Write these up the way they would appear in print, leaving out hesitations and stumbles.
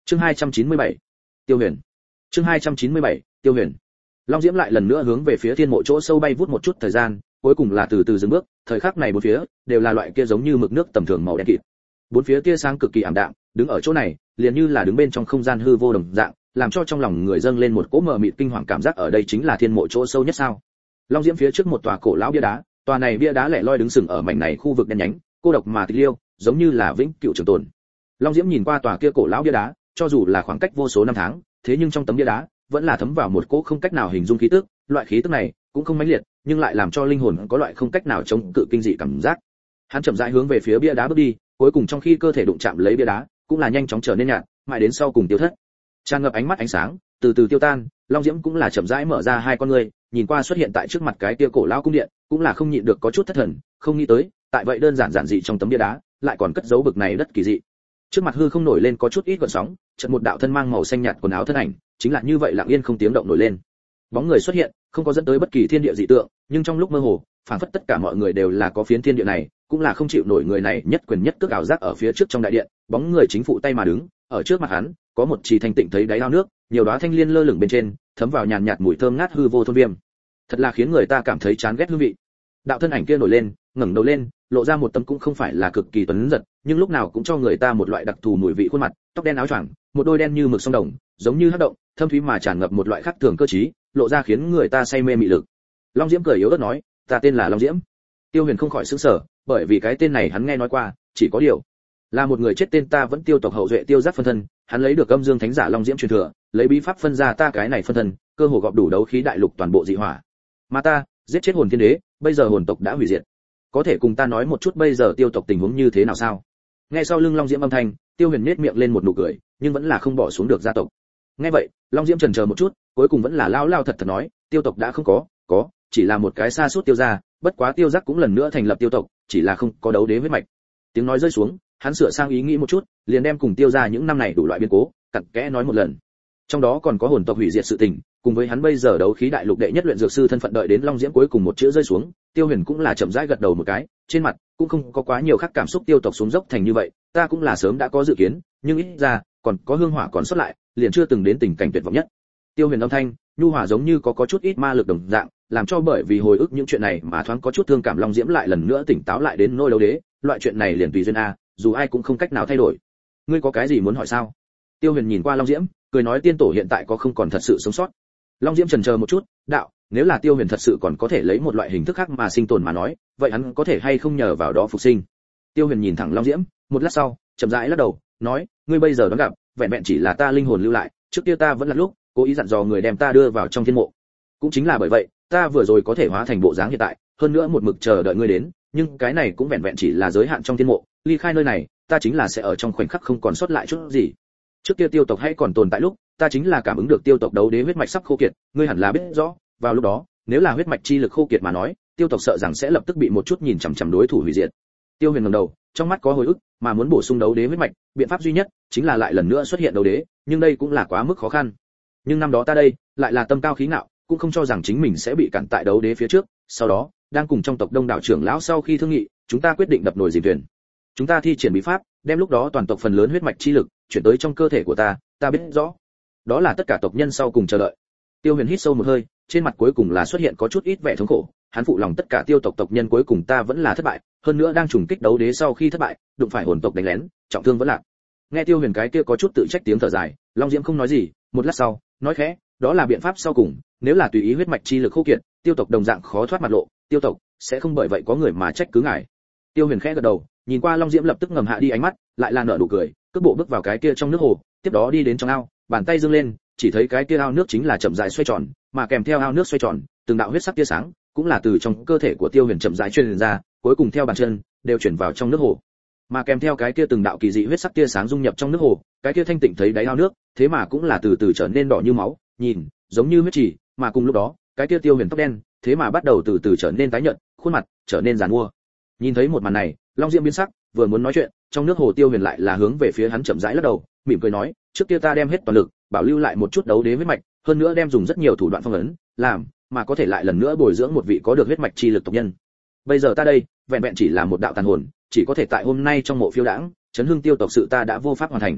Chương 297. Tiêu Huyền. Chương 297. Tiêu Huyền. Long Diễm lại lần nữa hướng về phía thiên mộ chỗ sâu bay vút một chút thời gian, cuối cùng là từ từ dừng bước, thời khắc này bốn phía đều là loại kia giống như mực nước tầm thường màu đen kịt. Bốn phía tia sáng cực kỳ ảm đạm, đứng ở chỗ này, liền như là đứng bên trong không gian hư vô đồng dạng, làm cho trong lòng người dâng lên một cỗ mờ mịt kinh hoàng cảm giác ở đây chính là thiên mộ chỗ sâu nhất sao? Long Diễm phía trước một tòa cổ lão bia đá, tòa này bia đá lẻ loi đứng sừng ở mảnh này khu vực đen nhánh, cô độc mà tịch liêu, giống như là vĩnh cửu trường tồn. Long Diễm nhìn qua tòa kia cổ lão bia đá, cho dù là khoảng cách vô số năm tháng, thế nhưng trong tấm bia đá vẫn là thấm vào một cỗ không cách nào hình dung khí tức, loại khí tức này cũng không mãnh liệt, nhưng lại làm cho linh hồn có loại không cách nào chống cự kinh dị cảm giác. Hắn chậm rãi hướng về phía bia đá bước đi, cuối cùng trong khi cơ thể đụng chạm lấy bia đá, cũng là nhanh chóng trở nên nhạt, mãi đến sau cùng tiêu thất. Tràn ngập ánh mắt ánh sáng, từ từ tiêu tan, Long Diễm cũng là chậm rãi mở ra hai con ngươi, nhìn qua xuất hiện tại trước mặt cái kia cổ lão cung điện, cũng là không nhịn được có chút thất thần, không nghĩ tới, tại vậy đơn giản giản dị trong tấm bia đá, lại còn cất giấu bực này đất kỳ dị. Trước mặt hư không nổi lên có chút ít gợn sóng, chợt một đạo thân mang màu xanh nhạt quần áo thân ảnh, chính là như vậy lặng yên không tiếng động nổi lên. Bóng người xuất hiện, không có dẫn tới bất kỳ thiên địa dị tượng, nhưng trong lúc mơ hồ, phảng phất tất cả mọi người đều là có phiến thiên địa này, cũng là không chịu nổi người này nhất quyền nhất cước ảo giác ở phía trước trong đại điện, bóng người chính phụ tay mà đứng, ở trước mặt hắn, có một trì thanh tịnh thấy đáy ao nước, nhiều đóa thanh liên lơ lửng bên trên, thấm vào nhàn nhạt mùi thơm ngát hư vô thôn viêm. Thật là khiến người ta cảm thấy chán ghét hương vị. Đạo thân ảnh kia nổi lên, ngẩng đầu lên, lộ ra một tấm cũng không phải là cực kỳ tuấn giật, nhưng lúc nào cũng cho người ta một loại đặc thù mùi vị khuôn mặt, tóc đen áo choàng, một đôi đen như mực sông đồng, giống như hắc động, thâm thúy mà tràn ngập một loại khác thường cơ trí, lộ ra khiến người ta say mê mị lực. Long Diễm cười yếu ớt nói, ta tên là Long Diễm. Tiêu Huyền không khỏi sửng sở, bởi vì cái tên này hắn nghe nói qua, chỉ có điều là một người chết tên ta vẫn Tiêu tộc hậu duệ Tiêu Giác phân thân, hắn lấy được âm dương thánh giả Long Diễm truyền thừa, lấy bí pháp phân ra ta cái này phân thân, cơ hồ gọp đủ đấu khí đại lục toàn bộ dị hỏa. Mà ta, giết chết hồn thiên đế, bây giờ hồn tộc đã hủy diệt. Có thể cùng ta nói một chút bây giờ Tiêu tộc tình huống như thế nào sao? Nghe sau lưng Long Diễm âm thanh, Tiêu Huyền nhếch miệng lên một nụ cười, nhưng vẫn là không bỏ xuống được gia tộc. Nghe vậy, Long Diễm chần chờ một chút, cuối cùng vẫn là lao lao thật thật nói, Tiêu tộc đã không có, chỉ là một cái sa sút Tiêu gia, bất quá Tiêu Giác cũng lần nữa thành lập Tiêu tộc, chỉ là không có đấu đế huyết mạch. Tiếng nói rơi xuống, hắn sửa sang ý nghĩ một chút, liền đem cùng Tiêu gia những năm này đủ loại biến cố, cặn kẽ nói một lần. Trong đó còn có hồn tộc hủy diệt sự tình, cùng với hắn bây giờ đấu khí đại lục đệ nhất luyện dược sư thân phận đợi đến Long Diễm cuối cùng một chữ rơi xuống, Tiêu Huyền cũng là chậm rãi gật đầu một cái, trên mặt cũng không có quá nhiều khác cảm xúc. Tiêu tộc xuống dốc thành như vậy, ta cũng là sớm đã có dự kiến, nhưng ít ra còn có hương hỏa còn xuất lại, liền chưa từng đến tình cảnh tuyệt vọng nhất. Tiêu Huyền âm thanh nhu hòa giống như có chút ít ma lực đồng dạng, làm cho bởi vì hồi ức những chuyện này mà thoáng có chút thương cảm Long Diễm lại lần nữa tỉnh táo lại đến nôi đấu đế, loại chuyện này liền tùy duyên a, dù ai cũng không cách nào thay đổi. Ngươi có cái gì muốn hỏi sao? Tiêu Huyền nhìn qua Long Diễm, cười nói tiên tổ hiện tại có không còn thật sự sống sót. Long Diễm chần chờ một chút, đạo, nếu là Tiêu Huyền thật sự còn có thể lấy một loại hình thức khác mà sinh tồn mà nói, vậy hắn có thể hay không nhờ vào đó phục sinh? Tiêu Huyền nhìn thẳng Long Diễm, một lát sau, chậm rãi lắc đầu, nói, ngươi bây giờ đón gặp, vẹn vẹn chỉ là ta linh hồn lưu lại, trước kia ta vẫn là lúc cố ý dặn dò người đem ta đưa vào trong thiên mộ. Cũng chính là bởi vậy, ta vừa rồi có thể hóa thành bộ dáng hiện tại, hơn nữa một mực chờ đợi ngươi đến, nhưng cái này cũng vẹn vẹn chỉ là giới hạn trong thiên mộ, ly khai nơi này, ta chính là sẽ ở trong khoảnh khắc không còn sót lại chút gì. Trước kia Tiêu tộc hay còn tồn tại lúc, ta chính là cảm ứng được Tiêu tộc đấu đế huyết mạch sắp khô kiệt, ngươi hẳn là biết rõ, vào lúc đó, nếu là huyết mạch chi lực khô kiệt mà nói, Tiêu tộc sợ rằng sẽ lập tức bị một chút nhìn chằm chằm đối thủ hủy diệt. Tiêu Huyền ngẩng đầu, trong mắt có hồi ức, mà muốn bổ sung đấu đế huyết mạch, biện pháp duy nhất chính là lại lần nữa xuất hiện đấu đế, nhưng đây cũng là quá mức khó khăn. Nhưng năm đó ta đây, lại là tâm cao khí ngạo, cũng không cho rằng chính mình sẽ bị cản tại đấu đế phía trước, sau đó, đang cùng trong tộc đông đảo trưởng lão sau khi thương nghị, chúng ta quyết định đập nồi dìm thuyền. Chúng ta thi triển bí pháp, đem lúc đó toàn tộc phần lớn huyết mạch chi lực chuyển tới trong cơ thể của ta biết rõ. Đó là tất cả tộc nhân sau cùng chờ đợi. Tiêu Huyền hít sâu một hơi, trên mặt cuối cùng là xuất hiện có chút ít vẻ thống khổ, hắn phụ lòng tất cả Tiêu tộc tộc nhân cuối cùng ta vẫn là thất bại, hơn nữa đang trùng kích đấu đế sau khi thất bại, đụng phải hồn tộc đánh lén, trọng thương vẫn lạc. Nghe Tiêu Huyền cái kia có chút tự trách tiếng thở dài, Long Diễm không nói gì, một lát sau, nói khẽ, đó là biện pháp sau cùng, nếu là tùy ý huyết mạch chi lực khô kiệt, Tiêu tộc đồng dạng khó thoát mặt lộ, Tiêu tộc sẽ không bởi vậy có người mà trách cứ ngài. Tiêu Huyền khẽ gật đầu, nhìn qua Long Diễm lập tức ngầm hạ đi ánh mắt, lại là nở nụ cười, cước bộ bước vào cái kia trong nước hồ, tiếp đó đi đến trong ao, bàn tay giương lên, chỉ thấy cái kia ao nước chính là chậm rãi xoay tròn, mà kèm theo ao nước xoay tròn, từng đạo huyết sắc tia sáng cũng là từ trong cơ thể của Tiêu Huyền chậm rãi truyền ra, cuối cùng theo bàn chân đều chuyển vào trong nước hồ. Mà kèm theo cái kia từng đạo kỳ dị huyết sắc tia sáng dung nhập trong nước hồ, cái kia thanh tịnh thấy đáy ao nước, thế mà cũng là từ từ trở nên đỏ như máu, nhìn giống như huyết trì, mà cùng lúc đó, cái kia Tiêu Huyền tóc đen, thế mà bắt đầu từ từ trở nên tái nhợt, khuôn mặt trở nên giàn mua. Nhìn thấy một màn này, Long Diễm biến sắc, vừa muốn nói chuyện, trong nước hồ Tiêu Huyền lại là hướng về phía hắn chậm rãi lắc đầu, mỉm cười nói, trước kia ta đem hết toàn lực, bảo lưu lại một chút đấu đế huyết mạch, hơn nữa đem dùng rất nhiều thủ đoạn phong ấn, làm mà có thể lại lần nữa bồi dưỡng một vị có được huyết mạch chi lực tộc nhân. Bây giờ ta đây, vẹn vẹn chỉ là một đạo tàn hồn, chỉ có thể tại hôm nay trong mộ phiêu đãng, chấn hưng Tiêu tộc sự ta đã vô pháp hoàn thành.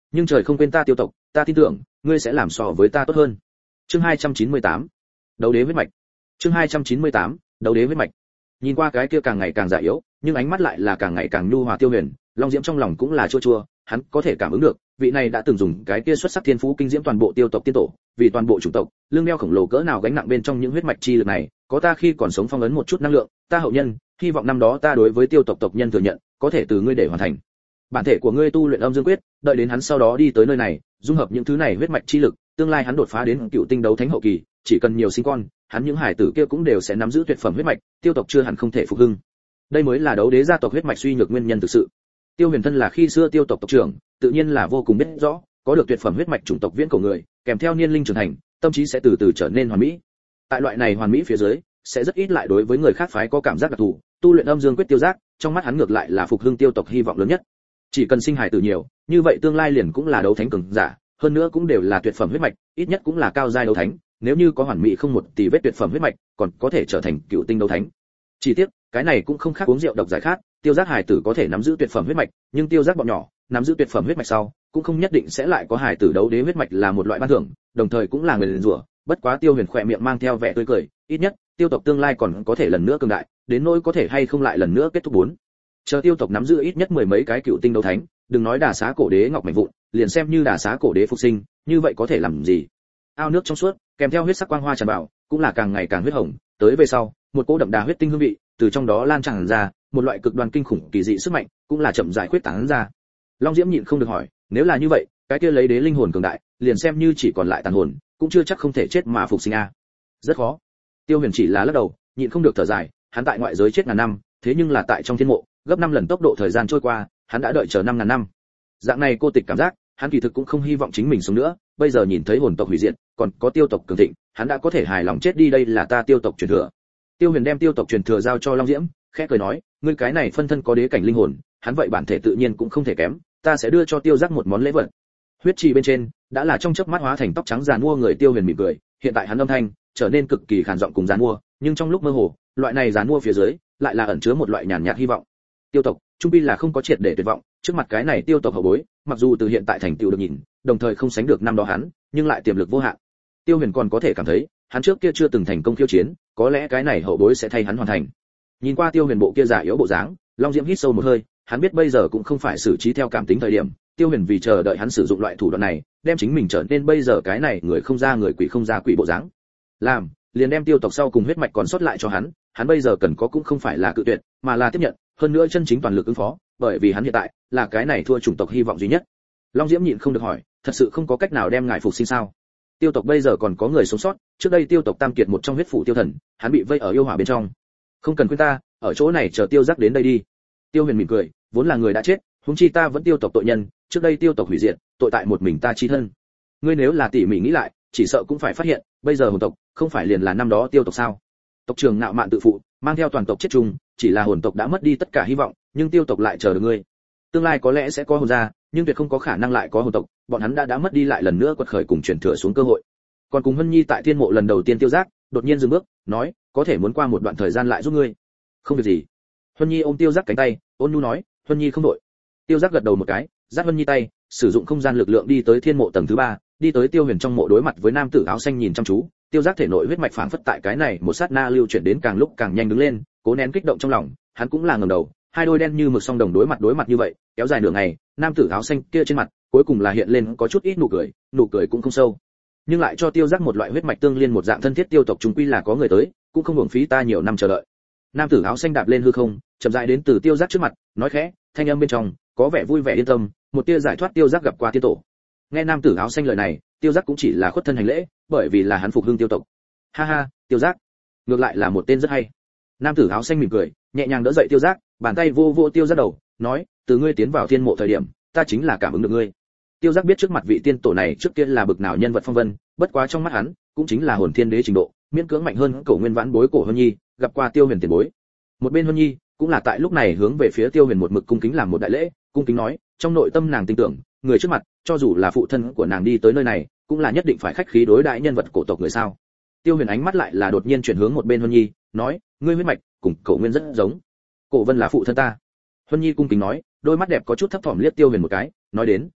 nhưng trời không quên ta Tiêu tộc, ta tin tưởng ngươi sẽ làm so với ta tốt hơn. Chương 298. Đấu đế huyết mạch. Chương 298. Đấu đế huyết mạch. Nhìn qua cái kia càng ngày càng già yếu, nhưng ánh mắt lại là càng ngày càng nhu hòa Tiêu Huyền, Long Diễm trong lòng cũng là chua chua, hắn có thể cảm ứng được, vị này đã từng dùng cái kia xuất sắc thiên phú kinh diễm toàn bộ Tiêu tộc tiên tổ, vì toàn bộ chủng tộc, lương đeo khổng lồ cỡ nào gánh nặng bên trong những huyết mạch chi lực này, có ta khi còn sống phong ấn một chút năng lượng, ta hậu nhân, hy vọng năm đó ta đối với Tiêu tộc tộc nhân thừa nhận, có thể từ ngươi để hoàn thành. Bản thể của ngươi tu luyện âm dương quyết, đợi đến hắn sau đó đi tới nơi này, dung hợp những thứ này huyết mạch chi lực, tương lai hắn đột phá đến cựu tinh đấu thánh hậu kỳ, chỉ cần nhiều sinh con, hắn những hải tử kia cũng đều sẽ nắm giữ tuyệt phẩm huyết mạch, Tiêu tộc chưa hẳn không thể phục hưng. Đây mới là đấu đế gia tộc huyết mạch suy nhược nguyên nhân thực sự. Tiêu Huyền thân là khi xưa Tiêu tộc tộc trưởng, tự nhiên là vô cùng biết rõ, có được tuyệt phẩm huyết mạch chủng tộc viễn cổ người, kèm theo niên linh trưởng thành, tâm trí sẽ từ từ trở nên hoàn mỹ. Tại loại này hoàn mỹ phía dưới, sẽ rất ít lại đối với người khác phái có cảm giác đặc thù, tu luyện âm dương quyết tiêu giác, trong mắt hắn ngược lại là phục hưng Tiêu tộc hy vọng lớn nhất. Chỉ cần sinh hải tử nhiều, như vậy tương lai liền cũng là đấu thánh cường giả, hơn nữa cũng đều là tuyệt phẩm huyết mạch, ít nhất cũng là cao giai đấu thánh, nếu như có hoàn mỹ không một tỷ vết tuyệt phẩm huyết mạch, còn có thể trở thành cựu tinh đấu thánh. Chỉ tiếc, cái này cũng không khác uống rượu độc giải khát, Tiêu giác hải tử có thể nắm giữ tuyệt phẩm huyết mạch, nhưng Tiêu giác bọn nhỏ, nắm giữ tuyệt phẩm huyết mạch sau, cũng không nhất định sẽ lại có hải tử đấu đế huyết mạch là một loại ban thưởng, đồng thời cũng là người liền rủa. Bất quá Tiêu Huyền khỏe miệng mang theo vẻ tươi cười, ít nhất, Tiêu tộc tương lai còn có thể lần nữa cường đại, đến nỗi có thể hay không lại lần nữa kết thúc bốn. Chờ Tiêu tộc nắm giữ ít nhất mười mấy cái cựu tinh đấu thánh, đừng nói đả xá cổ đế ngọc mảnh vụn, liền xem như đả xá cổ đế phục sinh, như vậy có thể làm gì? Ao nước trong suốt, kèm theo huyết sắc quang hoa tràn vào, cũng là càng ngày càng huyết hồng, tới về sau, một cỗ đậm đà huyết tinh hương vị, từ trong đó lan tràn ra, một loại cực đoan kinh khủng kỳ dị sức mạnh, cũng là chậm rãi khuyết tán ra. Long Diễm nhịn không được hỏi, nếu là như vậy, cái kia lấy đế linh hồn cường đại, liền xem như chỉ còn lại tàn hồn, cũng chưa chắc không thể chết mà phục sinh a. Rất khó. Tiêu Huyền chỉ là lắc đầu, nhịn không được thở dài, hắn tại ngoại giới chết ngàn năm, thế nhưng là tại trong thiên mộ, gấp 5 lần tốc độ thời gian trôi qua, hắn đã đợi chờ 5000 năm. Dạng này cô tịch cảm giác, hắn kỳ thực cũng không hy vọng chính mình sống nữa, bây giờ nhìn thấy hồn tộc hủy diệt, còn có Tiêu tộc cường thịnh, hắn đã có thể hài lòng chết đi, đây là ta Tiêu tộc truyền thừa. Tiêu Huyền đem Tiêu tộc truyền thừa giao cho Long Diễm, khẽ cười nói, ngươi cái này phân thân có đế cảnh linh hồn, hắn vậy bản thể tự nhiên cũng không thể kém, ta sẽ đưa cho Tiêu giác một món lễ vật. Huyết trì bên trên, đã là trong chớp mắt hóa thành tóc trắng giàn mua người. Tiêu Huyền mỉm cười, hiện tại hắn âm thanh trở nên cực kỳ khàn giọng cùng giàn mua, nhưng trong lúc mơ hồ, loại này giàn mua phía dưới, lại là ẩn chứa một loại nhàn nhạt hy vọng. Tiêu tộc, trung pi là không có triệt để tuyệt vọng, trước mặt cái này Tiêu tộc hậu bối, mặc dù từ hiện tại thành tựu được nhìn, đồng thời không sánh được năm đó hắn, nhưng lại tiềm lực vô hạn. Tiêu Huyền còn có thể cảm thấy, hắn trước kia chưa từng thành công khiêu chiến, có lẽ cái này hậu bối sẽ thay hắn hoàn thành. Nhìn qua Tiêu Huyền bộ kia giả yếu bộ dáng, Long Diễm hít sâu một hơi, hắn biết bây giờ cũng không phải xử trí theo cảm tính thời điểm, Tiêu Huyền vì chờ đợi hắn sử dụng loại thủ đoạn này, đem chính mình trở nên bây giờ cái này người không ra người quỷ không ra quỷ bộ dáng. Làm, liền đem Tiêu tộc sau cùng huyết mạch còn sót lại cho hắn bây giờ cần có cũng không phải là cự tuyệt, mà là tiếp nhận, hơn nữa chân chính toàn lực ứng phó, bởi vì hắn hiện tại là cái này thua chủng tộc hy vọng duy nhất. Long Diễm nhịn không được hỏi, thật sự không có cách nào đem ngài phục sinh sao? Tiêu tộc bây giờ còn có người sống sót, trước đây Tiêu tộc Tam Kiệt một trong huyết phủ Tiêu Thần, hắn bị vây ở yêu hỏa bên trong. Không cần khuyên ta, ở chỗ này chờ Tiêu giác đến đây đi. Tiêu Huyền mỉm cười, vốn là người đã chết, huống chi ta vẫn Tiêu tộc tội nhân, trước đây Tiêu tộc hủy diệt, tội tại một mình ta chi thân. Ngươi nếu là tỉ mỉ nghĩ lại, chỉ sợ cũng phải phát hiện, bây giờ hồn tộc không phải liền là năm đó Tiêu tộc sao? Tộc trưởng ngạo mạn tự phụ, mang theo toàn tộc chết chung, chỉ là hồn tộc đã mất đi tất cả hy vọng, nhưng Tiêu tộc lại chờ được ngươi. Tương lai có lẽ sẽ có hồn gia, nhưng tuyệt không có khả năng lại có hồn tộc, bọn hắn đã mất đi lại lần nữa quật khởi cùng chuyển thừa xuống cơ hội. Còn cùng Hân Nhi tại thiên mộ lần đầu tiên Tiêu giác, đột nhiên dừng bước, nói, có thể muốn qua một đoạn thời gian lại giúp ngươi. Không việc gì. Hân Nhi ôm Tiêu giác cánh tay, ôn nhu nói, Hân Nhi không đổi. Tiêu giác gật đầu một cái, dắt Hân Nhi tay, sử dụng không gian lực lượng đi tới thiên mộ tầng thứ 3, đi tới Tiêu Huyền trong mộ đối mặt với nam tử áo xanh nhìn chăm chú. Tiêu giác thể nội huyết mạch phảng phất tại cái này một sát na lưu chuyển đến càng lúc càng nhanh đứng lên, cố nén kích động trong lòng, hắn cũng là ngẩng đầu, hai đôi đen như mực song đồng đối mặt như vậy, kéo dài nửa ngày, nam tử áo xanh kia trên mặt, cuối cùng là hiện lên có chút ít nụ cười cũng không sâu, nhưng lại cho Tiêu giác một loại huyết mạch tương liên một dạng thân thiết. Tiêu tộc chúng quy là có người tới, cũng không hưởng phí ta nhiều năm chờ đợi. Nam tử áo xanh đạp lên hư không, chậm rãi đến từ Tiêu giác trước mặt, nói khẽ, thanh âm bên trong có vẻ vui vẻ yên tâm, một tia giải thoát. Tiêu giác gặp qua tiên tổ. Nghe nam tử áo xanh lời này, Tiêu giác cũng chỉ là khuất thân hành lễ, bởi vì là hắn phục hưng Tiêu tộc. Ha ha, Tiêu giác, ngược lại là một tên rất hay. Nam tử áo xanh mỉm cười, nhẹ nhàng đỡ dậy Tiêu giác, bàn tay vô vô Tiêu giác đầu, nói, từ ngươi tiến vào thiên mộ thời điểm, ta chính là cảm ứng được ngươi. Tiêu giác biết trước mặt vị tiên tổ này trước kia là bực nào nhân vật phong vân, bất quá trong mắt hắn, cũng chính là hồn thiên đế trình độ, miễn cưỡng mạnh hơn Cổ Nguyên vãn bối Cổ Hân Nhi, gặp qua Tiêu Huyền tiền bối. Một bên Hân Nhi, cũng là tại lúc này hướng về phía Tiêu Huyền một mực cung kính làm một đại lễ, cung kính nói, trong nội tâm nàng tin tưởng, người trước mặt, cho dù là phụ thân của nàng đi tới nơi này, cũng là nhất định phải khách khí đối đãi nhân vật cổ tộc người sao. Tiêu Huyền ánh mắt lại là đột nhiên chuyển hướng một bên Hân Nhi, nói, ngươi huyết mạch cùng Cổ Nguyên rất giống. Cổ Vân là phụ thân ta. Hân Nhi cung kính nói, đôi mắt đẹp có chút thấp thỏm liếc Tiêu Huyền một cái, nói đến,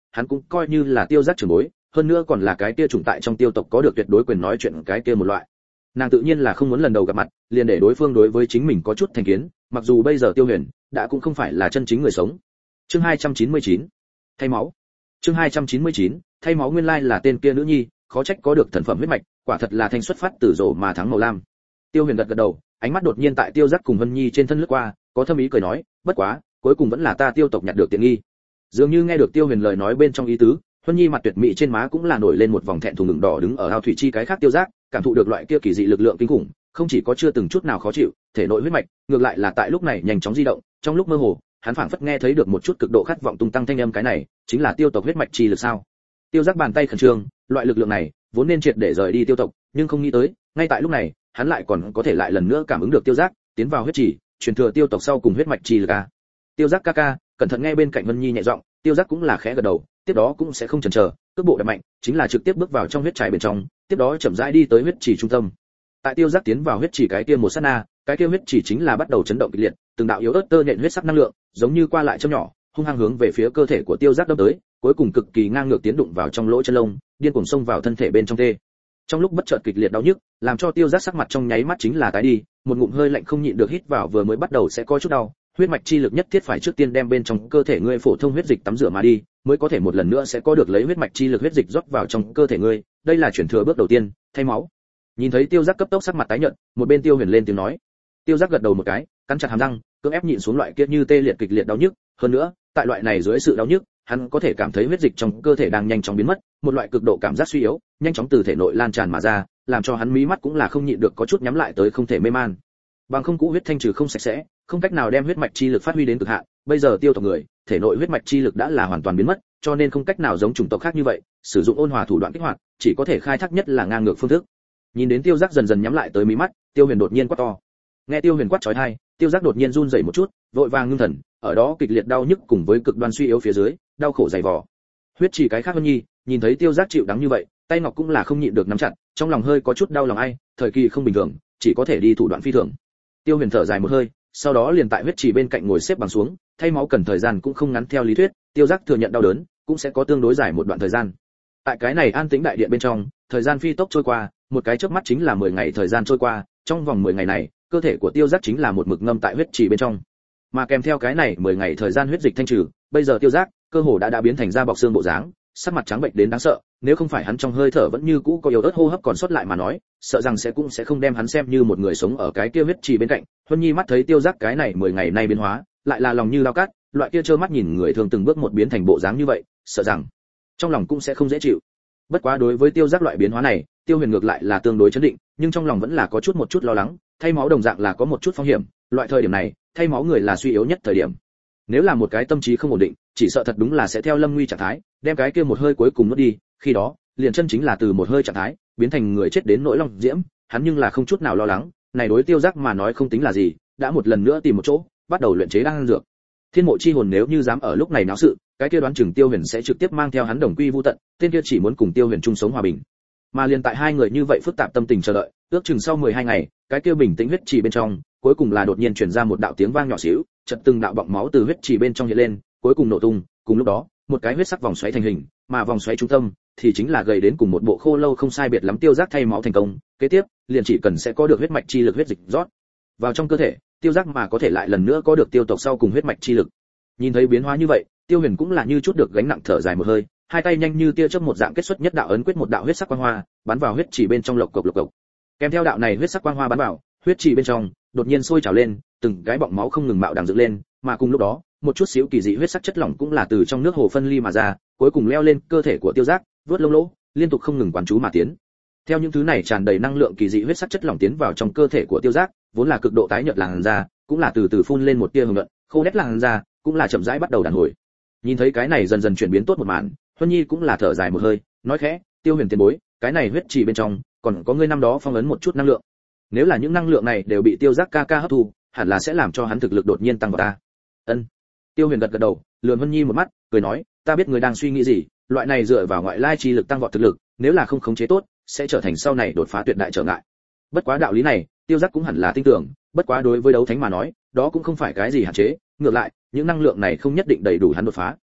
hắn cũng coi như là Tiêu Giác trưởng bối, hơn nữa còn là cái kia chủng tại trong Tiêu tộc có được tuyệt đối quyền nói chuyện cái kia một loại. Nàng tự nhiên là không muốn lần đầu gặp mặt, liền để đối phương đối với chính mình có chút thành kiến, mặc dù bây giờ Tiêu Huyền đã cũng không phải là chân chính người sống. Chương 299, thay máu. Chương 299, thay máu, nguyên lai là tên kia nữ nhi, khó trách có được thần phẩm huyết mạch, quả thật là thanh xuất phát từ rổ mà thắng màu lam. Tiêu Huyền gật gật đầu, ánh mắt đột nhiên tại Tiêu Giác cùng Vân Nhi trên thân lướt qua, có thâm ý cười nói, bất quá, cuối cùng vẫn là ta Tiêu tộc nhặt được tiện nghi. Dường như nghe được Tiêu Huyền lời nói bên trong ý tứ, Vân Nhi mặt tuyệt mỹ trên má cũng là nổi lên một vòng thẹn thùng ửng đỏ, đứng ở ao thủy chi cái khác Tiêu Giác, cảm thụ được loại kia kỳ dị lực lượng kinh khủng, không chỉ có chưa từng chút nào khó chịu, thể nội huyết mạch, ngược lại là tại lúc này nhanh chóng di động, trong lúc mơ hồ, hắn phảng phất nghe thấy được một chút cực độ khát vọng tung tăng thanh âm, cái này chính là Tiêu tộc huyết mạch chi lực sao? Tiêu Giác bàn tay khẩn trương, loại lực lượng này vốn nên triệt để rời đi Tiêu tộc, nhưng không nghĩ tới, ngay tại lúc này, hắn lại còn có thể lại lần nữa cảm ứng được Tiêu Giác tiến vào huyết chỉ, truyền thừa Tiêu tộc sau cùng huyết mạch chi lực a. Tiêu Giác ca ca, cẩn thận, nghe bên cạnh Vân Nhi nhẹ giọng, Tiêu Giác cũng là khẽ gật đầu, tiếp đó cũng sẽ không chần chờ, cước bộ đạp mạnh, chính là trực tiếp bước vào trong huyết trải bên trong, tiếp đó chậm rãi đi tới huyết chỉ trung tâm. Tại Tiêu Giác tiến vào huyết chỉ cái kia một sát na, cái kia huyết chỉ chính là bắt đầu chấn động kịch liệt, từng đạo yếu ớt tơ nhện huyết sắc năng lượng, giống như qua lại châm nhỏ, hung hăng hướng về phía cơ thể của Tiêu Giác đâm tới, cuối cùng cực kỳ ngang ngược tiến đụng vào trong lỗ chân lông, điên cuồng xông vào thân thể bên trong tê. Trong lúc bất chợt kịch liệt đau nhức, làm cho Tiêu Giác sắc mặt trong nháy mắt chính là tái đi, một ngụm hơi lạnh không nhịn được hít vào, vừa mới bắt đầu sẽ có chút đau, huyết mạch chi lực nhất thiết phải trước tiên đem bên trong cơ thể ngươi phổ thông huyết dịch tắm rửa mà đi, mới có thể một lần nữa sẽ có được lấy huyết mạch chi lực huyết dịch rót vào trong cơ thể ngươi, đây là chuyển thừa bước đầu tiên, thay máu. Nhìn thấy Tiêu Giác cấp tốc sắc mặt tái nhợt, một bên Tiêu Huyền lên tiếng nói. Tiêu Giác gật đầu một cái, cắn chặt hàm răng, cưỡng ép nhịn xuống loại kia như tê liệt kịch liệt đau nhức, hơn nữa, tại loại này dưới sự đau nhức, hắn có thể cảm thấy huyết dịch trong cơ thể đang nhanh chóng biến mất, một loại cực độ cảm giác suy yếu, nhanh chóng từ thể nội lan tràn mà ra, làm cho hắn mí mắt cũng là không nhịn được có chút nhắm lại tới, không thể mê man. Bằng không cũ huyết thanh trừ không sạch sẽ, không cách nào đem huyết mạch chi lực phát huy đến cực hạn, bây giờ Tiêu tộc người, thể nội huyết mạch chi lực đã là hoàn toàn biến mất, cho nên không cách nào giống chủng tộc khác như vậy, sử dụng ôn hòa thủ đoạn kích hoạt, chỉ có thể khai thác nhất là ngang ngược phương thức. Nhìn đến Tiêu Giác dần dần nhắm lại tới mí mắt, Tiêu Huyền đột nhiên quát to. Nghe Tiêu Huyền quát chói tai, Tiêu Giác đột nhiên run rẩy một chút, vội vàng ngưng thần, ở đó kịch liệt đau nhức cùng với cực đoan suy yếu phía dưới, đau khổ dày vò. Huyết chỉ cái khác Vân Nhi, nhìn thấy Tiêu Giác chịu đắng như vậy, tay ngọc cũng là không nhịn được nắm chặt, trong lòng hơi có chút đau lòng ai, thời kỳ không bình thường, chỉ có thể đi thủ đoạn phi thường. Tiêu Huyền thở dài một hơi, sau đó liền tại huyết chỉ bên cạnh ngồi xếp bằng xuống, thay máu cần thời gian cũng không ngắn, theo lý thuyết, Tiêu Giác thừa nhận đau đớn, cũng sẽ có tương đối dài một đoạn thời gian. Tại cái này an tĩnh đại điện bên trong, thời gian phi tốc trôi qua, một cái chớp mắt chính là 10 ngày thời gian trôi qua, trong vòng 10 ngày này, cơ thể của Tiêu Giác chính là một mực ngâm tại huyết chỉ bên trong. Mà kèm theo cái này 10 ngày thời gian huyết dịch thanh trừ, bây giờ Tiêu Giác cơ hồ đã biến thành da bọc xương bộ dáng, sắc mặt trắng bệnh đến đáng sợ, nếu không phải hắn trong hơi thở vẫn như cũ có yếu ớt hô hấp còn sót lại mà nói, sợ rằng sẽ không đem hắn xem như một người sống ở cái kia huyết trì bên cạnh. Huân Nhi mắt thấy Tiêu Giác cái này 10 ngày nay biến hóa, lại là lòng như lao cát, loại kia trơ mắt nhìn người thường từng bước một biến thành bộ dáng như vậy, sợ rằng trong lòng cũng sẽ không dễ chịu. Bất quá đối với Tiêu Giác loại biến hóa này, Tiêu Huyền ngược lại là tương đối chấn định, nhưng trong lòng vẫn là có một chút lo lắng, thay máu đồng dạng là có một chút phong hiểm, loại thời điểm này, thay máu người là suy yếu nhất thời điểm. Nếu là một cái tâm trí không ổn định, chỉ sợ thật đúng là sẽ theo lâm nguy trạng thái, đem cái kia một hơi cuối cùng nuốt đi, khi đó, liền chân chính là từ một hơi trạng thái, biến thành người chết đến nỗi long diễm, hắn nhưng là không chút nào lo lắng, này đối Tiêu Giác mà nói không tính là gì, đã một lần nữa tìm một chỗ, bắt đầu luyện chế đan dược. Thiên Mộ chi hồn nếu như dám ở lúc này náo sự, cái kia đoán chừng Tiêu Huyền sẽ trực tiếp mang theo hắn đồng quy vu tận, tên kia chỉ muốn cùng Tiêu Huyền chung sống hòa bình. Mà liền tại hai người như vậy phức tạp tâm tình chờ đợi, ước chừng sau 12 ngày, cái kia bình tĩnh huyết trì bên trong, cuối cùng là đột nhiên truyền ra một đạo tiếng vang nhỏ xíu, chợt từng đạo bọng máu từ huyết trì bên trong hiện lên, cuối cùng nổ tung, cùng lúc đó, một cái huyết sắc vòng xoáy thành hình, mà vòng xoáy trung tâm thì chính là gầy đến cùng một bộ khô lâu không sai biệt lắm Tiêu Giác thay máu thành công, kế tiếp, liền chỉ cần sẽ có được huyết mạch chi lực huyết dịch rót vào trong cơ thể, Tiêu Giác mà có thể lại lần nữa có được Tiêu tộc sau cùng huyết mạch chi lực. Nhìn thấy biến hóa như vậy, Tiêu Huyền cũng là như chút được gánh nặng thở dài một hơi, hai tay nhanh như tia chớp một dạng kết xuất nhất đạo ấn quyết, một đạo huyết sắc quang hoa bắn vào huyết chỉ bên trong lộc cộc lộc cộc. Kèm theo đạo này huyết sắc quang hoa bắn vào, huyết chỉ bên trong đột nhiên sôi trào lên, từng cái bọng máu không ngừng mạo đằng dựng lên, mà cùng lúc đó, một chút xíu kỳ dị huyết sắc chất lỏng cũng là từ trong nước hồ phân ly mà ra, cuối cùng leo lên cơ thể của Tiêu Giác, vớt lông lỗ, liên tục không ngừng quán chú mà tiến. Theo những thứ này tràn đầy năng lượng kỳ dị huyết sắc chất lỏng tiến vào trong cơ thể của Tiêu Giác, vốn là cực độ tái nhợt làn da, cũng là từ từ phun lên một tia hồng nhuận, khô đét làn da, cũng là chậm rãi bắt đầu đàn hồi. Nhìn thấy cái này dần dần chuyển biến tốt một màn, Huân Nhi cũng là thở dài một hơi, nói khẽ, Tiêu Huyền tiền bối, cái này huyết trì bên trong còn có ngươi năm đó phong ấn một chút năng lượng. Nếu là những năng lượng này đều bị Tiêu Giác ca ca hấp thu, hẳn là sẽ làm cho hắn thực lực đột nhiên tăng vọt ta. Ân. Tiêu Huyền gật gật đầu, lườm Huân Nhi một mắt, cười nói, ta biết ngươi đang suy nghĩ gì, loại này dựa vào ngoại lai chi lực tăng vọt thực lực, nếu là không khống chế tốt, sẽ trở thành sau này đột phá tuyệt đại trở ngại. Bất quá đạo lý này, Tiêu Giác cũng hẳn là tin tưởng, bất quá đối với đấu thánh mà nói, đó cũng không phải cái gì hạn chế, ngược lại, những năng lượng này không nhất định đầy đủ hắn đột phá.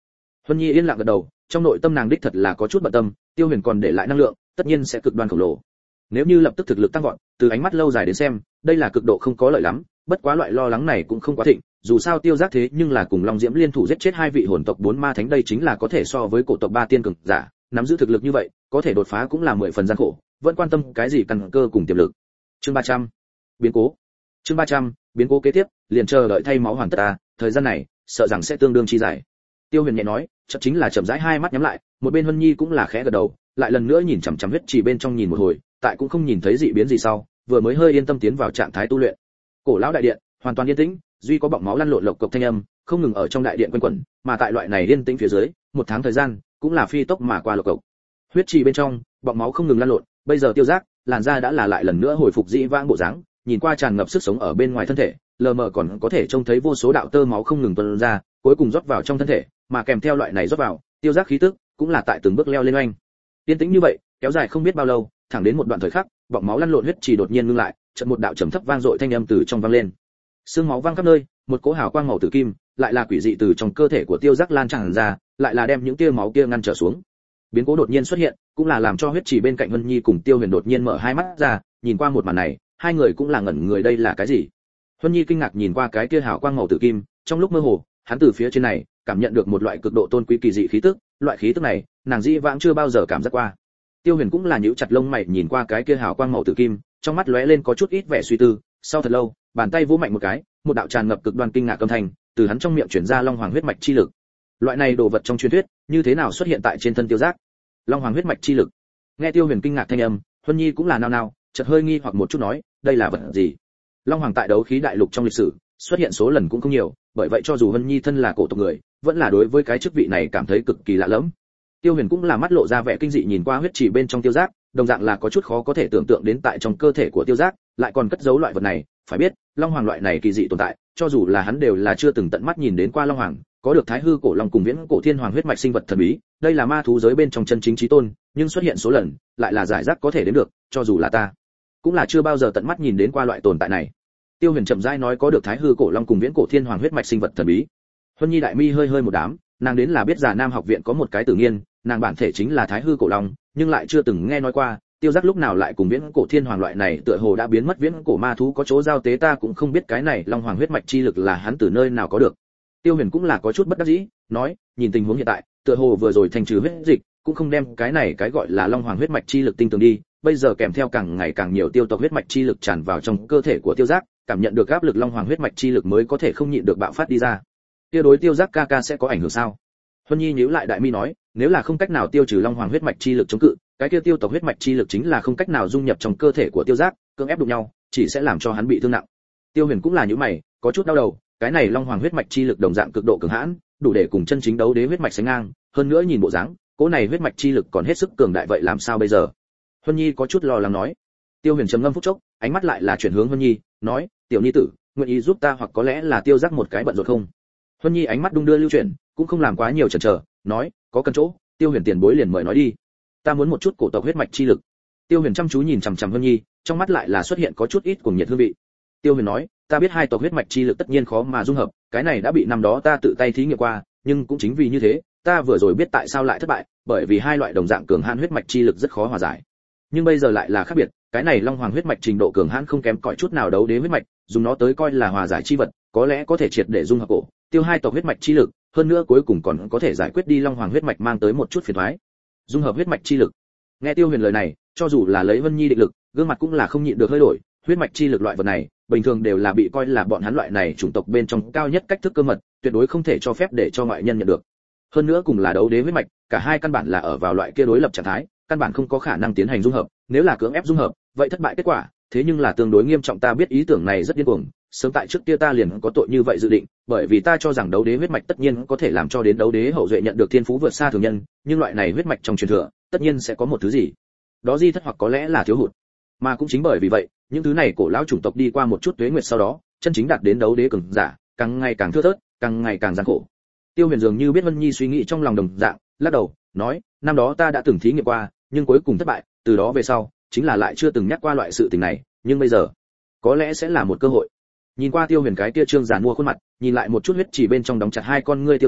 Huân Nhi yên lặng gật đầu, trong nội tâm nàng đích thật là có chút bận tâm, Tiêu Huyền còn để lại năng lượng, tất nhiên sẽ cực đoan khổng lồ. Nếu như lập tức thực lực tăng vọt, từ ánh mắt lâu dài đến xem, đây là cực độ không có lợi lắm, bất quá loại lo lắng này cũng không quá thịnh, dù sao Tiêu Giác thế nhưng là cùng Long Diễm liên thủ giết chết hai vị hồn tộc 4 ma thánh, đây chính là có thể so với cổ tộc 3 tiên cường giả, nắm giữ thực lực như vậy, có thể đột phá cũng là 10 phần gian khổ, vẫn quan tâm cái gì căn cơ cùng tiềm lực. Chương 300. Biến cố. Chương 300. Biến cố kế tiếp, liền chờ đợi thay máu hoàn tất ta, thời gian này, sợ rằng sẽ tương đương chi dài. Tiêu Huyền nhẹ nói, chậm chính là chậm rãi hai mắt nhắm lại, một bên Huân Nhi cũng là khẽ gật đầu, lại lần nữa nhìn chằm chằm huyết trì bên trong nhìn một hồi, tại cũng không nhìn thấy dị biến gì sau, vừa mới hơi yên tâm tiến vào trạng thái tu luyện. Cổ lão đại điện, hoàn toàn yên tĩnh, duy có bọng máu lăn lộn lộc cộc thanh âm, không ngừng ở trong đại điện quanh quẩn, mà tại loại này yên tĩnh phía dưới, một tháng thời gian, cũng là phi tốc mà qua lộc cộc. Huyết trì bên trong, bọng máu không ngừng lăn lộn, bây giờ Tiêu Giác, làn da đã là lại lần nữa hồi phục dĩ vãng bộ dáng, nhìn qua tràn ngập sức sống ở bên ngoài thân thể, lờ mờ còn có thể trông thấy vô số đạo tơ máu không ngừng tuôn ra, cuối cùng rót vào trong thân thể, mà kèm theo loại này rót vào, Tiêu Giác khí tức cũng là tại từng bước leo lên oanh. Yên tĩnh như vậy, kéo dài không biết bao lâu, thẳng đến một đoạn thời khắc, bọng máu lăn lộn huyết trì đột nhiên ngưng lại, chợt một đạo trầm thấp vang dội thanh âm từ trong vang lên. Sương máu văng khắp nơi, một cỗ hào quang màu tử kim, lại là quỷ dị từ trong cơ thể của Tiêu Giác lan tràn ra, lại là đem những tia máu kia ngăn trở xuống. Biến cố đột nhiên xuất hiện, cũng là làm cho huyết trì bên cạnh Vân Nhi cùng Tiêu Huyền đột nhiên mở hai mắt ra, nhìn qua một màn này, hai người cũng là ngẩn người, đây là cái gì? Vân Nhi kinh ngạc nhìn qua cái kia hào quang màu tử kim, trong lúc mơ hồ, hắn từ phía trên này cảm nhận được một loại cực độ tôn quý kỳ dị khí tức, loại khí tức này, nàng dĩ vãng chưa bao giờ cảm giác qua. Tiêu Huyền cũng là nhíu chặt lông mày nhìn qua cái kia hào quang màu tử kim, trong mắt lóe lên có chút ít vẻ suy tư, sau thật lâu, bàn tay vỗ mạnh một cái, một đạo tràn ngập cực đoan kinh ngạc âm thanh, từ hắn trong miệng truyền ra Long Hoàng huyết mạch chi lực. Loại này đồ vật trong truyền thuyết, như thế nào xuất hiện tại trên thân Tiêu Giác? Long Hoàng huyết mạch chi lực. Nghe Tiêu Huyền kinh ngạc thanh âm, Huân Nhi cũng là nao nao, chợt hơi nghi hoặc một chút nói, đây là vật gì? Long Hoàng tại đấu khí đại lục trong lịch sử, xuất hiện số lần cũng không nhiều, bởi vậy cho dù Huân Nhi thân là cổ tộc người, vẫn là đối với cái chức vị này cảm thấy cực kỳ lạ lẫm. Tiêu Huyền cũng là mắt lộ ra vẻ kinh dị nhìn qua huyết trì bên trong Tiêu Giác, đồng dạng là có chút khó có thể tưởng tượng đến tại trong cơ thể của Tiêu Giác, lại còn cất giấu loại vật này, phải biết, Long Hoàng loại này kỳ dị tồn tại, cho dù là hắn đều là chưa từng tận mắt nhìn đến qua Long Hoàng, có được Thái Hư cổ long cùng Viễn cổ thiên hoàng huyết mạch sinh vật thần bí, đây là ma thú giới bên trong chân chính chí tôn, nhưng xuất hiện số lần, lại là giải rác có thể đến được, cho dù là ta, cũng là chưa bao giờ tận mắt nhìn đến qua loại tồn tại này. Tiêu Huyền chậm rãi nói, có được Thái Hư cổ long cùng Viễn cổ thiên hoàng huyết mạch sinh vật thần bí. Huân Nhi đại mi hơi hơi một đám, nàng đến là biết Già Nam học viện có một cái Tử Nghiên, nàng bản thể chính là Thái Hư cổ long, nhưng lại chưa từng nghe nói qua, Tiêu Giác lúc nào lại cùng Viễn cổ thiên hoàng loại này tựa hồ đã biến mất viễn cổ ma thú có chỗ giao tế, ta cũng không biết cái này Long Hoàng huyết mạch chi lực là hắn từ nơi nào có được. Tiêu Huyền cũng là có chút bất đắc dĩ, nói, nhìn tình huống hiện tại, tựa hồ vừa rồi thành trừ huyết dịch, cũng không đem cái này cái gọi là Long Hoàng huyết mạch chi lực tinh tường đi, bây giờ kèm theo càng ngày càng nhiều tiêu tộc huyết mạch chi lực tràn vào trong cơ thể của Tiêu Giác, cảm nhận được áp lực Long Hoàng huyết mạch chi lực mới có thể không nhịn được bạo phát đi ra. Kia đối Tiêu Giác ca ca sẽ có ảnh hưởng sao? Huân Nhi nhíu lại đại mi nói, nếu là không cách nào tiêu trừ Long Hoàng huyết mạch chi lực chống cự, cái kia tiêu tộc huyết mạch chi lực chính là không cách nào dung nhập trong cơ thể của Tiêu Giác, cưỡng ép đụng nhau, chỉ sẽ làm cho hắn bị thương nặng. Tiêu Huyền cũng là nhíu mày, có chút đau đầu, cái này Long Hoàng huyết mạch chi lực đồng dạng cực độ cường hãn, đủ để cùng chân chính đấu đế huyết mạch sánh ngang, hơn nữa nhìn bộ dáng, cỗ này huyết mạch chi lực còn hết sức cường đại, vậy làm sao bây giờ? Huân Nhi có chút lo lắng nói. Tiêu Huyền trầm ngâm phút chốc, ánh mắt lại là chuyển hướng Huân Nhi, nói, tiểu nhi tử, nguyện ý giúp ta hoặc có lẽ là Tiêu Giác một cái bận rộn không? Huân Nhi ánh mắt đung đưa lưu chuyển, cũng không làm quá nhiều chần chờ, nói, có cần chỗ, Tiêu Huyền tiền bối liền mời nói đi. Ta muốn một chút cổ tộc huyết mạch chi lực. Tiêu Huyền chăm chú nhìn chằm chằm Huân Nhi, trong mắt lại là xuất hiện có chút ít cuồng nhiệt hương vị. Tiêu Huyền nói, ta biết hai tộc huyết mạch chi lực tất nhiên khó mà dung hợp, cái này đã bị năm đó ta tự tay thí nghiệm qua, nhưng cũng chính vì như thế, ta vừa rồi biết tại sao lại thất bại, bởi vì hai loại đồng dạng cường hãn huyết mạch chi lực rất khó hòa giải. Nhưng bây giờ lại là khác biệt, cái này Long Hoàng huyết mạch trình độ cường hãn không kém cỏi chút nào đấu đế huyết mạch, dùng nó tới coi là hòa giải chi vật, có lẽ có thể triệt để dung hợp cổ, tiêu hai tộc huyết mạch chi lực, hơn nữa cuối cùng còn có thể giải quyết đi Long Hoàng huyết mạch mang tới một chút phiền toái. Dung hợp huyết mạch chi lực. Nghe Tiêu Huyền lời này, cho dù là lấy Vân Nhi định lực, gương mặt cũng là không nhịn được hơi đổi, huyết mạch chi lực loại vật này, bình thường đều là bị coi là bọn hắn loại này chủng tộc bên trong cao nhất cách thức cơ mật, tuyệt đối không thể cho phép để cho ngoại nhân nhận được. Hơn nữa cùng là đấu đế huyết mạch, cả hai căn bản là ở vào loại kia đối lập trạng thái, căn bản không có khả năng tiến hành dung hợp, nếu là cưỡng ép dung hợp, vậy thất bại kết quả, thế nhưng là tương đối nghiêm trọng, ta biết ý tưởng này rất điên cuồng, sớm tại trước kia ta liền có tội như vậy dự định, bởi vì ta cho rằng đấu đế huyết mạch tất nhiên có thể làm cho đến đấu đế hậu duệ nhận được thiên phú vượt xa thường nhân, nhưng loại này huyết mạch trong truyền thừa, tất nhiên sẽ có một thứ gì đó di thất hoặc có lẽ là thiếu hụt. Mà cũng chính bởi vì vậy, những thứ này cổ lão chủng tộc đi qua một chút tuế nguyệt sau đó, chân chính đạt đến đấu đế cường giả, càng ngày càng thưa thớt, càng ngày càng gian khổ. Tiêu Huyền dường như biết Vân Nhi suy nghĩ trong lòng đồng dạng, lắc đầu, nói, năm đó ta đã từng thí nghiệm qua, nhưng cuối cùng thất bại, từ đó về sau, chính là lại chưa từng nhắc qua loại sự tình này, nhưng bây giờ, có lẽ sẽ là một cơ hội. Nhìn qua Tiêu Huyền cái kia trương giản mua khuôn mặt, nhìn lại một chút huyết chỉ bên trong đóng chặt hai con ngươi Tiêu Giác,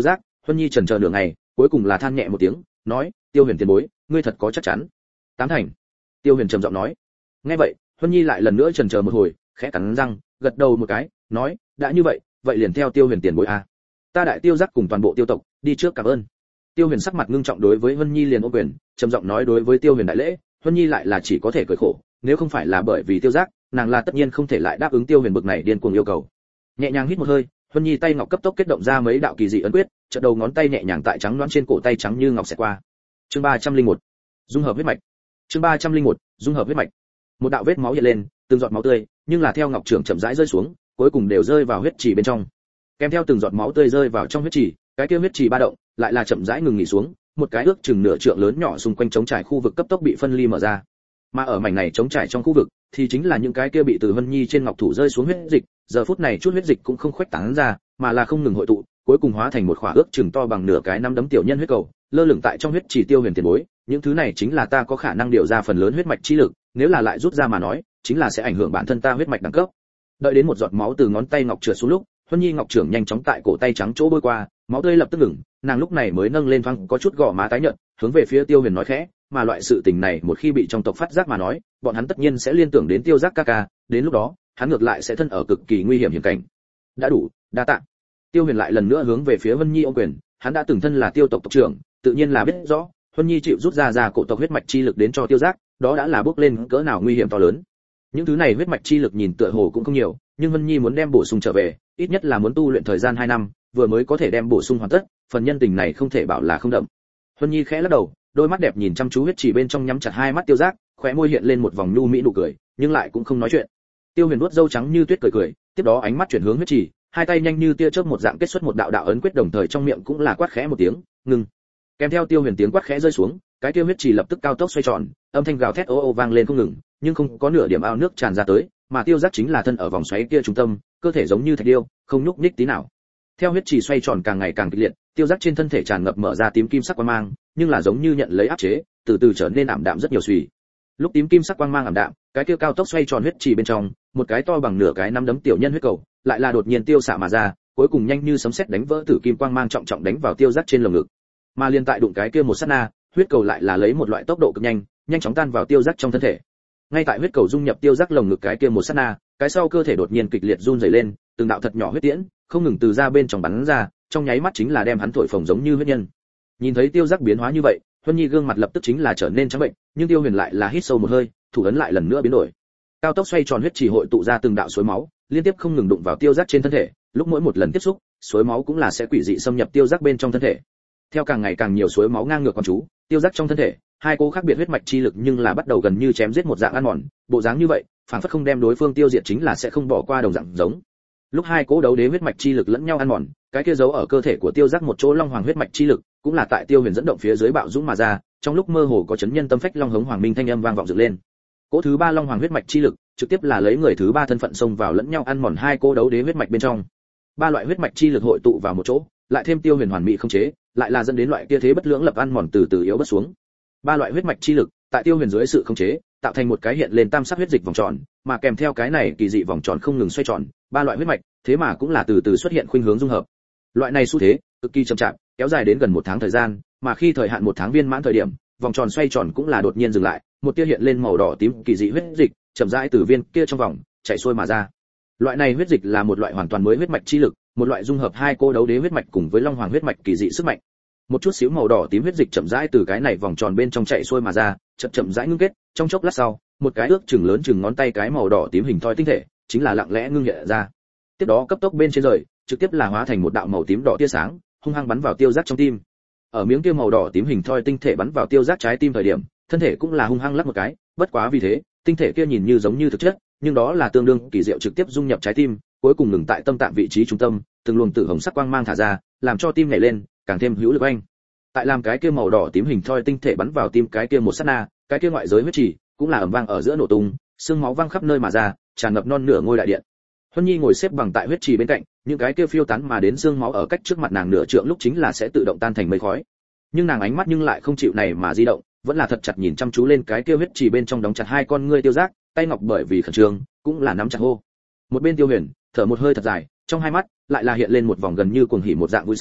Huân Nhi chần chờ nửa ngày, cuối cùng là than nhẹ một tiếng, nói, Tiêu Huyền tiền bối, ngươi thật có chắc chắn? Tám thành. Tiêu Huyền trầm giọng nói. Nghe vậy, Huân Nhi lại lần nữa chần chờ một hồi, khẽ cắn răng, gật đầu một cái, nói, đã như vậy, vậy liền theo Tiêu Huyền tiền bối a. Ta đại Tiêu giác cùng toàn bộ Tiêu tộc, đi trước cảm ơn. Tiêu Huyền sắc mặt ngưng trọng đối với Huân Nhi liền ôm quyền, trầm giọng nói đối với Tiêu Huyền đại lễ. Huân Nhi lại là chỉ có thể cười khổ, nếu không phải là bởi vì Tiêu giác, nàng là tất nhiên không thể lại đáp ứng Tiêu Huyền bực này điên cuồng yêu cầu. Nhẹ nhàng hít một hơi, Huân Nhi tay ngọc cấp tốc kết động ra mấy đạo kỳ dị ấn quyết, chợt đầu ngón tay nhẹ nhàng tại trắng loãng trên cổ tay trắng như ngọc xẹt qua. Chương 301, dung hợp huyết mạch. Chương 301, dung hợp huyết mạch. Một đạo vết máu hiện lên, từng giọt máu tươi, nhưng là theo ngọc trưởng chậm rãi rơi xuống, cuối cùng đều rơi vào huyết trì bên trong. Kèm theo từng giọt máu tươi rơi vào trong huyết trì, cái kia huyết trì ba động, lại là chậm rãi ngừng nghỉ xuống, một cái ước chừng nửa trượng lớn nhỏ xung quanh trống trải khu vực cấp tốc bị phân ly mở ra. Mà ở mảnh này trống trải trong khu vực, thì chính là những cái kia bị từ Huân Nhi trên ngọc thủ rơi xuống huyết dịch, giờ phút này chút huyết dịch cũng không khuếch tán ra, mà là không ngừng hội tụ, cuối cùng hóa thành một khỏa ước chừng to bằng nửa cái nắm đấm tiểu nhân huyết cầu, lơ lửng tại trong huyết trì Tiêu Huyền tiền bối, những thứ này chính là ta có khả năng điều ra phần lớn huyết mạch chi lực, nếu là lại rút ra mà nói, chính là sẽ ảnh hưởng bản thân ta huyết mạch đẳng cấp. Đợi đến một giọt máu từ ngón tay ngọc trượt xuống lúc, Huân Nhi ngọc trưởng nhanh chóng tại cổ tay trắng chỗ bôi qua, máu tươi lập tức ngừng, nàng lúc này mới nâng lên thoáng có chút gò má tái nhợt, hướng về phía Tiêu Huyền nói khẽ, mà loại sự tình này một khi bị trong tộc phát giác mà nói, bọn hắn tất nhiên sẽ liên tưởng đến Tiêu Giác ca ca, đến lúc đó, hắn ngược lại sẽ thân ở cực kỳ nguy hiểm hiểm cảnh. Đã đủ, đa tạ. Tiêu Huyền lại lần nữa hướng về phía Huân Nhi ôm quyền, hắn đã từng thân là Tiêu tộc tộc trưởng, tự nhiên là biết rõ, Huân Nhi chịu rút ra cổ tộc huyết mạch chi lực đến cho Tiêu Giác, đó đã là bước lên cỡ nào nguy hiểm to lớn. Những thứ này huyết mạch chi lực nhìn tựa hồ cũng không nhiều, nhưng Huân Nhi muốn đem bổ sung trở về, ít nhất là muốn tu luyện thời gian 2 năm, vừa mới có thể đem bổ sung hoàn tất, phần nhân tình này không thể bảo là không đậm. Huân Nhi khẽ lắc đầu, đôi mắt đẹp nhìn chăm chú huyết chỉ bên trong nhắm chặt hai mắt Tiêu Giác, khóe môi hiện lên một vòng nhu mỹ nụ cười, nhưng lại cũng không nói chuyện. Tiêu Huyền vuốt râu trắng như tuyết cười cười, tiếp đó ánh mắt chuyển hướng huyết chỉ, hai tay nhanh như tia chớp một dạng kết xuất một đạo đạo ấn quyết, đồng thời trong miệng cũng là quát khẽ một tiếng, ngừng. Kèm theo Tiêu Huyền tiếng quát khẽ rơi xuống, cái tiêu huyết chỉ lập tức cao tốc xoay tròn, âm thanh gào thét ô ô vang lên không ngừng, nhưng không có nửa điểm ao nước tràn ra tới, mà Tiêu Giác chính là thân ở vòng xoáy kia trung tâm, cơ thể giống như thạch điêu, không nhúc nhích tí nào. Theo huyết chỉ xoay tròn càng ngày càng kịch liệt, Tiêu Giác trên thân thể tràn ngập mở ra tím kim sắc quang mang, nhưng là giống như nhận lấy áp chế, từ từ trở nên ảm đạm rất nhiều suy. Lúc tím kim sắc quang mang ảm đạm, cái kia cao tốc xoay tròn huyết chỉ bên trong, một cái to bằng nửa cái nắm đấm tiểu nhân huyết cầu, lại là đột nhiên tiêu xạ mà ra, cuối cùng nhanh như sấm sét đánh vỡ tử kim quang mang trọng trọng đánh vào Tiêu Giác trên lồng ngực. Mà liên tại đụng cái kia một sát na, huyết cầu lại là lấy một loại tốc độ cực nhanh, nhanh chóng tan vào Tiêu Giác trong thân thể. Ngay tại huyết cầu dung nhập Tiêu Giác lồng ngực cái kia một sát na, cái sau cơ thể đột nhiên kịch liệt run rẩy lên, từng đạo thật nhỏ huyết tiễn không ngừng từ ra bên trong bắn ra, trong nháy mắt chính là đem hắn thổi phồng giống như huyết nhân. Nhìn thấy Tiêu Giác biến hóa như vậy, Huân Nhi gương mặt lập tức chính là trở nên trắng bệnh, nhưng Tiêu Huyền lại là hít sâu một hơi, thủ ấn lại lần nữa biến đổi. Cao tốc xoay tròn huyết chỉ hội tụ ra từng đạo suối máu, liên tiếp không ngừng đụng vào Tiêu Giác trên thân thể, lúc mỗi một lần tiếp xúc, suối máu cũng là sẽ quỷ dị xâm nhập Tiêu Giác bên trong thân thể. Theo càng ngày càng nhiều suối máu ngang ngược con chú, Tiêu Giác trong thân thể, hai cố khác biệt huyết mạch chi lực nhưng là bắt đầu gần như chém giết một dạng ăn mòn, bộ dáng như vậy, phản phất không đem đối phương tiêu diệt chính là sẽ không bỏ qua đồng dạng giống. Lúc hai cố đấu đế huyết mạch chi lực lẫn nhau ăn mòn, cái kia giấu ở cơ thể của Tiêu Giác một chỗ long hoàng huyết mạch chi lực, cũng là tại Tiêu Huyền dẫn động phía dưới bạo dũng mà ra, trong lúc mơ hồ có chấn nhân tâm phách long hống hoàng minh thanh âm vang vọng dựng lên. Cỗ thứ ba long hoàng huyết mạch chi lực, trực tiếp là lấy người thứ ba thân phận xông vào lẫn nhau ăn mòn hai cố đấu đế huyết mạch bên trong. Ba loại huyết mạch chi lực hội tụ vào một chỗ, lại thêm Tiêu Huyền hoàn mỹ không chế, lại là dẫn đến loại kia thế bất lưỡng lập ăn mòn từ từ yếu bớt xuống. Ba loại huyết mạch chi lực, tại Tiêu Huyền dưới sự khống chế, tạo thành một cái hiện lên tam sắc huyết dịch vòng tròn, mà kèm theo cái này kỳ dị vòng tròn không ngừng xoay tròn, ba loại huyết mạch, thế mà cũng là từ từ xuất hiện khuynh hướng dung hợp. Loại này xu thế cực kỳ chậm chạp, kéo dài đến gần 1 tháng thời gian, mà khi thời hạn 1 tháng viên mãn thời điểm, vòng tròn xoay tròn cũng là đột nhiên dừng lại, một tia hiện lên màu đỏ tím kỳ dị huyết dịch, chậm rãi từ viên kia trong vòng chảy xuôi mà ra. Loại này huyết dịch là một loại hoàn toàn mới huyết mạch chi lực, một loại dung hợp hai cô đấu đế huyết mạch cùng với long hoàng huyết mạch kỳ dị sức mạnh. Một chút xíu màu đỏ tím huyết dịch chậm rãi từ cái này vòng tròn bên trong chạy xuôi mà ra, chậm rãi ngưng kết, trong chốc lát sau, một cái ước chừng lớn chừng ngón tay cái màu đỏ tím hình thoi tinh thể, chính là lặng lẽ ngưng hiện ra. Tiếp đó cấp tốc bên trên rời, trực tiếp là hóa thành một đạo màu tím đỏ tia sáng, hung hăng bắn vào Tiêu Giác trong tim. Ở miếng kia màu đỏ tím hình thoi tinh thể bắn vào Tiêu Giác trái tim thời điểm, thân thể cũng là hung hăng lắc một cái, bất quá vì thế, tinh thể kia nhìn như giống như thực chất, nhưng đó là tương đương kỳ diệu trực tiếp dung nhập trái tim, cuối cùng ngừng tại tâm tạng vị trí trung tâm, từng luồng tử hồng sắc quang mang thả ra, làm cho tim nhảy lên, càng thêm hữu lực anh. Tại làm cái kia màu đỏ tím hình thoi tinh thể bắn vào tim cái kia một sát na, cái kia ngoại giới huyết chỉ cũng là ầm vang ở giữa nổ tung, xương máu văng khắp nơi mà ra, tràn ngập non nửa ngôi đại điện. Huân Nhi ngồi xếp bằng tại huyết trì bên cạnh, những cái kia phiêu tán mà đến xương máu ở cách trước mặt nàng nửa trượng lúc chính là sẽ tự động tan thành mây khói. Nhưng nàng ánh mắt nhưng lại không chịu này mà di động, vẫn là thật chặt nhìn chăm chú lên cái kia huyết trì bên trong đóng chặt hai con ngươi Tiêu Giác, tay ngọc bởi vì khẩn trương, cũng là nắm chặt hô. Một bên Tiêu Huyền, thở một hơi thật dài, trong hai mắt lại là hiện lên một vòng gần như cuồng hỉ một dạng vui sướng,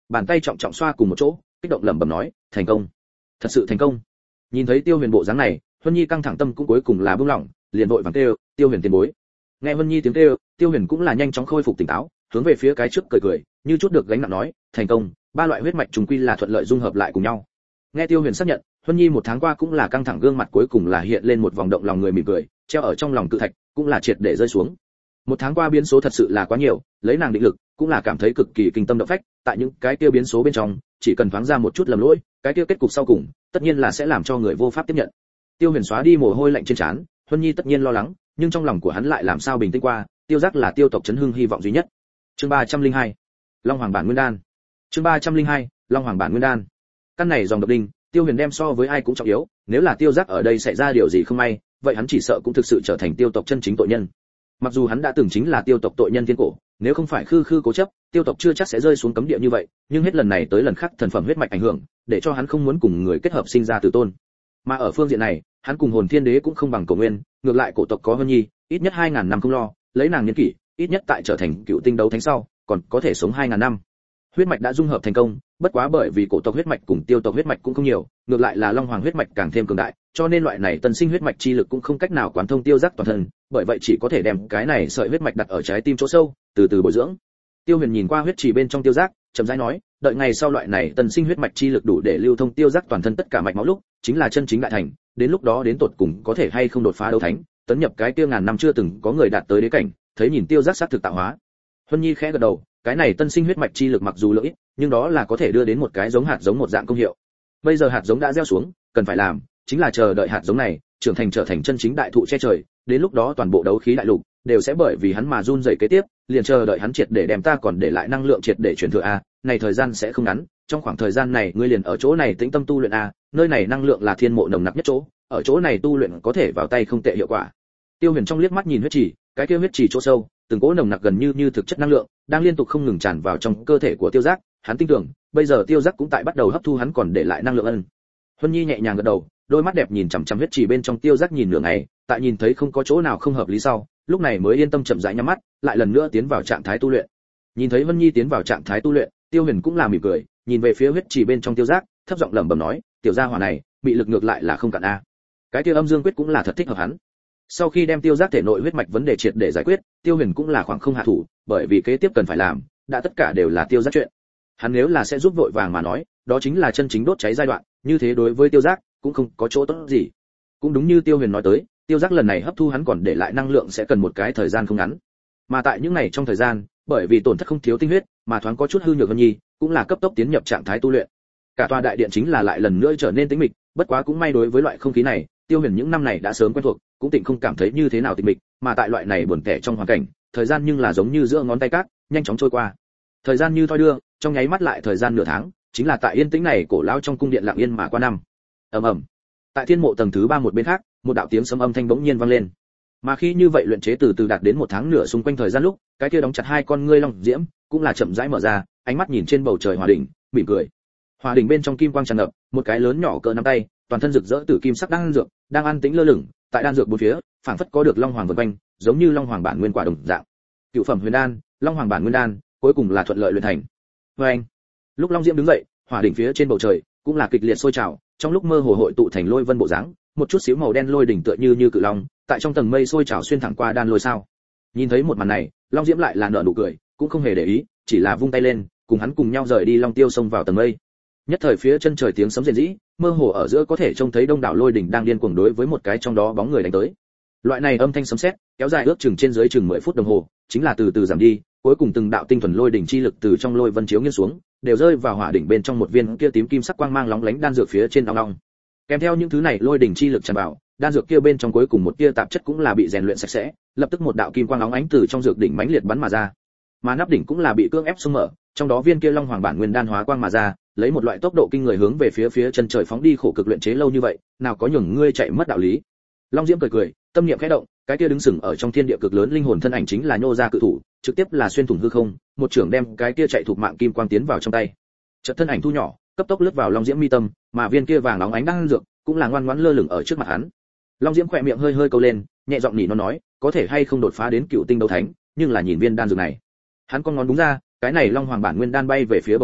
bàn tay trọng trọng xoa cùng một chỗ, kích động lẩm bẩm nói, thành công, thật sự thành công. Nhìn thấy Tiêu Huyền bộ dáng này, Huân Nhi căng thẳng tâm cũng cuối cùng là buông lỏng, liền vội vàng kêu, Tiêu Huyền tiền bối. Nghe Huân Nhi tiếng kêu, Tiêu Huyền cũng là nhanh chóng khôi phục tỉnh táo, hướng về phía cái trước cười cười, như chút được gánh nặng nói, thành công, ba loại huyết mạch trùng quy là thuận lợi dung hợp lại cùng nhau. Nghe Tiêu Huyền xác nhận, Huân Nhi một tháng qua cũng là căng thẳng gương mặt cuối cùng là hiện lên một vòng động lòng người mỉm cười, treo ở trong lòng cự thạch, cũng là triệt để rơi xuống. Một tháng qua biến số thật sự là quá nhiều, lấy nàng định lực, cũng là cảm thấy cực kỳ kinh tâm động phách, tại những cái tiêu biến số bên trong, chỉ cần thoáng ra một chút lầm lỗi, cái tiêu kết cục sau cùng, tất nhiên là sẽ làm cho người vô pháp tiếp nhận. Tiêu Huyền xóa đi mồ hôi lạnh trên trán, Huân Nhi tất nhiên lo lắng, nhưng trong lòng của hắn lại làm sao bình tĩnh qua, Tiêu Giác là Tiêu tộc chấn hưng hy vọng duy nhất. Chương 302, Long Hoàng bản nguyên đan. Chương 302, Long Hoàng bản nguyên đan. Căn này dòng độc đinh, Tiêu Huyền đem so với ai cũng trọng yếu, nếu là Tiêu Giác ở đây xảy ra điều gì không may, vậy hắn chỉ sợ cũng thực sự trở thành Tiêu tộc chân chính tội nhân. Mặc dù hắn đã từng chính là Tiêu tộc tội nhân thiên cổ, nếu không phải khư khư cố chấp, Tiêu tộc chưa chắc sẽ rơi xuống cấm địa như vậy, nhưng hết lần này tới lần khác thần phẩm huyết mạch ảnh hưởng, để cho hắn không muốn cùng người kết hợp sinh ra tử tôn. Mà ở phương diện này, hắn cùng Hồn Thiên Đế cũng không bằng Cổ Nguyên, ngược lại cổ tộc có Vân Nhi, ít nhất 2000 năm không lo, lấy nàng niên kỷ, ít nhất tại trở thành cựu tinh đấu thánh sau, còn có thể sống 2000 năm. Huyết mạch đã dung hợp thành công, bất quá bởi vì cổ tộc huyết mạch cùng Tiêu tộc huyết mạch cũng không nhiều, ngược lại là Long Hoàng huyết mạch càng thêm cường đại, cho nên loại này tân sinh huyết mạch chi lực cũng không cách nào quán thông Tiêu Giác toàn thân, bởi vậy chỉ có thể đem cái này sợi huyết mạch đặt ở trái tim chỗ sâu, từ từ bồi dưỡng. Tiêu Huyền nhìn qua huyết trì bên trong Tiêu Giác, chậm rãi nói, đợi ngày sau loại này tân sinh huyết mạch chi lực đủ để lưu thông Tiêu Giác toàn thân tất cả mạch máu lúc, chính là chân chính đại thành, đến lúc đó đến tột cùng có thể hay không đột phá đấu thánh, tấn nhập cái kia ngàn năm chưa từng có người đạt tới đế cảnh, thấy nhìn Tiêu Giác sát thực tạo hóa. Huân Nhi khẽ gật đầu, cái này tân sinh huyết mạch chi lực mặc dù lợi ích, nhưng đó là có thể đưa đến một cái giống hạt giống một dạng công hiệu. Bây giờ hạt giống đã gieo xuống, cần phải làm chính là chờ đợi hạt giống này trưởng thành trở thành chân chính đại thụ che trời, đến lúc đó toàn bộ đấu khí đại lục đều sẽ bởi vì hắn mà run rẩy kế tiếp, liền chờ đợi hắn triệt để đem ta còn để lại năng lượng triệt để truyền thừa a, này thời gian sẽ không ngắn, trong khoảng thời gian này ngươi liền ở chỗ này tĩnh tâm tu luyện a, nơi này năng lượng là thiên mộ nồng nặc nhất chỗ, ở chỗ này tu luyện có thể vào tay không tệ hiệu quả. Tiêu Huyền trong liếc mắt nhìn huyết trì, cái kia huyết trì chỗ sâu, từng cỗ nồng nặc gần như thực chất năng lượng đang liên tục không ngừng tràn vào trong cơ thể của Tiêu Giác, hắn tin tưởng, bây giờ Tiêu Giác cũng tại bắt đầu hấp thu hắn còn để lại năng lượng ân. Huân Nhi nhẹ nhàng gật đầu, đôi mắt đẹp nhìn chằm chằm huyết trì bên trong Tiêu Giác nhìn nửa ngày, tại nhìn thấy không có chỗ nào không hợp lý sau, lúc này mới yên tâm chậm rãi nhắm mắt, lại lần nữa tiến vào trạng thái tu luyện. Nhìn thấy Huân Nhi tiến vào trạng thái tu luyện, Tiêu Huyền cũng là mỉm cười, nhìn về phía huyết trì bên trong Tiêu Giác, thấp giọng lẩm bẩm nói, tiểu gia hỏa này, bị lực ngược lại là không cạn a. Cái kia âm dương quyết cũng là thật thích hợp hắn. Sau khi đem Tiêu Giác thể nội huyết mạch vấn đề triệt để giải quyết, Tiêu Huyền cũng là khoảng không hạ thủ, bởi vì kế tiếp cần phải làm, đã tất cả đều là Tiêu Giác chuyện. Hắn nếu là sẽ giúp vội vàng mà nói, đó chính là chân chính đốt cháy giai đoạn, như thế đối với Tiêu Giác cũng không có chỗ tốt gì. Cũng đúng như Tiêu Huyền nói tới, Tiêu Giác lần này hấp thu hắn còn để lại năng lượng sẽ cần một cái thời gian không ngắn. Mà tại những ngày trong thời gian, bởi vì tổn thất không thiếu tinh huyết, mà thoáng có chút hư nhược Vân Nhi, cũng là cấp tốc tiến nhập trạng thái tu luyện. Cả tòa đại điện chính là lại lần nữa trở nên tĩnh mịch, bất quá cũng may đối với loại không khí này, Tiêu Huyền những năm này đã sớm quen thuộc, cũng tịnh không cảm thấy như thế nào tịch mịch, mà tại loại này buồn tẻ trong hoàn cảnh, thời gian nhưng là giống như giữa ngón tay cát, nhanh chóng trôi qua. Thời gian như thoi đưa, trong nháy mắt lại thời gian nửa tháng, chính là tại yên tĩnh này cổ lão trong cung điện lặng yên mà qua năm. Ầm ầm. Tại thiên mộ tầng thứ 3 một bên khác, một đạo tiếng sấm âm thanh bỗng nhiên vang lên. Mà khi như vậy luyện chế từ từ đạt đến một tháng nửa xung quanh thời gian lúc, cái kia đóng chặt hai con ngươi long diễm, cũng là chậm rãi mở ra, ánh mắt nhìn trên bầu trời hỏa đỉnh, mỉm cười. Hỏa đỉnh bên trong kim quang tràn ngập, một cái lớn nhỏ cỡ nắm tay, toàn thân rực rỡ tử kim sắc đan dược, đang an tĩnh lơ lửng, tại đan dược bốn phía, phảng phất có được long hoàng vần quanh, giống như long hoàng bản nguyên quả đồng dạng. Cựu phẩm huyền đan, long hoàng bản nguyên đan, cuối cùng là thuận lợi luyện thành. Oeng. Lúc long diễm đứng dậy, hỏa đỉnh phía trên bầu trời cũng là kịch liệt sôi trào, trong lúc mơ hồ hội tụ thành lôi vân bộ dáng, một chút xíu màu đen lôi đỉnh tựa như cự long, tại trong tầng mây sôi trào xuyên thẳng qua đan lôi sao. Nhìn thấy một màn này, long diễm lại là nở nụ cười, cũng không hề để ý, chỉ là vung tay lên, cùng hắn cùng nhau rời đi long tiêu xông vào tầng mây. Nhất thời phía chân trời tiếng sấm rền rĩ, mơ hồ ở giữa có thể trông thấy đông đảo lôi đỉnh đang điên cuồng đối với một cái trong đó bóng người đánh tới. Loại này âm thanh sấm sét kéo dài ước chừng trên dưới chừng 10 phút đồng hồ, chính là từ từ giảm đi, cuối cùng từng đạo tinh thuần lôi đỉnh chi lực từ trong lôi vân chiếu nghiêng xuống, đều rơi vào hỏa đỉnh bên trong một viên kia tím kim sắc quang mang lóng lánh đan dược phía trên ong ong. Kèm theo những thứ này lôi đỉnh chi lực tràn vào, đan dược kia bên trong cuối cùng một tia tạp chất cũng là bị rèn luyện sạch sẽ, lập tức một đạo kim quang óng ánh từ trong dược đỉnh mãnh liệt bắn mà ra. Mà nắp đỉnh cũng là bị cưỡng ép xung mở, trong đó viên kia long hoàng bản nguyên đan hóa quang mà ra, lấy một loại tốc độ kinh người hướng về phía chân trời phóng đi, khổ cực luyện chế lâu như vậy, nào có nhường ngươi chạy mất đạo lý. Long Diễm cười cười, tâm niệm khẽ động, cái kia đứng sừng ở trong thiên địa cực lớn linh hồn thân ảnh chính là nhô ra cự thủ, trực tiếp là xuyên thủng hư không, một chưởng đem cái kia chạy thuộc mạng kim quang tiến vào trong tay. Chợt thân ảnh thu nhỏ, cấp tốc lướt vào Long Diễm mi tâm, mà viên kia vàng óng ánh đang dược cũng là ngoan ngoãn lơ lửng ở trước mặt hắn. Long Diễm khẽ miệng hơi hơi câu lên, nhẹ giọng nỉ nó nói, có thể hay không đột phá đến cựu tinh đấu thánh, nhưng là nhìn viên đan dược này. Hắn con ngón đúng ra, cái này long hoàng bản nguyên đan bay về phía bầu trời,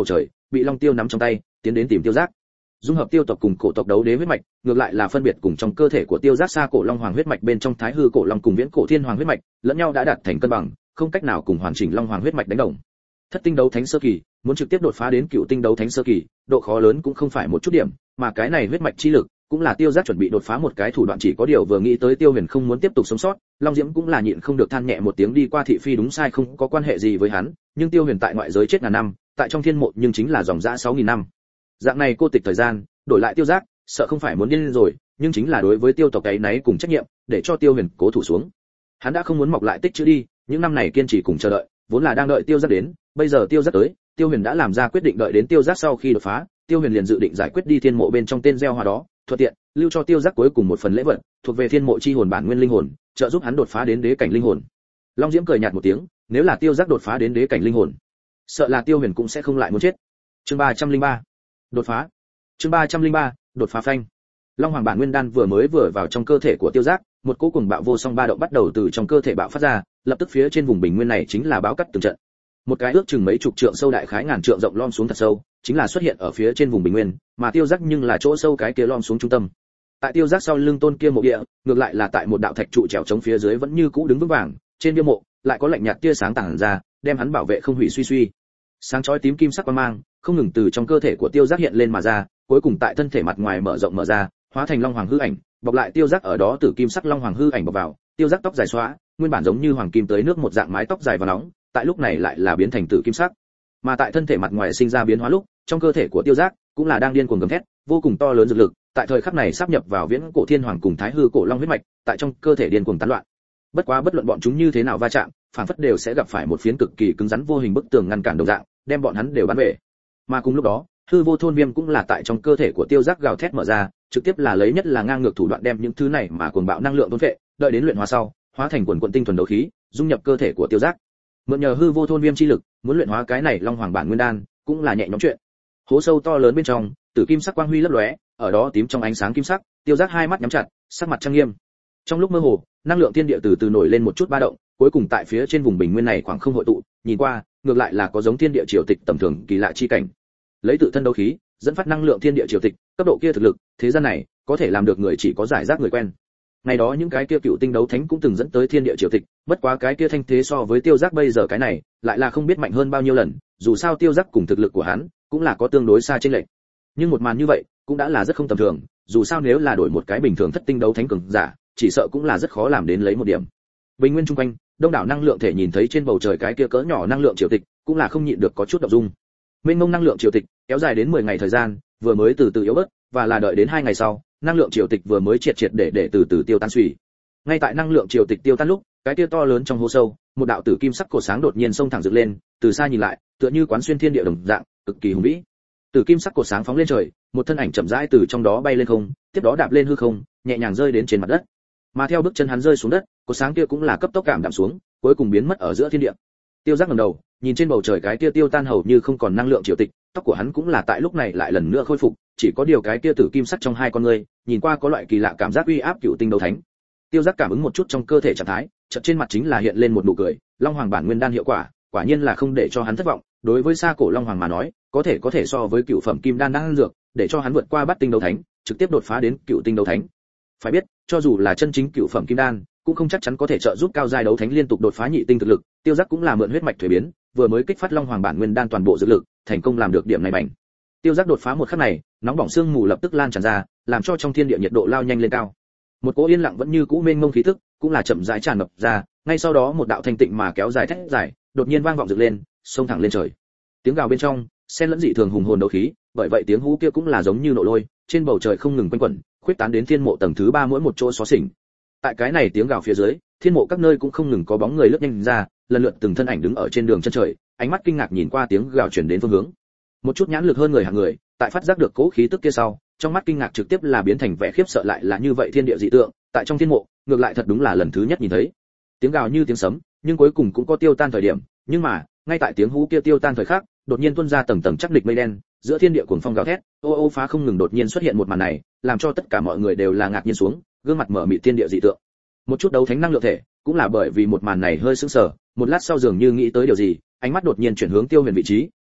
bị Long Tiêu nắm trong tay, tiến đến tìm Tiêu Giác. Dung hợp tiêu tộc cùng cổ tộc đấu đế huyết mạch, ngược lại là phân biệt cùng trong cơ thể của Tiêu Giác xa cổ long hoàng huyết mạch bên trong thái hư cổ long cùng viễn cổ thiên hoàng huyết mạch, lẫn nhau đã đạt thành cân bằng, không cách nào cùng hoàn chỉnh long hoàng huyết mạch đánh đồng. Thất tinh đấu thánh sơ kỳ, muốn trực tiếp đột phá đến cựu tinh đấu thánh sơ kỳ, độ khó lớn cũng không phải một chút điểm, mà cái này huyết mạch chi lực, cũng là Tiêu Giác chuẩn bị đột phá một cái thủ đoạn. Chỉ có điều vừa nghĩ tới Tiêu Huyền không muốn tiếp tục sống sót, Long Diễm cũng là nhịn không được than nhẹ một tiếng. Đi qua thị phi đúng sai không có quan hệ gì với hắn, nhưng Tiêu Huyền tại ngoại giới chết ngàn năm, tại trong thiên mộ nhưng chính là dòng dã 6000 năm. Dạng này cô tịch thời gian, đổi lại Tiêu Giác, sợ không phải muốn điên rồi, nhưng chính là đối với tiêu tộc ấy nấy cùng trách nhiệm, để cho Tiêu Huyền cố thủ xuống. Hắn đã không muốn mọc lại tích chữ đi, những năm này kiên trì cùng chờ đợi, vốn là đang đợi Tiêu Giác đến, bây giờ Tiêu Giác tới, Tiêu Huyền đã làm ra quyết định. Đợi đến Tiêu Giác sau khi đột phá, Tiêu Huyền liền dự định giải quyết đi thiên mộ bên trong tên gieo hoa đó, thuận tiện lưu cho Tiêu Giác cuối cùng một phần lễ vật, thuộc về thiên mộ chi hồn bản nguyên linh hồn, trợ giúp hắn đột phá đến đế cảnh linh hồn. Long Diễm cười nhạt một tiếng, nếu là Tiêu Giác đột phá đến đế cảnh linh hồn, sợ là Tiêu Huyền cũng sẽ không lại muốn chết. Chương 303. Đột phá. Chương 303. Đột phá phanh. Long Hoàng bản nguyên đan vừa mới vào trong cơ thể của Tiêu Giác, một cỗ cuồng bạo vô song ba động bắt đầu từ trong cơ thể bạo phát ra, lập tức phía trên vùng bình nguyên này chính là báo cắt từng trận. Một cái ước chừng mấy chục trượng sâu đại khái ngàn trượng rộng lom xuống thật sâu, chính là xuất hiện ở phía trên vùng bình nguyên, mà Tiêu Giác nhưng là chỗ sâu cái kia lom xuống trung tâm. Tại Tiêu Giác sau lưng tôn kia mộ địa, ngược lại là tại một đạo thạch trụ trèo chống phía dưới vẫn như cũ đứng vững vàng, trên bia mộ lại có lạnh nhạt tia sáng tản ra, đem hắn bảo vệ không hủy suy suy. Sáng chói tím kim sắc quang mang, không ngừng từ trong cơ thể của Tiêu Giác hiện lên mà ra, cuối cùng tại thân thể mặt ngoài mở rộng mở ra, hóa thành long hoàng hư ảnh, bọc lại Tiêu Giác ở đó tử kim sắc long hoàng hư ảnh bọc vào. Tiêu Giác tóc dài xóa, nguyên bản giống như hoàng kim tới nước một dạng mái tóc dài và nóng, tại lúc này lại là biến thành tử kim sắc. Mà tại thân thể mặt ngoài sinh ra biến hóa lúc, trong cơ thể của Tiêu Giác cũng là đang điên cuồng gầm thét, vô cùng to lớn dược lực, tại thời khắc này sáp nhập vào viễn cổ thiên hoàng cùng thái hư cổ long huyết mạch, tại trong cơ thể điên cuồng tán loạn. Bất quá bất luận bọn chúng như thế nào va chạm, phản phất đều sẽ gặp phải một phiến cực kỳ cứng rắn vô hình bức tường ngăn cản đồng dạng, đem bọn hắn đều bắn bể. Mà cùng lúc đó, hư vô thôn viêm cũng là tại trong cơ thể của Tiêu Giác gào thét mở ra, trực tiếp là lấy nhất là ngang ngược thủ đoạn đem những thứ này mà cuồng bạo năng lượng thôn phệ, đợi đến luyện hóa sau, hóa thành quần quần tinh thuần đấu khí, dung nhập cơ thể của Tiêu Giác. Mượn nhờ hư vô thôn viêm chi lực, muốn luyện hóa cái này long hoàng bản nguyên đan, cũng là nhẹ nhõm chuyện. Hố sâu to lớn bên trong, tử kim sắc quang huy lấp lóe, ở đó tím trong ánh sáng kim sắc, Tiêu Giác hai mắt nhắm chặt, sắc mặt trang nghiêm. Trong lúc mơ hồ, năng lượng thiên địa từ từ nổi lên một chút ba động, cuối cùng tại phía trên vùng bình nguyên này khoảng không hội tụ, nhìn qua, ngược lại là có giống thiên địa triều tịch tầm thường kỳ lạ chi cảnh. Lấy tự thân đấu khí, dẫn phát năng lượng thiên địa triều tịch, cấp độ kia thực lực, thế gian này, có thể làm được người chỉ có giải rác người quen. Ngày đó những cái kia cựu tinh đấu thánh cũng từng dẫn tới thiên địa triều tịch, bất quá cái kia thanh thế so với Tiêu Giác bây giờ cái này, lại là không biết mạnh hơn bao nhiêu lần, dù sao Tiêu Giác cùng thực lực của hắn, cũng là có tương đối xa chênh lệch. Nhưng một màn như vậy, cũng đã là rất không tầm thường, dù sao nếu là đổi một cái bình thường thất tinh đấu thánh cường giả, chỉ sợ cũng là rất khó làm đến lấy một điểm. Bình nguyên chung quanh, đông đảo năng lượng thể nhìn thấy trên bầu trời cái kia cỡ nhỏ năng lượng triều tịch, cũng là không nhịn được có chút động dung. Mênh mông năng lượng triều tịch, kéo dài đến 10 ngày thời gian, vừa mới từ từ yếu bớt, và là đợi đến 2 ngày sau, năng lượng triều tịch vừa mới triệt để từ từ tiêu tan suy. Ngay tại năng lượng triều tịch tiêu tan lúc, cái kia to lớn trong hố sâu, một đạo tử kim sắc cột sáng đột nhiên xông thẳng dựng lên, từ xa nhìn lại, tựa như quán xuyên thiên địa đồng dạng, cực kỳ hùng vĩ. Tử kim sắc cột sáng phóng lên trời, một thân ảnh chậm rãi từ trong đó bay lên không, tiếp đó đạp lên hư không, nhẹ nhàng rơi đến trên mặt đất. Mà theo bước chân hắn rơi xuống đất, cột sáng kia cũng là cấp tốc cảm đạm xuống, cuối cùng biến mất ở giữa thiên địa. Tiêu Giác ngẩng đầu, nhìn trên bầu trời cái kia tiêu tan hầu như không còn năng lượng triều tịch, tóc của hắn cũng là tại lúc này lại lần nữa khôi phục, chỉ có điều cái kia tử kim sắc trong hai con ngươi, nhìn qua có loại kỳ lạ cảm giác uy áp cựu tinh đấu thánh. Tiêu Giác cảm ứng một chút trong cơ thể trạng thái, chợt trên mặt chính là hiện lên một nụ cười, Long Hoàng bản nguyên đan hiệu quả, quả nhiên là không để cho hắn thất vọng, đối với xa cổ Long Hoàng mà nói, có thể so với cựu phẩm kim đan đang dược, để cho hắn vượt qua bát tinh đấu thánh, trực tiếp đột phá đến cựu tinh đấu thánh. Phải biết, cho dù là chân chính cựu phẩm kim đan, cũng không chắc chắn có thể trợ giúp cao giai đấu thánh liên tục đột phá nhị tinh thực lực. Tiêu Giác cũng là mượn huyết mạch thuế biến, vừa mới kích phát Long Hoàng bản nguyên đan toàn bộ dược lực, thành công làm được điểm này mạnh. Tiêu Giác đột phá một khắc này, nóng bỏng sương mù lập tức lan tràn ra, làm cho trong thiên địa nhiệt độ lao nhanh lên cao. Một cỗ yên lặng vẫn như cũ mênh mông khí tức, cũng là chậm rãi tràn ngập ra, ngay sau đó một đạo thanh tịnh mà kéo dài thét dài, đột nhiên vang vọng dựng lên, xông thẳng lên trời. Tiếng gào bên trong, xen lẫn dị thường hùng hồn đấu khí, bởi vậy tiếng hú kia cũng là giống như nổ lôi, trên bầu trời không ngừng quanh quẩn, khuyết tán đến thiên mộ tầng thứ 3 mỗi một chỗ xó xỉnh. Tại cái này tiếng gào phía dưới, thiên mộ các nơi cũng không ngừng có bóng người lướt nhanh ra, lần lượt từng thân ảnh đứng ở trên đường chân trời, ánh mắt kinh ngạc nhìn qua tiếng gào truyền đến phương hướng. Một chút nhãn lực hơn người hạng người, tại phát giác được cố khí tức kia sau, trong mắt kinh ngạc trực tiếp là biến thành vẻ khiếp sợ, lại là như vậy thiên địa dị tượng, tại trong thiên mộ, ngược lại thật đúng là lần thứ nhất nhìn thấy. Tiếng gào như tiếng sấm, nhưng cuối cùng cũng có tiêu tan thời điểm, nhưng mà, ngay tại tiếng hú kia tiêu tan thời khắc, đột nhiên tuôn ra tầng tầng chắc địch mây đen, giữa thiên địa cuồng phong gào thét, ô ô phá không ngừng đột nhiên xuất hiện một màn này, làm cho tất cả mọi người đều là ngạc nhiên xuống, gương mặt mở mịt thiên địa dị tượng. Một chút đấu thánh năng lượng thể, cũng là bởi vì một màn này hơi sững sờ, một lát sau dường như nghĩ tới điều gì, ánh mắt đột nhiên chuyển hướng Tiêu Huyền vị trí,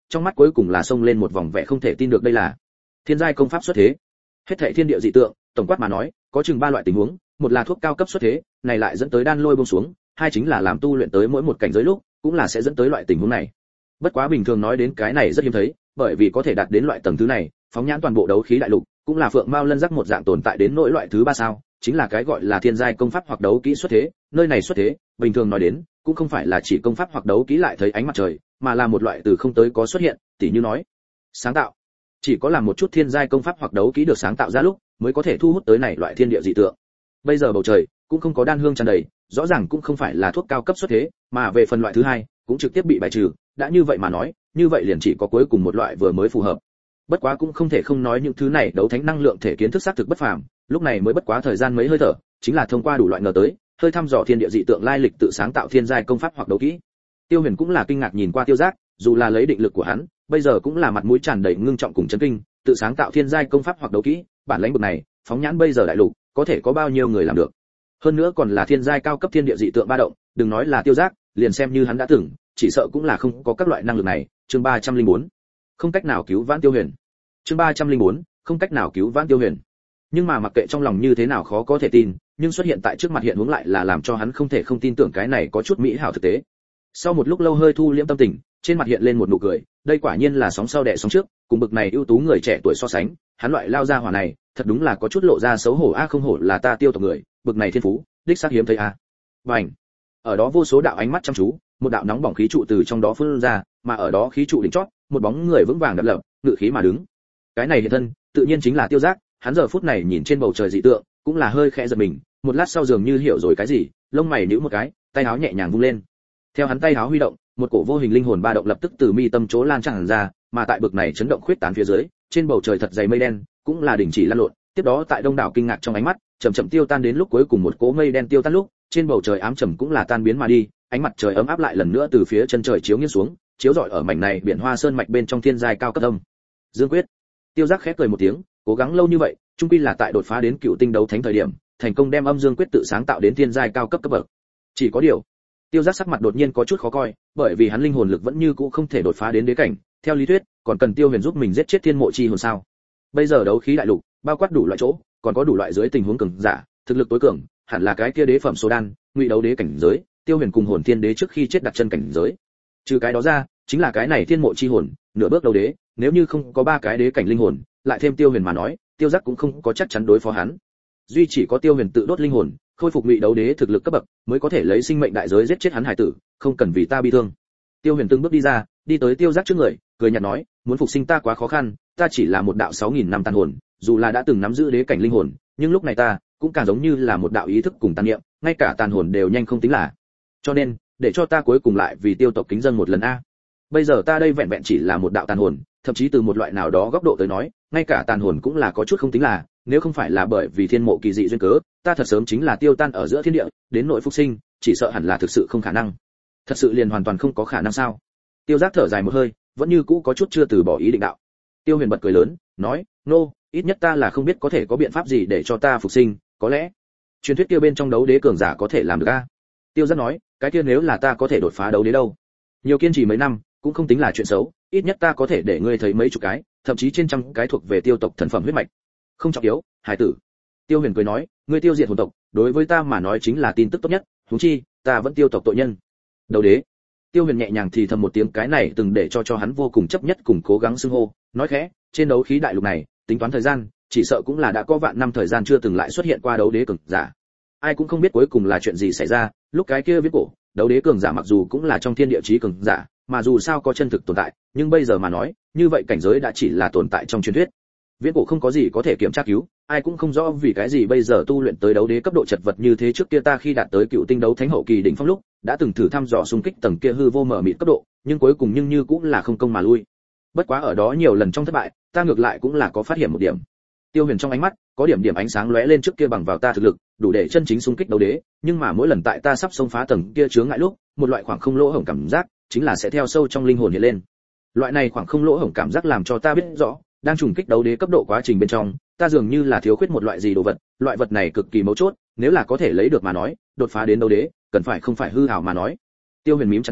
trong mắt cuối cùng là xông lên một vòng vẻ không thể tin được, đây là thiên giai công pháp xuất thế. Hết thảy thiên địa dị tượng, tổng quát mà nói, có chừng 3 loại tình huống, một là thuốc cao cấp xuất thế, này lại dẫn tới đan lôi buông xuống, hai chính là làm tu luyện tới mỗi một cảnh giới lúc, cũng là sẽ dẫn tới loại tình huống này. Bất quá bình thường nói đến cái này rất hiếm thấy, bởi vì có thể đạt đến loại tầng thứ này, phóng nhãn toàn bộ đấu khí đại lục, cũng là phượng mao lân giác một dạng tồn tại đến nỗi loại thứ 3 sao, chính là cái gọi là thiên giai công pháp hoặc đấu kỹ xuất thế, nơi này xuất thế, bình thường nói đến, cũng không phải là chỉ công pháp hoặc đấu kỹ lại thấy ánh mặt trời, mà là một loại từ không tới có xuất hiện, tỉ như nói, sáng tạo. Chỉ có làm một chút thiên giai công pháp hoặc đấu kỹ được sáng tạo ra lúc, mới có thể thu hút tới này loại thiên địa dị tượng. Bây giờ bầu trời cũng không có đan hương tràn đầy, rõ ràng cũng không phải là thuốc cao cấp xuất thế, mà về phần loại thứ hai, cũng trực tiếp bị bài trừ, đã như vậy mà nói, như vậy liền chỉ có cuối cùng một loại vừa mới phù hợp. Bất quá cũng không thể không nói những thứ này đấu thánh năng lượng thể kiến thức xác thực bất phàm, lúc này mới bất quá thời gian mấy hơi thở, chính là thông qua đủ loại ngờ tới, hơi thăm dò thiên địa dị tượng lai lịch tự sáng tạo thiên giai công pháp hoặc đấu kỹ. Tiêu Huyền cũng là kinh ngạc nhìn qua Tiêu Giác, dù là lấy định lực của hắn, bây giờ cũng là mặt mũi tràn đầy ngưng trọng cùng chấn kinh, tự sáng tạo thiên giai công pháp hoặc đấu kỹ, bản lãnh bực này, phóng nhãn bây giờ đại lục, có thể có bao nhiêu người làm được. Hơn nữa còn là thiên giai cao cấp thiên địa dị tượng ba động, đừng nói là Tiêu Giác, liền xem như hắn đã từng, chỉ sợ cũng là không có các loại năng lực này. Chương 304. Không cách nào cứu vãn Tiêu Huyền. Chương 304. Không cách nào cứu vãn Tiêu Huyền. Nhưng mà mặc kệ trong lòng như thế nào khó có thể tin, nhưng xuất hiện tại trước mặt hiện hướng lại là làm cho hắn không thể không tin tưởng cái này có chút mỹ hảo thực tế. Sau một lúc lâu hơi thu liễm tâm tình, trên mặt hiện lên một nụ cười, đây quả nhiên là sóng sau đẻ sóng trước, cùng bực này ưu tú người trẻ tuổi so sánh, hắn loại lao ra hỏa này, thật đúng là có chút lộ ra xấu hổ a, không hổ là ta Tiêu tộc người, bực này thiên phú, đích xác hiếm thấy a. Bành. Ở đó vô số đạo ánh mắt chăm chú, một đạo nóng bỏng khí trụ từ trong đó phun ra, mà ở đó khí trụ đỉnh chót, một bóng người vững vàng đập lập, ngự khí mà đứng. Cái này hiện thân, tự nhiên chính là Tiêu Giác, hắn giờ phút này nhìn trên bầu trời dị tượng, cũng là hơi khẽ giật mình, một lát sau dường như hiểu rồi cái gì, lông mày nhíu một cái, tay áo nhẹ nhàng vung lên. Theo hắn tay áo huy động, một cổ vô hình linh hồn ba động lập tức từ mi tâm chỗ lan tràn ra, mà tại bực này chấn động khuyết tán phía dưới, trên bầu trời thật dày mây đen, cũng là đình chỉ lăn lộn, tiếp đó tại đông đảo kinh ngạc trong ánh mắt, chậm chậm tiêu tan đến lúc cuối cùng một cỗ mây đen tiêu tan lúc, trên bầu trời ám trầm cũng là tan biến mà đi, ánh mặt trời ấm áp lại lần nữa từ phía chân trời chiếu nghiêng xuống, chiếu rọi ở mảnh này biển hoa sơn mạch bên trong thiên giai cao cấp âm. Dương quyết. Tiêu Giác khẽ cười một tiếng, cố gắng lâu như vậy, chung quy là tại đột phá đến cựu tinh đấu thánh thời điểm, thành công đem âm dương quyết tự sáng tạo đến thiên giai cao cấp cấp bậc. Chỉ có điều, Tiêu Giác sắc mặt đột nhiên có chút khó coi, bởi vì hắn linh hồn lực vẫn như cũ không thể đột phá đến đế cảnh, theo lý thuyết, còn cần Tiêu Huyền giúp mình giết chết thiên mộ chi hồn sao? Bây giờ đấu khí đại lục, bao quát đủ loại chỗ, còn có đủ loại dưới tình huống cường giả, thực lực tối cường, hẳn là cái kia đế phẩm số đan, ngụy đấu đế cảnh giới, Tiêu Huyền cùng hồn thiên đế trước khi chết đặt chân cảnh giới. Trừ cái đó ra, chính là cái này thiên mộ chi hồn, nửa bước đấu đế, nếu như không có ba cái đế cảnh linh hồn, lại thêm Tiêu Huyền mà nói, Tiêu Giác cũng không có chắc chắn đối phó hắn. Duy chỉ có Tiêu Huyền tự đốt linh hồn, khôi phục ngụy đấu đế thực lực cấp bậc, mới có thể lấy sinh mệnh đại giới giết chết hắn hải tử, không cần vì ta bi thương. Tiêu Huyền từng bước đi ra, đi tới Tiêu Giác trước người, cười nhạt nói, muốn phục sinh ta quá khó khăn, ta chỉ là một đạo 6000 năm tàn hồn, dù là đã từng nắm giữ đế cảnh linh hồn, nhưng lúc này ta cũng càng giống như là một đạo ý thức cùng tàn niệm, ngay cả tàn hồn đều nhanh không tính là. Cho nên, để cho ta cuối cùng lại vì Tiêu tộc kính dâng một lần a. Bây giờ ta đây vẹn vẹn chỉ là một đạo tàn hồn, thậm chí từ một loại nào đó góc độ tới nói, ngay cả tàn hồn cũng là có chút không tính là, nếu không phải là bởi vì thiên mộ kỳ dị duyên cớ, ta thật sớm chính là tiêu tan ở giữa thiên địa, đến nội phục sinh, chỉ sợ hẳn là thực sự không khả năng. Thật sự liền hoàn toàn không có khả năng sao? Tiêu Giác thở dài một hơi, vẫn như cũ có chút chưa từ bỏ ý định đạo. Tiêu Huyền bật cười lớn, nói, nô, ít nhất ta là không biết có thể có biện pháp gì để cho ta phục sinh, có lẽ truyền thuyết kia bên trong đấu đế cường giả có thể làm được a. Tiêu Giác nói, cái kia nếu là ta có thể đột phá đấu đế đâu? Nhiều kiên trì mấy năm, cũng không tính là chuyện xấu, ít nhất ta có thể để ngươi thấy mấy chục cái, thậm chí trên trăm cái thuộc về Tiêu tộc thần phẩm huyết mạch. Không trọng yếu, hải tử. Tiêu Huyền cười nói, ngươi tiêu diệt hồn tộc, đối với ta mà nói chính là tin tức tốt nhất, huống chi, ta vẫn Tiêu tộc tội nhân. Đấu đế. Tiêu Huyền nhẹ nhàng thì thầm một tiếng, cái này từng để cho hắn vô cùng chấp nhất cùng cố gắng xưng hô, nói khẽ, trên đấu khí đại lục này, tính toán thời gian, chỉ sợ cũng là đã có vạn năm thời gian chưa từng lại xuất hiện qua đấu đế cường giả. Ai cũng không biết cuối cùng là chuyện gì xảy ra, lúc cái kia viết cổ, đấu đế cường giả mặc dù cũng là trong thiên địa chí cường giả, mà dù sao có chân thực tồn tại, nhưng bây giờ mà nói, như vậy cảnh giới đã chỉ là tồn tại trong truyền thuyết. Viễn cổ không có gì có thể kiểm tra cứu, ai cũng không rõ vì cái gì bây giờ tu luyện tới đấu đế cấp độ chật vật như thế. Trước kia ta khi đạt tới cựu tinh đấu thánh hậu kỳ đỉnh phong lúc, đã từng thử thăm dò xung kích tầng kia hư vô mở mịt cấp độ, nhưng cuối cùng nhưng như cũng là không công mà lui. Bất quá ở đó nhiều lần trong thất bại, ta ngược lại cũng là có phát hiện một điểm. Tiêu Huyền trong ánh mắt có điểm điểm ánh sáng lóe lên, trước kia bằng vào ta thực lực, đủ để chân chính xung kích đấu đế, nhưng mà mỗi lần tại ta sắp xông phá tầng kia chướng ngại lúc, một loại khoảng không lỗ hổng cảm giác, chính là sẽ theo sâu trong linh hồn hiện lên. Loại này khoảng không lỗ hổng cảm giác làm cho ta biết rõ, đang trùng kích đấu đế cấp độ quá trình bên trong, ta dường như là thiếu khuyết một loại gì đồ vật, loại vật này cực kỳ mấu chốt, nếu là có thể lấy được mà nói, đột phá đến đấu đế, cần phải không phải hư ảo mà nói. Tiêu Huyền mím chặt miệng,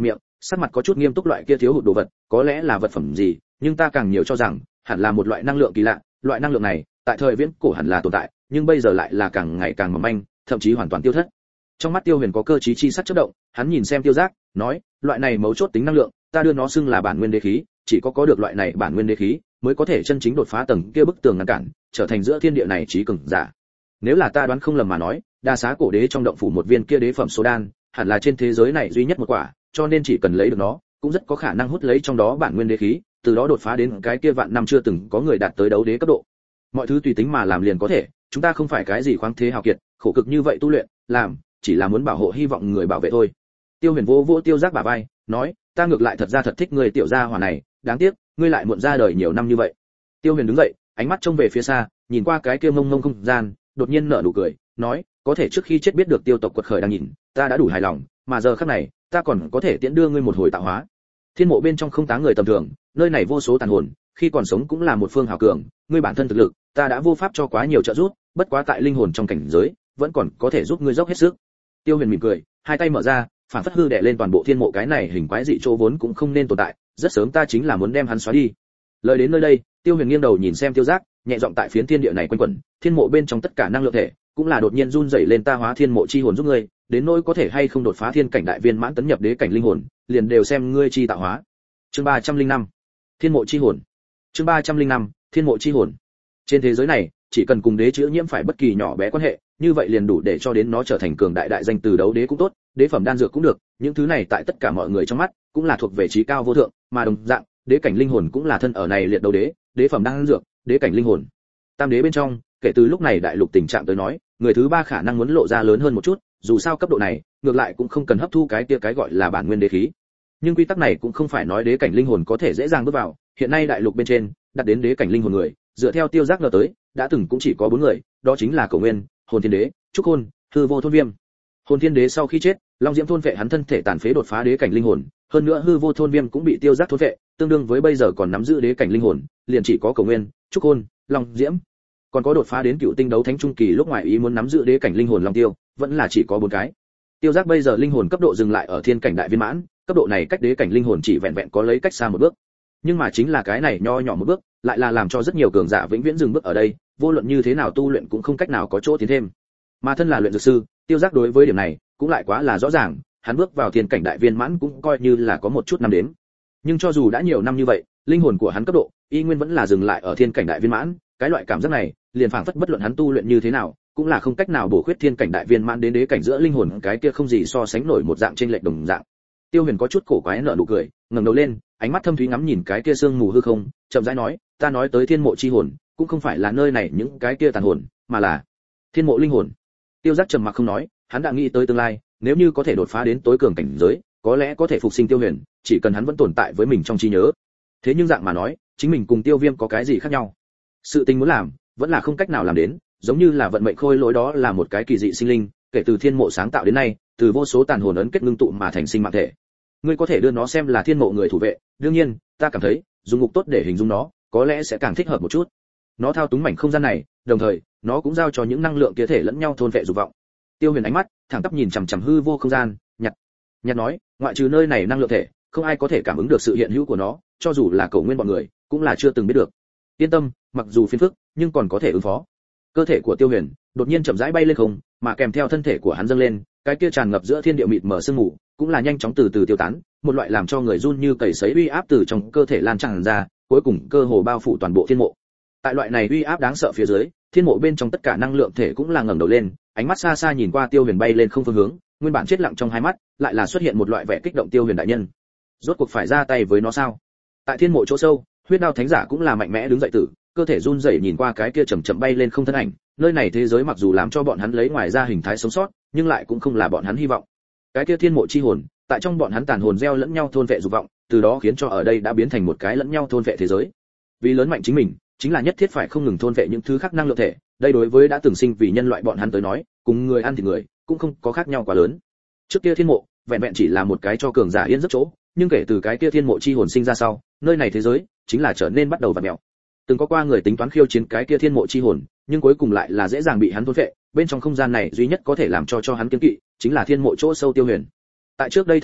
sắc mặt có chút nghiêm túc. Loại kia thiếu hụt đồ vật có lẽ là vật phẩm gì, nhưng ta càng nhiều cho rằng hẳn là một loại năng lượng kỳ lạ. Loại năng lượng này tại thời viễn cổ hẳn là tồn tại, nhưng bây giờ lại là càng ngày càng mỏng manh, thậm chí hoàn toàn tiêu thất. Trong mắt Tiêu Huyền có cơ trí chi sắc chớp động, hắn nhìn xem Tiêu Giác, nói, loại này mấu chốt tính năng lượng, ta đưa nó xưng là bản nguyên đế khí, chỉ có được loại này bản nguyên đế khí, mới có thể chân chính đột phá tầng kia bức tường ngăn cản, trở thành giữa thiên địa này chí cường giả. Nếu là ta đoán không lầm mà nói, đa xá cổ đế trong động phủ một viên kia đế phẩm số đan, hẳn là trên thế giới này duy nhất một quả, cho nên chỉ cần lấy được nó, cũng rất có khả năng hút lấy trong đó bản nguyên đế khí, từ đó đột phá đến cái kia vạn năm chưa từng có người đạt tới đấu đế cấp độ. Mọi thứ tùy tính mà làm liền có thể, chúng ta không phải cái gì khoáng thế hào kiệt, khổ cực như vậy tu luyện, làm chỉ là muốn bảo hộ hy vọng người bảo vệ thôi. Tiêu Huyền vô Tiêu Giác bả vai, nói, ta ngược lại thật ra thật thích người tiểu gia hỏa này, đáng tiếc, ngươi lại muộn ra đời nhiều năm như vậy. Tiêu Huyền đứng dậy, ánh mắt trông về phía xa, nhìn qua cái kia mông mông không gian, đột nhiên nở nụ cười, nói, có thể trước khi chết biết được Tiêu tộc quật khởi đang nhìn, ta đã đủ hài lòng, mà giờ khắc này, ta còn có thể tiễn đưa ngươi một hồi tạo hóa. Thiên mộ bên trong không táng người tầm thường, nơi này vô số tàn hồn, khi còn sống cũng là một phương hào cường, ngươi bản thân thực lực, ta đã vô pháp cho quá nhiều trợ giúp, bất quá tại linh hồn trong cảnh giới, vẫn còn có thể giúp ngươi dốc hết sức. Tiêu Huyền mỉm cười, hai tay mở ra, phản phất hư đè lên toàn bộ thiên mộ, cái này hình quái dị chỗ vốn cũng không nên tồn tại, rất sớm ta chính là muốn đem hắn xóa đi. Lời đến nơi đây, Tiêu Huyền nghiêng đầu nhìn xem Tiêu Giác, nhẹ giọng tại phiến thiên địa này quanh quẩn, thiên mộ bên trong tất cả năng lượng thể, cũng là đột nhiên run rẩy lên, ta hóa thiên mộ chi hồn giúp ngươi, đến nỗi có thể hay không đột phá thiên cảnh đại viên mãn tấn nhập đế cảnh linh hồn, liền đều xem ngươi chi tạo hóa. Chương 305. Thiên mộ chi hồn. Chương 305. Thiên mộ chi hồn. Trên thế giới này, chỉ cần cùng đế chữ nhiễm phải bất kỳ nhỏ bé quan hệ, như vậy liền đủ để cho đến nó trở thành cường đại đại danh từ đấu đế cũng tốt, đế phẩm đan dược cũng được, những thứ này tại tất cả mọi người trong mắt, cũng là thuộc về trí cao vô thượng, mà đồng dạng, đế cảnh linh hồn cũng là thân ở này liệt đấu đế, đế phẩm đan dược, đế cảnh linh hồn. Tam đế bên trong, kể từ lúc này đại lục tình trạng tới nói, người thứ ba khả năng muốn lộ ra lớn hơn một chút, dù sao cấp độ này, ngược lại cũng không cần hấp thu cái kia cái gọi là bản nguyên đế khí. Nhưng quy tắc này cũng không phải nói đế cảnh linh hồn có thể dễ dàng bước vào, hiện nay đại lục bên trên, đặt đến đế cảnh linh hồn người, dựa theo Tiêu Giác ngờ tới, đã từng cũng chỉ có 4 người, đó chính là Cổ Nguyên, Hồn Thiên Đế, Trúc Hồn, Hư Vô Thôn Viêm. Hồn Thiên Đế sau khi chết, Long Diễm thôn vệ hắn thân thể tàn phế đột phá đế cảnh linh hồn, hơn nữa Hư Vô Thôn Viêm cũng bị Tiêu Giác thôn vệ, tương đương với bây giờ còn nắm giữ đế cảnh linh hồn, liền chỉ có Cổ Nguyên, Trúc Hồn, Long Diễm. Còn có đột phá đến cựu tinh đấu thánh trung kỳ lúc ngoài ý muốn nắm giữ đế cảnh linh hồn Long Tiêu, vẫn là chỉ có 4 cái. Tiêu Giác bây giờ linh hồn cấp độ dừng lại ở thiên cảnh đại viên mãn, cấp độ này cách đế cảnh linh hồn chỉ vẹn vẹn có lấy cách xa một bước. Nhưng mà chính là cái này nho nhỏ một bước, lại là làm cho rất nhiều cường giả vĩnh viễn dừng bước ở đây, vô luận như thế nào tu luyện cũng không cách nào có chỗ tiến thêm. Mà thân là luyện dược sư, Tiêu Giác đối với điểm này cũng lại quá là rõ ràng, hắn bước vào thiên cảnh đại viên mãn cũng coi như là có một chút năm đến. Nhưng cho dù đã nhiều năm như vậy, linh hồn của hắn cấp độ y nguyên vẫn là dừng lại ở thiên cảnh đại viên mãn, cái loại cảm giác này, liền phảng phất bất luận hắn tu luyện như thế nào, cũng là không cách nào bổ khuyết thiên cảnh đại viên mãn đến đế cảnh giữa linh hồn, cái kia không gì so sánh nổi một dạng trên lệch đồng dạng. Tiêu Huyền có chút cổ quái nở nụ cười, ngẩng đầu lên, ánh mắt thâm thúy ngắm nhìn cái kia sương mù hư không, chậm rãi nói, ta nói tới thiên mộ chi hồn, cũng không phải là nơi này những cái kia tàn hồn, mà là thiên mộ linh hồn. Tiêu Giác trầm mặc không nói, hắn đã nghĩ tới tương lai, nếu như có thể đột phá đến tối cường cảnh giới, có lẽ có thể phục sinh Tiêu Huyền, chỉ cần hắn vẫn tồn tại với mình trong trí nhớ. Thế nhưng dạng mà nói, chính mình cùng Tiêu Viêm có cái gì khác nhau? Sự tình muốn làm, vẫn là không cách nào làm đến, giống như là vận mệnh khôi lỗi, đó là một cái kỳ dị sinh linh, kể từ thiên mộ sáng tạo đến nay, từ vô số tàn hồn ấn kết ngưng tụ mà thành sinh mạng thể. Ngươi có thể đưa nó xem là thiên mộ người thủ vệ, đương nhiên, ta cảm thấy, dùng ngục tốt để hình dung nó, có lẽ sẽ càng thích hợp một chút. Nó thao túng mảnh không gian này, đồng thời, nó cũng giao cho những năng lượng kia thể lẫn nhau thôn vệ dục vọng. Tiêu Huyền ánh mắt thẳng tắp nhìn chằm chằm hư vô không gian, nhặt nói, ngoại trừ nơi này năng lượng thể, không ai có thể cảm ứng được sự hiện hữu của nó, cho dù là Cổ Nguyên bọn người, cũng là chưa từng biết được. Yên tâm, mặc dù phiền phức, nhưng còn có thể ứng phó. Cơ thể của Tiêu Huyền đột nhiên chậm rãi bay lên không, mà kèm theo thân thể của hắn dâng lên, cái kia tràn ngập giữa thiên địa mịt mờ sương mù, cũng là nhanh chóng từ từ tiêu tán, một loại làm cho người run như cầy sấy uy áp từ trong cơ thể lan tràn ra, cuối cùng cơ hồ bao phủ toàn bộ thiên mộ. Tại loại này uy áp đáng sợ phía dưới, thiên mộ bên trong tất cả năng lượng thể cũng là ngẩng đầu lên, ánh mắt xa xa nhìn qua Tiêu Huyền bay lên không phương hướng, nguyên bản chết lặng trong hai mắt, lại là xuất hiện một loại vẻ kích động. Tiêu Huyền đại nhân, rốt cuộc phải ra tay với nó sao? Tại thiên mộ chỗ sâu, huyết đao thánh giả cũng là mạnh mẽ đứng dậy tử, cơ thể run rẩy nhìn qua cái kia chậm chậm bay lên không thân ảnh, nơi này thế giới mặc dù làm cho bọn hắn lấy ngoài ra hình thái sống sót, nhưng lại cũng không là bọn hắn hy vọng. Cái kia thiên mộ chi hồn, tại trong bọn hắn tàn hồn gieo lẫn nhau thôn vệ dục vọng, từ đó khiến cho ở đây đã biến thành một cái lẫn nhau thôn vệ thế giới. Vì lớn mạnh chính mình, chính là nhất thiết phải không ngừng thôn vệ những thứ khác năng lượng thể, đây đối với đã từng sinh vì nhân loại bọn hắn tới nói, cùng người ăn thịt người, cũng không có khác nhau quá lớn. Trước kia thiên mộ, vẹn vẹn chỉ là một cái cho cường giả yên giấc chỗ, nhưng kể từ cái kia thiên mộ chi hồn sinh ra sau, nơi này thế giới chính là trở nên bắt đầu vặn mèo. Từng có qua người tính toán khiêu chiến cái kia thiên mộ chi hồn, nhưng cuối cùng lại là dễ dàng bị hắn thôn phệ, bên trong không gian này duy nhất có thể làm cho hắn kiêng kỵ, chính là thiên mộ chỗ sâu Tiêu Huyền. Tại trước đây thật lâu,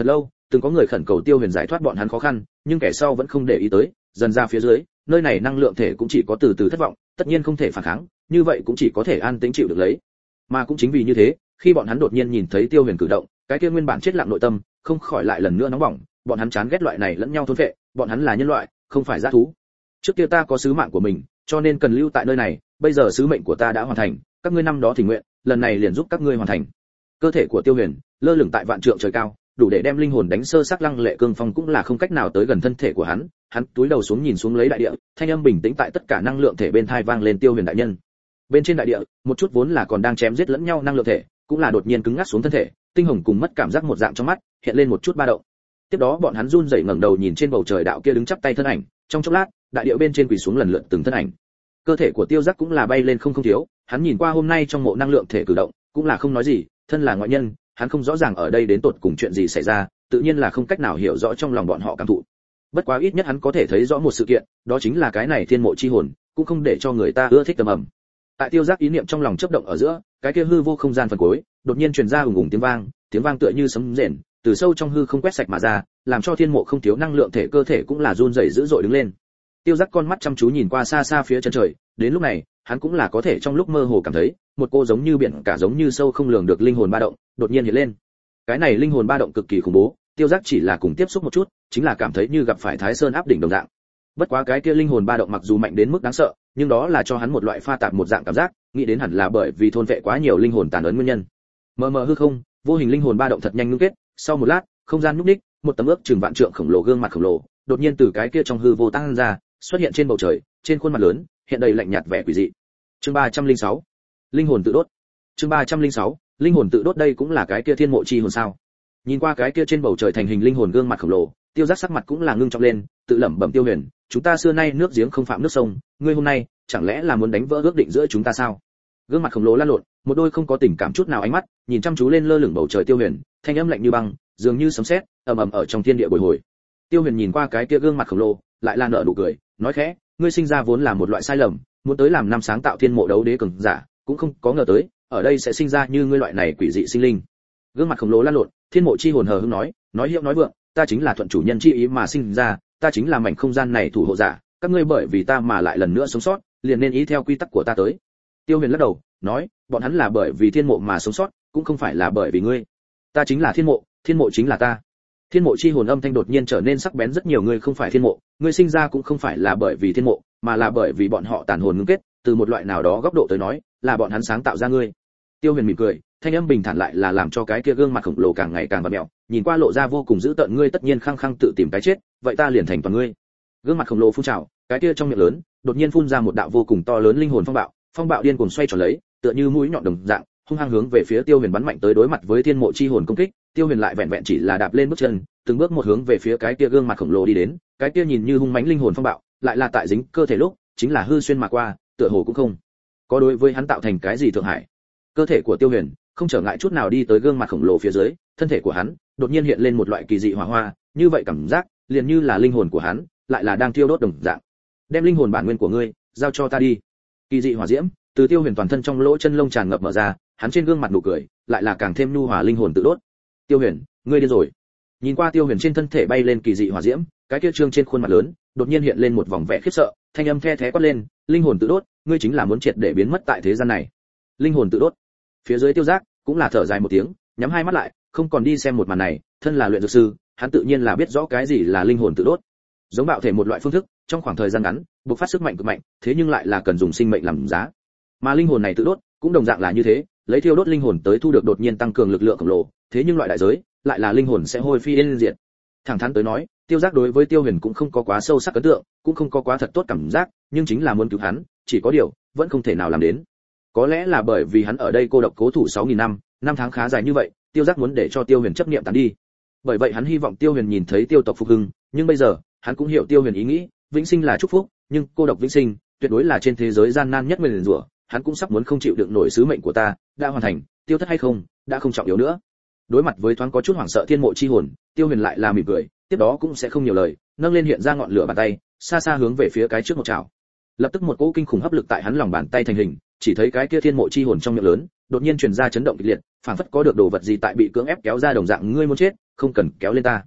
từng có người khẩn cầu Tiêu Huyền giải thoát bọn hắn khó khăn, nhưng kẻ sau vẫn không để ý tới, dần ra phía dưới, nơi này năng lượng thể cũng chỉ có từ từ thất vọng, tất nhiên không thể phản kháng, như vậy cũng chỉ có thể an tĩnh chịu được lấy. Mà cũng chính vì như thế, khi bọn hắn đột nhiên nhìn thấy Tiêu Huyền cử động, cái kia nguyên bản chết lặng nội tâm, không khỏi lại lần nữa nóng bỏng, bọn hắn chán ghét loại này lẫn nhau thôn phệ, bọn hắn là nhân loại, không phải dã thú. Trước kia ta có sứ mạng của mình, cho nên cần lưu tại nơi này, bây giờ sứ mệnh của ta đã hoàn thành, các ngươi năm đó thỉnh nguyện, lần này liền giúp các ngươi hoàn thành. Cơ thể của Tiêu Huyền lơ lửng tại vạn trượng trời cao, đủ để đem linh hồn đánh sơ xác lăng lệ cương phong cũng là không cách nào tới gần thân thể của hắn. Hắn túi đầu xuống nhìn xuống lấy đại địa, thanh âm bình tĩnh tại tất cả năng lượng thể bên tai vang lên: Tiêu Huyền đại nhân. Bên trên đại địa, một chút vốn là còn đang chém giết lẫn nhau năng lượng thể, cũng là đột nhiên cứng ngắc xuống thân thể, tinh hồng cùng mất cảm giác một dạng trong mắt, hiện lên một chút ba động. Tiếp đó bọn hắn run rẩy ngẩng đầu nhìn trên bầu trời đạo kia đứng chắp tay thân ảnh, trong chốc lát, đại địa bên trên quỳ xuống lần lượt từng thân ảnh. Cơ thể của Tiêu Giác cũng là bay lên không thiếu, hắn nhìn qua hôm nay trong mộ năng lượng thể cử động, cũng là không nói gì, thân là ngoại nhân, hắn không rõ ràng ở đây đến tột cùng chuyện gì xảy ra, tự nhiên là không cách nào hiểu rõ trong lòng bọn họ cảm thụ. Bất quá ít nhất hắn có thể thấy rõ một sự kiện, đó chính là cái này thiên mộ chi hồn, cũng không để cho người ta ưa thích tầm ầm. Tại Tiêu Giác ý niệm trong lòng chớp động ở giữa, cái kia hư vô không gian phần cuối, đột nhiên truyền ra ùng ùng tiếng vang tựa như sấm rền, từ sâu trong hư không quét sạch mà ra, làm cho thiên mộ không thiếu năng lượng thể cơ thể cũng là run rẩy dữ dội đứng lên. Tiêu Giác con mắt chăm chú nhìn qua xa xa phía chân trời, đến lúc này, hắn cũng là có thể trong lúc mơ hồ cảm thấy, một cô giống như biển cả giống như sâu không lường được linh hồn ba động, đột nhiên hiện lên. Cái này linh hồn ba động cực kỳ khủng bố, Tiêu Giác chỉ là cùng tiếp xúc một chút, chính là cảm thấy như gặp phải Thái Sơn áp đỉnh đồng dạng. Bất quá cái kia linh hồn ba động mặc dù mạnh đến mức đáng sợ, nhưng đó là cho hắn một loại pha tạp một dạng cảm giác, nghĩ đến hẳn là bởi vì thôn vệ quá nhiều linh hồn tàn ấn nguyên nhân. Mờ mờ hư không, vô hình linh hồn ba động thật nhanh ngưng kết, sau một lát, không gian nhúc nhích, một tấm ước chừng vạn trượng khổng lồ gương mặt khổng lồ, đột nhiên từ cái kia trong hư vô tăng ra, xuất hiện trên bầu trời, trên khuôn mặt lớn, hiện đầy lạnh nhạt vẻ quỷ dị. Chương 306, linh hồn tự đốt. Chương 306, linh hồn tự đốt, đây cũng là cái kia thiên mộ chi hồn sao? Nhìn qua cái kia trên bầu trời thành hình linh hồn gương mặt khổng lồ, Tiêu Giác sắc mặt cũng là ngưng trọng lên, tự lẩm bẩm: Tiêu Huyền, chúng ta xưa nay nước giếng không phạm nước sông, ngươi hôm nay chẳng lẽ là muốn đánh vỡ ước định giữa chúng ta sao? Gương mặt khổng lồ lan lộn, một đôi không có tình cảm chút nào ánh mắt, nhìn chăm chú lên lơ lửng bầu trời Tiêu Huyền, thanh âm lạnh như băng, dường như sấm sét, ầm ầm ở trong thiên địa bồi hồi. Tiêu Huyền nhìn qua cái kia gương mặt khổng lồ, lại là nở nụ cười, nói khẽ: ngươi sinh ra vốn là một loại sai lầm, muốn tới làm năm sáng tạo thiên mộ đấu đế cường giả, cũng không có ngờ tới, ở đây sẽ sinh ra như ngươi loại này quỷ dị sinh linh. Gương mặt khổng lồ lan lộn, thiên mộ chi hồn hờ hững nói hiệu nói vượng, ta chính là thuận chủ nhân chi ý mà sinh ra, ta chính là mảnh không gian này thủ hộ giả, các ngươi bởi vì ta mà lại lần nữa sống sót, liền nên ý theo quy tắc của ta tới. Tiêu Huyền lắc đầu, nói, bọn hắn là bởi vì thiên mộ mà sống sót, cũng không phải là bởi vì ngươi. Ta chính là thiên mộ chính là ta. Thiên mộ chi hồn âm thanh đột nhiên trở nên sắc bén rất nhiều, ngươi không phải thiên mộ, ngươi sinh ra cũng không phải là bởi vì thiên mộ, mà là bởi vì bọn họ tàn hồn ngưng kết, từ một loại nào đó góc độ tới nói, là bọn hắn sáng tạo ra ngươi. Tiêu Huyền mỉm cười, thanh âm bình thản lại là làm cho cái kia gương mặt khổng lồ càng ngày càng vặn mèo, nhìn qua lộ ra vô cùng dữ tợn, ngươi tất nhiên khăng khăng tự tìm cái chết, vậy ta liền thành toàn ngươi. Gương mặt khổng lồ phun trào, cái kia trong miệng lớn, đột nhiên phun ra một đạo vô cùng to lớn linh hồn phong bạo điên cuồng xoay tròn lấy, tựa như mũi nhọn đồng dạng, hung hăng hướng về phía Tiêu Huyền bắn mạnh tới. Đối mặt với thiên mộ chi hồn công kích, Tiêu Huyền lại vẹn vẹn chỉ là đạp lên bước chân, từng bước một hướng về phía cái kia gương mặt khổng lồ đi đến, cái kia nhìn như hung mãnh linh hồn phong bạo, lại là tại dính cơ thể lúc, chính là hư xuyên mà qua, tựa hồ cũng không có đối với hắn tạo thành cái gì thượng hại. Cơ thể của Tiêu Huyền không trở ngại chút nào đi tới gương mặt khổng lồ phía dưới, thân thể của hắn đột nhiên hiện lên một loại kỳ dị hỏa hoa, như vậy cảm giác liền như là linh hồn của hắn lại là đang thiêu đốt đồng dạng. Đem linh hồn bản nguyên của ngươi giao cho ta đi. Kỳ dị hỏa diễm từ Tiêu Huyền toàn thân trong lỗ chân lông tràn ngập mở ra, hắn trên gương mặt nụ cười lại là càng thêm nhu hòa, linh hồn tự đốt. Tiêu Huyền, ngươi điên rồi. Nhìn qua Tiêu Huyền trên thân thể bay lên kỳ dị hỏa diễm, cái kia trương trên khuôn mặt lớn đột nhiên hiện lên một vòng vẻ khiếp sợ, thanh âm the thé quát lên, linh hồn tự đốt, ngươi chính là muốn triệt để biến mất tại thế gian này. Linh hồn tự đốt. Phía dưới Tiêu Giác cũng là thở dài một tiếng, nhắm hai mắt lại, không còn đi xem một màn này, thân là luyện dược sư, hắn tự nhiên là biết rõ cái gì là linh hồn tự đốt. Giống bạo thể một loại phương thức, trong khoảng thời gian ngắn, bộc phát sức mạnh cực mạnh, thế nhưng lại là cần dùng sinh mệnh làm giá. Mà linh hồn này tự đốt, cũng đồng dạng là như thế, lấy thiêu đốt linh hồn tới thu được đột nhiên tăng cường lực lượng khổng lồ, thế nhưng loại đại giới, lại là linh hồn sẽ hôi phi yên diệt. Thẳng thắn tới nói, Tiêu Giác đối với Tiêu Huyền cũng không có quá sâu sắc ấn tượng, cũng không có quá thật tốt cảm giác, nhưng chính là muốn cứu hắn, chỉ có điều, vẫn không thể nào làm đến. Có lẽ là bởi vì hắn ở đây cô độc cố thủ 6000 năm, năm tháng khá dài như vậy, Tiêu Giác muốn để cho Tiêu Huyền chấp niệm tán đi. Bởi vậy hắn hy vọng Tiêu Huyền nhìn thấy Tiêu tộc phục hưng, nhưng bây giờ, hắn cũng hiểu Tiêu Huyền ý nghĩ, vĩnh sinh là chúc phúc, nhưng cô độc vĩnh sinh, tuyệt đối là trên thế giới gian nan nhất nguyền rủa, hắn cũng sắp muốn không chịu đựng nổi sứ mệnh của ta, đã hoàn thành, tiêu thất hay không, đã không trọng yếu nữa. Đối mặt với thoáng có chút hoảng sợ thiên mộ chi hồn, Tiêu Huyền lại là mỉm cười, tiếp đó cũng sẽ không nhiều lời, nâng lên hiện ra ngọn lửa bàn tay, xa xa hướng về phía cái trước một chảo. Lập tức một cỗ kinh khủng hấp lực tại hắn lòng bàn tay thành hình, chỉ thấy cái kia thiên mộ chi hồn trong miệng lớn, đột nhiên truyền ra chấn động kịch liệt, phảng phất có được đồ vật gì tại bị cưỡng ép kéo ra đồng dạng, ngươi muốn chết, không cần kéo lên ta.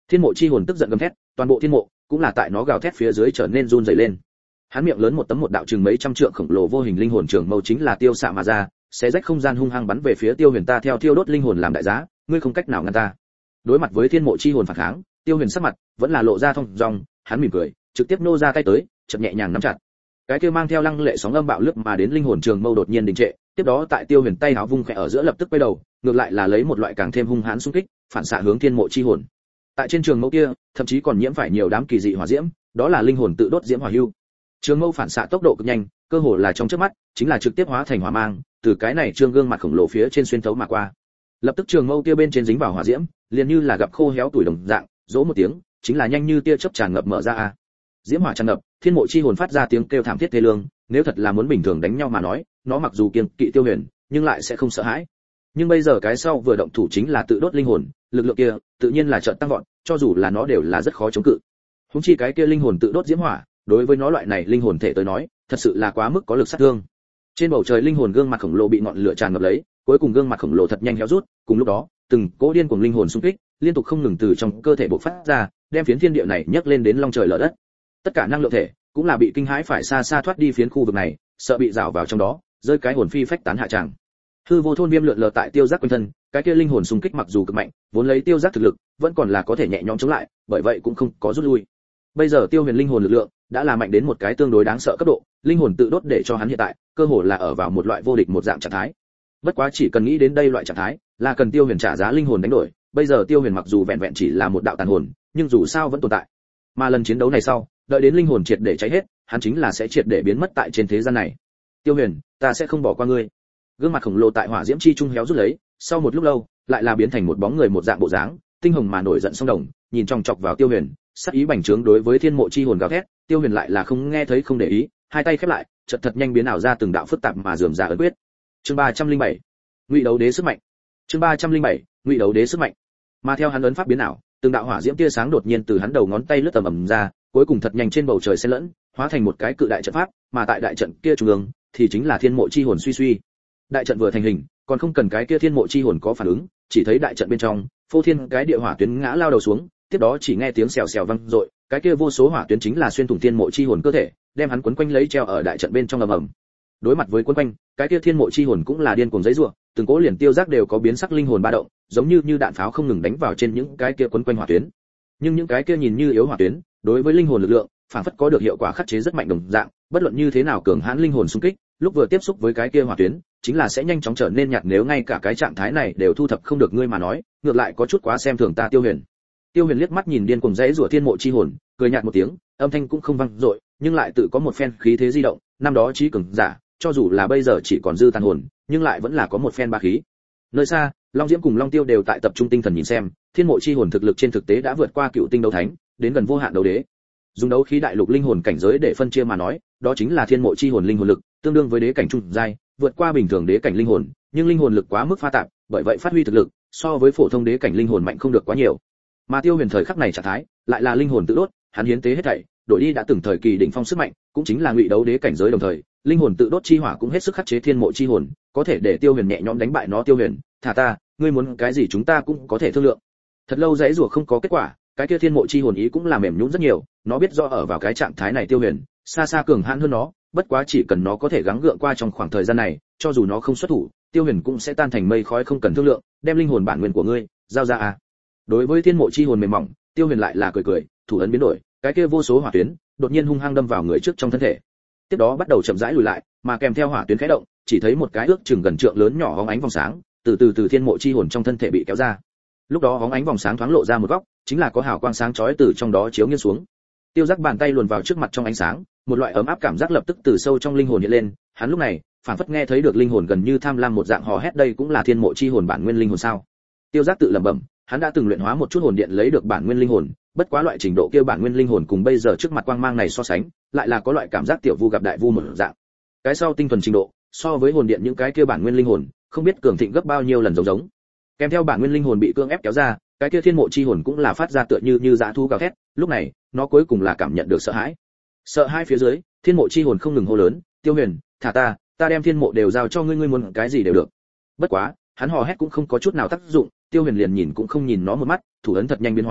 Thiên mộ chi hồn tức giận gầm thét, toàn bộ thiên mộ cũng là tại nó gào thét phía dưới trở nên run rẩy lên. Hắn miệng lớn một đạo chừng mấy trăm trượng khổng lồ vô hình linh hồn trường mâu chính là tiêu xạ mà ra, xé rách không gian hung hăng bắn về phía Tiêu Huyền. Ta theo thiêu đốt linh hồn làm đại giá, ngươi không cách nào ngăn ta. Đối mặt với thiên mộ chi hồn phản kháng, Tiêu Huyền sắc mặt vẫn là lộ ra thông dong, hắn mỉm cười, trực tiếp nô ra tay tới, chậm nhẹ nhàng nắm chặt. Cái kia mang theo lăng lệ sóng âm bạo lướt mà đến linh hồn trường mâu đột nhiên đình trệ, tiếp đó tại Tiêu Huyền tay áo vung khẽ ở giữa lập tức quay đầu, ngược lại là lấy một loại càng thêm hung hãn xung kích, phản xạ hướng thiên mộ chi hồn. Tại trên trường mâu kia, thậm chí còn nhiễm phải nhiều đám kỳ dị hỏa diễm, đó là linh hồn tự đốt diễm hỏa hưu. Trường mâu phản xạ tốc độ cực nhanh, cơ hồ là trong chớp mắt, chính là trực tiếp hóa thành hỏa mang, từ cái này trương gương mặt khổng lồ phía trên xuyên thấu mà qua. Lập tức trường mâu kia bên trên dính vào hỏa diễm, liền như là gặp khô héo tuổi đồng dạng, rỗ một tiếng, chính là nhanh như tia chớp tràn ngập mở ra a. Diễm hỏa tràn ngập, thiên mộ chi hồn phát ra tiếng kêu thảm thiết thê lương, nếu thật là muốn bình thường đánh nhau mà nói, nó mặc dù kiêng kỵ Tiêu Huyền, nhưng lại sẽ không sợ hãi. Nhưng bây giờ cái sau vừa động thủ chính là tự đốt linh hồn, lực lượng kia tự nhiên là chợt tăng vọt, cho dù là nó đều là rất khó chống cự. Huống chi cái kia linh hồn tự đốt diễm hỏa, đối với nó loại này linh hồn thể tới nói, thật sự là quá mức có lực sát thương. Trên bầu trời linh hồn gương mặt khổng lồ bị ngọn lửa tràn ngập lấy, cuối cùng gương mặt khổng lồ thật nhanh héo rút, cùng lúc đó, từng cỗ điên cuồng linh hồn xung kích, liên tục không ngừng từ trong cơ thể bộc phát ra, đem phiến thiên địa này nhấc lên đến long trời lở đất. Tất cả năng lượng thể cũng là bị kinh hãi phải xa xa thoát đi phiến khu vực này, sợ bị rào vào trong đó, rơi cái hồn phi phách tán hạ tràng. Hư vô thôn viêm lượn lờ tại Tiêu Giác quanh thân, cái kia linh hồn xung kích mặc dù cực mạnh, vốn lấy Tiêu Giác thực lực, vẫn còn là có thể nhẹ nhõm chống lại, bởi vậy cũng không có rút lui. Bây giờ Tiêu Huyền linh hồn lực lượng đã là mạnh đến một cái tương đối đáng sợ cấp độ, linh hồn tự đốt để cho hắn hiện tại cơ hồ là ở vào một loại vô địch một dạng trạng thái. Bất quá chỉ cần nghĩ đến đây loại trạng thái, là cần Tiêu Huyền trả giá linh hồn đánh đổi, bây giờ Tiêu Huyền mặc dù vẹn vẹn chỉ là một đạo tàn hồn, nhưng dù sao vẫn tồn tại. Mà lần chiến đấu này sau, đợi đến linh hồn triệt để cháy hết, hắn chính là sẽ triệt để biến mất tại trên thế gian này. Tiêu Huyền, ta sẽ không bỏ qua ngươi. Gương mặt khổng lồ tại hỏa diễm chi trung héo rút lấy, sau một lúc lâu, lại là biến thành một bóng người một dạng bộ dáng, tinh hồng mà nổi giận song đồng, nhìn chòng chọc vào Tiêu Huyền, sát ý bành trướng đối với thiên mộ chi hồn gào thét. Tiêu Huyền lại là không nghe thấy không để ý, hai tay khép lại, chợt thật nhanh biến ảo ra từng đạo phức tạp mà rườm rà ấn quyết. Chương 307, Ngụy đấu đế sức mạnh. Chương 307, Ngụy đấu đế sức mạnh. Mà theo hắn ấn pháp biến ảo, từng đạo hỏa diễm tia sáng đột nhiên từ hắn đầu ngón tay lướt tầm ầm ra, cuối cùng thật nhanh trên bầu trời xen lẫn, hóa thành một cái cự đại trận pháp, mà tại đại trận kia trung ương thì chính là thiên mộ chi hồn suy suy. Đại trận vừa thành hình, còn không cần cái kia thiên mộ chi hồn có phản ứng, chỉ thấy đại trận bên trong, phô thiên cái địa hỏa tuyến ngã lao đầu xuống, tiếp đó chỉ nghe tiếng xèo xèo vang dội, cái kia vô số hỏa tuyến chính là xuyên thủng thiên mộ chi hồn cơ thể, đem hắn quấn quanh lấy treo ở đại trận bên trong ầm ầm. Đối mặt với quấn quanh, cái kia thiên mộ chi hồn cũng là điên cuồng giãy giụa, từng cỗ liền tiêu giác đều có biến sắc linh hồn ba động, giống như đạn pháo không ngừng đánh vào trên những cái kia quấn quanh hỏa tuyến. Nhưng những cái kia nhìn như yếu hỏa tuyến, đối với linh hồn lực lượng, phản phất có được hiệu quả khắc chế rất mạnh đồng dạng, bất luận như thế nào cường hãn linh hồn xung kích, lúc vừa tiếp xúc với cái kia hỏa tuyến, chính là sẽ nhanh chóng trở nên nhạt, nếu ngay cả cái trạng thái này đều thu thập không được ngươi mà nói, ngược lại có chút quá xem thường ta. Tiêu Huyền. Tiêu Huyền liếc mắt nhìn điên cuồng giãy giụa thiên mộ chi hồn, cười nhạt một tiếng, âm thanh cũng không vang dội, nhưng lại tự có một phen khí thế di động, năm đó chí cường giả, cho dù là bây giờ chỉ còn dư tàn hồn, nhưng lại vẫn là có một phen ba khí. Nơi xa, Long Diễm cùng Long Tiêu đều tại tập trung tinh thần nhìn xem, thiên mộ chi hồn thực lực trên thực tế đã vượt qua cựu tinh đấu thánh, đến gần vô hạn đấu đế. Dùng đấu khí đại lục linh hồn cảnh giới để phân chia mà nói, đó chính là thiên mộ chi hồn linh hồn lực, tương đương với đế cảnh trung giai, vượt qua bình thường đế cảnh linh hồn, nhưng linh hồn lực quá mức pha tạp, bởi vậy phát huy thực lực so với phổ thông đế cảnh linh hồn mạnh không được quá nhiều. Mà Tiêu Huyền thời khắc này trạng thái, lại là linh hồn tự đốt, hắn hiến tế hết thảy, đổi đi đã từng thời kỳ đỉnh phong sức mạnh, cũng chính là ngụy đấu đế cảnh giới đồng thời, linh hồn tự đốt chi hỏa cũng hết sức khắc chế thiên mộ chi hồn, có thể để Tiêu Huyền nhẹ nhõm đánh bại nó. Tiêu Huyền, thả ta, ngươi muốn cái gì chúng ta cũng có thể thương lượng. Thật lâu giãy giụa không có kết quả, cái kia thiên mộ chi hồn ý cũng là mềm nhũn rất nhiều, nó biết rõ ở vào cái trạng thái này Tiêu Huyền xa xa cường hãn hơn nó, bất quá chỉ cần nó có thể gắng gượng qua trong khoảng thời gian này, cho dù nó không xuất thủ, Tiêu Huyền cũng sẽ tan thành mây khói, không cần thương lượng, đem linh hồn bản nguyên của ngươi giao ra à. Đối với thiên mộ chi hồn mềm mỏng, Tiêu Huyền lại là cười cười, thủ ấn biến đổi, cái kia vô số hỏa tuyến đột nhiên hung hăng đâm vào người trước trong thân thể, tiếp đó bắt đầu chậm rãi lùi lại, mà kèm theo hỏa tuyến khẽ động, chỉ thấy một cái ước chừng gần trượng lớn nhỏ hóng ánh vòng sáng từ từ thiên mộ chi hồn trong thân thể bị kéo ra. Lúc đó hóng ánh vòng sáng thoáng lộ ra một góc, chính là có hào quang sáng chói từ trong đó chiếu nghiêng xuống. Tiêu Giác bàn tay luồn vào trước mặt trong ánh sáng, một loại ấm áp cảm giác lập tức từ sâu trong linh hồn hiện lên, hắn lúc này phản phất nghe thấy được linh hồn gần như tham lam một dạng hò hét, đây cũng là thiên mộ chi hồn bản nguyên linh hồn sao? Tiêu Giác tự lẩm bẩm, hắn đã từng luyện hóa một chút hồn điện lấy được bản nguyên linh hồn, bất quá loại trình độ kia bản nguyên linh hồn cùng bây giờ trước mặt quang mang này so sánh, lại là có loại cảm giác tiểu vu gặp đại vu một dạng. Cái sau tinh thuần trình độ, so với hồn điện những cái kia bản nguyên linh hồn, không biết cường thịnh gấp bao nhiêu lần giống. Kèm theo bản nguyên linh hồn bị cưỡng ép kéo ra, cái kia thiên mộ chi hồn cũng là phát ra tựa như dã thú gào thét, lúc này, nó cuối cùng là cảm nhận được sợ hãi. Sợ hãi phía dưới, thiên mộ chi hồn không ngừng hô lớn, Tiêu Huyền, thả ta đem thiên mộ đều giao cho ngươi, ngươi muốn cái gì đều được. Bất quá, hắn hò hét cũng không có chút nào tác dụng, Tiêu Huyền liền nhìn cũng không nhìn nó một mắt, thủ ấn thật nhanh biến hóa,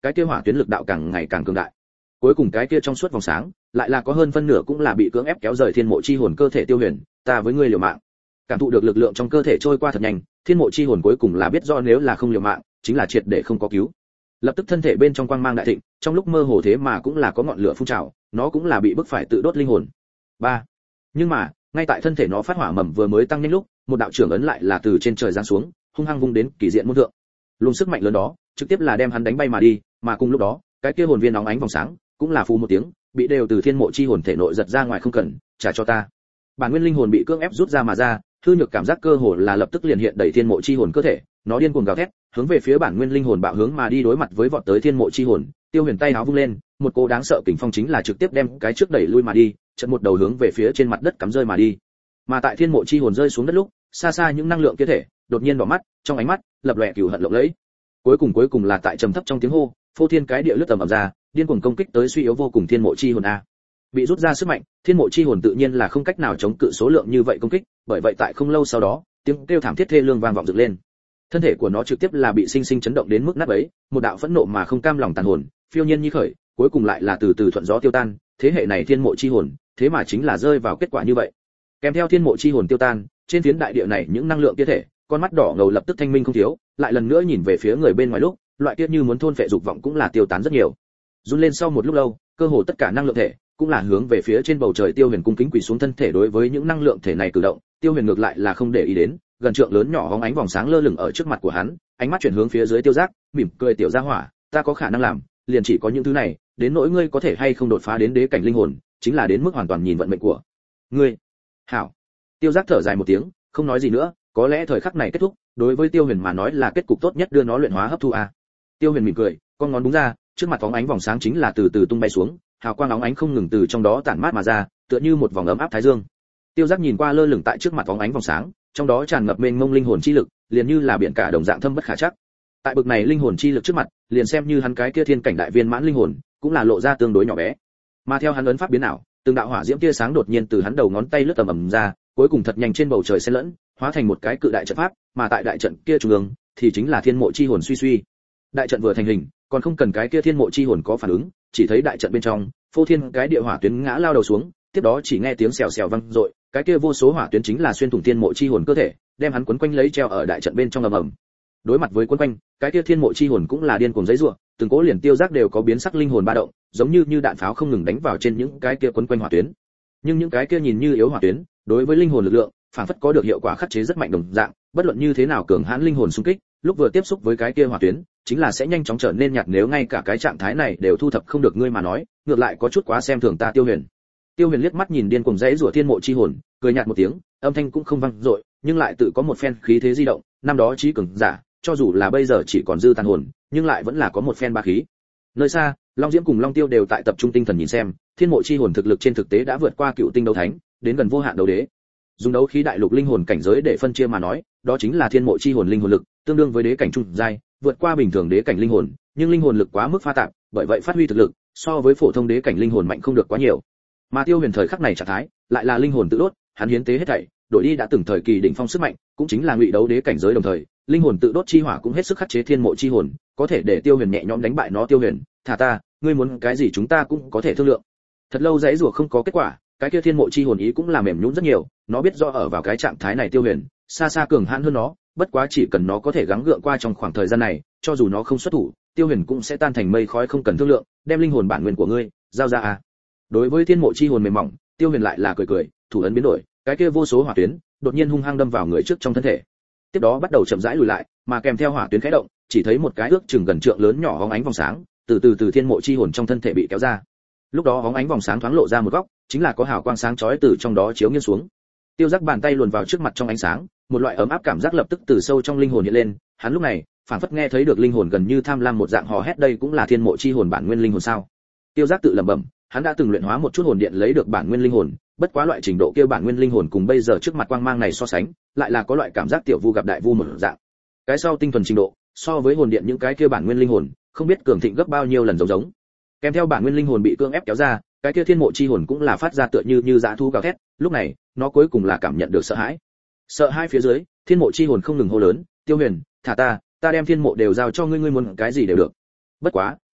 cái kia hỏa tuyến lực đạo càng ngày càng cường đại. Cuối cùng cái kia trong suốt vòng sáng, lại là có hơn phân nửa cũng là bị cưỡng ép kéo rời thiên mộ chi hồn cơ thể Tiêu Huyền, ta với ngươi liều mạng. Cảm thụ được lực lượng trong cơ thể trôi qua thật nhanh, thiên mộ chi hồn cuối cùng là biết do nếu là không liều mạng, chính là triệt để không có cứu. Lập tức thân thể bên trong quang mang đại thịnh, trong lúc mơ hồ thế mà cũng là có ngọn lửa phun trào, nó cũng là bị bức phải tự đốt linh hồn. 3. Nhưng mà, ngay tại thân thể nó phát hỏa mầm vừa mới tăng nhanh lúc, một đạo trưởng ấn lại là từ trên trời giáng xuống, hung hăng vung đến kỳ diện môn thượng. Luồng sức mạnh lớn đó, trực tiếp là đem hắn đánh bay mà đi, mà cùng lúc đó, cái kia hồn viên nóng ánh vòng sáng, cũng là phù một tiếng, bị đều từ thiên mộ chi hồn thể nội giật ra ngoài không cần, trả cho ta. Bản nguyên linh hồn bị cưỡng ép rút ra mà ra, hư nhược cảm giác cơ hồ là lập tức liền hiện đầy thiên mộ chi hồn cơ thể, nó điên cuồng gào thét, hướng về phía bản nguyên linh hồn bạo hướng mà đi đối mặt với vọt tới thiên mộ chi hồn, Tiêu Huyền tay áo vung lên, một cỗ đáng sợ kình phong chính là trực tiếp đem cái trước đẩy lui mà đi, chợt một đầu hướng về phía trên mặt đất cắm rơi mà đi. Mà tại thiên mộ chi hồn rơi xuống đất lúc, xa xa những năng lượng kia thể, đột nhiên đỏ mắt, trong ánh mắt lập lòe cừu hận lộng lẫy. Cuối cùng là tại trầm thấp trong tiếng hô, phô thiên cái địa lướt tầm ầm ra, điên cuồng công kích tới suy yếu vô cùng thiên mộ chi hồn a. Bị rút ra sức mạnh, thiên mộ chi hồn tự nhiên là không cách nào chống cự số lượng như vậy công kích, bởi vậy tại không lâu sau đó, tiếng kêu thảm thiết thê lương vang vọng dựng lên. Thân thể của nó trực tiếp là bị sinh sinh chấn động đến mức nát bấy, một đạo phẫn nộ mà không cam lòng tàn hồn, phiêu nhiên như khởi, cuối cùng lại là từ từ thuận gió tiêu tan, thế hệ này thiên mộ chi hồn, thế mà chính là rơi vào kết quả như vậy. Kèm theo thiên mộ chi hồn tiêu tan, trên phiến đại địa này những năng lượng kia thể, con mắt đỏ ngầu lập tức thanh minh không thiếu, lại lần nữa nhìn về phía người bên ngoài lúc, loại kia như muốn thôn phệ dục vọng cũng là tiêu tán rất nhiều. Run lên sau một lúc lâu, cơ hồ tất cả năng lượng thể cũng là hướng về phía trên bầu trời Tiêu Huyền cung kính quỳ xuống thân thể đối với những năng lượng thể này cử động, Tiêu Huyền ngược lại là không để ý đến, gần trượng lớn nhỏ hóng ánh vòng sáng lơ lửng ở trước mặt của hắn, ánh mắt chuyển hướng phía dưới Tiêu Giác, mỉm cười tiểu gia hỏa, ta có khả năng làm, liền chỉ có những thứ này, đến nỗi ngươi có thể hay không đột phá đến đế cảnh linh hồn, chính là đến mức hoàn toàn nhìn vận mệnh của ngươi. Hảo. Tiêu Giác thở dài một tiếng, không nói gì nữa, có lẽ thời khắc này kết thúc, đối với Tiêu Huyền mà nói là kết cục tốt nhất đưa nó luyện hóa hấp thu a. Tiêu Huyền mỉm cười, con ngón đúng ra, trước mặt phóng ánh vòng sáng chính là từ từ tung bay xuống, hào quang óng ánh không ngừng từ trong đó tản mát mà ra, tựa như một vòng ấm áp thái dương. Tiêu Giác nhìn qua lơ lửng tại trước mặt phóng ánh vòng sáng, trong đó tràn ngập mênh mông linh hồn chi lực, liền như là biển cả đồng dạng thâm bất khả trắc. Tại bực này linh hồn chi lực trước mặt, liền xem như hắn cái kia thiên cảnh đại viên mãn linh hồn, cũng là lộ ra tương đối nhỏ bé. Mà theo hắn ấn pháp biến ảo, từng đạo hỏa diễm tia sáng đột nhiên từ hắn đầu ngón tay lướt tầm ầm ra, cuối cùng thật nhanh trên bầu trời xen lẫn, hóa thành một cái cự đại trận pháp, mà tại đại trận kia trung ương thì chính là thiên mộ chi hồn suy suy. Đại trận vừa thành hình, còn không cần cái kia thiên mộ chi hồn có phản ứng, chỉ thấy đại trận bên trong, phô thiên cái địa hỏa tuyến ngã lao đầu xuống, tiếp đó chỉ nghe tiếng xèo xèo vang dội, cái kia vô số hỏa tuyến chính là xuyên thủng thiên mộ chi hồn cơ thể, đem hắn quấn quanh lấy treo ở đại trận bên trong ầm ầm. Đối mặt với quấn quanh, cái kia thiên mộ chi hồn cũng là điên cuồng giãy giụa, từng cỗ liền Tiêu Giác đều có biến sắc linh hồn ba động, giống như đạn pháo không ngừng đánh vào trên những cái kia quấn quanh hỏa tuyến. Nhưng những cái kia nhìn như yếu hỏa tuyến, đối với linh hồn lực lượng, phản phất có được hiệu quả khắc chế rất mạnh đồng dạng, bất luận như thế nào cường hãn linh hồn xung kích, lúc vừa tiếp xúc với cái kia hỏa tuyến, chính là sẽ nhanh chóng trở nên nhạt, nếu ngay cả cái trạng thái này đều thu thập không được ngươi mà nói, ngược lại có chút quá xem thường ta Tiêu Huyền. Tiêu Huyền liếc mắt nhìn điên cuồng giãy giụa thiên mộ chi hồn, cười nhạt một tiếng, âm thanh cũng không vang dội, nhưng lại tự có một phen khí thế di động, năm đó chí cường giả, cho dù là bây giờ chỉ còn dư tàn hồn, nhưng lại vẫn là có một phen bá khí. Nơi xa, Long Diễm cùng Long Tiêu đều tại tập trung tinh thần nhìn xem, thiên mộ chi hồn thực lực trên thực tế đã vượt qua cựu tinh đấu thánh, đến gần vô hạn đấu đế. Dùng đấu khí đại lục linh hồn cảnh giới để phân chia mà nói, đó chính là thiên mộ chi hồn linh hồn lực, tương đương với đế cảnh trung giai, vượt qua bình thường đế cảnh linh hồn, nhưng linh hồn lực quá mức pha tạp, bởi vậy phát huy thực lực so với phổ thông đế cảnh linh hồn mạnh không được quá nhiều. Mà Tiêu Huyền thời khắc này trạng thái, lại là linh hồn tự đốt, hắn hiến tế hết thảy, đổi đi đã từng thời kỳ đỉnh phong sức mạnh, cũng chính là ngụy đấu đế cảnh giới đồng thời, linh hồn tự đốt chi hỏa cũng hết sức khắc chế thiên mộ chi hồn, có thể để Tiêu Huyền nhẹ nhõm đánh bại nó. Tiêu Huyền, thả ta, ngươi muốn cái gì chúng ta cũng có thể thương lượng. Thật lâu dãy rủa không có kết quả, cái kia thiên mộ chi hồn ý cũng là mềm nhũn rất nhiều, nó biết do ở vào cái trạng thái này Tiêu Huyền xa xa cường hãn hơn nó, bất quá chỉ cần nó có thể gắng gượng qua trong khoảng thời gian này, cho dù nó không xuất thủ, Tiêu Huyền cũng sẽ tan thành mây khói, không cần thương lượng, đem linh hồn bản nguyên của ngươi giao ra à. Đối với thiên mộ chi hồn mềm mỏng, Tiêu Huyền lại là cười cười, thủ ấn biến đổi, cái kia vô số hỏa tuyến đột nhiên hung hăng đâm vào người trước trong thân thể, tiếp đó bắt đầu chậm rãi lùi lại, mà kèm theo hỏa tuyến khẽ động, chỉ thấy một cái ước chừng gần trượng lớn nhỏ hóng ánh vòng sáng từ từ thiên mộ chi hồn trong thân thể bị kéo ra. Lúc đó hóng ánh vòng sáng thoáng lộ ra một góc, chính là có hào quang sáng chói từ trong đó chiếu nghiêng xuống. Tiêu Giác bàn tay luồn vào trước mặt trong ánh sáng, một loại ấm áp cảm giác lập tức từ sâu trong linh hồn hiện lên, hắn lúc này phảng phất nghe thấy được linh hồn gần như tham lam một dạng hò hét, đây cũng là thiên mộ chi hồn bản nguyên linh hồn sao? Tiêu Giác tự lẩm bẩm, hắn đã từng luyện hóa một chút hồn điện lấy được bản nguyên linh hồn, bất quá loại trình độ kia bản nguyên linh hồn cùng bây giờ trước mặt quang mang này so sánh, lại là có loại cảm giác tiểu vu gặp đại vu một dạng. Cái sau tinh thuần trình độ, so với hồn điện những cái kia bản nguyên linh hồn, không biết cường thịnh gấp bao nhiêu lần giống. Kèm theo bản nguyên linh hồn bị cưỡng ép kéo ra, cái kia thiên mộ chi hồn cũng là phát ra tựa như dã thú gào thét, lúc này, nó cuối cùng là cảm nhận được sợ hãi. Sợ hãi phía dưới, thiên mộ chi hồn không ngừng hô lớn, Tiêu Huyền, thả ta đem thiên mộ đều giao cho ngươi, ngươi muốn cái gì đều được. Bất quá,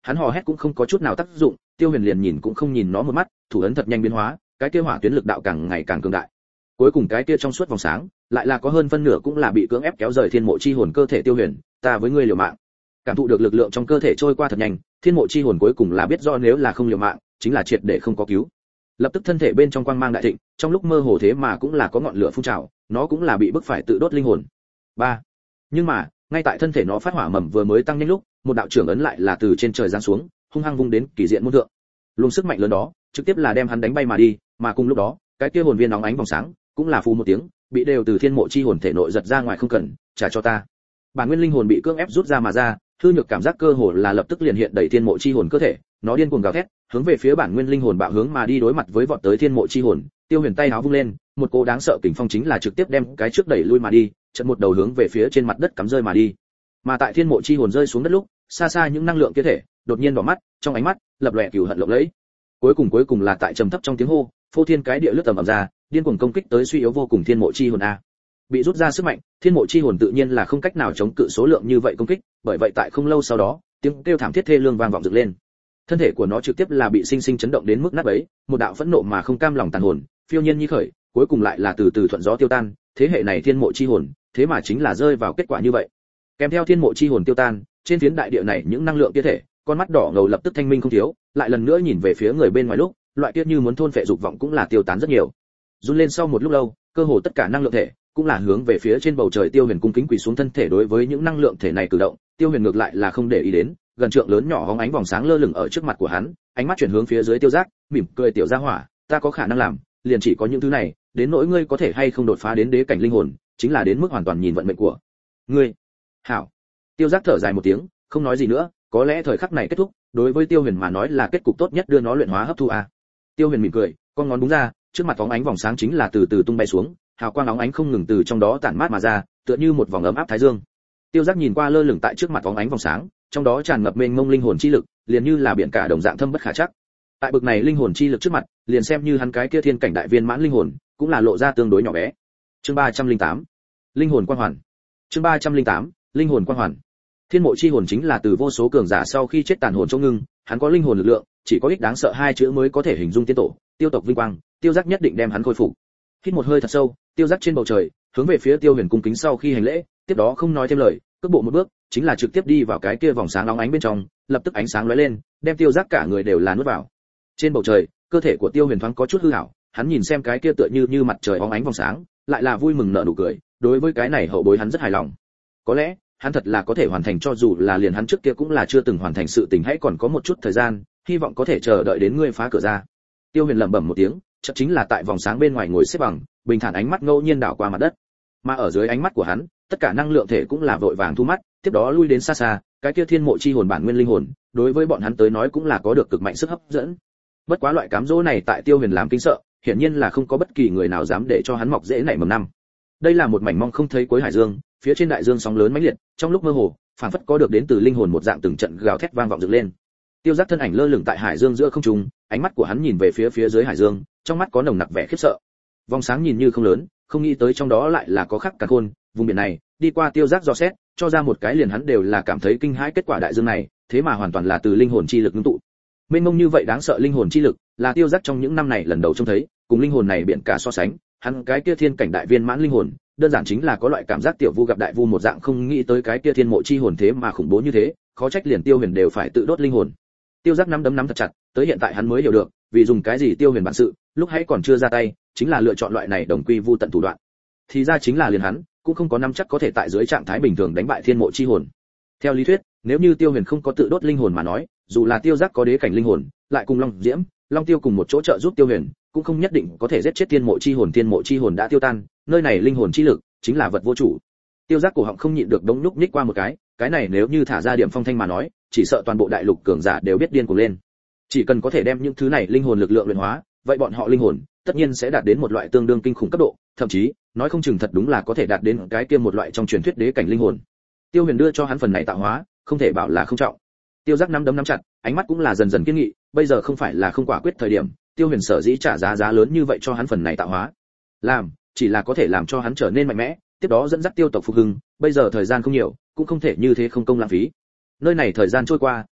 Hắn hò hét cũng không có chút nào tác dụng, Tiêu Huyền liền nhìn cũng không nhìn nó một mắt, thủ ấn thật nhanh biến hóa, cái kia hỏa tuyến lực đạo càng ngày càng cường đại. Cuối cùng cái kia trong suốt vòng sáng, lại là có hơn phân nửa cũng là bị cưỡng ép kéo rời thiên mộ chi hồn cơ thể. Tiêu Huyền, ta với ngươi liều mạng. Cảm thụ được lực lượng trong cơ thể trôi qua thật nhanh, thiên mộ chi hồn cuối cùng là biết do nếu là không liều mạng, chính là triệt để không có cứu. Lập tức thân thể bên trong quang mang đại thịnh, trong lúc mơ hồ thế mà cũng là có ngọn lửa phun trào, nó cũng là bị bức phải tự đốt linh hồn. 3. Nhưng mà, ngay tại thân thể nó phát hỏa mầm vừa mới tăng nhanh lúc, một đạo trưởng ấn lại là từ trên trời giáng xuống, hung hăng vung đến kỳ diện môn thượng. Luồng sức mạnh lớn đó, trực tiếp là đem hắn đánh bay mà đi, mà cùng lúc đó, cái kia hồn viên nóng ánh vòng sáng, cũng là phù một tiếng, bị đều từ thiên mộ chi hồn thể nội giật ra ngoài. Không cần, trả cho ta. Bản nguyên linh hồn bị cưỡng ép rút ra mà ra, hư nhược cảm giác cơ hồ là lập tức liền hiện đầy thiên mộ chi hồn cơ thể, nó điên cuồng gào thét, hướng về phía bản nguyên linh hồn bạo hướng mà đi. Đối mặt với vọt tới thiên mộ chi hồn, Tiêu Huyền tay áo vung lên, một cỗ đáng sợ kình phong chính là trực tiếp đem cái trước đẩy lui mà đi, chợt một đầu hướng về phía trên mặt đất cắm rơi mà đi. Mà tại thiên mộ chi hồn rơi xuống đất lúc, xa xa những năng lượng kia thể đột nhiên đỏ mắt, trong ánh mắt lập lòe cừu hận lộng lẫy. Cuối cùng là tại trầm thấp trong tiếng hô, phô thiên cái địa lướt tầm ầm ra, điên cuồng công kích tới suy yếu vô cùng thiên mộ chi hồn a. Bị rút ra sức mạnh, thiên mộ chi hồn tự nhiên là không cách nào chống cự số lượng như vậy công kích, bởi vậy tại không lâu sau đó, tiếng kêu thảm thiết thê lương vang vọng dựng lên. Thân thể của nó trực tiếp là bị sinh sinh chấn động đến mức nát bấy, một đạo phẫn nộ mà không cam lòng tàn hồn, phiêu nhiên như khởi, cuối cùng lại là từ từ thuận gió tiêu tan. Thế hệ này thiên mộ chi hồn, thế mà chính là rơi vào kết quả như vậy. Kèm theo thiên mộ chi hồn tiêu tan, trên phiến đại địa này những năng lượng kia thể, con mắt đỏ ngầu lập tức thanh minh không thiếu, lại lần nữa nhìn về phía người bên ngoài lúc, loại kia như muốn thôn phệ dục vọng cũng là tiêu tán rất nhiều. Run lên sau một lúc lâu, cơ hồ tất cả năng lượng thể cũng là hướng về phía trên bầu trời. Tiêu Huyền cung kính quỳ xuống thân thể. Đối với những năng lượng thể này cử động, Tiêu Huyền ngược lại là không để ý đến, gần trượng lớn nhỏ hóng ánh vòng sáng lơ lửng ở trước mặt của hắn, ánh mắt chuyển hướng phía dưới Tiêu Giác, mỉm cười, tiểu gia hỏa, ta có khả năng làm, liền chỉ có những thứ này, đến nỗi ngươi có thể hay không đột phá đến đế cảnh linh hồn, chính là đến mức hoàn toàn nhìn vận mệnh của ngươi. Hảo. Tiêu Giác thở dài một tiếng, không nói gì nữa, có lẽ thời khắc này kết thúc, đối với Tiêu Huyền mà nói là kết cục tốt nhất, đưa nó luyện hóa hấp thu a. Tiêu Huyền mỉm cười, con ngón búng ra, trước mặt phóng ánh vòng sáng chính là từ từ tung bay xuống, hào quang óng ánh không ngừng từ trong đó tản mát mà ra, tựa như một vòng ấm áp thái dương. Tiêu Giác nhìn qua lơ lửng tại trước mặt phóng ánh vòng sáng, trong đó tràn ngập mênh mông linh hồn chi lực, liền như là biển cả đồng dạng thâm bất khả trắc. Tại bực này linh hồn chi lực trước mặt, liền xem như hắn cái kia thiên cảnh đại viên mãn linh hồn, cũng là lộ ra tương đối nhỏ bé. Chương 308, linh hồn quang hoàn. Chương 308, linh hồn quang hoàn. Thiên mộ chi hồn chính là từ vô số cường giả sau khi chết tàn hồn chỗ ngưng, hắn có linh hồn lực lượng, chỉ có ích đáng sợ hai chữ mới có thể hình dung tiên tổ, tiêu tộc vinh quang. Tiêu Giác nhất định đem hắn khôi phục. Hít một hơi thật sâu, Tiêu Giác trên bầu trời, hướng về phía Tiêu Huyền cung kính sau khi hành lễ, tiếp đó không nói thêm lời, cước bộ một bước, chính là trực tiếp đi vào cái kia vòng sáng óng ánh bên trong, lập tức ánh sáng lóe lên, đem Tiêu Giác cả người đều là nuốt vào. Trên bầu trời, cơ thể của Tiêu Huyền thoáng có chút hư ảo, hắn nhìn xem cái kia tựa như mặt trời óng ánh vòng sáng, lại là vui mừng nở nụ cười, đối với cái này hậu bối hắn rất hài lòng. Có lẽ, hắn thật là có thể hoàn thành, cho dù là liền hắn trước kia cũng là chưa từng hoàn thành sự tình, hãy còn có một chút thời gian, hy vọng có thể chờ đợi đến ngươi phá cửa ra. Tiêu Huyền lẩm bẩm một tiếng, chợt chính là tại vòng sáng bên ngoài ngồi xếp bằng, bình thản ánh mắt ngẫu nhiên đảo qua mặt đất. Mà ở dưới ánh mắt của hắn, tất cả năng lượng thể cũng là vội vàng thu mắt, tiếp đó lui đến xa xa, cái kia thiên mộ chi hồn bản nguyên linh hồn, đối với bọn hắn tới nói cũng là có được cực mạnh sức hấp dẫn. Bất quá loại cám dỗ này tại Tiêu Huyền làm kinh sợ, hiển nhiên là không có bất kỳ người nào dám để cho hắn mọc rễ nảy mầm năm. Đây là một mảnh mong không thấy cuối hải dương, phía trên đại dương sóng lớn mãnh liệt, trong lúc mơ hồ, phảng phất có được đến từ linh hồn một dạng từng trận gào thét vang vọng dựng lên. Tiêu Giác thân ảnh lơ lửng tại hải dương giữa không trung, ánh mắt của hắn nhìn về phía dưới hải dương, trong mắt có nồng nặc vẻ khiếp sợ. Vòng sáng nhìn như không lớn, không nghĩ tới trong đó lại là có khắc cả khôn, vùng biển này, đi qua Tiêu Giác dò xét, cho ra một cái liền hắn đều là cảm thấy kinh hãi kết quả. Đại dương này, thế mà hoàn toàn là từ linh hồn chi lực ngưng tụ. Mênh mông như vậy đáng sợ linh hồn chi lực, là Tiêu Giác trong những năm này lần đầu trông thấy, cùng linh hồn này biển cả so sánh, hắn cái kia thiên cảnh đại viên mãn linh hồn, đơn giản chính là có loại cảm giác tiểu vu gặp đại vu một dạng. Không nghĩ tới cái kia thiên mộ chi hồn thế mà khủng bố như thế, khó trách liền Tiêu Huyền đều phải tự đốt linh hồn. Tiêu Giác nắm đấm nắm thật chặt, tới hiện tại hắn mới hiểu được, vì dùng cái gì Tiêu Huyền bản sự, lúc hãy còn chưa ra tay, chính là lựa chọn loại này đồng quy vu tận thủ đoạn. Thì ra chính là liền hắn, cũng không có nắm chắc có thể tại dưới trạng thái bình thường đánh bại thiên mộ chi hồn. Theo lý thuyết, nếu như Tiêu Huyền không có tự đốt linh hồn mà nói, dù là Tiêu Giác có đế cảnh linh hồn, lại cùng Long Diễm, Long Tiêu cùng một chỗ trợ giúp Tiêu Huyền, cũng không nhất định có thể giết chết thiên mộ chi hồn. Thiên mộ chi hồn đã tiêu tan, nơi này linh hồn chi lực chính là vật vô chủ. Tiêu Giác cổ họng không nhịn được đống lúc nhích qua một cái này nếu như thả ra điểm phong thanh mà nói, chỉ sợ toàn bộ đại lục cường giả đều biết điên cuồng lên. Chỉ cần có thể đem những thứ này linh hồn lực lượng luyện hóa, vậy bọn họ linh hồn tất nhiên sẽ đạt đến một loại tương đương kinh khủng cấp độ, thậm chí nói không chừng thật đúng là có thể đạt đến cái kia một loại trong truyền thuyết đế cảnh linh hồn. Tiêu Huyền đưa cho hắn phần này tạo hóa, không thể bảo là không trọng. Tiêu Giác nắm đấm nắm chặt, ánh mắt cũng là dần dần kiên nghị, bây giờ không phải là không quả quyết thời điểm. Tiêu Huyền sở dĩ trả giá lớn như vậy cho hắn phần này tạo hóa, chỉ là có thể làm cho hắn trở nên mạnh mẽ, tiếp đó dẫn dắt tiêu tộc phục hưng. Bây giờ thời gian không nhiều, cũng không thể như thế không công lãng phí. Nơi này thời gian trôi qua,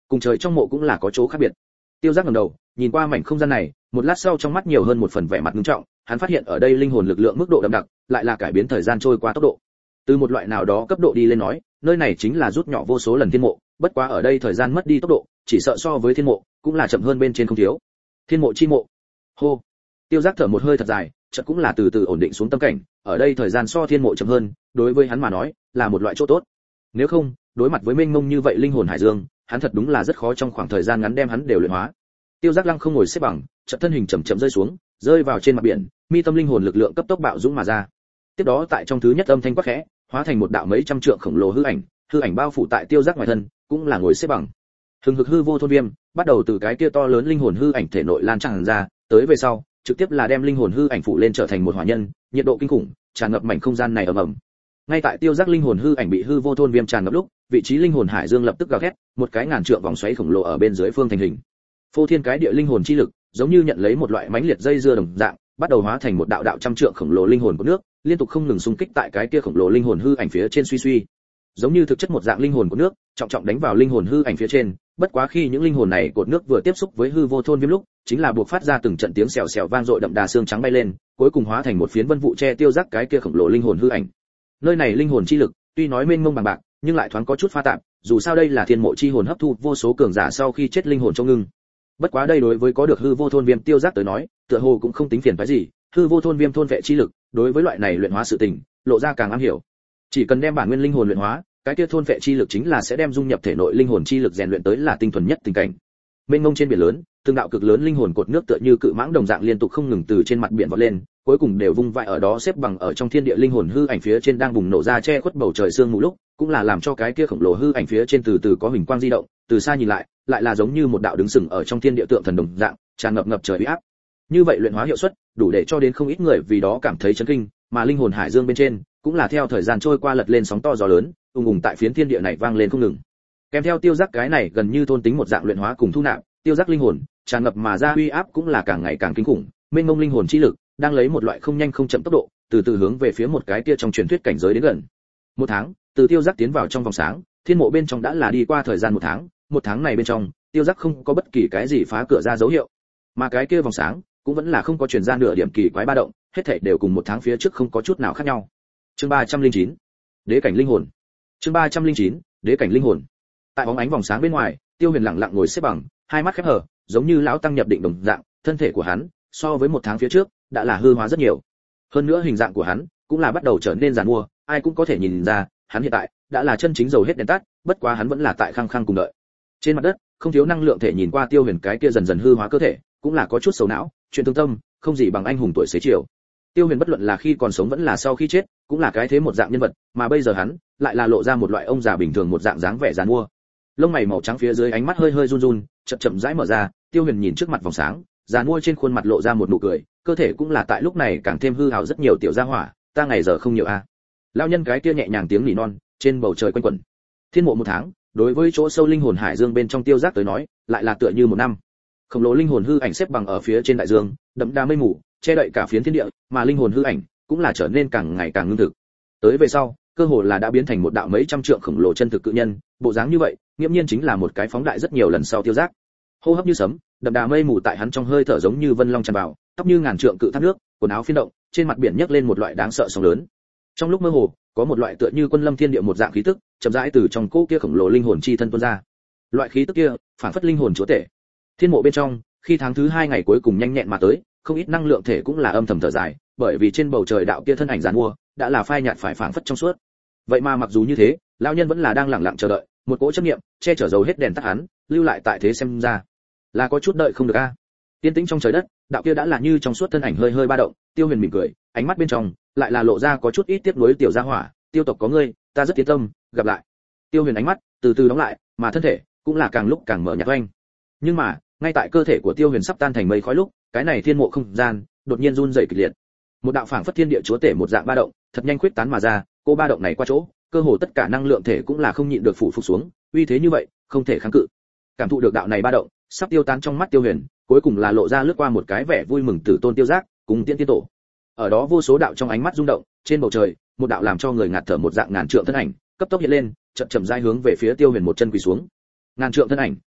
cùng trời trong mộ cũng là có chỗ khác biệt. Tiêu Giác ngẩng đầu, nhìn qua mảnh không gian này, một lát sau trong mắt nhiều hơn một phần vẻ mặt nghiêm trọng, hắn phát hiện ở đây linh hồn lực lượng mức độ đậm đặc, lại là cải biến thời gian trôi qua tốc độ. Từ một loại nào đó cấp độ đi lên nói, nơi này chính là rút nhỏ vô số lần thiên mộ, bất quá ở đây thời gian mất đi tốc độ, chỉ sợ so với thiên mộ, cũng là chậm hơn bên trên không thiếu. Thiên mộ chi mộ. Hô. Tiêu Giác thở một hơi thật dài, chợt cũng là từ từ ổn định xuống tâm cảnh, ở đây thời gian so thiên mộ chậm hơn, đối với hắn mà nói, là một loại chỗ tốt. Nếu không, đối mặt với mênh mông như vậy linh hồn hải dương, hắn thật đúng là rất khó trong khoảng thời gian ngắn đem hắn đều luyện hóa. Tiêu Giác lăng không ngồi xếp bằng, chợt thân hình chậm chậm rơi xuống, rơi vào trên mặt biển, mi tâm linh hồn lực lượng cấp tốc bạo dũng mà ra. Tiếp đó tại trong thứ nhất âm thanh quát khẽ, hóa thành một đạo mấy trăm trượng khổng lồ hư ảnh bao phủ tại Tiêu Giác ngoài thân, cũng là ngồi xếp bằng. Hừng hực hư vô thôn viêm, bắt đầu từ cái kia to lớn linh hồn hư ảnh thể nội lan tràn ra, tới về sau, trực tiếp là đem linh hồn hư ảnh phủ lên trở thành một hỏa nhân, nhiệt độ kinh khủng, tràn ngập mảnh không gian này ầm ầm. Ngay tại Tiêu Giác linh hồn hư ảnh bị hư vô thôn viêm tràn ngập lúc, vị trí linh hồn hải dương lập tức gào thét, một cái ngàn trượng vòng xoáy khổng lồ ở bên dưới phương thành hình. Phô thiên cái địa linh hồn chi lực, giống như nhận lấy một loại mãnh liệt dây dưa đồng dạng, bắt đầu hóa thành một đạo đạo trăm trượng khổng lồ linh hồn của nước, liên tục không ngừng xung kích tại cái kia khổng lồ linh hồn hư ảnh phía trên suy suy. Giống như thực chất một dạng linh hồn của nước, trọng trọng đánh vào linh hồn hư ảnh phía trên, bất quá khi những linh hồn này cột nước vừa tiếp xúc với hư vô thôn viêm lúc, chính là buộc phát ra từng trận tiếng xèo xèo vang dội đậm đà xương trắng bay lên, cuối cùng hóa thành một phiến vân vụ che Tiêu Giác cái kia khổng lồ linh hồn hư ảnh. Nơi này linh hồn chi lực, tuy nói mênh mông bằng bạc, nhưng lại thoáng có chút pha tạp, dù sao đây là thiên mộ chi hồn hấp thu vô số cường giả sau khi chết linh hồn trong ngưng. Bất quá đây đối với có được hư vô thôn viêm Tiêu Giác tới nói, tựa hồ cũng không tính phiền phức gì, hư vô thôn viêm thôn vệ chi lực, đối với loại này luyện hóa sự tình, lộ ra càng am hiểu. Chỉ cần đem bản nguyên linh hồn luyện hóa, cái kia thôn vệ chi lực chính là sẽ đem dung nhập thể nội linh hồn chi lực rèn luyện tới là tinh thuần nhất tình cảnh. Mênh mông trên biển lớn, từng đạo cực lớn linh hồn cột nước tựa như cự mãng đồng dạng liên tục không ngừng từ trên mặt biển vọt lên, cuối cùng đều vung vãi ở đó xếp bằng ở trong thiên địa linh hồn hư ảnh phía trên đang bùng nổ ra che khuất bầu trời sương mù lúc, cũng là làm cho cái kia khổng lồ hư ảnh phía trên từ từ có hình quang di động, từ xa nhìn lại, lại là giống như một đạo đứng sừng ở trong thiên địa tượng thần đồng dạng, tràn ngập ngập trời uy áp. Như vậy luyện hóa hiệu suất, đủ để cho đến không ít người vì đó cảm thấy chấn kinh, mà linh hồn hải dương bên trên, cũng là theo thời gian trôi qua lật lên sóng to gió lớn, ùng ùng tại phiến thiên địa này vang lên không ngừng. Kèm theo Tiêu Giác cái này gần như thôn tính một dạng luyện hóa cùng thu nạp, Tiêu Giác linh hồn tràn ngập mà ra uy áp cũng là càng ngày càng kinh khủng, mênh mông linh hồn chi lực đang lấy một loại không nhanh không chậm tốc độ, từ từ hướng về phía một cái kia trong truyền thuyết cảnh giới đến gần. Một tháng, từ Tiêu Giác tiến vào trong vòng sáng, thiên mộ bên trong đã là đi qua thời gian một tháng này bên trong, Tiêu Giác không có bất kỳ cái gì phá cửa ra dấu hiệu, mà cái kia vòng sáng cũng vẫn là không có truyền ra nửa điểm kỳ quái ba động, hết thảy đều cùng một tháng phía trước không có chút nào khác nhau. Chương 309, Đế cảnh linh hồn. Chương 309, Đế cảnh linh hồn. Tại bóng ánh vòng sáng bên ngoài, Tiêu Huyền lặng lặng ngồi xếp bằng, hai mắt khép hờ, giống như lão tăng nhập định đồng dạng, thân thể của hắn so với một tháng phía trước đã là hư hóa rất nhiều. Hơn nữa hình dạng của hắn cũng là bắt đầu trở nên giàn mua, ai cũng có thể nhìn ra, hắn hiện tại đã là chân chính dầu hết đèn tắt, bất quá hắn vẫn là tại khăng khăng cùng đợi. Trên mặt đất, không thiếu năng lượng thể nhìn qua Tiêu Huyền cái kia dần dần hư hóa cơ thể, cũng là có chút sầu não, chuyện thương tâm, không gì bằng anh hùng tuổi xế chiều. Tiêu Huyền bất luận là khi còn sống vẫn là sau khi chết, cũng là cái thế một dạng nhân vật, mà bây giờ hắn lại là lộ ra một loại ông già bình thường một dạng dáng vẻ giàn mua. Lông mày màu trắng phía dưới ánh mắt hơi hơi run run, chậm chậm rãi mở ra, Tiêu Huyền nhìn trước mặt vòng sáng, giàn mua trên khuôn mặt lộ ra một nụ cười, cơ thể cũng là tại lúc này càng thêm hư hào rất nhiều tiểu gia hỏa, ta ngày giờ không nhiều a. Lão nhân cái kia nhẹ nhàng tiếng nỉ non, trên bầu trời quanh quẩn. Thiên mộ một tháng, đối với chỗ sâu linh hồn hải dương bên trong Tiêu Giác tới nói, lại là tựa như một năm. Khổng lồ linh hồn hư ảnh xếp bằng ở phía trên đại dương, đậm đà mây mù, che đậy cả phiến thiên địa, mà linh hồn hư ảnh cũng là trở nên càng ngày càng ngưng thực. Tới về sau, cơ hồ là đã biến thành một đạo mấy trăm trượng khổng lồ chân thực cự nhân, bộ dáng như vậy, nghiễm nhiên chính là một cái phóng đại rất nhiều lần sau Tiêu Giác. Hô hấp như sấm, đậm đà mây mù tại hắn trong hơi thở giống như vân long tràn vào, tóc như ngàn trượng cự thác nước, quần áo phiên động, trên mặt biển nhấc lên một loại đáng sợ sóng lớn. Trong lúc mơ hồ, có một loại tựa như quân lâm thiên địa một dạng khí tức, chậm rãi từ trong cỗ kia khổng lồ linh hồn chi thân tuôn ra. Loại khí tức kia, phản phất linh hồn chúa tể. Thiên mộ bên trong, khi tháng thứ 2 ngày cuối cùng nhanh nhẹn mà tới, không ít năng lượng thể cũng là âm thầm thở dài, bởi vì trên bầu trời đạo kia thân ảnh giàn mua, đã là phai nhạt phải phảng phất trong suốt. Vậy mà mặc dù như thế, lão nhân vẫn là đang lặng lặng chờ đợi, một cỗ chấp niệm che chở dầu hết đèn tắt hắn, lưu lại tại thế xem ra là có chút đợi không được a. Tiên tĩnh trong trời đất, đạo kia đã là như trong suốt thân ảnh hơi hơi ba động, Tiêu Huyền mỉm cười, ánh mắt bên trong lại là lộ ra có chút ít tiếc nuối tiểu gia hỏa, Tiêu tộc có ngươi, ta rất tiến tâm, gặp lại. Tiêu Huyền ánh mắt từ từ đóng lại, mà thân thể cũng là càng lúc càng mở nhạt oanh. Nhưng mà, ngay tại cơ thể của Tiêu Huyền sắp tan thành mây khói lúc, cái này thiên mộ không gian đột nhiên run rẩy kịch liệt. Một đạo phảng phất thiên địa chúa tể một dạng ba động, thật nhanh khuyết tán mà ra, cô ba động này qua chỗ, cơ hồ tất cả năng lượng thể cũng là không nhịn được phủ phục xuống, uy thế như vậy, không thể kháng cự. Cảm thụ được đạo này ba động, sắp tiêu tán trong mắt Tiêu Huyền, cuối cùng là lộ ra lướt qua một cái vẻ vui mừng tử tôn Tiêu Giác, cùng tiên tổ. Ở đó vô số đạo trong ánh mắt rung động, trên bầu trời, một đạo làm cho người ngạt thở một dạng ngàn trượng thân ảnh, cấp tốc hiện lên, chậm chậm rãi hướng về phía Tiêu Huyền một chân quỳ xuống. Ngàn trượng thân ảnh,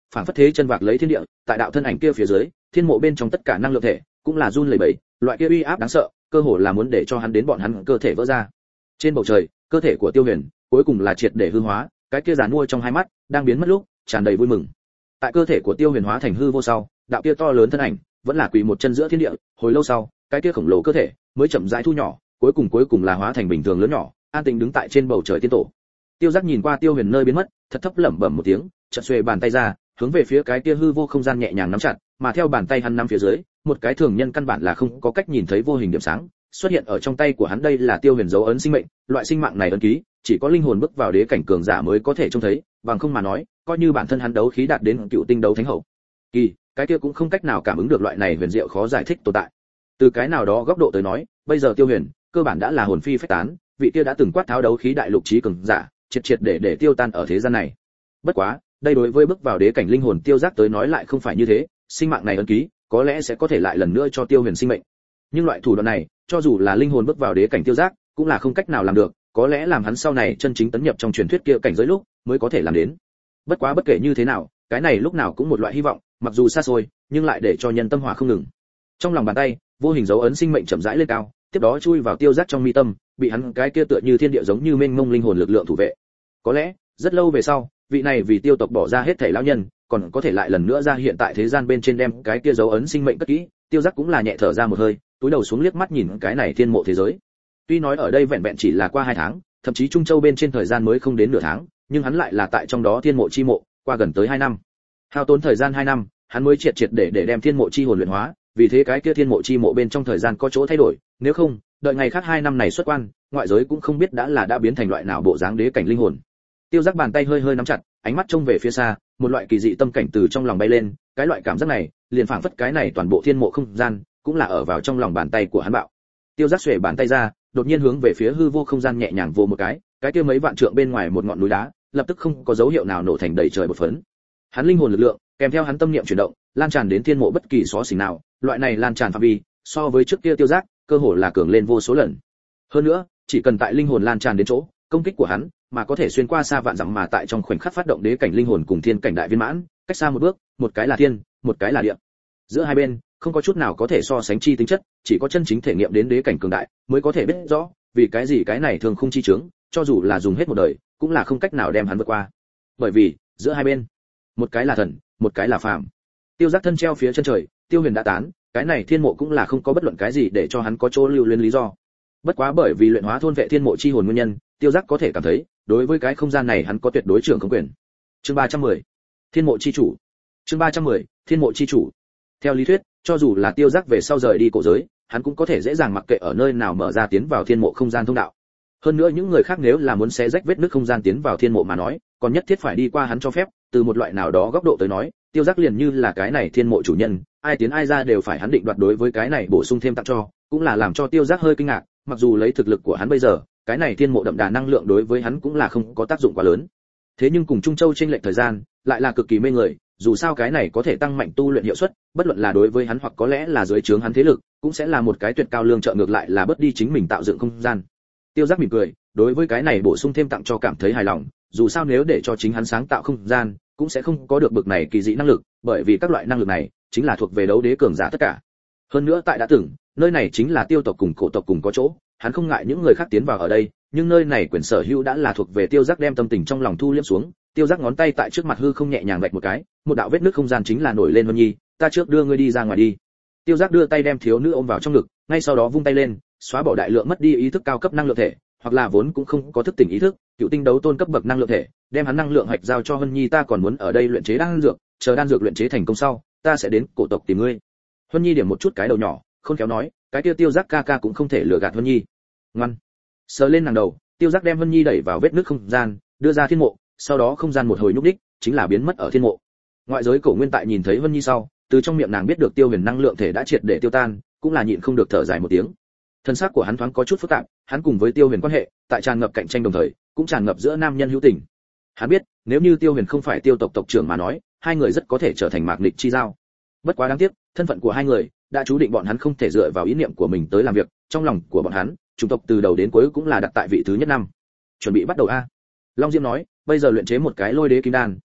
phản phất thế chân vạc lấy thiên địa, tại đạo thân ảnh kia phía dưới, thiên mộ bên trong tất cả năng lượng thể cũng là run lẩy bẩy, loại kia uy áp đáng sợ, cơ hồ là muốn để cho hắn đến bọn hắn cơ thể vỡ ra. Trên bầu trời, cơ thể của Tiêu Huyền cuối cùng là triệt để hư hóa, cái kia giàn mua trong hai mắt đang biến mất lúc, tràn đầy vui mừng. Tại cơ thể của Tiêu Huyền hóa thành hư vô sau, đạo kia to lớn thân ảnh vẫn là quỳ một chân giữa thiên địa, hồi lâu sau, cái kia khổng lồ cơ thể mới chậm rãi thu nhỏ, cuối cùng là hóa thành bình thường lớn nhỏ, an tĩnh đứng tại trên bầu trời tiên tổ. Tiêu Giác nhìn qua Tiêu Huyền nơi biến mất, thật thấp lẩm bẩm một tiếng, chợt xuề bàn tay ra, hướng về phía cái kia hư vô không gian nhẹ nhàng nắm chặt, mà theo bàn tay hắn nắm phía dưới, một cái thường nhân căn bản là không có cách nhìn thấy vô hình điểm sáng xuất hiện ở trong tay của hắn. Đây là Tiêu Huyền dấu ấn sinh mệnh, loại sinh mạng này ấn ký chỉ có linh hồn bước vào đế cảnh cường giả mới có thể trông thấy, bằng không mà nói, coi như bản thân hắn đấu khí đạt đến cựu tinh đấu thánh hậu kỳ, cái kia cũng không cách nào cảm ứng được loại này huyền diệu khó giải thích tồn tại. Từ cái nào đó góc độ tới nói, bây giờ Tiêu Huyền cơ bản đã là hồn phi phách tán, vị kia đã từng quát tháo đấu khí đại lục chí cường giả, triệt để tiêu tan ở thế gian này. Bất quá, đây đối với bước vào đế cảnh linh hồn Tiêu Giác tới nói lại không phải như thế, sinh mạng này ấn ký có lẽ sẽ có thể lại lần nữa cho Tiêu Huyền sinh mệnh. Nhưng loại thủ đoạn này, cho dù là linh hồn bước vào đế cảnh Tiêu Giác, cũng là không cách nào làm được, có lẽ làm hắn sau này chân chính tấn nhập trong truyền thuyết kia cảnh giới lúc mới có thể làm đến. Bất quá bất kể như thế nào, cái này lúc nào cũng một loại hy vọng, mặc dù xa xôi, nhưng lại để cho nhân tâm hỏa không ngừng. Trong lòng bàn tay, vô hình dấu ấn sinh mệnh chậm rãi lên cao, tiếp đó chui vào Tiêu Giác trong mi tâm, bị hắn cái kia tựa như thiên địa giống như mênh mông linh hồn lực lượng thủ vệ. Có lẽ, rất lâu về sau, vị này vì Tiêu tộc bỏ ra hết thảy lão nhân, còn có thể lại lần nữa ra hiện tại thế gian bên trên đem cái kia dấu ấn sinh mệnh cất kỹ. Tiêu Giác cũng là nhẹ thở ra một hơi, túi đầu xuống liếc mắt nhìn cái này thiên mộ thế giới. Tuy nói ở đây vẹn vẹn chỉ là qua 2 tháng, thậm chí Trung Châu bên trên thời gian mới không đến nửa tháng, nhưng hắn lại là tại trong đó thiên mộ chi mộ, qua gần tới 2 năm. Hao tốn thời gian 2 năm, hắn mới triệt để đem thiên mộ chi hồn luyện hóa, vì thế cái kia thiên mộ chi mộ bên trong thời gian có chỗ thay đổi, nếu không, đợi ngày khác 2 năm này xuất quan, ngoại giới cũng không biết đã biến thành loại nào bộ dáng đế cảnh linh hồn. Tiêu Giác bàn tay hơi nắm chặt, ánh mắt trông về phía xa, một loại kỳ dị tâm cảnh từ trong lòng bay lên, cái loại cảm giác này, liền phảng phất cái này toàn bộ thiên mộ không gian, cũng là ở vào trong lòng bàn tay của hắn bạo. Tiêu Giác xuề bàn tay ra, đột nhiên hướng về phía hư vô không gian nhẹ nhàng vồ một cái kia mấy vạn trượng bên ngoài một ngọn núi đá, lập tức không có dấu hiệu nào nổ thành đầy trời bột phấn. Hắn linh hồn lực lượng, kèm theo hắn tâm niệm chuyển động, lan tràn đến thiên mộ bất kỳ xó xỉnh nào, loại này lan tràn phạm vi, so với trước kia Tiêu Giác, cơ hồ là cường lên vô số lần. Hơn nữa, chỉ cần tại linh hồn lan tràn đến chỗ, công kích của hắn mà có thể xuyên qua xa vạn dặm, mà tại trong khoảnh khắc phát động đế cảnh linh hồn cùng thiên cảnh đại viên mãn, cách xa một bước, một cái là thiên, một cái là địa. Giữa hai bên, không có chút nào có thể so sánh chi tính chất, chỉ có chân chính thể nghiệm đến đế cảnh cường đại, mới có thể biết rõ, vì cái gì cái này thường không chi chướng, cho dù là dùng hết một đời, cũng là không cách nào đem hắn vượt qua. Bởi vì, giữa hai bên, một cái là thần, một cái là phàm. Tiêu Giác thân treo phía chân trời, Tiêu Huyền đã tán, cái này thiên mộ cũng là không có bất luận cái gì để cho hắn có chỗ lưu luyến lý do. Bất quá bởi vì luyện hóa thôn vệ thiên mộ chi hồn nguyên nhân, Tiêu Giác có thể cảm thấy, đối với cái không gian này hắn có tuyệt đối trưởng không quyền. Chương 310. Thiên mộ chi chủ. Chương 310. Thiên mộ chi chủ. Theo lý thuyết, cho dù là Tiêu Giác về sau rời đi cổ giới, hắn cũng có thể dễ dàng mặc kệ ở nơi nào mở ra tiến vào thiên mộ không gian thông đạo. Hơn nữa những người khác nếu là muốn xé rách vết nứt không gian tiến vào thiên mộ mà nói, còn nhất thiết phải đi qua hắn cho phép, từ một loại nào đó góc độ tới nói, Tiêu Giác liền như là cái này thiên mộ chủ nhân, ai tiến ai ra đều phải hắn định đoạt. Đối với cái này bổ sung thêm tặng cho, cũng là làm cho Tiêu Giác hơi kinh ngạc, mặc dù lấy thực lực của hắn bây giờ, cái này thiên mộ đậm đà năng lượng đối với hắn cũng là không có tác dụng quá lớn. Thế nhưng cùng Trung Châu chênh lệch thời gian, lại là cực kỳ mê người, dù sao cái này có thể tăng mạnh tu luyện hiệu suất, bất luận là đối với hắn hoặc có lẽ là dưới trướng hắn thế lực, cũng sẽ là một cái tuyệt cao lương trợ, ngược lại là bớt đi chính mình tạo dựng không gian. Tiêu Giác mỉm cười, đối với cái này bổ sung thêm tặng cho cảm thấy hài lòng, dù sao nếu để cho chính hắn sáng tạo không gian, cũng sẽ không có được bực này kỳ dị năng lực, bởi vì các loại năng lực này chính là thuộc về đấu đế cường giả tất cả. Hơn nữa tại đã từng, nơi này chính là Tiêu tộc cùng cổ tộc cùng có chỗ, hắn không ngại những người khác tiến vào ở đây, nhưng nơi này quyền sở hữu đã là thuộc về Tiêu Giác. Đem tâm tình trong lòng thu liễm xuống, Tiêu Giác ngón tay tại trước mặt hư không nhẹ nhàng vạch một cái, một đạo vết nứt không gian chính là nổi lên. Vân Nhi, ta trước đưa ngươi đi ra ngoài đi. Tiêu Giác đưa tay đem thiếu nữ ôm vào trong ngực, ngay sau đó vung tay lên, xóa bỏ đại lượng mất đi ý thức cao cấp năng lượng thể, hoặc là vốn cũng không có thức tỉnh ý thức, cựu tinh đấu tôn cấp bậc năng lượng thể, đem hắn năng lượng hạch giao cho Vân Nhi. Ta còn muốn ở đây luyện chế đan dược, chờ đan dược luyện chế thành công sau, ta sẽ đến cổ tộc tìm ngươi. Vân Nhi điểm một chút cái đầu nhỏ, khôn khéo nói, cái kia Tiêu Giác ca ca cũng không thể lừa gạt Vân Nhi. Ngoan. Sờ lên nàng đầu, Tiêu Giác đem Vân Nhi đẩy vào vết nứt không gian, đưa ra thiên mộ, sau đó không gian một hồi nhúc đích, chính là biến mất ở thiên mộ. Ngoại giới cổ nguyên tại nhìn thấy Vân Nhi sau, từ trong miệng nàng biết được Tiêu Huyền năng lượng thể đã triệt để tiêu tan, cũng là nhịn không được thở dài một tiếng. Thân xác của hắn thoáng có chút phức tạp, hắn cùng với Tiêu Huyền quan hệ, tại tràn ngập cạnh tranh đồng thời, cũng tràn ngập giữa nam nhân hữu tình. Hắn biết, nếu như Tiêu Huyền không phải Tiêu tộc tộc trưởng mà nói, hai người rất có thể trở thành mạc nghịch chi giao. Bất quá đáng tiếc, thân phận của hai người đã chú định bọn hắn không thể dựa vào ý niệm của mình tới làm việc, trong lòng của bọn hắn, chủng tộc từ đầu đến cuối cũng là đặt tại vị thứ nhất năm. Chuẩn bị bắt đầu a. Long Diễm nói, bây giờ luyện chế một cái lôi đế kim đan,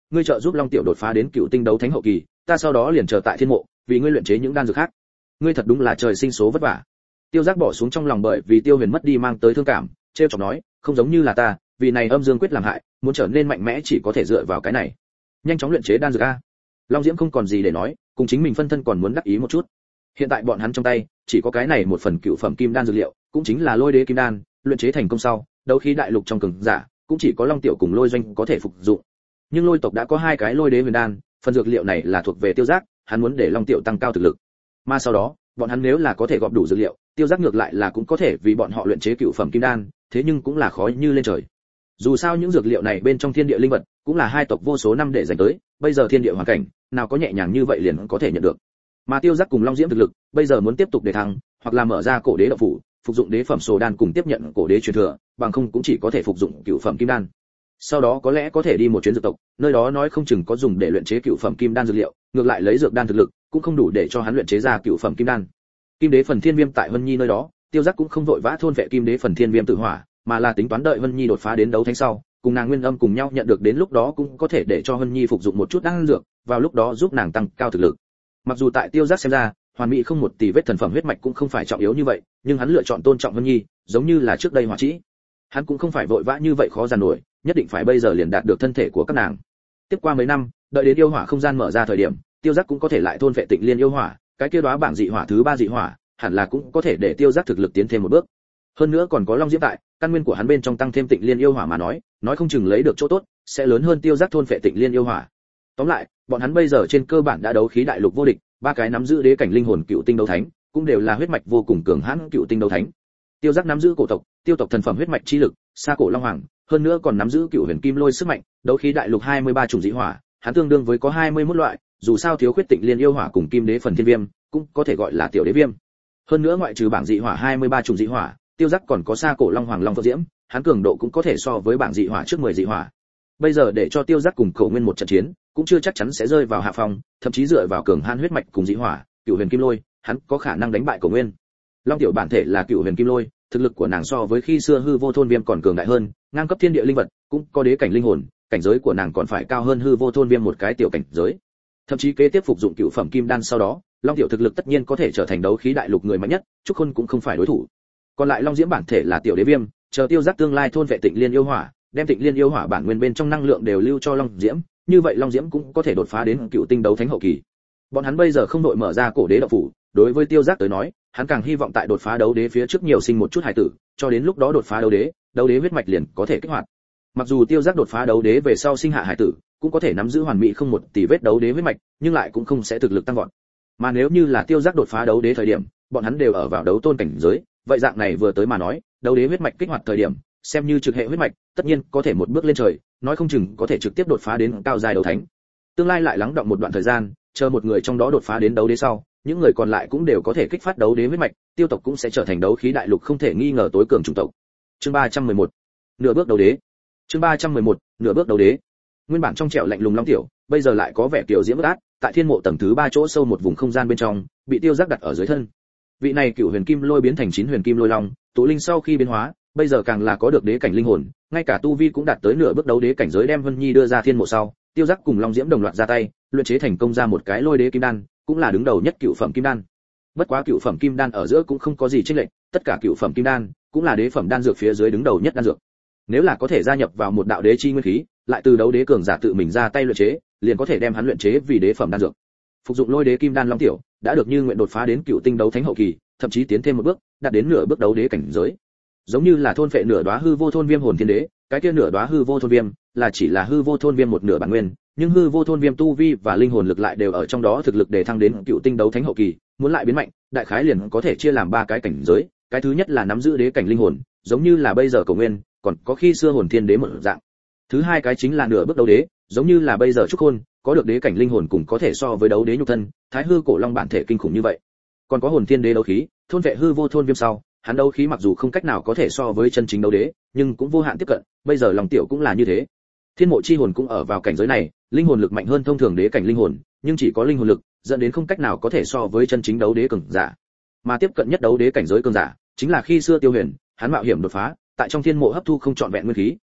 ngươi trợ giúp Long tiểu đột phá đến cựu tinh đấu thánh hậu kỳ, ta sau đó liền chờ tại thiên mộ, vì ngươi luyện chế những đan dược khác. Ngươi thật đúng là trời sinh số vất vả. Tiêu Giác bỏ xuống trong lòng bởi vì Tiêu Huyền mất đi mang tới thương cảm, trêu chọc nói, không giống như là ta, vì này âm dương quyết làm hại, muốn trở nên mạnh mẽ chỉ có thể dựa vào cái này. Nhanh chóng luyện chế đan dược a. Long Diễm không còn gì để nói, cùng chính mình phân thân còn muốn đắc ý một chút. Hiện tại bọn hắn trong tay chỉ có cái này một phần cựu phẩm kim đan dược liệu, cũng chính là Lôi Đế kim đan, luyện chế thành công sau, đấu khí đại lục trong cường giả, cũng chỉ có Long tiểu cùng Lôi Doanh có thể phục dụng. Nhưng Lôi tộc đã có 2 cái Lôi Đế huyền đan, phần dược liệu này là thuộc về Tiêu Giác, hắn muốn để Long tiểu tăng cao thực lực. Mà sau đó, bọn hắn nếu là có thể gọp đủ dược liệu, Tiêu Giác ngược lại là cũng có thể vì bọn họ luyện chế cựu phẩm kim đan, thế nhưng cũng là khó như lên trời. Dù sao những dược liệu này bên trong thiên địa linh vật, cũng là 2 tộc vô số năm để dành tới, bây giờ thiên địa hoàn cảnh, nào có nhẹ nhàng như vậy liền có thể nhận được. Mà Tiêu Giác cùng Long Diễm thực lực, bây giờ muốn tiếp tục để thăng, hoặc là mở ra cổ đế đạo phủ, phục dụng đế phẩm sồ đan cùng tiếp nhận cổ đế truyền thừa, bằng không cũng chỉ có thể phục dụng cựu phẩm kim đan. Sau đó có lẽ có thể đi một chuyến dược tộc, nơi đó nói không chừng có dùng để luyện chế cựu phẩm kim đan dược liệu, ngược lại lấy dược đan thực lực, cũng không đủ để cho hắn luyện chế ra cựu phẩm kim đan. Kim đế phần thiên viêm tại Vân Nhi nơi đó, Tiêu Giác cũng không vội vã thôn vệ kim đế phần thiên viêm tự hỏa, mà là tính toán đợi Vân Nhi đột phá đến đấu thánh sau, cùng nàng Nguyên Âm cùng nhau nhận được đến lúc đó cũng có thể để cho Vân Nhi phục dụng một chút đan dược, vào lúc đó giúp nàng tăng cao thực lực. Mặc dù tại Tiêu Giác xem ra, hoàn mỹ không một tỷ vết thần phẩm huyết mạch cũng không phải trọng yếu như vậy, nhưng hắn lựa chọn tôn trọng Vân Nhi, giống như là trước đây Hỏa Trĩ. Hắn cũng không phải vội vã như vậy khó giàn nổi, nhất định phải bây giờ liền đạt được thân thể của các nàng. Tiếp qua mấy năm, đợi đến yêu hỏa không gian mở ra thời điểm, Tiêu Giác cũng có thể lại thôn vệ Tịnh Liên yêu hỏa, cái kia đóa bảng dị hỏa thứ 3 dị hỏa, hẳn là cũng có thể để Tiêu Giác thực lực tiến thêm một bước. Hơn nữa còn có Long Diễm tại, căn nguyên của hắn bên trong tăng thêm Tịnh Liên yêu hỏa mà nói không chừng lấy được chỗ tốt, sẽ lớn hơn Tiêu Giác thôn vệ Tịnh Liên yêu hỏa. Tóm lại, bọn hắn bây giờ trên cơ bản đã đấu khí đại lục vô địch, 3 cái nắm giữ đế cảnh linh hồn cựu tinh đấu thánh, cũng đều là huyết mạch vô cùng cường hãn cựu tinh đấu thánh. Tiêu Giác nắm giữ cổ tộc, Tiêu tộc thần phẩm huyết mạch chi lực, xa cổ long hoàng, hơn nữa còn nắm giữ cựu huyền kim lôi sức mạnh, đấu khí đại lục 23 chủng dị hỏa, hắn tương đương với có 21 loại, dù sao thiếu khuyết Tịnh Liên yêu hỏa cùng kim đế phần thiên viêm, cũng có thể gọi là tiểu đế viêm. Hơn nữa ngoại trừ bảng dị hỏa 23 chủng dị hỏa, Tiêu Giác còn có xa cổ long hoàng long phượng diễm, hắn cường độ cũng có thể so với bảng dị hỏa trước 10 dị hỏa. Bây giờ để cho Tiêu Giác cùng Cổ Nguyên một trận chiến, cũng chưa chắc chắn sẽ rơi vào hạ phong, thậm chí dựa vào cường hãn huyết mạch cùng dị hỏa, cựu huyền kim lôi, hắn có khả năng đánh bại Cổ Nguyên. Long tiểu bản thể là cựu huyền kim lôi, thực lực của nàng so với khi xưa hư vô thôn viêm còn cường đại hơn, ngang cấp thiên địa linh vật, cũng có đế cảnh linh hồn, cảnh giới của nàng còn phải cao hơn hư vô thôn viêm một cái tiểu cảnh giới. Thậm chí kế tiếp phục dụng cựu phẩm kim đan sau đó, Long tiểu thực lực tất nhiên có thể trở thành đấu khí đại lục người mạnh nhất, Trúc Khôn cũng không phải đối thủ. Còn lại Long Diễm bản thể là tiểu đế viêm, chờ Tiêu Giác tương lai thôn vệ Tịnh Liên yêu hỏa, đem Tịnh Liên yêu hỏa bản nguyên bên trong năng lượng đều lưu cho Long Diễm, như vậy Long Diễm cũng có thể đột phá đến cựu tinh đấu thánh hậu kỳ. Bọn hắn bây giờ không đội mở ra cổ đế đạo phủ, đối với Tiêu Giác tới nói, hắn càng hy vọng tại đột phá đấu đế phía trước nhiều sinh một chút hải tử, cho đến lúc đó đột phá đấu đế huyết mạch liền có thể kích hoạt. Mặc dù Tiêu Giác đột phá đấu đế về sau sinh hạ hải tử, cũng có thể nắm giữ hoàn mỹ không một tỷ vết đấu đế huyết mạch, nhưng lại cũng không sẽ thực lực tăng vọt. Mà nếu như là Tiêu Giác đột phá đấu đế thời điểm, bọn hắn đều ở vào đấu tôn cảnh giới, vậy dạng này vừa tới mà nói, đấu đế huyết mạch kích hoạt thời điểm, xem như trực hệ huyết mạch, tất nhiên có thể một bước lên trời, nói không chừng có thể trực tiếp đột phá đến cao giai đấu thánh. Tương lai lại lắng đọng một đoạn thời gian, chờ một người trong đó đột phá đến đấu đế sau, những người còn lại cũng đều có thể kích phát đấu đế huyết mạch, Tiêu tộc cũng sẽ trở thành đấu khí đại lục không thể nghi ngờ tối cường chủng tộc. Chương 311. Nửa bước đấu đế. Chương 311. Nửa bước đấu đế. Nguyên bản trong trẻo lạnh lùng Long tiểu, bây giờ lại có vẻ tiểu diễm bất át, tại thiên mộ tầng thứ 3 chỗ sâu một vùng không gian bên trong, bị Tiêu Giác đặt ở dưới thân. Vị này cựu huyền kim lôi biến thành 9 huyền kim lôi long, tụ linh sau khi biến hóa, bây giờ càng là có được đế cảnh linh hồn, ngay cả tu vi cũng đạt tới nửa bước đấu đế cảnh giới, đem Vân Nhi đưa ra thiên mộ sau, Tiêu Giác cùng Long Diễm đồng loạt ra tay, luyện chế thành công ra một cái lôi đế kim đan, cũng là đứng đầu nhất cựu phẩm kim đan. Bất quá cựu phẩm kim đan ở giữa cũng không có gì chênh lệch, tất cả cựu phẩm kim đan cũng là đế phẩm đan dược phía dưới đứng đầu nhất đan dược. Nếu là có thể gia nhập vào một đạo đế chi nguyên khí, lại từ đấu đế cường giả tự mình ra tay luyện chế, liền có thể đem hắn luyện chế vì đế phẩm đan dược. Phục dụng lôi đế kim đan Long tiểu, đã được như nguyện đột phá đến cựu tinh đấu thánh hậu kỳ, thậm chí tiến thêm một bước, đạt đến nửa bước đấu đế cảnh giới. Giống như là thôn phệ nửa đóa hư vô thôn viêm hồn thiên đế, cái kia nửa đóa hư vô thôn viêm là chỉ là hư vô thôn viêm một nửa bản nguyên, nhưng hư vô thôn viêm tu vi và linh hồn lực lại đều ở trong đó, thực lực để thăng đến cựu tinh đấu thánh hậu kỳ, muốn lại biến mạnh, đại khái liền có thể chia làm 3 cái cảnh giới, cái thứ nhất là nắm giữ đế cảnh linh hồn, giống như là bây giờ Cổ Nguyên, còn có khi xưa hồn thiên đế một dạng. Thứ hai cái chính là nửa bước đấu đế, giống như là bây giờ Trúc Khôn, có được đế cảnh linh hồn cùng có thể so với đấu đế nhục thân, thái hư cổ long bản thể kinh khủng như vậy. Còn có hồn thiên đế đấu khí, thôn vệ hư vô thôn viêm sau, hắn đấu khí mặc dù không cách nào có thể so với chân chính đấu đế, nhưng cũng vô hạn tiếp cận, bây giờ Long tiểu cũng là như thế. Thiên mộ chi hồn cũng ở vào cảnh giới này, linh hồn lực mạnh hơn thông thường đế cảnh linh hồn, nhưng chỉ có linh hồn lực, dẫn đến không cách nào có thể so với chân chính đấu đế cường giả. Mà tiếp cận nhất đấu đế cảnh giới cường giả, chính là khi xưa Tiêu Huyền, hắn mạo hiểm đột phá, tại trong thiên mộ hấp thu không trọn vẹn nguyên khí,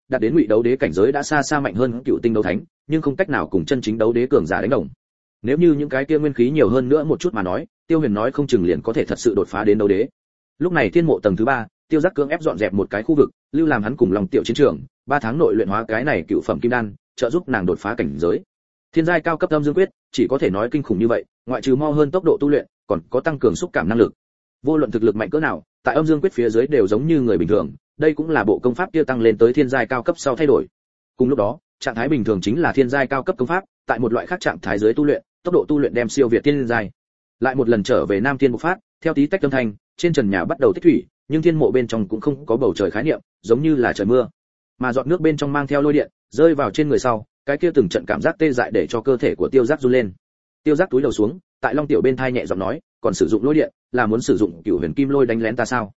đạt đến ngụy đấu đế cảnh giới đã xa xa mạnh hơn cựu tinh đấu thánh, nhưng không cách nào cùng chân chính đấu đế cường giả đánh đồng. Nếu như những cái kia nguyên khí nhiều hơn nữa một chút mà nói, Tiêu Huyền nói không chừng liền có thể thật sự đột phá đến đấu đế. Lúc này thiên mộ tầng thứ 3, Tiêu Giác cưỡng ép dọn dẹp một cái khu vực, lưu làm hắn cùng Long Tiểu chiến trường, 3 tháng nội luyện hóa cái này cựu phẩm kim đan, trợ giúp nàng đột phá cảnh giới. Thiên giai cao cấp âm dương quyết, chỉ có thể nói kinh khủng như vậy, ngoại trừ mau hơn tốc độ tu luyện, còn có tăng cường xúc cảm năng lực. Vô luận thực lực mạnh cỡ nào, tại âm dương quyết phía dưới đều giống như người bình thường, đây cũng là bộ công pháp kia tăng lên tới thiên giai cao cấp sau thay đổi. Cùng lúc đó, trạng thái bình thường chính là thiên giai cao cấp công pháp, tại một loại khác trạng thái dưới tu luyện, tốc độ tu luyện đem siêu việt thiên giai. Lại một lần trở về Nam Thiên bộc phát, theo tí tách âm thanh, trên trần nhà bắt đầu tích thủy, nhưng thiên mộ bên trong cũng không có bầu trời khái niệm, giống như là trời mưa. Mà giọt nước bên trong mang theo lôi điện, rơi vào trên người sau, cái kia từng trận cảm giác tê dại để cho cơ thể của Tiêu Giác run lên. Tiêu Giác túi đầu xuống, tại Long Tiểu bên thai nhẹ giọng nói, còn sử dụng lôi điện, là muốn sử dụng Cửu Huyền Kim Lôi đánh lén ta sao?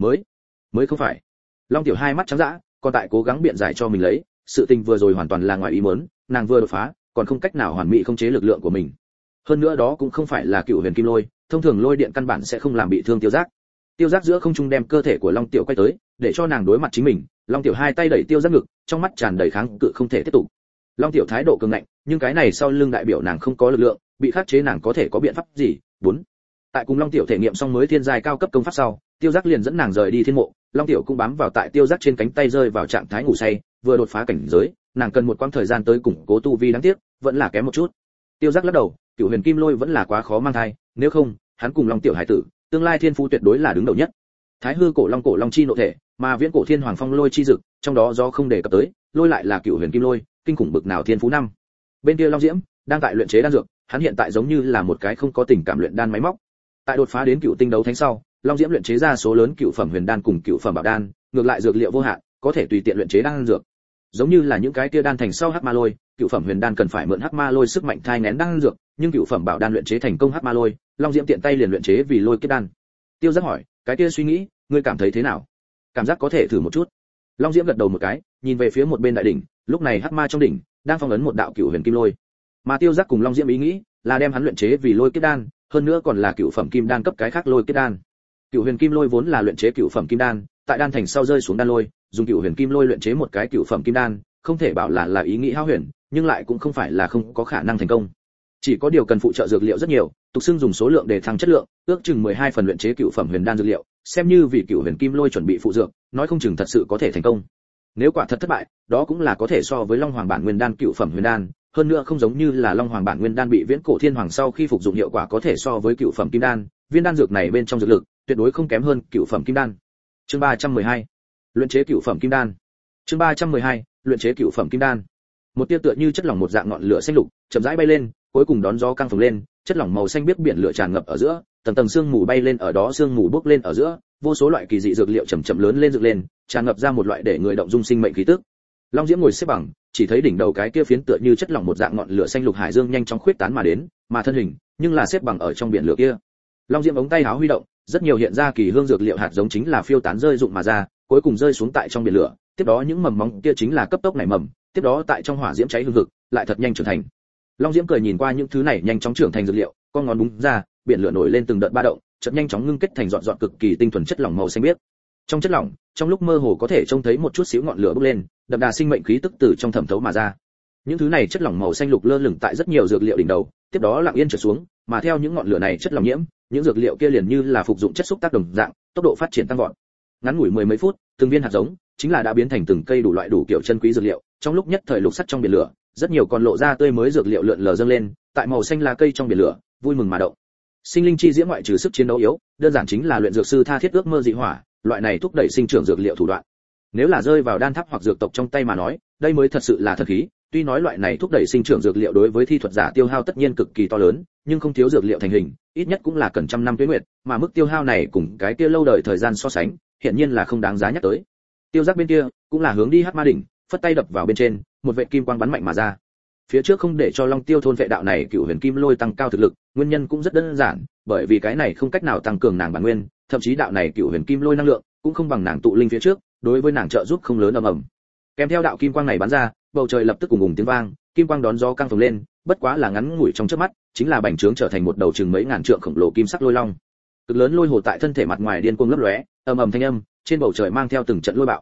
Mới không phải. Long Tiểu hai mắt trắng dã, còn tại cố gắng biện giải cho mình lấy, sự tình vừa rồi hoàn toàn là ngoài ý muốn, nàng vừa đột phá, còn không cách nào hoàn mỹ khống chế lực lượng của mình. Hơn nữa đó cũng không phải là Cửu Huyền Kim Lôi, thông thường lôi điện căn bản sẽ không làm bị thương Tiêu Giác. Tiêu Giác giữa không trung đem cơ thể của Long Tiểu quay tới, để cho nàng đối mặt chính mình. Long Tiểu hai tay đẩy Tiêu Giác ngực, trong mắt tràn đầy kháng cự không thể tiếp tục. Long Tiểu thái độ cường ngạnh, nhưng cái này sau lưng đại biểu nàng không có lực lượng, bị khắc chế nàng có thể có biện pháp gì? 4. Tại cùng Long Tiểu thể nghiệm xong mới thiên giai cao cấp công pháp sau, Tiêu Giác liền dẫn nàng rời đi thiên mộ, Long Tiểu cũng bám vào tại Tiêu Giác trên cánh tay rơi vào trạng thái ngủ say, vừa đột phá cảnh giới, nàng cần một quãng thời gian tới củng cố tu vi đáng tiếc, vẫn là kém một chút. Tiêu Giác lắc đầu, Cửu Huyền Kim Lôi vẫn là quá khó mang thai, nếu không, hắn cùng Long Tiểu hải tử, tương lai thiên phú tuyệt đối là đứng đầu nhất. Thái hư cổ long chi nội thể, mà viễn cổ thiên hoàng phong lôi chi dực, trong đó do không đề cập tới, lôi lại là Cửu Huyền Kim Lôi, kinh khủng bực nào thiên phú năm. Bên kia Long Diễm đang tại luyện chế đan dược, hắn hiện tại giống như là một cái không có tình cảm luyện đan máy móc. Tại đột phá đến cựu tinh đấu thánh sau, Long Diễm luyện chế ra số lớn cựu phẩm huyền đan cùng cựu phẩm bảo đan, ngược lại dược liệu vô hạn, có thể tùy tiện luyện chế đan dược. Giống như là những cái kia đan thành sau hắc ma lôi, cựu phẩm huyền đan cần phải mượn hắc ma lôi sức mạnh thai nén đan dược, nhưng cựu phẩm bảo đan luyện chế thành công hắc ma lôi, Long Diễm tiện tay liền luyện chế vì lôi kết đan. Tiêu Giác hỏi, cái kia suy nghĩ, ngươi cảm thấy thế nào? Cảm giác có thể thử một chút. Long Diễm gật đầu một cái, nhìn về phía một bên đại đỉnh, lúc này hắc ma trong đỉnh đang phong ấn một đạo cựu huyền kim lôi. Mà Tiêu Giác cùng Long Diễm ý nghĩ là đem hắn luyện chế vì lôi kết đan, hơn nữa còn là cựu phẩm kim đan cấp cái khác lôi kết đan. Cựu huyền kim lôi vốn là luyện chế cựu phẩm kim đan, tại đan thành sau rơi xuống đan lôi, dùng cựu huyền kim lôi luyện chế một cái cựu phẩm kim đan, không thể bảo là ý nghĩ hão huyền, nhưng lại cũng không phải là không có khả năng thành công. Chỉ có điều cần phụ trợ dược liệu rất nhiều, tục xưng dùng số lượng để thăng chất lượng, ước chừng 12 phần luyện chế cựu phẩm huyền đan dược liệu, xem như vì cựu huyền kim lôi chuẩn bị phụ dược, nói không chừng thật sự có thể thành công. Nếu quả thật thất bại, đó cũng là có thể so với Long Hoàng bản nguyên đan cựu phẩm huyền đan, hơn nữa không giống như là Long Hoàng bản nguyên đan bị viễn cổ thiên hoàng sau khi phục dụng hiệu quả có thể so với cựu phẩm kim đan, viên đan dược này bên trong dược lực tuyệt đối không kém hơn cựu phẩm kim đan. Chương 312. Luyện chế cựu phẩm kim đan. Chương 312. Luyện chế cựu phẩm kim đan. Một tia tựa như chất lỏng một dạng ngọn lửa xanh lục, chậm rãi bay lên, cuối cùng đón gió căng phồng lên, chất lỏng màu xanh biếc biển lửa tràn ngập ở giữa, tầng tầng sương mù bay lên ở đó, sương mù bốc lên ở giữa, vô số loại kỳ dị dược liệu chậm chậm lớn lên dựng lên, tràn ngập ra một loại để người động dung sinh mệnh khí tức. Long Diễm ngồi xếp bằng, chỉ thấy đỉnh đầu cái kia phiến tựa như chất lỏng một dạng ngọn lửa xanh lục hải dương nhanh chóng khuyết tán mà đến, mà thân hình nhưng là xếp bằng ở trong biển lửa kia. Long Diễm ống tay áo huy động, rất nhiều hiện ra kỳ hương dược liệu hạt giống chính là phiêu tán rơi rụng mà ra, cuối cùng rơi xuống tại trong biển lửa, tiếp đó những mầm móng kia chính là cấp tốc nảy mầm, tiếp đó tại trong hỏa diễm cháy hừng hực, lại thật nhanh trưởng thành. Long Diễm cười nhìn qua những thứ này nhanh chóng trưởng thành dược liệu, con ngón búng ra, biển lửa nổi lên từng đợt ba động, chợt nhanh chóng ngưng kết thành giọt giọt cực kỳ tinh thuần chất lỏng màu xanh biếc. Trong chất lỏng, trong lúc mơ hồ có thể trông thấy một chút xíu ngọn lửa bốc lên, đậm đà sinh mệnh khí tức từ trong thẩm thấu mà ra. Những thứ này chất lỏng màu xanh lục lơ lửng tại rất nhiều dược liệu đỉnh đầu, tiếp đó lặng yên trượt xuống, mà theo những ngọn lửa này chất lỏng nhiễm, những dược liệu kia liền như là phục dụng chất xúc tác đồng dạng, tốc độ phát triển tăng vọt. Ngắn ngủi mười mấy phút, từng viên hạt giống chính là đã biến thành từng cây đủ loại đủ kiểu chân quý dược liệu, trong lúc nhất thời lục sắt trong biển lửa, rất nhiều còn lộ ra tươi mới dược liệu lượn lờ dâng lên, tại màu xanh lá cây trong biển lửa, vui mừng mà động. Sinh linh chi diễm ngoại trừ sức chiến đấu yếu, đơn giản chính là luyện dược sư tha thiết ước mơ dị hỏa, loại này thúc đẩy sinh trưởng dược liệu thủ đoạn. Nếu là rơi vào đan tháp hoặc dược tộc trong tay mà nói, đây mới thật sự là thần khí. Tuy nói loại này thúc đẩy sinh trưởng dược liệu đối với thi thuật giả tiêu hao tất nhiên cực kỳ to lớn, nhưng không thiếu dược liệu thành hình, ít nhất cũng là cần trăm năm tuế nguyệt, mà mức tiêu hao này cùng cái kia lâu đời thời gian so sánh, hiện nhiên là không đáng giá nhắc tới. Tiêu Giác bên kia cũng là hướng đi Hắc Ma đỉnh, phất tay đập vào bên trên, một vệt kim quang bắn mạnh mà ra. Phía trước không để cho Long Tiêu thôn vệ đạo này cựu huyền kim lôi tăng cao thực lực, nguyên nhân cũng rất đơn giản, bởi vì cái này không cách nào tăng cường nàng bản nguyên, thậm chí đạo này cựu huyền kim lôi năng lượng cũng không bằng nàng tụ linh phía trước, đối với nàng trợ giúp không lớn ầm ầm. Kèm theo đạo kim quang này bắn ra, bầu trời lập tức ùng ùng tiếng vang, kim quang đón gió căng phồng lên, bất quá là ngắn ngủi trong chớp mắt, chính là bành trướng trở thành một đầu chừng mấy ngàn trượng khổng lồ kim sắc lôi long. Cực lớn lôi hồ tại thân thể mặt ngoài điên cuồng lấp lóe, ầm ầm thanh âm, trên bầu trời mang theo từng trận lôi bạo.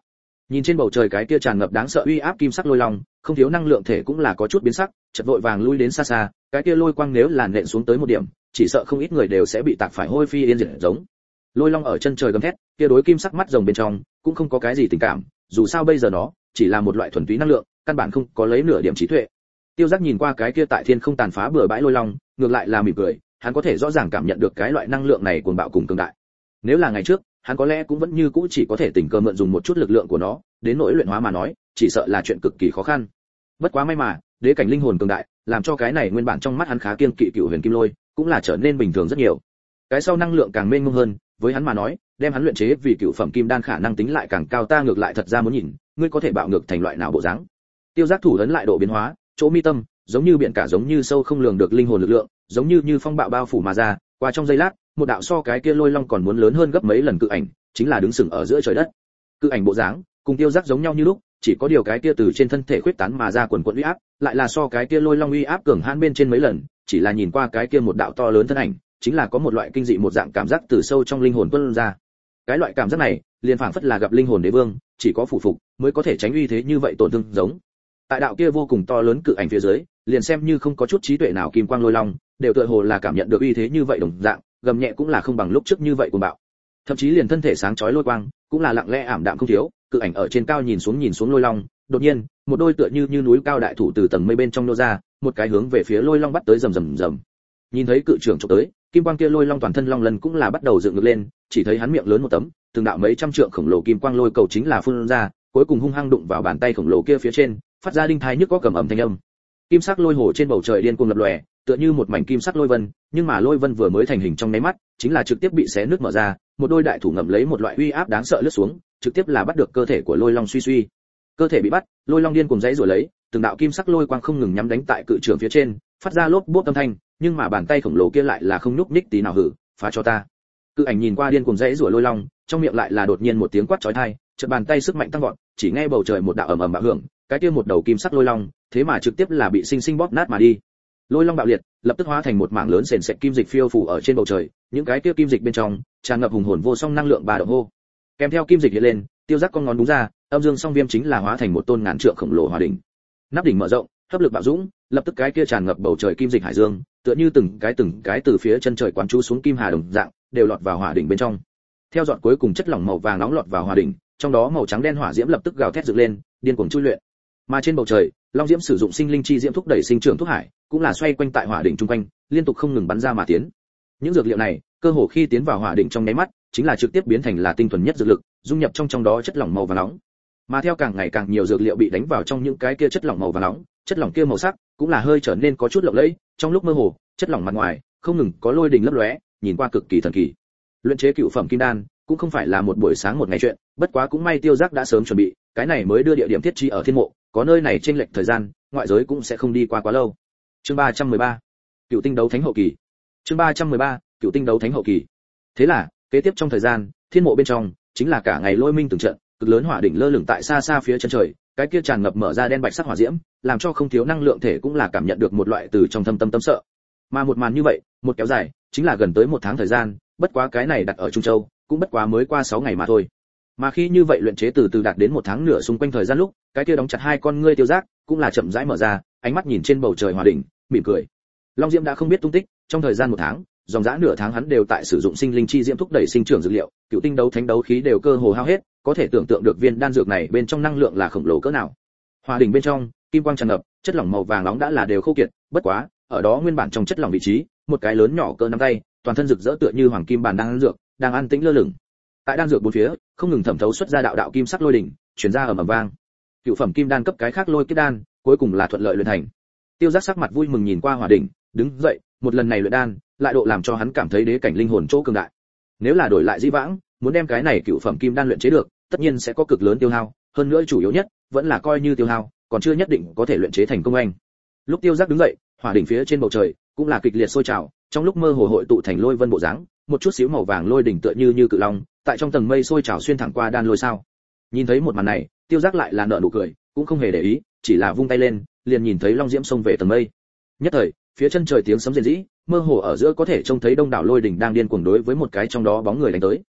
Nhìn trên bầu trời cái kia tràn ngập đáng sợ uy áp kim sắc lôi long, không thiếu năng lượng thể cũng là có chút biến sắc, chợt vội vàng lui đến xa xa, cái kia lôi quang nếu là nện xuống tới một điểm, chỉ sợ không ít người đều sẽ bị tạc phải hôi phi yên diệt giống. Lôi long ở chân trời gầm thét, kia đối kim sắc mắt rồng bên trong cũng không có cái gì tình cảm, dù sao bây giờ nó chỉ là một loại thuần túy năng lượng, căn bản không có lấy nửa điểm trí tuệ. Tiêu Giác nhìn qua cái kia tại thiên không tàn phá bừa bãi lôi long, ngược lại là mỉm cười, hắn có thể rõ ràng cảm nhận được cái loại năng lượng này cuồng bạo cùng cường đại. Nếu là ngày trước, hắn có lẽ cũng vẫn như cũ chỉ có thể tình cờ mượn dùng một chút lực lượng của nó, đến nỗi luyện hóa mà nói, chỉ sợ là chuyện cực kỳ khó khăn. Bất quá may mà, đế cảnh linh hồn cường đại, làm cho cái này nguyên bản trong mắt hắn khá kiêng kỵ Cựu Huyền Kim Lôi, cũng là trở nên bình thường rất nhiều. Cái sau năng lượng càng mênh mông hơn, với hắn mà nói, đem hắn luyện chế vì cựu phẩm kim đan khả năng tính lại càng cao, ta ngược lại thật ra muốn nhìn, ngươi có thể bạo ngược thành loại nào bộ dáng. Tiêu Giác thủ ấn lại độ biến hóa, chỗ mi tâm, giống như biển cả giống như sâu không lường được linh hồn lực lượng, giống như phong bạo bao phủ mà ra, qua trong giây lát, một đạo so cái kia lôi long còn muốn lớn hơn gấp mấy lần cự ảnh, chính là đứng sừng ở giữa trời đất. Cự ảnh bộ dáng, cùng Tiêu Giác giống nhau như lúc, chỉ có điều cái kia từ trên thân thể khuyết tán mà ra quần quần uy áp, lại là so cái kia lôi long uy áp cường hãn bên trên mấy lần, chỉ là nhìn qua cái kia một đạo to lớn thân ảnh, chính là có một loại kinh dị một dạng cảm giác từ sâu trong linh hồn tuôn ra. Cái loại cảm giác này, liền phảng phất là gặp linh hồn đế vương, chỉ có phủ phục mới có thể tránh uy thế như vậy tổn thương giống. Tại đạo kia vô cùng to lớn cự ảnh phía dưới, liền xem như không có chút trí tuệ nào kim quang lôi long, đều tựa hồ là cảm nhận được uy thế như vậy đồng dạng, gầm nhẹ cũng là không bằng lúc trước như vậy cuồng bạo. Thậm chí liền thân thể sáng chói lôi quang, cũng là lặng lẽ ảm đạm không thiếu, cự ảnh ở trên cao nhìn xuống lôi long, đột nhiên, một đôi tựa như núi cao đại thủ từ tầng mây bên trong nô ra, một cái hướng về phía lôi long bắt tới rầm rầm rầm. Nhìn thấy cự trưởng chụp tới, kim quang kia lôi long toàn thân long lần cũng là bắt đầu dựng ngược lên, chỉ thấy hắn miệng lớn một tấm, từng đạo mấy trăm trượng khổng lồ kim quang lôi cầu chính là phun ra, cuối cùng hung hăng đụng vào bàn tay khổng lồ kia phía trên, phát ra đinh thai nhức có cầm ầm thanh âm. Kim sắc lôi hồ trên bầu trời điên cuồng lập lòe, tựa như một mảnh kim sắc lôi vân, nhưng mà lôi vân vừa mới thành hình trong nháy mắt, chính là trực tiếp bị xé nứt mở ra, một đôi đại thủ ngậm lấy một loại uy áp đáng sợ lướt xuống, trực tiếp là bắt được cơ thể của lôi long suy suy. Cơ thể bị bắt, lôi long điên cuồng giãy giụa lấy, từng đạo kim sắc lôi quang không ngừng nhắm đánh tại cự trưởng phía trên, phát ra lốp bốp âm thanh, nhưng mà bàn tay khổng lồ kia lại là không nhúc nhích tí nào, hử, phá cho ta. Cự ảnh nhìn qua điên cuồng giãy giụa lôi long, trong miệng lại là đột nhiên một tiếng quát chói tai, chợt bàn tay sức mạnh tăng vọt, chỉ nghe bầu trời một đạo ầm ầm bạo hưởng, cái kia một đầu kim sắc lôi long, thế mà trực tiếp là bị sinh sinh bóp nát mà đi. Lôi long bạo liệt, lập tức hóa thành một mảng lớn sền sệt kim dịch phiêu phù ở trên bầu trời, những cái kia kim dịch bên trong tràn ngập hùng hồn vô song năng lượng ba động hô. Kèm theo kim dịch hiện lên, Tiêu Giác con ngón đúng ra, âm dương song viêm chính là hóa thành một tôn ngàn trượng khổng lồ hỏa đỉnh. Nắp đỉnh mở rộng, hấp lực bạo dũng, lập tức cái kia tràn ngập bầu trời kim dịch hải dương, tựa như từng cái từ phía chân trời quán chú xuống kim hà đồng dạng, đều lọt vào hỏa đỉnh bên trong. Theo giọt cuối cùng chất lỏng màu vàng nóng lọt vào hỏa đỉnh, trong đó màu trắng đen hỏa diễm lập tức gào thét dựng lên, điên cuồng chui luyện. Mà trên bầu trời, long diễm sử dụng sinh linh chi diễm thúc đẩy sinh trưởng thuốc hải, cũng là xoay quanh tại hỏa đỉnh trung quanh, liên tục không ngừng bắn ra mà tiến. Những dược liệu này, cơ hồ khi tiến vào hỏa đỉnh trong nháy mắt, chính là trực tiếp biến thành là tinh thuần nhất dược lực, dung nhập trong đó chất lỏng màu vàng nóng. Mà theo càng ngày càng nhiều dược liệu bị đánh vào trong những cái kia chất lỏng màu vàng nóng, chất lỏng kia màu sắc cũng là hơi trở nên có chút lộng lẫy, trong lúc mơ hồ, chất lỏng mặt ngoài không ngừng có lôi đình lấp lóe, nhìn qua cực kỳ thần kỳ. Luyện chế cựu phẩm kim đan cũng không phải là một buổi sáng một ngày chuyện, bất quá cũng may Tiêu Giác đã sớm chuẩn bị, cái này mới đưa địa điểm thiết trí ở thiên mộ, có nơi này chênh lệch thời gian, ngoại giới cũng sẽ không đi qua quá lâu. Chương 313. Cựu tinh đấu thánh hậu kỳ. Chương 313. Cựu tinh đấu thánh hậu kỳ. Thế là, kế tiếp trong thời gian, thiên mộ bên trong chính là cả ngày lôi minh từng trận, cực lớn hỏa đỉnh lơ lửng tại xa xa phía chân trời, cái kia tràn ngập mở ra đen bạch sắc hỏa diễm, làm cho không thiếu năng lượng thể cũng là cảm nhận được một loại từ trong thâm tâm sợ. Mà một màn như vậy, một kéo dài, chính là gần tới một tháng thời gian, bất quá cái này đặt ở Trung Châu, cũng bất quá mới qua 6 ngày mà thôi. Mà khi như vậy luyện chế từ từ đạt đến một tháng nửa xung quanh thời gian lúc, cái kia đóng chặt hai con ngươi Tiêu Giác, cũng là chậm rãi mở ra, ánh mắt nhìn trên bầu trời hỏa đỉnh, mỉm cười. Long Diễm đã không biết tung tích, trong thời gian một tháng, dòng dã nửa tháng hắn đều tại sử dụng sinh linh chi diễm thúc đẩy sinh trưởng dược liệu, cựu tinh đấu thánh đấu khí đều cơ hồ hao hết, có thể tưởng tượng được viên đan dược này bên trong năng lượng là khổng lồ cỡ nào. Hỏa đỉnh bên trong, kim quang tràn ngập, chất lỏng màu vàng nóng đã là đều khô kiệt, bất quá, ở đó nguyên bản trong chất lỏng vị trí, một cái lớn nhỏ cỡ nắm tay, toàn thân rực rỡ tựa như hoàng kim bàn đan dược, đang an tĩnh lơ lửng. Tại đan dược bốn phía, không ngừng thẩm thấu xuất ra đạo đạo kim sắc lôi đỉnh, truyền ra ầm ầm vang. Cựu phẩm kim đan cấp cái khác lôi kết đan, cuối cùng là thuận lợi luyện thành. Tiêu Giác sắc mặt vui mừng nhìn qua hỏa đỉnh, đứng dậy, một lần này luyện đan, lại độ làm cho hắn cảm thấy đế cảnh linh hồn chỗ cường đại. Nếu là đổi lại dĩ vãng, muốn đem cái này cựu phẩm kim đan luyện chế được, tất nhiên sẽ có cực lớn tiêu hao, hơn nữa chủ yếu nhất, vẫn là coi như tiêu hao, còn chưa nhất định có thể luyện chế thành công anh. Lúc Tiêu Giác đứng dậy, hỏa đỉnh phía trên bầu trời cũng là kịch liệt sôi trào, trong lúc mơ hồ hội tụ thành lôi vân bộ dáng, một chút xíu màu vàng lôi đỉnh tựa như cự long, tại trong tầng mây sôi trào xuyên thẳng qua đan lôi sao. Nhìn thấy một màn này, Tiêu Giác lại là nở nụ cười, cũng không hề để ý, chỉ là vung tay lên, liền nhìn thấy long diễm xông về tầng mây. Nhất thời, phía chân trời tiếng sấm rền rĩ, mơ hồ ở giữa có thể trông thấy đông đảo lôi đỉnh đang điên cuồng đối với một cái trong đó bóng người đánh tới.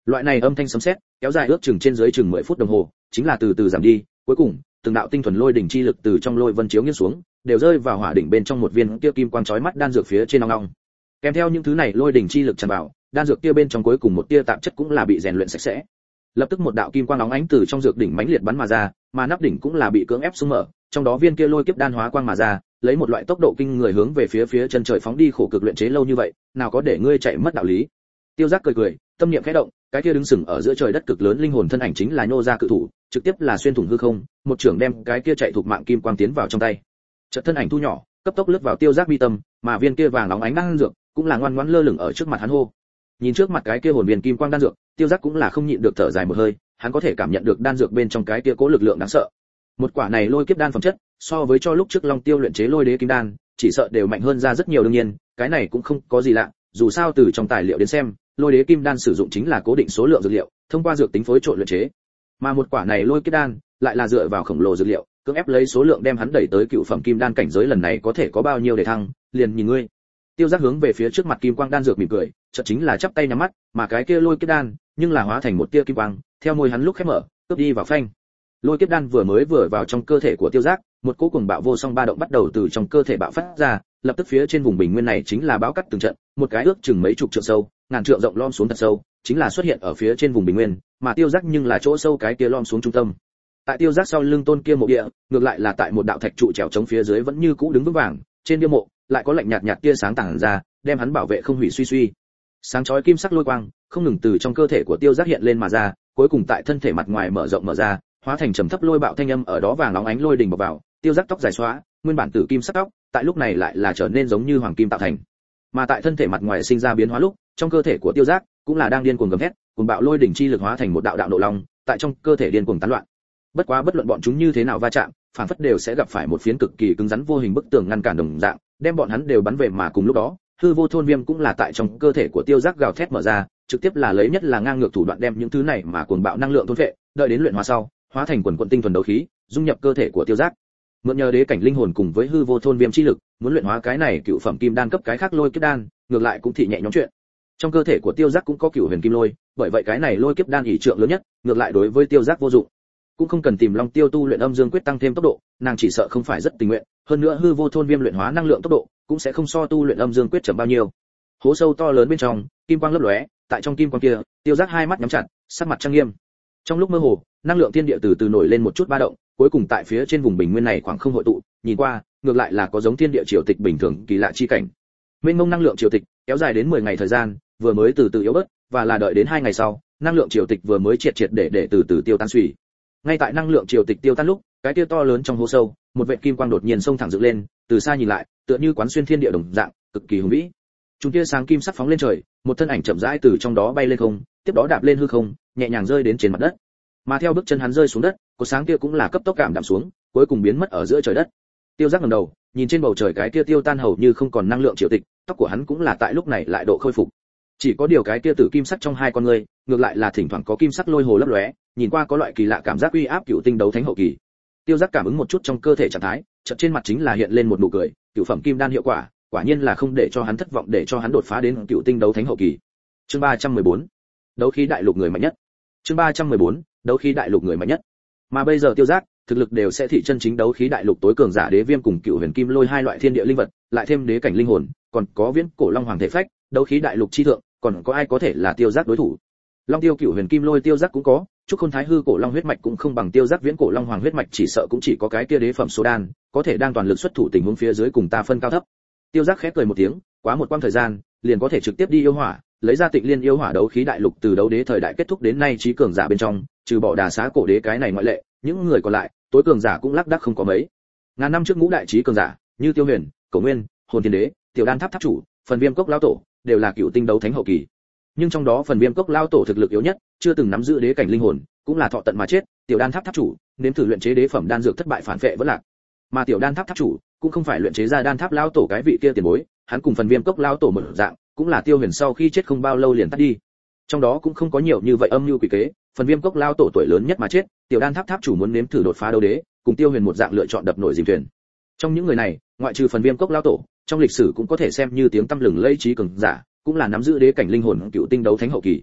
Loại này âm thanh sấm sét, kéo dài ước chừng trên dưới chừng 10 phút đồng hồ, chính là từ từ giảm đi, cuối cùng, từng đạo tinh thuần lôi đỉnh chi lực từ trong lôi vân chiếu nghiêng xuống, đều rơi vào hỏa đỉnh bên trong một viên kia kim quang chói mắt đan dược phía trên ong ong. Kèm theo những thứ này lôi đỉnh chi lực tràn vào, đan dược kia bên trong cuối cùng một tia tạp chất cũng là bị rèn luyện sạch sẽ. Lập tức một đạo kim quang óng ánh từ trong dược đỉnh mãnh liệt bắn mà ra, mà nắp đỉnh cũng là bị cưỡng ép xung mở, trong đó viên kia lôi kiếp đan hóa quang mà ra, lấy một loại tốc độ kinh người hướng về phía chân trời phóng đi, khổ cực luyện chế lâu như vậy, nào có để ngươi chạy mất đạo lý. Tiêu Giác cười cười, tâm niệm khẽ động, cái kia đứng sừng ở giữa trời đất cực lớn linh hồn thân ảnh chính là nhô ra cự thủ, trực tiếp là xuyên thủng hư không, một trưởng đem cái kia chạy thuộc mạng kim quang tiến vào trong tay. Chợt thân ảnh thu nhỏ, cấp tốc lướt vào Tiêu Giác mi tâm, mà viên kia vàng óng ánh đan dược cũng là ngoan ngoãn lơ lửng ở trước mặt hắn hô. Nhìn trước mặt cái kia hồn viên kim quang đan dược, Tiêu Giác cũng là không nhịn được thở dài một hơi, hắn có thể cảm nhận được đan dược bên trong cái kia cố lực lượng đáng sợ. Một quả này lôi kiếp đan phẩm chất, so với cho lúc trước Long Tiêu luyện chế lôi đế kim đan, chỉ sợ đều mạnh hơn ra rất nhiều. Đương nhiên, cái này cũng không có gì lạ, dù sao từ trong tài liệu đến xem, lôi đế kim đan sử dụng chính là cố định số lượng dược liệu, thông qua dược tính phối trộn luyện chế. Mà một quả này lôi kiếp đan, lại là dựa vào khổng lồ dược liệu, cưỡng ép lấy số lượng đem hắn đẩy tới cựu phẩm kim đan cảnh giới, lần này có thể có bao nhiêu để thăng, liền nhìn ngươi. Tiêu Giác hướng về phía trước mặt kim quang đan dược mỉm cười, chợt chính là chắp tay nhắm mắt, mà cái kia lôi kiếp đan, nhưng là hóa thành một tia kim quang, theo môi hắn lúc khép mở, cướp đi vào phanh. Lôi kiếp đan vừa vào trong cơ thể của Tiêu Giác, một cỗ cuồng bạo vô song ba động bắt đầu từ trong cơ thể bạo phát ra, lập tức phía trên vùng bình nguyên này chính là bão cắt từng trận, một cái ước chừng mấy chục trượng sâu, ngàn trượng rộng lom xuống thật sâu, chính là xuất hiện ở phía trên vùng bình nguyên, mà Tiêu Giác nhưng là chỗ sâu cái kia lom xuống trung tâm. Tại Tiêu Giác sau lưng tôn kia mộ địa, ngược lại là tại một đạo thạch trụ trèo chống phía dưới vẫn như cũ đứng vững vàng, trên bia mộ lại có lạnh nhạt nhạt tia sáng tản ra, đem hắn bảo vệ không hủy suy suy. Sáng chói kim sắc lôi quang không ngừng từ trong cơ thể của Tiêu Giác hiện lên mà ra, cuối cùng tại thân thể mặt ngoài mở rộng mở ra, hóa thành trầm thấp lôi bạo thanh âm ở đó vàng óng ánh lôi đỉnh bộc vào. Tiêu Giác tóc dài xóa, nguyên bản tử kim sắc tóc, tại lúc này lại là trở nên giống như hoàng kim tạo thành. Mà tại thân thể mặt ngoài sinh ra biến hóa lúc, trong cơ thể của Tiêu Giác cũng là đang điên cuồng gầm thét, cuồng bạo lôi đỉnh chi lực hóa thành một đạo đạo nộ long, tại trong cơ thể điên cuồng tán loạn. Bất quá bất luận bọn chúng như thế nào va chạm, phản phất đều sẽ gặp phải một phiến cực kỳ cứng rắn vô hình bức tường ngăn cản đồng dạng, đem bọn hắn đều bắn về. Mà cùng lúc đó, hư vô thôn viêm cũng là tại trong cơ thể của Tiêu Giác gào thét mở ra, trực tiếp là lấy nhất là ngang ngược thủ đoạn đem những thứ này mà cuồng bạo năng lượng thôn phệ, đợi đến luyện hóa sau, hóa thành quần quần tinh thuần đấu khí, dung nhập cơ thể của Tiêu Giác. Mượn nhờ đế cảnh linh hồn cùng với hư vô thôn viêm chi lực, muốn luyện hóa cái này cựu phẩm kim đan cấp cái khác lôi kiếp đan, ngược lại cũng thị nhẹ nhõm chuyện. Trong cơ thể của Tiêu Giác cũng có cựu huyền kim lôi, bởi vậy cái này lôi kiếp đan ỷ trượng lớn nhất, ngược lại đối với Tiêu Giác vô dụng. Cũng không cần tìm Long Tiêu tu luyện âm dương quyết tăng thêm tốc độ, nàng chỉ sợ không phải rất tình nguyện, hơn nữa hư vô thôn viêm luyện hóa năng lượng tốc độ cũng sẽ không so tu luyện âm dương quyết chậm bao nhiêu. Hố sâu to lớn bên trong, kim quang lấp lóe, tại trong kim quang kia, Tiêu Giác hai mắt nhắm chặt, sắc mặt trang nghiêm. Trong lúc mơ hồ, năng lượng thiên địa từ từ nổi lên một chút ba động, cuối cùng tại phía trên vùng bình nguyên này khoảng không hội tụ, nhìn qua, ngược lại là có giống thiên địa triều tịch bình thường kỳ lạ chi cảnh. Mênh mông năng lượng triều tịch kéo dài đến 10 ngày thời gian, vừa mới từ từ yếu bớt, và là đợi đến 2 ngày sau, năng lượng triều tịch vừa mới triệt để từ từ tiêu tan suy. Ngay tại năng lượng triều tịch tiêu tan lúc, cái tia to lớn trong hố sâu, một vệt kim quang đột nhiên xông thẳng dựng lên, từ xa nhìn lại, tựa như quán xuyên thiên địa đồng dạng, cực kỳ hùng vĩ. Chúng tia sáng kim sắc phóng lên trời, một thân ảnh chậm rãi từ trong đó bay lên không, tiếp đó đạp lên hư không, nhẹ nhàng rơi đến trên mặt đất. Mà theo bước chân hắn rơi xuống đất, cột sáng kia cũng là cấp tốc cảm đạm xuống, cuối cùng biến mất ở giữa trời đất. Tiêu Giác ngẩng đầu, nhìn trên bầu trời cái kia tiêu tan hầu như không còn năng lượng triều tịch, tóc của hắn cũng là tại lúc này lại độ khôi phục. Chỉ có điều cái kia tử kim sắc trong hai con ngươi, ngược lại là thỉnh thoảng có kim sắc lôi hồ lấp lóe, nhìn qua có loại kỳ lạ cảm giác uy áp cựu tinh đấu thánh hậu kỳ. Tiêu Giác cảm ứng một chút trong cơ thể trạng thái, chợt trên mặt chính là hiện lên một nụ cười, cựu phẩm kim đan hiệu quả, quả nhiên là không để cho hắn thất vọng, để cho hắn đột phá đến cựu tinh đấu thánh hậu kỳ. Chương 314. Đấu khí đại lục người mạnh nhất. Chương 314. Đấu khí đại lục người mạnh nhất. Mà bây giờ Tiêu Giác, thực lực đều sẽ thị chân chính đấu khí đại lục tối cường giả đế viêm cùng cựu huyền kim lôi hai loại thiên địa linh vật, lại thêm đế cảnh linh hồn, còn có viễn cổ long hoàng thể phách, đấu khí đại lục chi thượng, còn có ai có thể là Tiêu Giác đối thủ? Long Tiêu cựu huyền kim lôi Tiêu Giác cũng có, Trúc Khôn Thái hư cổ long huyết mạch cũng không bằng Tiêu Giác viễn cổ long hoàng huyết mạch, chỉ sợ cũng chỉ có cái kia đế phẩm số đan, có thể đang toàn lực xuất thủ tình huống phía dưới cùng ta phân cao thấp. Tiêu Giác khẽ cười một tiếng, quá một quãng thời gian, liền có thể trực tiếp đi yêu hỏa, lấy ra Tịnh Liên yêu hỏa đấu khí đại lục từ đấu đế thời đại kết thúc đến nay trí cường giả bên trong, trừ bỏ Đà Xá cổ đế cái này ngoại lệ, những người còn lại, tối cường giả cũng lác đác không có mấy. Ngàn năm trước ngũ đại trí cường giả, như Tiêu Huyền, Cổ Nguyên, Hồn Thiên Đế, Tiểu Đan Tháp Tháp chủ, Phần Viêm Cốc lão tổ, đều là cựu tinh đấu thánh hậu kỳ. Nhưng trong đó Phần Viêm Cốc lão tổ thực lực yếu nhất, chưa từng nắm giữ đế cảnh linh hồn, cũng là thọ tận mà chết. Tiểu Đan Tháp Tháp chủ, nếm thử luyện chế đế phẩm đan dược thất bại phản vệ vẫn lạc. Mà Tiểu Đan Tháp Tháp chủ, cũng không phải luyện chế ra đan tháp lão tổ cái vị kia tiền bối, hắn cùng Phần Viêm Cốc lão tổ một dạng, cũng là Tiêu Huyền sau khi chết không bao lâu liền tắt đi. Trong đó cũng không có nhiều như vậy âm mưu quỷ kế, Phần Viêm Cốc lão tổ tuổi lớn nhất mà chết, Tiểu Đan Tháp Tháp chủ muốn nếm thử đột phá đấu đế, cùng Tiêu Huyền một dạng lựa chọn đập nổi dìm thuyền. Trong những người này, ngoại trừ Phần Viêm Cốc lão tổ, trong lịch sử cũng có thể xem như tiếng tăm lừng lẫy trí cường giả, cũng là nắm giữ đế cảnh linh hồn cựu tinh đấu thánh hậu kỳ.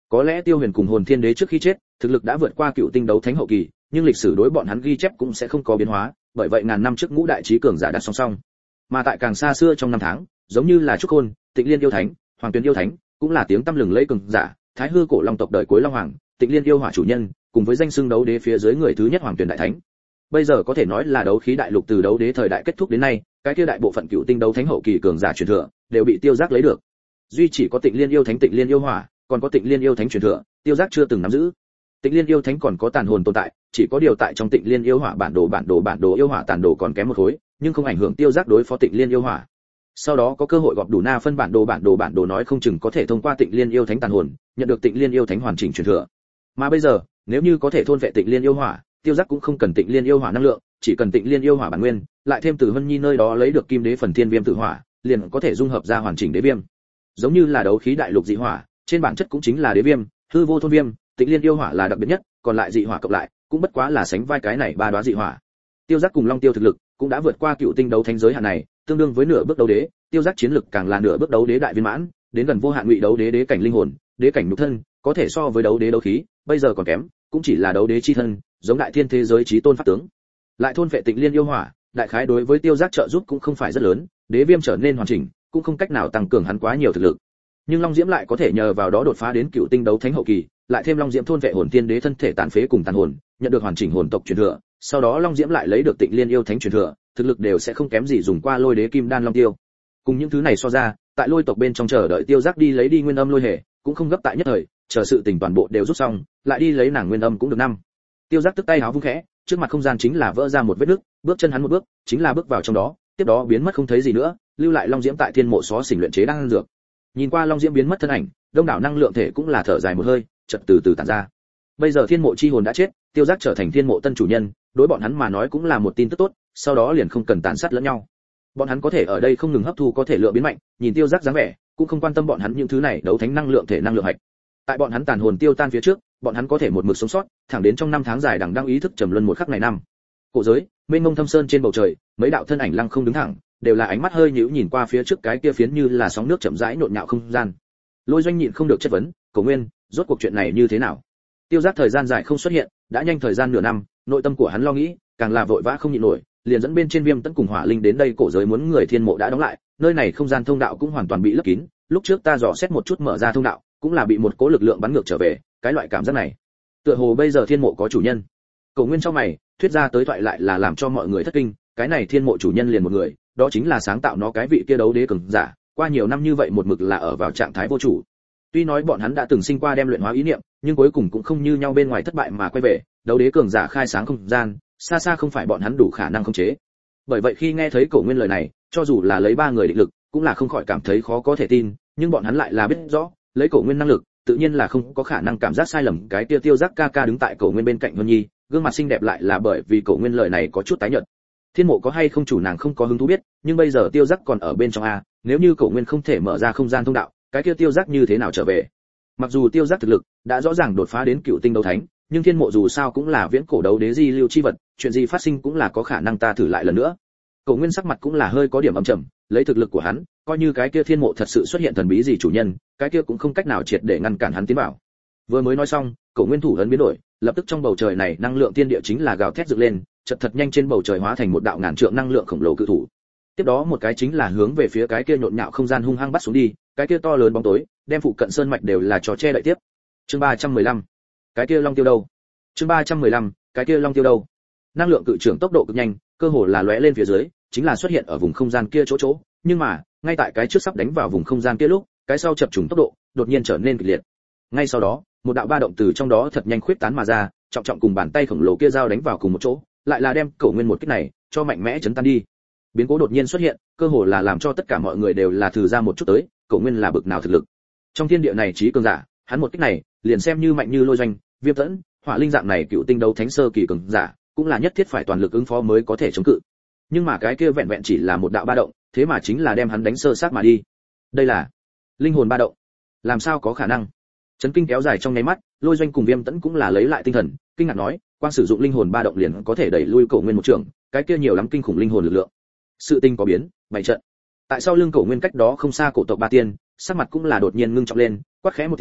Có lẽ Tiêu Huyền cùng Hồn Thiên Đế trước khi chết, thực lực đã vượt qua Cựu Tinh đấu thánh hậu kỳ, nhưng lịch sử đối bọn hắn ghi chép cũng sẽ không có biến hóa, bởi vậy ngàn năm trước ngũ đại chí cường giả đặt song song. Mà tại càng xa xưa trong năm tháng, giống như là Trúc Khôn, Tịnh Liên yêu thánh, Hoàng Tuyền yêu thánh, cũng là tiếng tăm lừng lẫy cường giả, Thái Hư cổ long tộc đời cuối long hoàng, Tịnh Liên yêu hỏa chủ nhân, cùng với danh xưng đấu đế phía dưới người thứ nhất Hoàng Tuyền đại thánh. Bây giờ có thể nói là đấu khí đại lục từ đấu đế thời đại kết thúc đến nay, cái kia đại bộ phận Cựu Tinh đấu thánh hậu kỳ cường giả truyền thừa đều bị Tiêu Giác lấy được. Duy chỉ có Tịnh Liên yêu thánh, Tịnh Liên yêu hỏa, còn có Tịnh Liên yêu thánh truyền thừa, Tiêu Giác chưa từng nắm giữ. Tịnh Liên yêu thánh còn có tàn hồn tồn tại, chỉ có điều tại trong Tịnh Liên yêu hỏa bản đồ yêu hỏa tàn đồ còn kém một khối, nhưng không ảnh hưởng Tiêu Giác đối phó Tịnh Liên yêu hỏa. Sau đó có cơ hội gọp đủ na phân bản đồ nói không chừng có thể thông qua Tịnh Liên yêu thánh tàn hồn, nhận được Tịnh Liên yêu thánh hoàn chỉnh truyền thừa. Mà bây giờ, nếu như có thể thôn vệ Tịnh Liên yêu hỏa, Tiêu Giác cũng không cần Tịnh Liên yêu hỏa năng lượng, chỉ cần Tịnh Liên yêu hỏa bản nguyên, lại thêm từ Vân Nhi nơi đó lấy được Kim Đế phần Thiên Viêm tự hỏa, liền có thể dung hợp ra hoàn chỉnh đế viêm. Giống như là đấu khí đại lục dị hỏa, trên bản chất cũng chính là đế viêm, hư vô thôn viêm, Tịnh Liên yêu hỏa là đặc biệt nhất, còn lại dị hỏa cộng lại, cũng bất quá là sánh vai cái này ba đóa dị hỏa. Tiêu Giác cùng Long Tiêu thực lực cũng đã vượt qua Cựu Tinh đấu thánh giới hạn này, tương đương với nửa bước đấu đế, Tiêu Giác chiến lực càng là nửa bước đấu đế đại viên mãn, đến gần vô hạn ngụy đấu đế đế cảnh linh hồn, đế cảnh nhục thân, có thể so với đấu đế đấu khí, bây giờ còn kém, cũng chỉ là đấu đế chi thân, giống đại thiên thế giới chí tôn pháp tướng. Lại thôn vệ Tịnh Liên yêu hỏa, đại khái đối với Tiêu Giác trợ giúp cũng không phải rất lớn, đế viêm trở nên hoàn chỉnh, cũng không cách nào tăng cường hắn quá nhiều thực lực. Nhưng Long Diễm lại có thể nhờ vào đó đột phá đến Cựu Tinh đấu thánh hậu kỳ, lại thêm Long Diễm thôn vệ Hồn Tiên Đế thân thể tàn phế cùng tàn hồn, nhận được hoàn chỉnh hồn tộc truyền thừa, sau đó Long Diễm lại lấy được Tịnh Liên yêu thánh truyền thừa, thực lực đều sẽ không kém gì dùng qua Lôi Đế Kim Đan Long Tiêu. Cùng những thứ này so ra, tại Lôi tộc bên trong chờ đợi Tiêu Giác đi lấy đi nguyên âm lôi hề, cũng không gấp tại nhất thời, chờ sự tình toàn bộ đều rút xong, lại đi lấy nàng nguyên âm cũng được năm. Tiêu Giác tức tay háo vung khẽ, trước mặt không gian chính là vỡ ra một vết nứt, bước chân hắn một bước, chính là bước vào trong đó, tiếp đó biến mất không thấy gì nữa, lưu lại Long Diễm tại Thiên Mộ xó xỉnh luyện chế đan dược. Nhìn qua Long Diễm biến mất thân ảnh, đông đảo năng lượng thể cũng là thở dài một hơi, chợt từ từ tản ra. Bây giờ Thiên Mộ chi hồn đã chết, Tiêu Giác trở thành Thiên Mộ tân chủ nhân, đối bọn hắn mà nói cũng là một tin tức tốt, sau đó liền không cần tàn sát lẫn nhau. Bọn hắn có thể ở đây không ngừng hấp thu có thể lượng biến mạnh, nhìn Tiêu Giác dáng vẻ, cũng không quan tâm bọn hắn những thứ này đấu thánh năng lượng thể năng lượng hạch. Tại bọn hắn tàn hồn tiêu tan phía trước, bọn hắn có thể một mực sống sót, thẳng đến trong năm tháng dài đằng đẵng ý thức trầm luân một khắc này năm. Cổ giới, mênh mông thâm sơn trên bầu trời, mấy đạo thân ảnh lăng không đứng thẳng, đều là ánh mắt hơi nhíu nhìn qua phía trước cái kia phiến như là sóng nước chậm rãi nhộn nhạo không gian. Lôi Doanh nhịn không được chất vấn, "Cổ Nguyên, rốt cuộc chuyện này như thế nào?" Tiêu Giác thời gian dài không xuất hiện, đã nhanh thời gian nửa năm, nội tâm của hắn lo nghĩ, càng là vội vã không nhịn nổi, liền dẫn bên trên Viêm Tấn cùng Hỏa Linh đến đây cổ giới muốn người Thiên Mộ đã đóng lại, nơi này không gian thông đạo cũng hoàn toàn bị lấp kín, lúc trước ta dò xét một chút mở ra thông đạo, cũng là bị một cỗ lực lượng bắn ngược trở về, cái loại cảm giác này, tựa hồ bây giờ Thiên Mộ có chủ nhân. Cổ Nguyên trong mày, thuyết ra tới thoại lại là làm cho mọi người thất kinh, cái này Thiên Mộ chủ nhân liền một người, đó chính là sáng tạo nó cái vị kia đấu đế cường giả, qua nhiều năm như vậy một mực là ở vào trạng thái vô chủ. Tuy nói bọn hắn đã từng sinh qua đem luyện hóa ý niệm, nhưng cuối cùng cũng không như nhau bên ngoài thất bại mà quay về, đấu đế cường giả khai sáng không gian, xa xa không phải bọn hắn đủ khả năng khống chế. Bởi vậy khi nghe thấy Cổ Nguyên lời này, cho dù là lấy ba người định lực, cũng là không khỏi cảm thấy khó có thể tin, nhưng bọn hắn lại là biết rõ, lấy Cổ Nguyên năng lực, tự nhiên là không có khả năng cảm giác sai lầm. Cái kia Tiêu Giác ca ca đứng tại Cổ Nguyên bên cạnh Vân Nhi, gương mặt xinh đẹp lại là bởi vì Cổ Nguyên lời này có chút tái nhợt. Thiên Mộ có hay không chủ nàng không có hứng thú biết, nhưng bây giờ Tiêu Giác còn ở bên trong a, nếu như Cổ Nguyên không thể mở ra không gian thông đạo, cái kia Tiêu Giác như thế nào trở về? Mặc dù Tiêu Giác thực lực đã rõ ràng đột phá đến Cựu Tinh đấu thánh, nhưng Thiên Mộ dù sao cũng là viễn cổ đấu đế di lưu chi vật, chuyện gì phát sinh cũng là có khả năng, ta thử lại lần nữa. Cổ Nguyên sắc mặt cũng là hơi có điểm âm trầm, lấy thực lực của hắn, coi như cái kia Thiên Mộ thật sự xuất hiện thần bí gì chủ nhân, cái kia cũng không cách nào triệt để ngăn cản hắn tiến vào. Vừa mới nói xong, Cổ Nguyên thủ ấn biến đổi, lập tức trong bầu trời này năng lượng thiên địa chính là gào thét dựng lên, chợt thật nhanh trên bầu trời hóa thành một đạo ngàn trượng năng lượng khổng lồ cự thủ. Tiếp đó một cái chính là hướng về phía cái kia nhộn nhạo không gian hung hăng bắt xuống đi, cái kia to lớn bóng tối, đem phụ cận sơn mạch đều là trò che đậy tiếp. Chương 315. Cái kia Long Tiêu đâu? Chương 315. Cái kia Long Tiêu đâu? Năng lượng cự trưởng tốc độ cực nhanh, cơ hồ là lóe lên phía dưới, chính là xuất hiện ở vùng không gian kia chỗ, nhưng mà, ngay tại cái trước sắp đánh vào vùng không gian kia lúc, cái sau chập trùng tốc độ, đột nhiên trở nên kịch liệt. Ngay sau đó, một đạo ba động từ trong đó thật nhanh khuyết tán mà ra, trọng trọng cùng bàn tay khổng lồ kia giao đánh vào cùng một chỗ, lại là đem Cổ Nguyên một kích này cho mạnh mẽ chấn tan đi. Biến cố đột nhiên xuất hiện, cơ hồ là làm cho tất cả mọi người đều là thử ra một chút tới, Cổ Nguyên là bực nào thực lực. Trong thiên địa này trí cường giả, hắn một kích này, liền xem như mạnh như Lôi Doanh, Viêm Tẫn, Hỏa Linh dạng này Cựu Tinh đấu thánh sơ kỳ cường giả, cũng là nhất thiết phải toàn lực ứng phó mới có thể chống cự. Nhưng mà cái kia vẹn vẹn chỉ là một đạo ba động, thế mà chính là đem hắn đánh sơ xác mà đi. Đây là linh hồn ba động. Làm sao có khả năng? Chấn kinh kéo dài trong nháy mắt, Lôi Doanh cùng Viêm Tẫn cũng là lấy lại tinh thần, kinh ngạc nói, quang sử dụng linh hồn ba động liền có thể đẩy lui Cổ Nguyên một trường, cái kia nhiều lắm kinh khủng linh hồn lực lượng. Sự tình có biến, bày trận. Tại sau lưng Cổ Nguyên cách đó không xa cổ tộc Ba Tiên, sắc mặt cũng là đột nhiên ngưng trọng lên, quát khẽ một tiếng,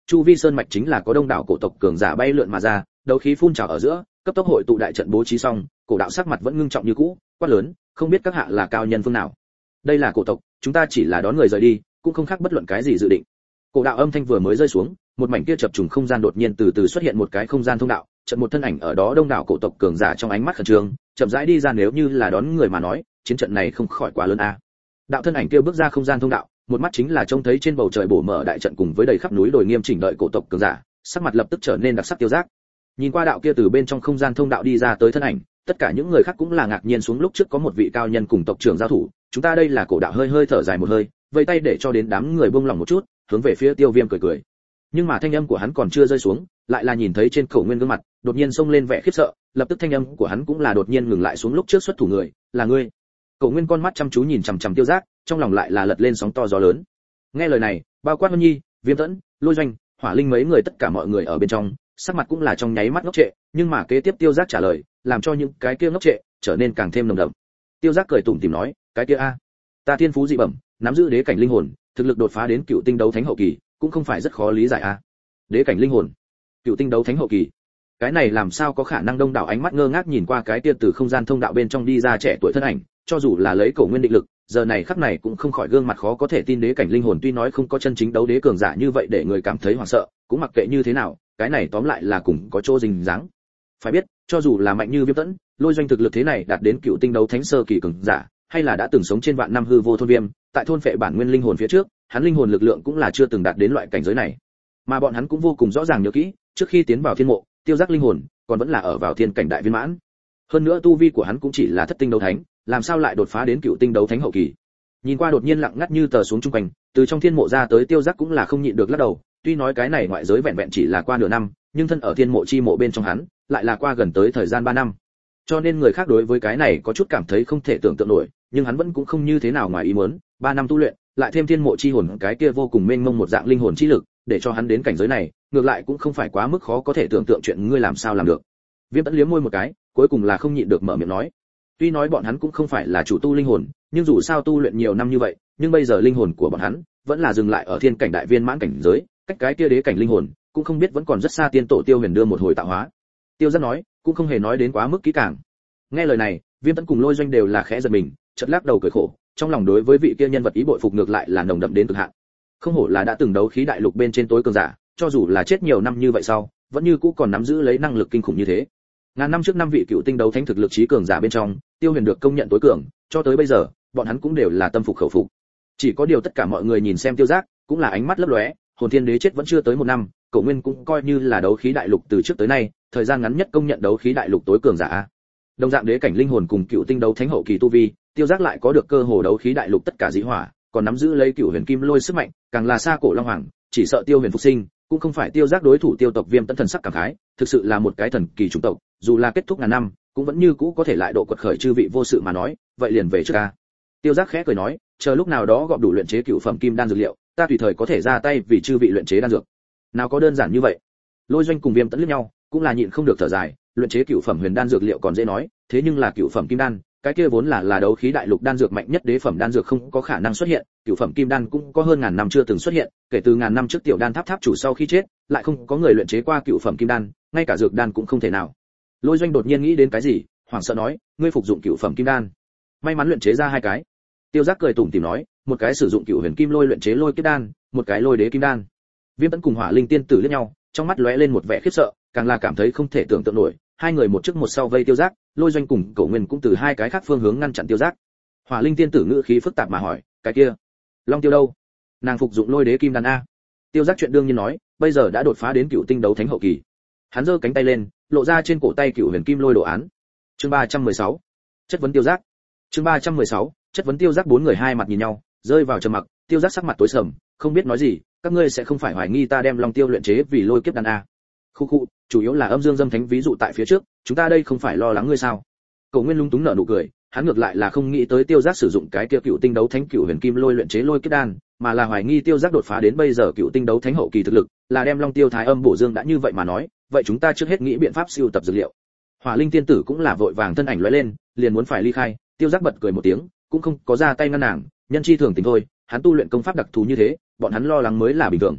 chu vi sơn mạch chính là có đông đảo cổ tộc cường giả bay lượn mà ra, đấu khí phun trào ở giữa, cấp tốc hội tụ đại trận bố trí xong, cổ đạo sắc mặt vẫn ngưng trọng như cũ, quát lớn, không biết các hạ là cao nhân phương nào. Đây là cổ tộc, chúng ta chỉ là đón người rời đi, cũng không khác bất luận cái gì dự định. Cổ đạo âm thanh vừa mới rơi xuống, một mảnh kia chập trùng không gian đột nhiên từ từ xuất hiện một cái không gian thông đạo, chợt một thân ảnh ở đó đông đảo cổ tộc cường giả trong ánh mắt khẩn trương, chậm rãi đi ra, nếu như là đón người mà nói, chiến trận này không khỏi quá lớn a. Đạo thân ảnh kia bước ra không gian thông đạo, một mắt chính là trông thấy trên bầu trời bổ mở đại trận cùng với đầy khắp núi đồi nghiêm chỉnh đợi cổ tộc cường giả, sắc mặt lập tức trở nên đặc sắc tiêu giác. Nhìn qua đạo kia từ bên trong không gian thông đạo đi ra tới thân ảnh, tất cả những người khác cũng là ngạc nhiên xuống, lúc trước có một vị cao nhân cùng tộc trưởng giao thủ, chúng ta đây là cổ đạo hơi hơi thở dài một hơi, vẫy tay để cho đến đám người buông lòng một chút, hướng về phía Tiêu Viêm cười cười. Nhưng mà thanh âm của hắn còn chưa rơi xuống, lại là nhìn thấy trên Cổ Nguyên gương mặt đột nhiên xông lên vẻ khiếp sợ, lập tức thanh âm của hắn cũng là đột nhiên ngừng lại xuống, lúc trước xuất thủ người là ngươi. Cổ Nguyên con mắt chăm chú nhìn chằm chằm Tiêu Giác, trong lòng lại là lật lên sóng to gió lớn. Nghe lời này, bao quát Vân Nhi, Viêm Tẫn, Lôi Doanh, Hỏa Linh mấy người tất cả mọi người ở bên trong, sắc mặt cũng là trong nháy mắt ngốc trệ, nhưng mà kế tiếp Tiêu Giác trả lời, làm cho những cái kia ngốc trệ trở nên càng thêm nồng đậm. Tiêu Giác cười tủm tỉm nói, cái kia a, ta thiên phú dị bẩm, nắm giữ đế cảnh linh hồn, thực lực đột phá đến cựu tinh đấu thánh hậu kỳ, cũng không phải rất khó lý giải a. Đế cảnh linh hồn, cựu tinh đấu thánh hậu kỳ, cái này làm sao có khả năng? Đông đảo ánh mắt ngơ ngác nhìn qua cái kia từ không gian thông đạo bên trong đi ra trẻ tuổi thân ảnh, cho dù là lấy Cổ Nguyên định lực, giờ này khắc này cũng không khỏi gương mặt khó có thể tin. Đế cảnh linh hồn tuy nói không có chân chính đấu đế cường giả như vậy để người cảm thấy hoảng sợ, cũng mặc kệ như thế nào, cái này tóm lại là cùng có chỗ rình dáng. Phải biết, cho dù là mạnh như Viêm Tẫn, Lôi Doanh thực lực thế này đạt đến cựu tinh đấu thánh sơ kỳ cường giả, hay là đã từng sống trên vạn năm hư vô thôn Viêm, tại thôn phệ bản nguyên linh hồn phía trước, hắn linh hồn lực lượng cũng là chưa từng đạt đến loại cảnh giới này. Mà bọn hắn cũng vô cùng rõ ràng nhớ kỹ, trước khi tiến vào thiên mộ, Tiêu Giác linh hồn còn vẫn là ở vào thiên cảnh đại viên mãn. Hơn nữa tu vi của hắn cũng chỉ là thất tinh đấu thánh, làm sao lại đột phá đến cựu tinh đấu thánh hậu kỳ? Nhìn qua đột nhiên lặng ngắt như tờ xuống trung quanh, từ trong thiên mộ ra tới Tiêu Giác cũng là không nhịn được lắc đầu, tuy nói cái này ngoại giới vẹn vẹn chỉ là qua nửa năm, nhưng thân ở thiên mộ chi mộ bên trong hắn, lại là qua gần tới thời gian 3 năm. Cho nên người khác đối với cái này có chút cảm thấy không thể tưởng tượng nổi, nhưng hắn vẫn cũng không như thế nào ngoài ý muốn, 3 năm tu luyện, lại thêm thiên mộ chi hồn cái kia vô cùng mênh mông một dạng linh hồn chi lực, để cho hắn đến cảnh giới này, ngược lại cũng không phải quá mức khó có thể tưởng tượng chuyện ngươi làm sao làm được. Viêm Tẫn liếm môi một cái, cuối cùng là không nhịn được mở miệng nói. Tuy nói bọn hắn cũng không phải là chủ tu linh hồn, nhưng dù sao tu luyện nhiều năm như vậy, nhưng bây giờ linh hồn của bọn hắn vẫn là dừng lại ở thiên cảnh đại viên mãn cảnh giới, cách cái kia đế cảnh linh hồn cũng không biết vẫn còn rất xa. Tiên tổ Tiêu Huyền đưa một hồi tạo hóa. Tiêu Giác nói, cũng không hề nói đến quá mức kỹ càng. Nghe lời này, Viêm Tẫn cùng Lôi Doanh đều là khẽ giật mình, chợt lắc đầu cười khổ, trong lòng đối với vị kia nhân vật ý bội phục ngược lại là nồng đậm đến cực hạn. Không hổ là đã từng đấu khí đại lục bên trên tối cường giả, cho dù là chết nhiều năm như vậy sau, vẫn như cũ còn nắm giữ lấy năng lực kinh khủng như thế. Ngàn năm trước 5 vị cựu tinh đấu thánh thực lực trí cường giả bên trong, Tiêu Huyền được công nhận tối cường, cho tới bây giờ, bọn hắn cũng đều là tâm phục khẩu phục. Chỉ có điều tất cả mọi người nhìn xem Tiêu Giác, cũng là ánh mắt lấp lóe, Hồn Thiên Đế chết vẫn chưa tới 1 năm, Cổ Nguyên cũng coi như là đấu khí đại lục từ trước tới nay, thời gian ngắn nhất công nhận đấu khí đại lục tối cường giả. Đồng dạng đế cảnh linh hồn cùng cựu tinh đấu thánh hậu kỳ tu vi, Tiêu Giác lại có được cơ hồ đấu khí đại lục tất cả dị hỏa, còn nắm giữ lấy cựu huyền kim lôi sức mạnh, càng là xa cổ long hoàng, chỉ sợ Tiêu Huyền phục sinh, cũng không phải Tiêu Giác đối thủ. Tiêu tộc Viêm Tẫn thần sắc cảm khái, thực sự là một cái thần kỳ chủng tộc, dù là kết thúc ngàn năm, cũng vẫn như cũ có thể lại độ quật khởi. Chư vị vô sự mà nói, vậy liền về trước a. Tiêu Giác khẽ cười nói, chờ lúc nào đó gọp đủ luyện chế cựu phẩm kim đan dược liệu, ta tùy thời có thể ra tay vì chư vị luyện chế đan dược. Nào có đơn giản như vậy. Lôi Doanh cùng Viêm Tẫn liếc nhau, cũng là nhịn không được thở dài, luyện chế cựu phẩm huyền đan dược liệu còn dễ nói, thế nhưng là cựu phẩm kim đan, cái kia vốn là đấu khí đại lục đan dược mạnh nhất, đế phẩm đan dược không có khả năng xuất hiện, cựu phẩm kim đan cũng có hơn ngàn năm chưa từng xuất hiện, kể từ ngàn năm trước Tiểu Đan Tháp chủ sau khi chết, lại không có người luyện chế qua cựu phẩm kim đan, ngay cả dược đan cũng không thể nào. Lôi Doanh đột nhiên nghĩ đến cái gì, hoảng sợ nói, ngươi phục dụng cựu phẩm kim đan, may mắn luyện chế ra 2 cái. Tiêu Giác cười tủm tỉm nói, một cái sử dụng cựu huyền kim lôi luyện chế lôi kiếp đan, một cái lôi đế kim đan. Viêm Tẫn cùng Hỏa Linh tiên tử liếc nhau, trong mắt lóe lên một vẻ khiếp sợ, càng là cảm thấy không thể tưởng tượng nổi, hai người một trước một sau vây Tiêu Giác, Lôi Doanh cùng Cổ Nguyên cũng từ 2 cái khác phương hướng ngăn chặn Tiêu Giác. Hỏa Linh tiên tử ngữ khí phức tạp mà hỏi, cái kia, Long Tiêu đâu? Nàng phục dụng lôi đế kim đan a. Tiêu Giác chuyện đương nhiên nói, bây giờ đã đột phá đến cựu tinh đấu thánh hậu kỳ. Hắn giơ cánh tay lên, lộ ra trên cổ tay cựu huyền kim lôi đồ án. Chương 316. Chất vấn Tiêu Giác. Chương 316. Chất vấn Tiêu Giác. 4 người hai mặt nhìn nhau, rơi vào trầm mặc. Tiêu Giác sắc mặt tối sầm, không biết nói gì, các ngươi sẽ không phải hoài nghi ta đem Long Tiêu luyện chế vì lôi kiếp đan a? Khu, chủ yếu là âm dương dâm thánh ví dụ tại phía trước, chúng ta đây không phải lo lắng ngươi sao? Cổ Nguyên lung túng nở nụ cười, hắn ngược lại là không nghĩ tới Tiêu Giác sử dụng cái kia cựu tinh đấu thánh cựu huyền kim lôi luyện chế lôi kiếp đan, mà là hoài nghi Tiêu Giác đột phá đến bây giờ cựu tinh đấu thánh hậu kỳ thực lực, là đem Long Tiêu thái âm bổ dương. đã như vậy mà nói, vậy chúng ta trước hết nghĩ biện pháp siêu tập dược liệu. Hỏa Linh tiên tử cũng là vội vàng thân ảnh lóe lên, liền muốn phải ly khai. Tiêu Giác bật cười một tiếng, cũng không có ra tay ngăn nàng, nhân chi thường tình thôi, hắn tu luyện công pháp đặc thù như thế, bọn hắn lo lắng mới là bình thường.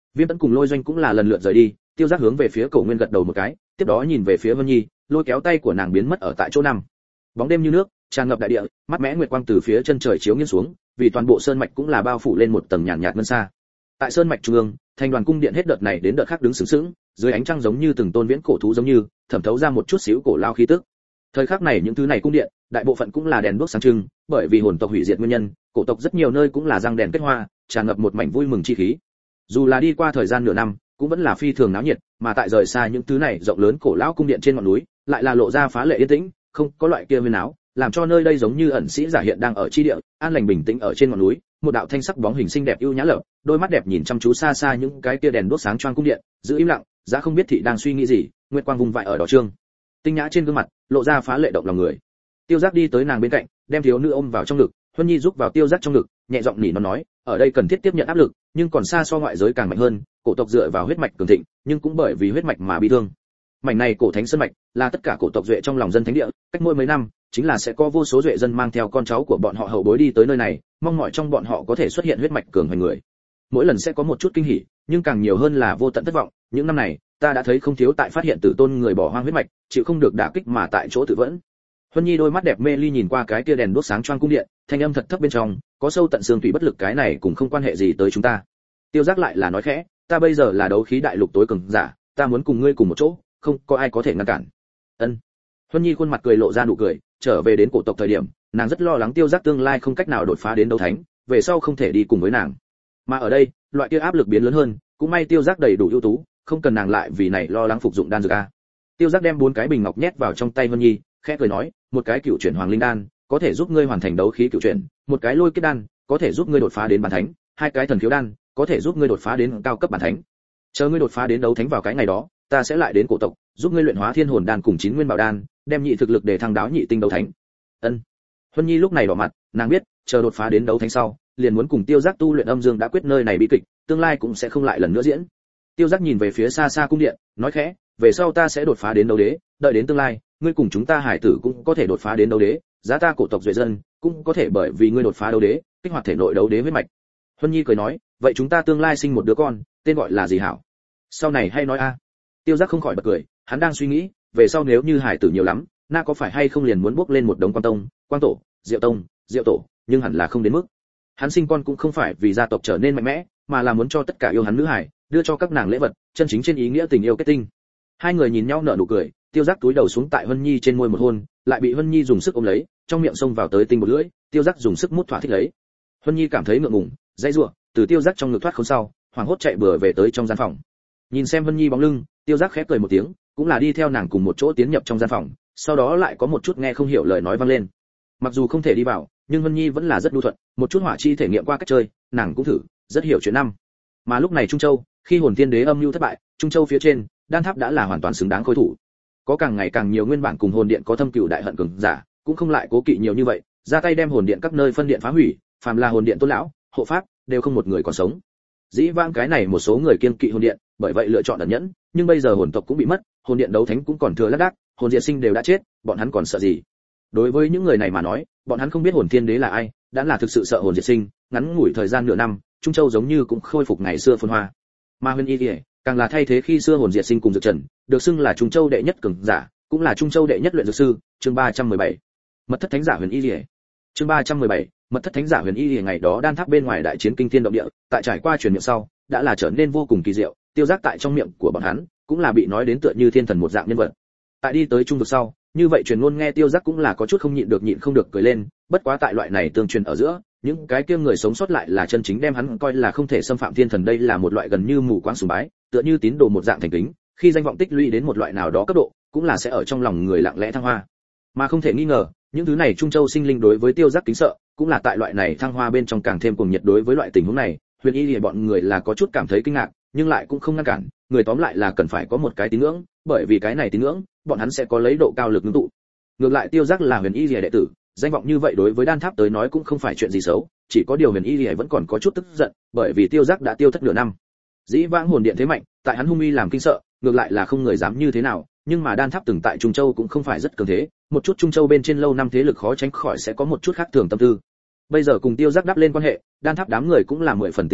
Viêm Tấn cùng Lôi Doanh cũng là lần lượt rời đi, Tiêu Giác hướng về phía Cổ Nguyên gật đầu một cái, tiếp đó nhìn về phía Vân Nhi, lôi kéo tay của nàng biến mất ở tại chỗ nằm. Bóng đêm như nước, tràn ngập đại địa, mắt mẽ nguyệt quang từ phía chân trời chiếu nghiêng xuống, vì toàn bộ sơn mạch cũng là bao phủ lên một tầng nhàn nhạt ngân sa. Tại sơn mạch trung ương, thành đoàn cung điện hết đợt này đến đợt khác đứng sướng sướng, dưới ánh trăng giống như từng tôn viễn cổ thú giống như, thẩm thấu ra một chút xíu cổ lao khí tức. Thời khắc này những thứ này cung điện, đại bộ phận cũng là đèn đuốc sáng trưng, bởi vì hồn tộc hủy diệt nguyên nhân, cổ tộc rất nhiều nơi cũng là răng đèn kết hoa, tràn ngập một mảnh vui mừng chi khí. Dù là đi qua thời gian nửa năm, cũng vẫn là phi thường náo nhiệt, mà tại rời xa những thứ này rộng lớn cổ lão cung điện trên ngọn núi, lại là lộ ra phá lệ yên tĩnh, không có loại kia huyên náo, làm cho nơi đây giống như ẩn sĩ giả hiện đang ở chi địa, an lành bình tĩnh ở trên ngọn núi, một đạo thanh sắc bóng hình xinh đẹp ưu nhã lợp, đôi mắt đẹp nhìn chăm chú xa xa những cái kia đèn đuốc sáng choang cung điện, giữ im lặng, giá không biết thị đang suy nghĩ gì, nguyệt quang vùng vãi ở đó trương. Tinh nhã trên gương mặt, lộ ra phá lệ động lòng người. Tiêu Giác đi tới nàng bên cạnh, đem thiếu nữ ôm vào trong ngực, Huân Nhi giúp vào Tiêu Giác trong ngực, nhẹ giọng nỉ nó nói, ở đây cần thiết tiếp nhận áp lực, nhưng còn xa so ngoại giới càng mạnh hơn, cổ tộc dựa vào huyết mạch cường thịnh, nhưng cũng bởi vì huyết mạch mà bị thương. Mảnh này cổ thánh sơn mạch là tất cả cổ tộc duệ trong lòng dân thánh địa, cách mỗi mấy năm, chính là sẽ có vô số duệ dân mang theo con cháu của bọn họ hậu bối đi tới nơi này, mong mỏi trong bọn họ có thể xuất hiện huyết mạch cường hoành người. Mỗi lần sẽ có một chút kinh hỉ, nhưng càng nhiều hơn là vô tận thất vọng, những năm này, ta đã thấy không thiếu tại phát hiện tử tôn người bỏ hoang huyết mạch, chịu không được đả kích mà tại chỗ tự vẫn. Huân Nhi đôi mắt đẹp mê ly nhìn qua cái kia đèn đuốc sáng choang cung điện, thanh âm thật thấp bên trong, có sâu tận xương tủy bất lực, cái này cũng không quan hệ gì tới chúng ta. Tiêu Giác lại là nói khẽ, ta bây giờ là đấu khí đại lục tối cường giả, ta muốn cùng ngươi cùng một chỗ, không có ai có thể ngăn cản. Ân. Huân Nhi khuôn mặt cười lộ ra nụ cười, trở về đến cổ tộc thời điểm, nàng rất lo lắng Tiêu Giác tương lai không cách nào đột phá đến đấu thánh, về sau không thể đi cùng với nàng. Mà ở đây, loại kia áp lực biến lớn hơn, cũng may Tiêu Giác đầy đủ ưu tú, không cần nàng lại vì này lo lắng phục dụng đan dược a. Tiêu Giác đem 4 cái bình ngọc nhét vào trong tay Huân Nhi, khẽ cười nói, một cái cựu chuyển hoàng linh đan, có thể giúp ngươi hoàn thành đấu khí cựu chuyển, một cái lôi kiếp đan, có thể giúp ngươi đột phá đến bản thánh, 2 cái thần khiếu đan, có thể giúp ngươi đột phá đến cao cấp bản thánh. Chờ ngươi đột phá đến đấu thánh vào cái ngày đó, ta sẽ lại đến cổ tộc, giúp ngươi luyện hóa thiên hồn đan cùng 9 nguyên bảo đan, đem nhị thực lực để thăng đáo nhị tinh đấu thánh. Ân. Huân Nhi lúc này đỏ mặt, nàng biết, chờ đột phá đến đấu thánh sau, liền muốn cùng Tiêu Giác tu luyện âm dương đã quyết nơi này bi kịch, tương lai cũng sẽ không lại lần nữa diễn. Tiêu Giác nhìn về phía xa xa cung điện, nói khẽ, về sau ta sẽ đột phá đến đấu đế, đợi đến tương lai, ngươi cùng chúng ta hải tử cũng có thể đột phá đến đấu đế, giá ta cổ tộc duệ dân cũng có thể bởi vì ngươi đột phá đấu đế, kích hoạt thể nội đấu đế huyết mạch. Huân Nhi cười nói, vậy chúng ta tương lai sinh một đứa con, tên gọi là gì hảo? Sau này hay nói a. Tiêu Giác không khỏi bật cười, hắn đang suy nghĩ, về sau nếu như hải tử nhiều lắm, na có phải hay không liền muốn bước lên một đống quan tông, quang tổ, diệu tông, diệu tổ, nhưng hẳn là không đến mức. Hắn sinh con cũng không phải vì gia tộc trở nên mạnh mẽ, mà là muốn cho tất cả yêu hắn nữ hải, đưa cho các nàng lễ vật, chân chính trên ý nghĩa tình yêu kết tinh. Hai người nhìn nhau nở nụ cười, Tiêu Giác túi đầu xuống tại Huân Nhi trên môi một hôn, lại bị Huân Nhi dùng sức ôm lấy, trong miệng xông vào tới tinh một lưỡi, Tiêu Giác dùng sức mút thỏa thích lấy. Huân Nhi cảm thấy ngượng ngùng, dãy rủa, từ Tiêu Giác trong ngực thoát khốn sau, hoảng hốt chạy bừa về tới trong gian phòng. Nhìn xem Huân Nhi bóng lưng, Tiêu Giác khẽ cười một tiếng, cũng là đi theo nàng cùng một chỗ tiến nhập trong gian phòng, sau đó lại có một chút nghe không hiểu lời nói vang lên. Mặc dù không thể đi vào, nhưng Huân Nhi vẫn là rất nhu thuận, một chút hỏa chi thể nghiệm qua cách chơi, nàng cũng thử, rất hiểu chuyện năm. Mà lúc này Trung Châu, khi Hồn Thiên Đế âm mưu thất bại, Trung Châu phía trên, Đan Tháp đã là hoàn toàn xứng đáng khôi thủ. Có càng ngày càng nhiều nguyên bản cùng hồn điện có thâm cừu đại hận cường giả, cũng không lại cố kỵ nhiều như vậy, ra tay đem hồn điện các nơi phân điện phá hủy, phàm là hồn điện tôn lão, hộ pháp, đều không một người còn sống. Dĩ vãng cái này một số người kiêng kỵ hồn điện, bởi vậy lựa chọn ẩn nhẫn, nhưng bây giờ hồn tộc cũng bị mất, hồn điện đấu thánh cũng còn thừa lác đác, hồn diệt sinh đều đã chết, bọn hắn còn sợ gì? Đối với những người này mà nói, bọn hắn không biết Hồn Thiên Đế là ai, đã là thực sự sợ hồn diệt sinh, ngắn ngủi thời gian nửa năm, Trung Châu giống như cũng khôi phục ngày xưa phồn hoa. Mà Huyền Y Liễu, càng là thay thế khi xưa hồn diệt sinh cùng Dược Trần, được xưng là Trung Châu đệ nhất cường giả, cũng là Trung Châu đệ nhất luyện dược sư, chương 317. Mật thất thánh giả Huyền Y Liễu. Chương 317, mật thất thánh giả Huyền Y Liễu ngày đó Đan Tháp bên ngoài đại chiến kinh thiên động địa, tại trải qua truyền miệng sau, đã là trở nên vô cùng kỳ diệu, Tiêu Giác tại trong miệng của bọn hắn, cũng là bị nói đến tựa như thiên thần một dạng nhân vật. Tại đi tới trung vực sau, như vậy truyền ngôn nghe Tiêu Giác cũng là có chút không nhịn không được cười lên, bất quá tại loại này tương truyền ở giữa, những cái kia người sống sót lại là chân chính đem hắn coi là không thể xâm phạm thiên thần, đây là một loại gần như mù quáng sùng bái, tựa như tín đồ một dạng thành kính, khi danh vọng tích lũy đến một loại nào đó cấp độ, cũng là sẽ ở trong lòng người lặng lẽ thăng hoa. Mà không thể nghi ngờ, những thứ này Trung Châu sinh linh đối với Tiêu Giác kính sợ, cũng là tại loại này thăng hoa bên trong càng thêm cuồng nhiệt. Đối với loại tình huống này, Huyền Y Liễu bọn người là có chút cảm thấy kinh ngạc, nhưng lại cũng không ngăn cản, người tóm lại là cần phải có một cái tín ngưỡng, bởi vì cái này tín ngưỡng, bọn hắn sẽ có lấy độ cao lực ngưng tụ. Ngược lại Tiêu Giác là Huyền Y Liễu đệ tử, danh vọng như vậy đối với Đan Tháp tới nói cũng không phải chuyện gì xấu, chỉ có điều Huyền Y Liễu vẫn còn có chút tức giận, bởi vì Tiêu Giác đã tiêu thất nửa năm. Dĩ vãng hồn điện thế mạnh, tại hắn hung uy làm kinh sợ, ngược lại là không người dám như thế nào, nhưng mà Đan Tháp từng tại Trung Châu cũng không phải rất cường thế, một chút Trung Châu bên trên lâu năm thế lực khó tránh khỏi sẽ có một chút khác thường tâm tư. Bây giờ cùng Tiêu Giác đáp lên quan hệ, Đan Tháp đám người cũng là 10 phần tình nguyện,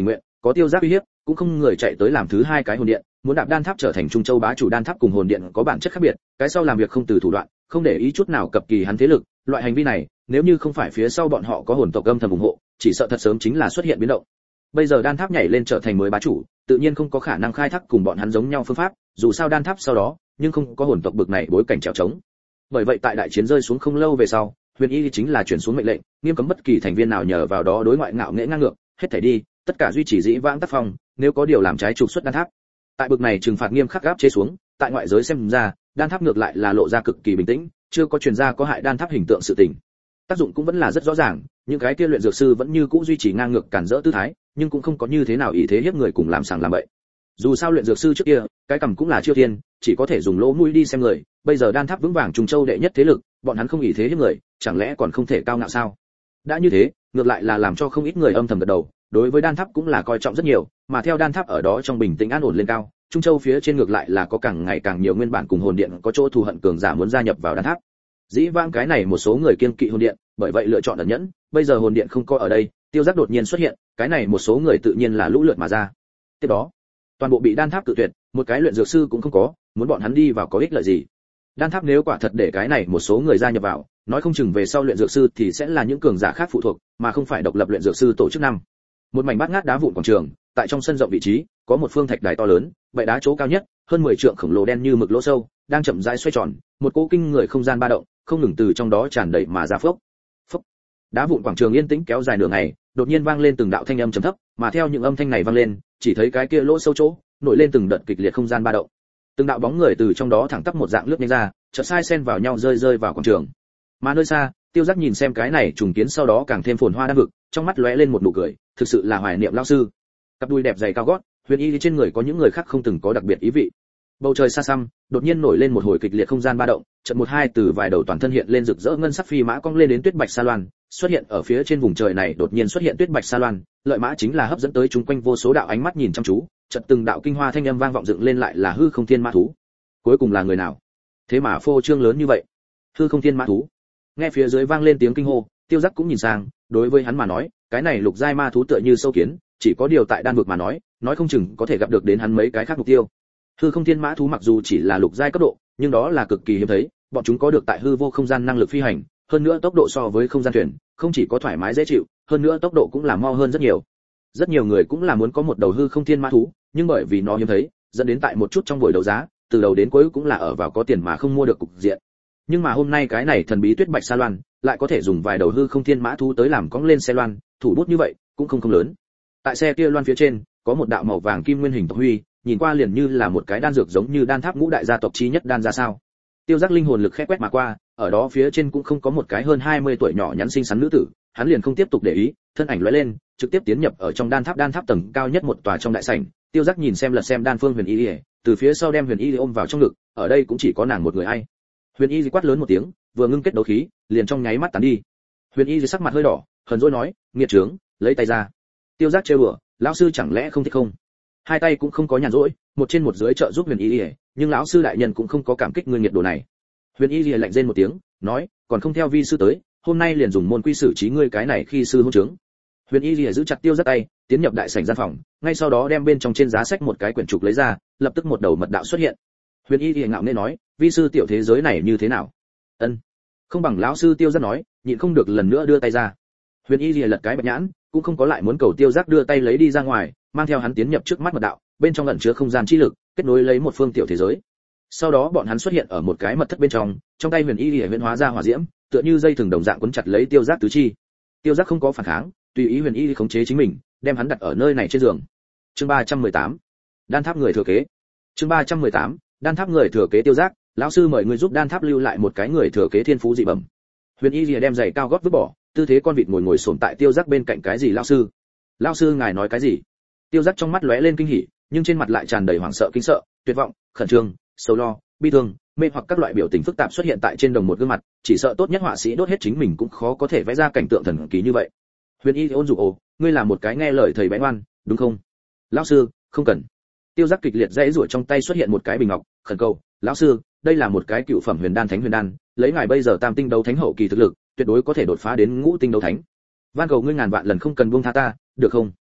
có tiêu giác uy hiếp, cũng không người chạy tới làm thứ hai cái hồn điện, muốn đạp đan tháp trở thành trung châu bá chủ. Đan tháp cùng hồn điện có bản chất khác biệt, cái sau làm việc không từ thủ đoạn, không để ý chút nào cập kỳ hắn thế lực, loại hành vi này, nếu như không phải phía sau bọn họ có hồn tộc âm thầm ủng hộ, chỉ sợ thật sớm chính là xuất hiện biến động. Bây giờ đan tháp nhảy lên trở thành mới bá chủ, tự nhiên không có khả năng khai thác cùng bọn hắn giống nhau phương pháp, dù sao đan tháp sau đó, nhưng không có hồn tộc bực này bối cảnh trèo trống. Bởi vậy tại đại chiến rơi xuống không lâu về sau, Huyền Y chính là chuyển xuống mệnh lệnh, nghiêm cấm bất kỳ thành viên nào nhờ vào đó đối ngoại ngạo nghễ ngang ngược, hết thảy đi, tất cả duy trì dĩ vãng tác phong, nếu có điều làm trái trục xuất đan tháp. Tại bực này trừng phạt nghiêm khắc áp chế xuống, tại ngoại giới xem ra, đan tháp ngược lại là lộ ra cực kỳ bình tĩnh, chưa có truyền ra có hại đan tháp hình tượng sự tình. Tác dụng cũng vẫn là rất rõ ràng, những cái kia luyện dược sư vẫn như cũ duy trì ngang ngược cản rỡ tư thái, nhưng cũng không có như thế nào ý thế hiếp người cùng làm sàng làm bậy. Dù sao luyện dược sư trước kia, cái cầm cũng là chiêu thiên, chỉ có thể dùng lỗ mũi đi xem người, bây giờ đan tháp vững vàng trùng châu đệ nhất thế lực, bọn hắn không ý thế hiếp người, chẳng lẽ còn không thể cao ngạo sao? Đã như thế, ngược lại là làm cho không ít người âm thầm gật đầu, đối với đan tháp cũng là coi trọng rất nhiều, mà theo đan tháp ở đó trong bình tĩnh an ổn lên cao, trung châu phía trên ngược lại là có càng ngày càng nhiều nguyên bản cùng hồn điện có chỗ thù hận cường giả muốn gia nhập vào đan tháp. Dĩ vãng cái này một số người kiên kỵ hồn điện, bởi vậy lựa chọn ẩn nhẫn, bây giờ hồn điện không có ở đây, tiêu giác đột nhiên xuất hiện, cái này một số người tự nhiên là lũ lượt mà ra. Tiếp đó, toàn bộ bị đan tháp tự tuyệt, một cái luyện dược sư cũng không có, muốn bọn hắn đi vào có ích lợi gì? Đan tháp nếu quả thật để cái này một số người gia nhập vào, nói không chừng về sau luyện dược sư thì sẽ là những cường giả khác phụ thuộc, mà không phải độc lập luyện dược sư tổ chức năm. Một mảnh bát ngát đá vụn quảng trường, tại trong sân rộng vị trí, có một phương thạch đài to lớn, bệ đá chỗ cao nhất, hơn 10 trượng khổng lồ đen như mực lỗ sâu, đang chậm rãi xoay tròn, một cỗ kinh người không gian ba động, không ngừng từ trong đó tràn đầy mà ra phốc. Phốc. Đá vụn quảng trường yên tĩnh kéo dài nửa ngày, đột nhiên vang lên từng đạo thanh âm trầm thấp, mà theo những âm thanh này vang lên, chỉ thấy cái kia lỗ sâu chỗ, nổi lên từng đợt kịch liệt không gian ba động. Từng đạo bóng người từ trong đó thẳng tắp một dạng lướt nhanh ra, chợt sai xen vào nhau rơi vào quảng trường. Mà nơi xa, Tiêu Giác nhìn xem cái này trùng kiến sau đó càng thêm phồn hoa đan vực, trong mắt lóe lên một nụ cười, thực sự là hoài niệm lão sư. Cặp đùi đẹp dày cao gót, Huyền Y trên người có những người khác không từng có đặc biệt ý vị. Bầu trời xa xăm, đột nhiên nổi lên một hồi kịch liệt không gian ba động, chợt một hai từ vài đầu toàn thân hiện lên rực rỡ ngân sắc phi mã cong lên đến tuyết bạch sa loan, xuất hiện ở phía trên vùng trời này, đột nhiên xuất hiện tuyết bạch sa loan, lợi mã chính là hấp dẫn tới chúng quanh vô số đạo ánh mắt nhìn chăm chú, chợt từng đạo kinh hoa thanh âm vang vọng dựng lên, lại là hư không thiên mã thú. Cuối cùng là người nào? Thế mà phô trương lớn như vậy. Hư không thiên mã thú. Nghe phía dưới vang lên tiếng kinh hô, Tiêu Giác cũng nhìn sang, đối với hắn mà nói, cái này lục giai ma thú tựa như sâu kiến, chỉ có điều tại đan vực mà nói không chừng có thể gặp được đến hắn mấy cái khác mục tiêu. Hư không thiên mã thú mặc dù chỉ là lục giai cấp độ, nhưng đó là cực kỳ hiếm thấy, bọn chúng có được tại hư vô không gian năng lực phi hành, hơn nữa tốc độ so với không gian thuyền, không chỉ có thoải mái dễ chịu, hơn nữa tốc độ cũng là mau hơn rất nhiều. Rất nhiều người cũng là muốn có một đầu hư không thiên mã thú, nhưng bởi vì nó hiếm thấy, dẫn đến tại một chút trong buổi đấu giá, từ đầu đến cuối cũng là ở vào có tiền mà không mua được cục diện. Nhưng mà hôm nay cái này thần bí tuyết bạch sa loan, lại có thể dùng vài đầu hư không thiên mã thú tới làm cong lên xe loan, thủ bút như vậy, cũng không lớn. Tại xe kia loan phía trên, có một đạo màu vàng kim nguyên hình tộc huy, nhìn qua liền như là một cái đan dược giống như đan tháp ngũ đại gia tộc chí nhất đan ra sao. Tiêu Giác linh hồn lực khẽ quét mà qua, ở đó phía trên cũng không có một cái hơn 20 tuổi nhỏ nhắn xinh xắn nữ tử, hắn liền không tiếp tục để ý, thân ảnh lóe lên, trực tiếp tiến nhập ở trong đan tháp tầng cao nhất một tòa trong đại sảnh. Tiêu Giác nhìn xem lật xem đan phương Huyền Y, từ phía sau đem Huyền Y ôm vào trong ngực, ở đây cũng chỉ có nàng một người ai. Huyền Y quát lớn một tiếng, vừa ngưng kết đấu khí, liền trong nháy mắt tán đi. Huyền Y sắc mặt hơi đỏ, hờn dỗi nói, nghiệt trướng, lấy tay ra. Tiêu Giác trêu đùa, lão sư chẳng lẽ không thích không? Hai tay cũng không có nhàn rỗi, một trên một dưới trợ giúp Huyền Y, nhưng lão sư đại nhân cũng không có cảm kích ngươi nghiệt đồ này. Huyền Y lạnh rên một tiếng, nói, còn không theo vi sư tới, hôm nay liền dùng môn quy xử trí ngươi cái này khi sư hôn trướng. Huyền Y giữ chặt Tiêu Giác tay, tiến nhập đại sảnh gian phòng, ngay sau đó đem bên trong trên giá sách một cái quyển trục lấy ra, lập tức một đầu mật đạo xuất hiện. Huyền Y ngạo nghễ nói, vi sư tiểu thế giới này như thế nào? Ân, không bằng lão sư. Tiêu Giác nói, nhịn không được lần nữa đưa tay ra. Huyền Y lật cái bạch nhãn, cũng không có lại muốn cầu Tiêu Giác đưa tay lấy đi ra ngoài, mang theo hắn tiến nhập trước mắt mật đạo, bên trong ẩn chứa không gian chi lực, kết nối lấy một phương tiểu thế giới. Sau đó bọn hắn xuất hiện ở một cái mật thất bên trong tay Huyền Y huyễn hóa ra hỏa diễm, tựa như dây thừng đồng dạng quấn chặt lấy Tiêu Giác tứ chi. Tiêu Giác không có phản kháng, tùy ý Huyền Y khống chế chính mình, đem hắn đặt ở nơi này trên giường. Chương 318. Đan tháp người thừa kế. Chương 318. Đan tháp người thừa kế. Tiêu Giác, lão sư mời người giúp đan tháp lưu lại một cái người thừa kế thiên phú dị bẩm. Huyền Y đem giày cao gót vứt bỏ, tư thế con vịt ngồi xổm tại Tiêu Giác bên cạnh. Cái gì lão sư? Lão sư ngài nói cái gì? Tiêu Giác trong mắt lóe lên kinh hỉ, nhưng trên mặt lại tràn đầy hoảng sợ, kinh sợ, tuyệt vọng, khẩn trương, sầu lo, bi thương, mê hoặc các loại biểu tình phức tạp xuất hiện tại trên đồng một gương mặt, chỉ sợ tốt nhất họa sĩ đốt hết chính mình cũng khó có thể vẽ ra cảnh tượng thần kỳ như vậy. Huyền Y ôn dụ, ồ, ngươi là một cái nghe lời thầy bé ngoan, đúng không? Lão sư, không cần. Tiêu Giác kịch liệt dãy rủa, trong tay xuất hiện một cái bình ngọc, khẩn cầu, lão sư, đây là một cái cựu phẩm huyền đan thánh huyền đan, lấy ngài bây giờ tam tinh đấu thánh hậu kỳ thực lực, tuyệt đối có thể đột phá đến ngũ tinh đấu thánh. Van cầu ngươi ngàn vạn lần không cần buông tha ta, được không?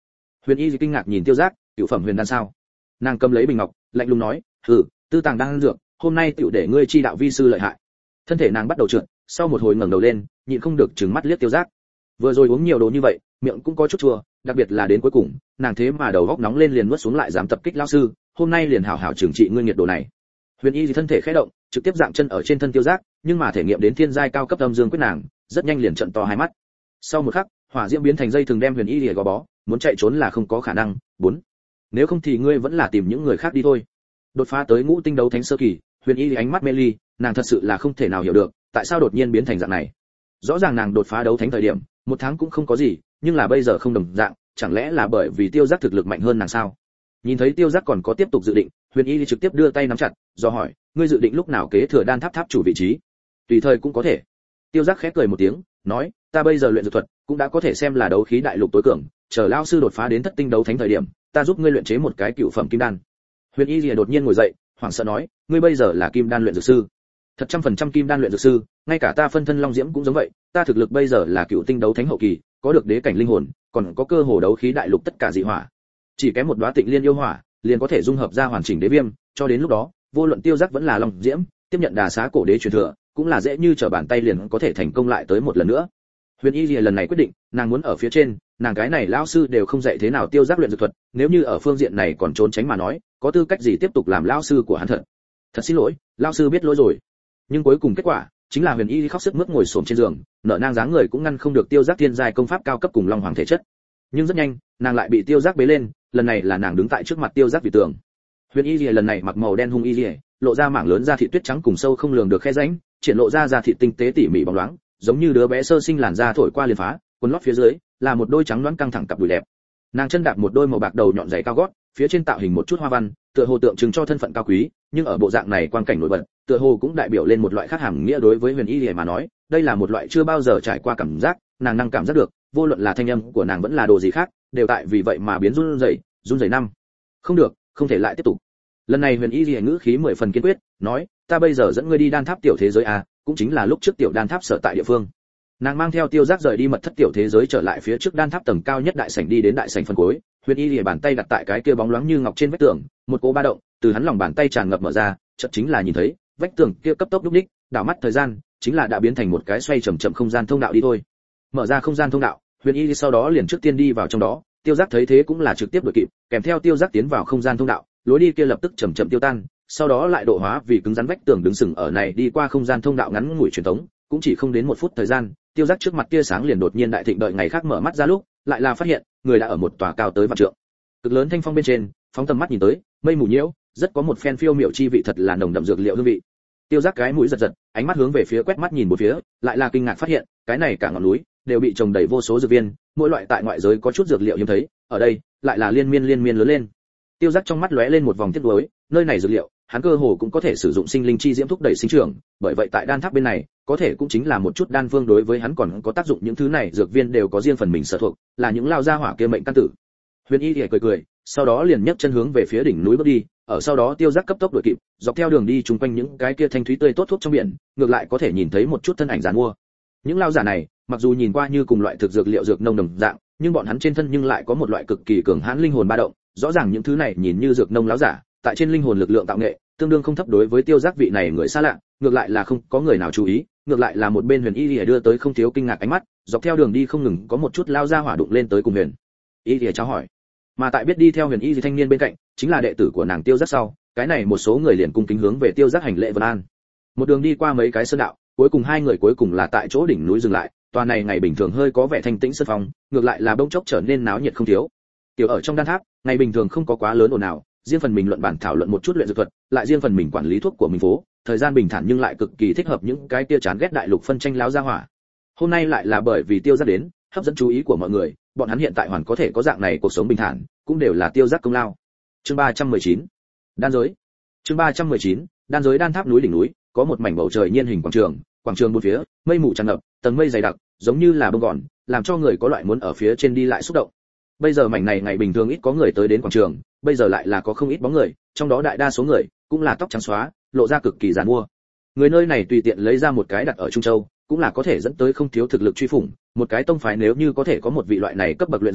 Huyền Y kinh ngạc nhìn Tiêu Giác, cửu phẩm huyền đan sao? Nàng cầm lấy bình ngọc, lạnh lùng nói, tư tàng đang dược, hôm nay tiểu để ngươi chi đạo vi sư lợi hại. Thân thể nàng bắt đầu trượt, sau một hồi ngẩng đầu lên, nhịn không được trừng mắt liếc Tiêu Giác. Vừa rồi uống nhiều đồ như vậy, miệng cũng có chút chua, đặc biệt là đến cuối cùng, nàng thế mà đầu góc nóng lên liền nuốt xuống lại dám tập kích lão sư, hôm nay liền hảo hảo trừng trị ngươi nghiệt đồ này. Huyền Y thân thể khẽ động, trực tiếp dạng chân ở trên thân Tiêu Giác, nhưng mà thể nghiệm đến thiên giai cao cấp âm dương quyết nàng, rất nhanh liền trợn to hai mắt. Sau một khắc, hỏa diễm biến thành dây thường đem Huyền Y gò bó, muốn chạy trốn là không có khả năng. 4. Nếu không thì ngươi vẫn là tìm những người khác đi thôi. Đột phá tới ngũ tinh đấu thánh sơ kỳ, Huyền Y ánh mắt mê ly, nàng thật sự là không thể nào hiểu được, tại sao đột nhiên biến thành dạng này. Rõ ràng nàng đột phá đấu thánh thời điểm, một tháng cũng không có gì, nhưng là bây giờ không đồng dạng, chẳng lẽ là bởi vì Tiêu Giác thực lực mạnh hơn nàng sao? Nhìn thấy Tiêu Giác còn có tiếp tục dự định, Huyền Y trực tiếp đưa tay nắm chặt, do hỏi, ngươi dự định lúc nào kế thừa đan tháp tháp chủ vị trí? Tùy thời cũng có thể. Tiêu Giác khẽ cười một tiếng, nói, ta bây giờ luyện dược thuật cũng đã có thể xem là đấu khí đại lục tối cường, chờ lão sư đột phá đến thất tinh đấu thánh thời điểm, ta giúp ngươi luyện chế một cái cựu phẩm kim đan. Huyền Y đột nhiên ngồi dậy, hoảng sợ nói, ngươi bây giờ là kim đan luyện dược sư? Thật 100% kim đan luyện dược sư, ngay cả ta phân thân long diễm cũng giống vậy, ta thực lực bây giờ là cựu tinh đấu thánh hậu kỳ, có được đế cảnh linh hồn, còn có cơ hồ đấu khí đại lục tất cả dị hỏa. Chỉ kém một đóa tịnh liên yêu hỏa, liền có thể dung hợp ra hoàn chỉnh đế viêm, cho đến lúc đó, vô luận Tiêu Giác vẫn là long diễm, tiếp nhận đà xá cổ đế truyền thừa, cũng là dễ như trở bàn tay liền có thể thành công lại tới một lần nữa. Huyền Y lần này quyết định, nàng muốn ở phía trên, nàng cái này lão sư đều không dạy thế nào Tiêu Giác luyện dược thuật, nếu như ở phương diện này còn trốn tránh mà nói, có tư cách gì tiếp tục làm lão sư của hắn thật. Thật xin lỗi, lão sư biết lỗi rồi. Nhưng cuối cùng kết quả chính là Huyền Y khóc sức mướt ngồi xổm trên giường, nợ nang dáng người cũng ngăn không được Tiêu Giác thiên giai công pháp cao cấp cùng long hoàng thể chất. Nhưng rất nhanh, nàng lại bị Tiêu Giác bế lên, lần này là nàng đứng tại trước mặt Tiêu Giác vì tường. Huyền Y lần này mặc màu đen hung y, lộ ra mảng lớn da thịt tuyết trắng cùng sâu không lường được khe rãnh, triển lộ ra da thịt tinh tế tỉ mỉ bóng loáng, giống như đứa bé sơ sinh làn da thổi qua liền phá, quần lót phía dưới là một đôi trắng nõn căng thẳng cặp đùi đẹp. Nàng chân đạp một đôi màu bạc đầu nhọn giày cao gót, phía trên tạo hình một chút hoa văn, tựa hồ tượng trưng cho thân phận cao quý, nhưng ở bộ dạng này quang cảnh nổi bật, tựa hồ cũng đại biểu lên một loại khác hàm nghĩa đối với Huyền Y mà nói, đây là một loại chưa bao giờ trải qua cảm giác, nàng năng cảm giác được, vô luận là thanh âm của nàng vẫn là đồ gì khác, đều tại vì vậy mà biến run rẩy năm. Không được, không thể lại tiếp tục. Lần này Huyền Y ngữ khí 10 phần kiên quyết, nói, ta bây giờ dẫn ngươi đi đan tháp tiểu thế giới à, cũng chính là lúc trước tiểu đan tháp sở tại địa phương. Nàng mang theo Tiêu Giác rời đi mật thất tiểu thế giới trở lại phía trước đan tháp tầng cao nhất đại sảnh, đi đến đại sảnh phần cuối, Huyền Y bàn tay đặt tại cái kia bóng loáng như ngọc trên vách tường, một cỗ ba động từ hắn lòng bàn tay tràn ngập mở ra, chợt chính là nhìn thấy vách tường kia cấp tốc lúc ních, đảo mắt thời gian, chính là đã biến thành một cái xoay chậm chậm không gian thông đạo đi thôi. Mở ra không gian thông đạo, Huyền Y sau đó liền trước tiên đi vào trong đó, Tiêu Giác thấy thế cũng là trực tiếp đuổi kịp, kèm theo Tiêu Giác tiến vào không gian thông đạo, lối đi kia lập tức chậm chậm tiêu tan, sau đó lại độ hóa vì cứng rắn vách tường đứng sừng ở này đi qua không gian thông đạo ngắn ngủi truyền thống, cũng chỉ không đến 1 phút thời gian, Tiêu Giác trước mặt tia sáng liền đột nhiên đại thịnh, đợi ngày khác mở mắt ra lúc, lại là phát hiện, người đã ở một tòa cao tới vạn trượng. Cực lớn thanh phong bên trên, phóng tầm mắt nhìn tới, mây mù nhiễu, rất có một phen phiêu miểu chi vị thật là nồng đậm dược liệu hương vị. Tiêu Giác cái mũi giật giật, ánh mắt hướng về phía quét mắt nhìn một phía, lại là kinh ngạc phát hiện, cái này cả ngọn núi đều bị trồng đầy vô số dược viên, mỗi loại tại ngoại giới có chút dược liệu hiếm thấy, ở đây lại là liên miên lớn lên. Tiêu Giác trong mắt lóe lên một vòng tiếc nuối, nơi này dược liệu, hắn cơ hồ cũng có thể sử dụng sinh linh chi diễm thúc đẩy sinh trưởng, bởi vậy tại đan tháp bên này, có thể cũng chính là một chút đan phương đối với hắn còn có tác dụng, những thứ này dược viên đều có riêng phần mình sở thuộc, là những lao gia hỏa kia mệnh căn tử. Huyền Y cười, sau đó liền nhấc chân hướng về phía đỉnh núi bước đi, ở sau đó Tiêu Giác cấp tốc đuổi kịp, dọc theo đường đi chung quanh những cái kia thanh thúy tươi tốt thuốc trong biển, ngược lại có thể nhìn thấy một chút thân ảnh giàn mua. Những lao giả này, mặc dù nhìn qua như cùng loại thực dược liệu dược nông đồng dạng, nhưng bọn hắn trên thân nhưng lại có một loại cực kỳ cường hãn linh hồn ba động, rõ ràng những thứ này nhìn như dược nông lão giả, tại trên linh hồn lực lượng tạo nghệ, tương đương không thấp đối với Tiêu Giác vị này người xa lạ, ngược lại là không có người nào chú ý, ngược lại là một bên Huyền Y đưa tới không thiếu kinh ngạc ánh mắt, dọc theo đường đi không ngừng có một chút lao ra hỏa đụng lên tới cùng Huyền Y chào hỏi. Mà tại biết đi theo Huyền Y thanh niên bên cạnh, chính là đệ tử của nàng Tiêu Giác sau, cái này một số người liền cung kính hướng về Tiêu Giác hành lễ vân an. Một đường đi qua mấy cái sơn đạo, cuối cùng hai người cuối cùng là tại chỗ đỉnh núi dừng lại, tòa này ngày bình thường hơi có vẻ thanh tĩnh sơn phong, ngược lại là bỗng chốc trở nên náo nhiệt không thiếu. Tiểu ở trong đan tháp, ngày bình thường không có quá lớn ồn ào, riêng phần mình luận bản thảo luận một chút luyện dược thuật, lại riêng phần mình quản lý thuốc của mình phố, thời gian bình thản nhưng lại cực kỳ thích hợp những cái kia chán ghét đại lục phân tranh láo ra hỏa. Hôm nay lại là bởi vì Tiêu Giác đến, hấp dẫn chú ý của mọi người, bọn hắn hiện tại hoàn có thể có dạng này cuộc sống bình thản, cũng đều là Tiêu Giác công lao. Chương 319. Đan giới. Chương 319. Đan giới. Đan tháp núi đỉnh núi, có một mảnh bầu trời nhiên hình quảng trường bốn phía, mây mù tràn ngập, tầng mây dày đặc, giống như là bông gòn, làm cho người có loại muốn ở phía trên đi lại xúc động. Bây giờ mảnh này ngày bình thường ít có người tới đến quảng trường, bây giờ lại là có không ít bóng người, trong đó đại đa số người cũng là tóc trắng xóa, lộ ra cực kỳ giàn mua. Người nơi này tùy tiện lấy ra một cái đặt ở Trung Châu, cũng là có thể dẫn tới không thiếu thực lực truy phủng, một cái tông phái nếu như có thể có một vị loại này cấp bậc luyện dược sư,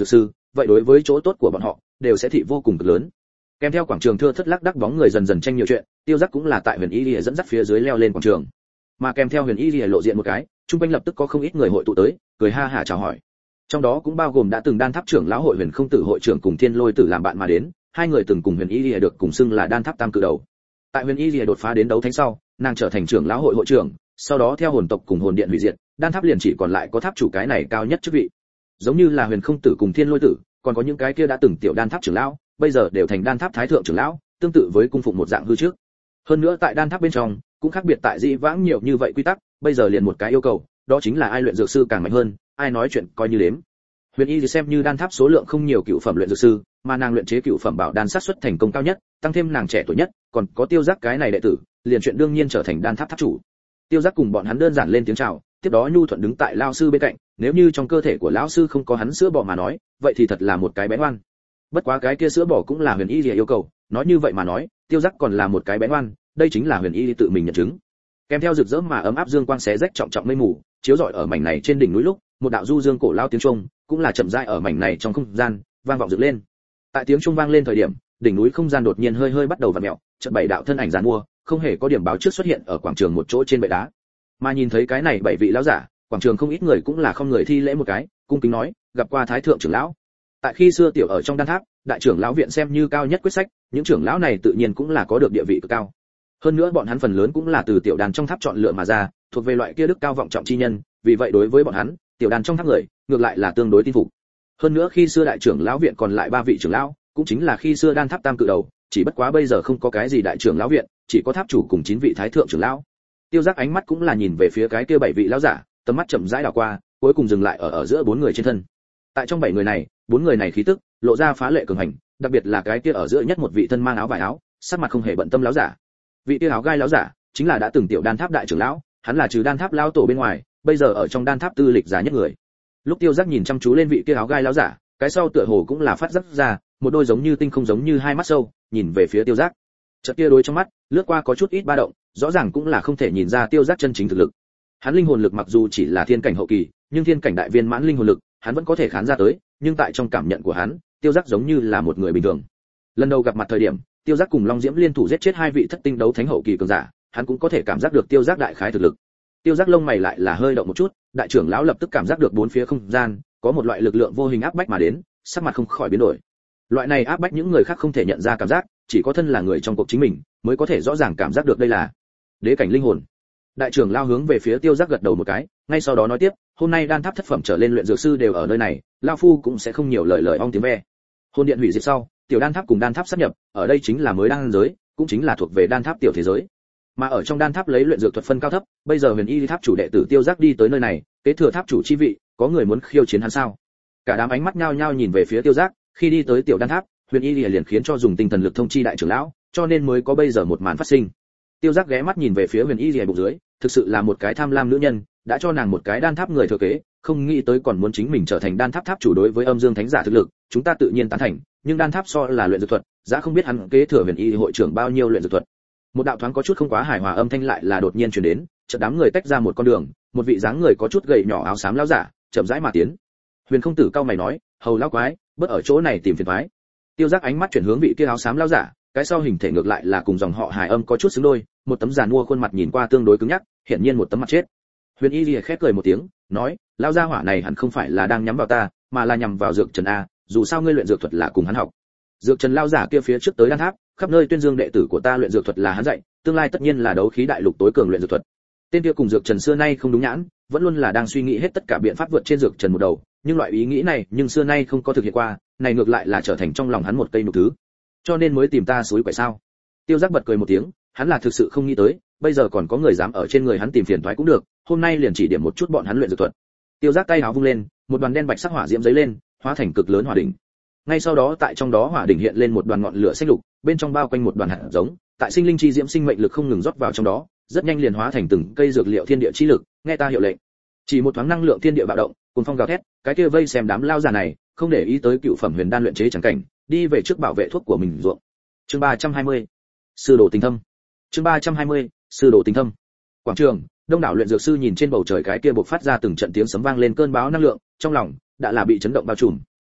vậy đối với chỗ tốt của bọn họ đều sẽ thị vô cùng cực lớn. Kèm theo quảng trường thưa thất lắc đắc bóng người dần dần tranh nhiều chuyện, Tiêu Giác cũng là tại Huyền Y Lìa dẫn dắt phía dưới leo lên quảng trường. Mà kèm theo Huyền Y Lìa lộ diện một cái, trung quanh lập tức có không ít người hội tụ tới, cười ha hả chào hỏi. Trong đó cũng bao gồm đã từng Đan Tháp trưởng lão hội Huyền Không Tử hội trưởng cùng Thiên Lôi Tử làm bạn mà đến, hai người từng cùng Huyền Y Lìa được cùng xưng là Đan Tháp tam cự đầu. Tại Huyền Y Lìa đột phá đến đấu thánh sau, nàng trở thành trưởng lão hội hội trưởng, sau đó theo hồn tộc cùng hồn điện hủy diệt, Đan Tháp liền chỉ còn lại có tháp chủ cái này cao nhất chức vị. Giống như là Huyền Không Tử cùng Thiên Lôi Tử, còn có những cái kia đã từng tiểu Đan Tháp trưởng lão, bây giờ đều thành Đan Tháp thái thượng trưởng lão, tương tự với cung phụng một dạng hư trước. Hơn nữa tại Đan Tháp bên trong, cũng khác biệt tại dĩ vãng nhiều như vậy quy tắc, bây giờ liền một cái yêu cầu, đó chính là ai luyện dược sư càng mạnh hơn, ai nói chuyện coi như đếm. Huyền Y thì xem như Đan Tháp số lượng không nhiều cựu phẩm luyện dược sư, mà nàng luyện chế cựu phẩm bảo đan sát suất thành công cao nhất, tăng thêm nàng trẻ tuổi nhất, còn có Tiêu Giác cái này đệ tử, liền chuyện đương nhiên trở thành Đan Tháp tháp chủ. Tiêu Giác cùng bọn hắn đơn giản lên tiếng chào, tiếp đó nhu thuận đứng tại lão sư bên cạnh, nếu như trong cơ thể của lão sư không có hắn sữa bò mà nói, vậy thì thật là một cái bé ngoan. Bất quá cái kia sữa bò cũng là Huyền Y yêu cầu, nói như vậy mà nói, Tiêu Giác còn là một cái bé ngoan, đây chính là Huyền Y tự mình nhận chứng. Kèm theo rực rỡ mà ấm áp dương quang xé rách trọng trọng mây mù, chiếu rọi ở mảnh này trên đỉnh núi lúc, một đạo du dương cổ lao tiếng trung, cũng là chậm rãi ở mảnh này trong không gian vang vọng dựng lên. Tại tiếng trung vang lên thời điểm, đỉnh núi không gian đột nhiên hơi hơi bắt đầu vặn mèo, chợt bảy đạo thân ảnh giàn mua, không hề có điểm báo trước xuất hiện ở quảng trường một chỗ trên bệ đá. Mà nhìn thấy cái này bảy vị lão giả, quảng trường không ít người cũng là không người thi lễ một cái, cung kính nói, gặp qua thái thượng trưởng lão. Tại khi xưa tiểu ở trong Đan Tháp, đại trưởng lão viện xem như cao nhất quyết sách, những trưởng lão này tự nhiên cũng là có được địa vị cực cao. Hơn nữa bọn hắn phần lớn cũng là từ tiểu đàn trong tháp chọn lựa mà ra, thuộc về loại kia đức cao vọng trọng chi nhân, vì vậy đối với bọn hắn, tiểu đàn trong tháp người, ngược lại là tương đối tin phục. Hơn nữa khi xưa đại trưởng lão viện còn lại ba vị trưởng lão, cũng chính là khi xưa Đan Tháp tam cự đầu, chỉ bất quá bây giờ không có cái gì đại trưởng lão viện, chỉ có tháp chủ cùng 9 vị thái thượng trưởng lão. Tiêu Giác ánh mắt cũng là nhìn về phía cái kia 7 vị lão giả, tầm mắt chậm rãi đảo qua, cuối cùng dừng lại ở giữa 4 người trên thân. Tại trong 7 người này, 4 người này khí tức lộ ra phá lệ cường hành, đặc biệt là cái kia ở giữa nhất một vị thân mang áo vải áo, sắc mặt không hề bận tâm lão giả. Vị kia áo gai lão giả chính là đã từng tiểu Đan Tháp đại trưởng lão, hắn là trừ Đan Tháp lão tổ bên ngoài, bây giờ ở trong Đan Tháp tư lịch già nhất người. Lúc Tiêu Giác nhìn chăm chú lên vị kia áo gai lão giả, cái sau tựa hồ cũng là phát giác ra một đôi giống như tinh không giống như hai mắt sâu, nhìn về phía Tiêu Giác. Chợt kia đối trong mắt lướt qua có chút ít ba động, rõ ràng cũng là không thể nhìn ra Tiêu Giác chân chính thực lực. Hắn linh hồn lực mặc dù chỉ là thiên cảnh hậu kỳ, nhưng thiên cảnh đại viên mãn linh hồn lực, hắn vẫn có thể khán ra tới, nhưng tại trong cảm nhận của hắn, Tiêu Giác giống như là một người bình thường. Lần đầu gặp mặt thời điểm, Tiêu Giác cùng Long Diễm liên thủ giết chết 2 vị thất tinh đấu thánh hậu kỳ cường giả, hắn cũng có thể cảm giác được Tiêu Giác đại khái thực lực. Tiêu Giác lông mày lại là hơi động một chút, đại trưởng lão lập tức cảm giác được bốn phía không gian có một loại lực lượng vô hình áp bách mà đến, sắc mặt không khỏi biến đổi. Loại này áp bách những người khác không thể nhận ra cảm giác, chỉ có thân là người trong cuộc chính mình mới có thể rõ ràng cảm giác được đây là đế cảnh linh hồn. Đại trưởng lão hướng về phía Tiêu Giác gật đầu một cái, ngay sau đó nói tiếp, hôm nay Đan Tháp thất phẩm trở lên luyện dược sư đều ở nơi này, lão phu cũng sẽ không nhiều lời ong tiếng ve. Hồn điện hủy diệt sau, tiểu Đan Tháp cùng Đan Tháp sáp nhập, ở đây chính là mới đan giới, cũng chính là thuộc về Đan Tháp tiểu thế giới. Mà ở trong Đan Tháp lấy luyện dược thuật phân cao thấp, bây giờ Huyền Y tháp chủ đệ tử Tiêu Giác đi tới nơi này, kế thừa tháp chủ chi vị, có người muốn khiêu chiến hắn sao? Cả đám ánh mắt nhao nhao nhìn về phía Tiêu Giác, khi đi tới tiểu Đan Tháp, Huyền Y liền khiến cho dùng tinh thần lực thông chi đại trưởng lão, cho nên mới có bây giờ một màn phát sinh. Tiêu Giác ghé mắt nhìn về phía Huyền Y bụng dưới, thực sự là một cái tham lam nữ nhân, đã cho nàng một cái Đan Tháp người thừa kế, không nghĩ tới còn muốn chính mình trở thành Đan Tháp tháp chủ. Đối với âm dương thánh giả thực lực, chúng ta tự nhiên tán thành, nhưng Đan Tháp so là luyện dược thuật, giá không biết hắn kế thừa Huyền Y hội trưởng bao nhiêu luyện dược thuật. Một đạo thoáng có chút không quá hài hòa âm thanh lại là đột nhiên truyền đến, chợt đám người tách ra một con đường, một vị dáng người có chút gầy nhỏ áo xám lão giả chậm rãi mà tiến. Huyền Không Tử cao mày nói, hầu lão quái, bớt ở chỗ này tìm phiền toái. Tiêu Giác ánh mắt chuyển hướng vị kia áo xám lão giả, cái sau hình thể ngược lại là cùng dòng họ Hải Âm có chút xứng đôi, một tấm giàn mua khuôn mặt nhìn qua tương đối cứng nhắc, hiển nhiên một tấm mặt chết. Huyền Y lìa khép cười một tiếng, nói, lão gia hỏa này hẳn không phải là đang nhắm vào ta, mà là nhằm vào Dược Trần a, dù sao ngươi luyện dược thuật là cùng hắn học. Dược Trần lão giả kia phía trước tới Đan Tháp, khắp nơi tuyên dương đệ tử của ta luyện dược thuật là hắn dạy, tương lai tất nhiên là đấu khí đại lục tối cường luyện dược thuật. Tên kia cùng Dược Trần xưa nay không đúng nhãn, vẫn luôn là đang suy nghĩ hết tất cả biện pháp vượt trên Dược Trần một đầu, nhưng loại ý nghĩ này nhưng xưa nay không có thực hiện qua, này ngược lại là trở thành trong lòng hắn một cây nhục thứ. Cho nên mới tìm ta xúi quậy sao? Tiêu Giác bật cười một tiếng, hắn là thực sự không nghĩ tới, bây giờ còn có người dám ở trên người hắn tìm phiền toái cũng được, hôm nay liền chỉ điểm một chút bọn hắn luyện dược thuật. Tiêu Giác tay áo vung lên, một đoàn đen bạch sắc hỏa diễm giấy lên, hóa thành cực lớn hỏa đỉnh. Ngay sau đó tại trong đó hỏa đỉnh hiện lên một đoàn ngọn lửa xanh lục, bên trong bao quanh một đoàn hạt giống, tại sinh linh chi diễm sinh mệnh lực không ngừng rót vào trong đó, rất nhanh liền hóa thành từng cây dược liệu thiên địa chi lực, nghe ta hiệu lệnh. Chỉ một thoáng năng lượng thiên địa bạo động, cuồng phong gào thét, cái kia vây xem đám lao giả này, không để ý tới cựu phẩm huyền đan luyện chế chẳng cảnh, đi về trước bảo vệ thuốc của mình ruộng. Chương 320. Sư đồ tình thâm. Chương 320. Sư đồ tình thâm. Quảng trường, đông đảo luyện dược sư nhìn trên bầu trời cái kia bộc phát ra từng trận tiếng sấm vang lên cơn bão năng lượng, trong lòng đã là bị chấn động bao trùm.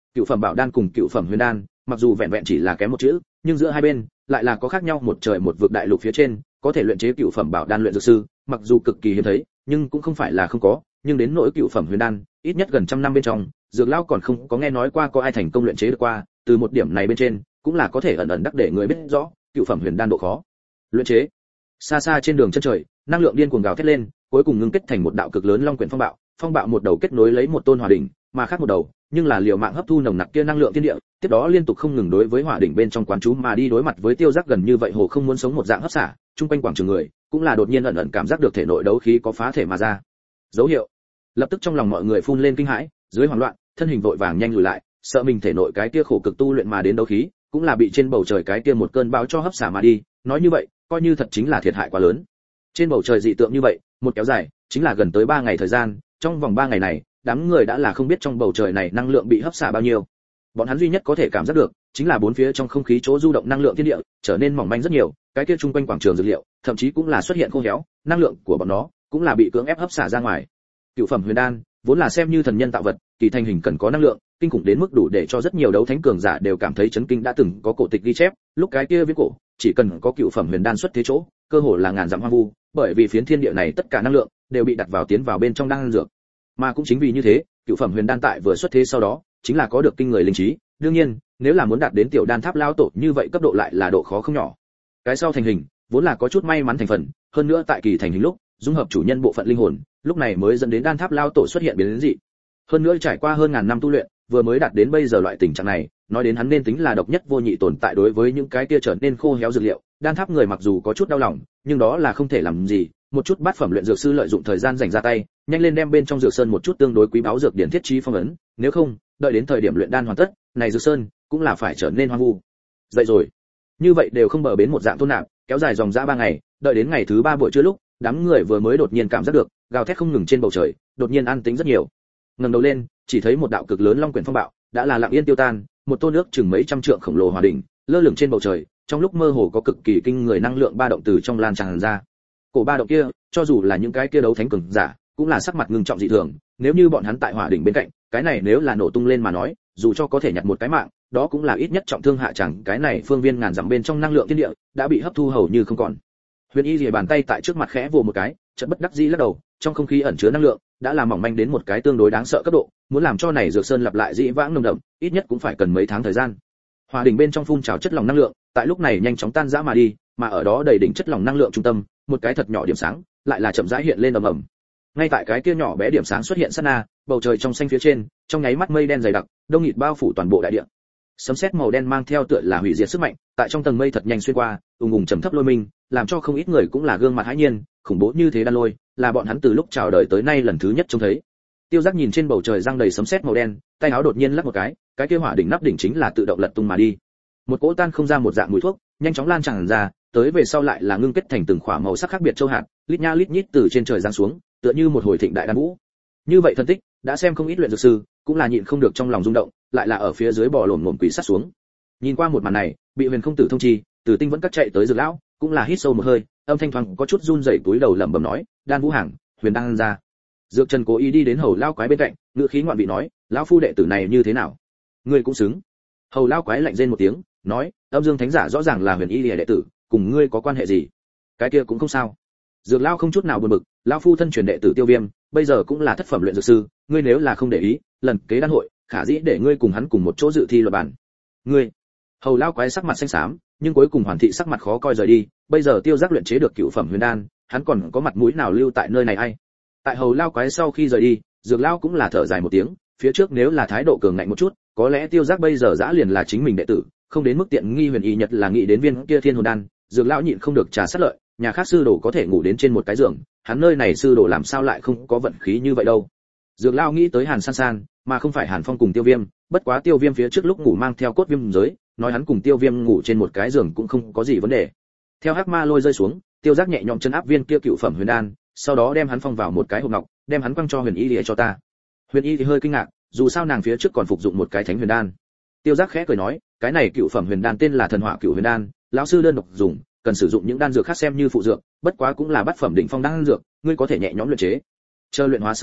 Cựu phẩm bảo đan cùng cựu phẩm huyền đan, mặc dù vẹn vẹn chỉ là kém một chữ, nhưng giữa hai bên lại là có khác nhau một trời một vực đại lục phía trên, có thể luyện chế cựu phẩm bảo đan luyện dược sư, mặc dù cực kỳ hiếm thấy, nhưng cũng không phải là không có, nhưng đến nỗi cựu phẩm huyền đan, ít nhất gần trăm năm bên trong, Dược lão còn không có nghe nói qua có ai thành công luyện chế được qua, từ một điểm này bên trên, cũng là có thể ẩn ẩn đắc để người biết rõ, cựu phẩm huyền đan độ khó. Luyện chế. Xa xa trên đường chân trời, năng lượng điên cuồng gào thét lên, cuối cùng ngưng kết thành một đạo cực lớn long quyển phong bạo một đầu kết nối lấy một tôn hỏa đỉnh, mà khác một đầu, nhưng là liều mạng hấp thu nồng nặc kia năng lượng thiên địa, tiếp đó liên tục không ngừng đối với hỏa đỉnh bên trong quán chú mà đi đối mặt với Tiêu Giác gần như vậy hồ không muốn sống một dạng hấp xả, trung quanh quảng trường người, cũng là đột nhiên ẩn ẩn cảm giác được thể nội đấu khí có phá thể mà ra. Dấu hiệu. Lập tức trong lòng mọi người phun lên kinh hãi, dưới hoảng loạn, thân hình vội vàng nhanh lùi lại, sợ mình thể nội cái kia khổ cực tu luyện mà đến đấu khí, cũng là bị trên bầu trời cái kia một cơn bão cho hấp xả mà đi, nói như vậy, coi như thật chính là thiệt hại quá lớn. Trên bầu trời dị tượng như vậy, một kéo dài, chính là gần tới 3 ngày thời gian, trong vòng 3 ngày này, đám người đã là không biết trong bầu trời này năng lượng bị hấp xả bao nhiêu. Bọn hắn duy nhất có thể cảm giác được, chính là bốn phía trong không khí chỗ du động năng lượng thiên địa trở nên mỏng manh rất nhiều, cái kia chung quanh quảng trường dược liệu, thậm chí cũng là xuất hiện khô héo, năng lượng của bọn nó cũng là bị cưỡng ép hấp xả ra ngoài. Cựu phẩm huyền đan, vốn là xem như thần nhân tạo vật, kỳ thành hình cần có năng lượng, kinh khủng đến mức đủ để cho rất nhiều đấu thánh cường giả đều cảm thấy chấn kinh đã từng có cổ tịch ghi chép, lúc cái kia viết cổ, chỉ cần có cựu phẩm huyền đan xuất thế chỗ, cơ hồ là ngàn dặm hoang vu, bởi vì phiến thiên địa này tất cả năng lượng đều bị đặt vào tiến vào bên trong đan dược. Mà cũng chính vì như thế, cựu phẩm huyền đan tại vừa xuất thế sau đó, chính là có được kinh người linh trí, đương nhiên, nếu là muốn đạt đến tiểu đan tháp lao tổ như vậy cấp độ lại là độ khó không nhỏ. Cái sau thành hình, vốn là có chút may mắn thành phần, hơn nữa tại kỳ thành hình lúc, dung hợp chủ nhân bộ phận linh hồn, lúc này mới dẫn đến đan tháp lao tổ xuất hiện biến đến dị. Hơn nữa trải qua hơn ngàn năm tu luyện, vừa mới đạt đến bây giờ loại tình trạng này, nói đến hắn nên tính là độc nhất vô nhị tồn tại đối với những cái kia trở nên khô héo dược liệu, đan tháp người mặc dù có chút đau lòng, nhưng đó là không thể làm gì, một chút bát phẩm luyện dược sư lợi dụng thời gian rảnh ra tay, nhanh lên đem bên trong dược sơn một chút tương đối quý báu dược điển thiết trí phong ấn, nếu không, đợi đến thời điểm luyện đan hoàn tất, này dược sơn cũng là phải trở nên hoang vu. Dậy rồi. Như vậy đều không bờ bến một dạng thôn nạp, kéo dài dòng dã 3 ngày, đợi đến ngày thứ 3 buổi trưa lúc, đám người vừa mới đột nhiên cảm giác được, gào thét không ngừng trên bầu trời, đột nhiên an tĩnh rất nhiều. Ngẩng đầu lên, chỉ thấy một đạo cực lớn long quyển phong bạo, đã là lặng yên tiêu tan, một tôn nước chừng mấy trăm trượng khổng lồ hòa đỉnh, lơ lửng trên bầu trời, trong lúc mơ hồ có cực kỳ kinh người năng lượng ba động từ trong lan tràn ra. Cổ ba động kia, cho dù là những cái kia đấu thánh cường giả, cũng là sắc mặt ngưng trọng dị thường, nếu như bọn hắn tại hỏa đỉnh bên cạnh, cái này nếu là nổ tung lên mà nói, dù cho có thể nhặt một cái mạng, đó cũng là ít nhất trọng thương hạ chẳng, cái này phương viên ngàn dặm bên trong năng lượng thiên địa đã bị hấp thu hầu như không còn. Huyền Y Lìa bàn tay tại trước mặt khẽ vồ một cái, chợt bất đắc dĩ lắc đầu, trong không khí ẩn chứa năng lượng đã làm mỏng manh đến một cái tương đối đáng sợ cấp độ, muốn làm cho này dược sơn lặp lại dĩ vãng nồng đậm, ít nhất cũng phải cần mấy tháng thời gian. Hỏa đỉnh bên trong phun trào chất lỏng năng lượng, tại lúc này nhanh chóng tan rã mà đi, mà ở đó đầy đỉnh chất lỏng năng lượng trung tâm, một cái thật nhỏ điểm sáng, lại là chậm rãi hiện lên ầm ầm. Ngay tại cái kia nhỏ bé điểm sáng xuất hiện sát na, bầu trời trong xanh phía trên, trong nháy mắt mây đen dày đặc, đông nghịt bao phủ toàn bộ đại địa. Sấm sét màu đen mang theo tựa là hủy diệt sức mạnh, tại trong tầng mây thật nhanh xuyên qua, ùng ùng trầm thấp lôi minh, làm cho không ít người cũng là gương mặt hãi nhiên, khủng bố như thế đan lôi, là bọn hắn từ lúc chào đời tới nay lần thứ nhất trông thấy. Tiêu Giác nhìn trên bầu trời răng đầy sấm sét màu đen, tay áo đột nhiên lắc một cái kia hỏa đỉnh nắp đỉnh chính là tự động lật tung mà đi. Một cỗ tan không ra một dạng mùi thuốc, nhanh chóng lan tràn ra, tới về sau lại là ngưng kết thành từng khỏa màu sắc khác biệt châu hạt, lít nha lít nhít từ trên trời giáng xuống, tựa như một hồi thịnh đại đan vũ. Như vậy thân tích, đã xem không ít luyện dược sư, cũng là nhịn không được trong lòng rung động, lại là ở phía dưới bò lổm ngổm quỳ sát xuống. Nhìn qua một màn này, bị Huyền Không Tử thông chi, Từ Tinh vẫn cắt chạy tới Dược lão, cũng là hít sâu một hơi, âm thanh thoáng có chút run rẩy túi đầu lẩm bẩm nói, "Đan Vũ Hàng, Huyền đan ra." Dược Trần cố ý đi đến Hầu lão quái bên cạnh, ngữ khí ngoạn vị nói, "Lão phu đệ tử này như thế nào? Ngươi cũng xứng." Hầu lão quái lạnh rên một tiếng, nói, "Âm Dương Thánh giả rõ ràng là Huyền Y Lìa đệ tử, cùng ngươi có quan hệ gì?" "Cái kia cũng không sao." Dược lão không chút nào buồn bực, "Lão phu thân truyền đệ tử Tiêu Viêm, bây giờ cũng là thất phẩm luyện dược sư, ngươi nếu là không để ý, lần kế đan hội, khả dĩ để ngươi cùng hắn cùng một chỗ dự thi luận bản." "Ngươi?" Hầu lão quái sắc mặt xanh xám, nhưng cuối cùng hoàn thị sắc mặt khó coi rời đi, bây giờ Tiêu Giác luyện chế được cựu phẩm huyền đan, hắn còn có mặt mũi nào lưu tại nơi này ai? Tại Hầu lão quái sau khi rời đi, Dược lão cũng là thở dài một tiếng, phía trước nếu là thái độ cường ngạnh một chút, có lẽ Tiêu Giác bây giờ dã liền là chính mình đệ tử, không đến mức tiện nghi Huyền Y Nhật là nghĩ đến viên kia thiên hồn đan, Dược lão nhịn không được trà sát lợi, nhà khác sư đồ có thể ngủ đến trên một cái giường, hắn nơi này sư đồ làm sao lại không có vận khí như vậy đâu. Dược lão nghĩ tới Hàn San San, mà không phải Hàn Phong cùng Tiêu Viêm, bất quá Tiêu Viêm phía trước lúc ngủ mang theo cốt viêm giới, nói hắn cùng Tiêu Viêm ngủ trên một cái giường cũng không có gì vấn đề. Theo hắc ma lôi rơi xuống, Tiêu Giác nhẹ nhõm chân áp viên kia cựu phẩm huyền đan, sau đó đem hắn phong vào một cái hộp ngọc, đem hắn quăng cho Huyền Y Lìa cho ta. Huyền Y thì hơi kinh ngạc, dù sao nàng phía trước còn phục dụng một cái thánh huyền đan. Tiêu Giác khẽ cười nói, cái này cựu phẩm huyền đan tên là Thần Hỏa Cựu Huyền Đan, lão sư đơn độc dùng, cần sử dụng những đan dược khác xem như phụ dược, bất quá cũng là bát phẩm đỉnh phong đan dược, ngươi có thể nhẹ nhõm luyện chế. Chờ luyện hóa sau đó,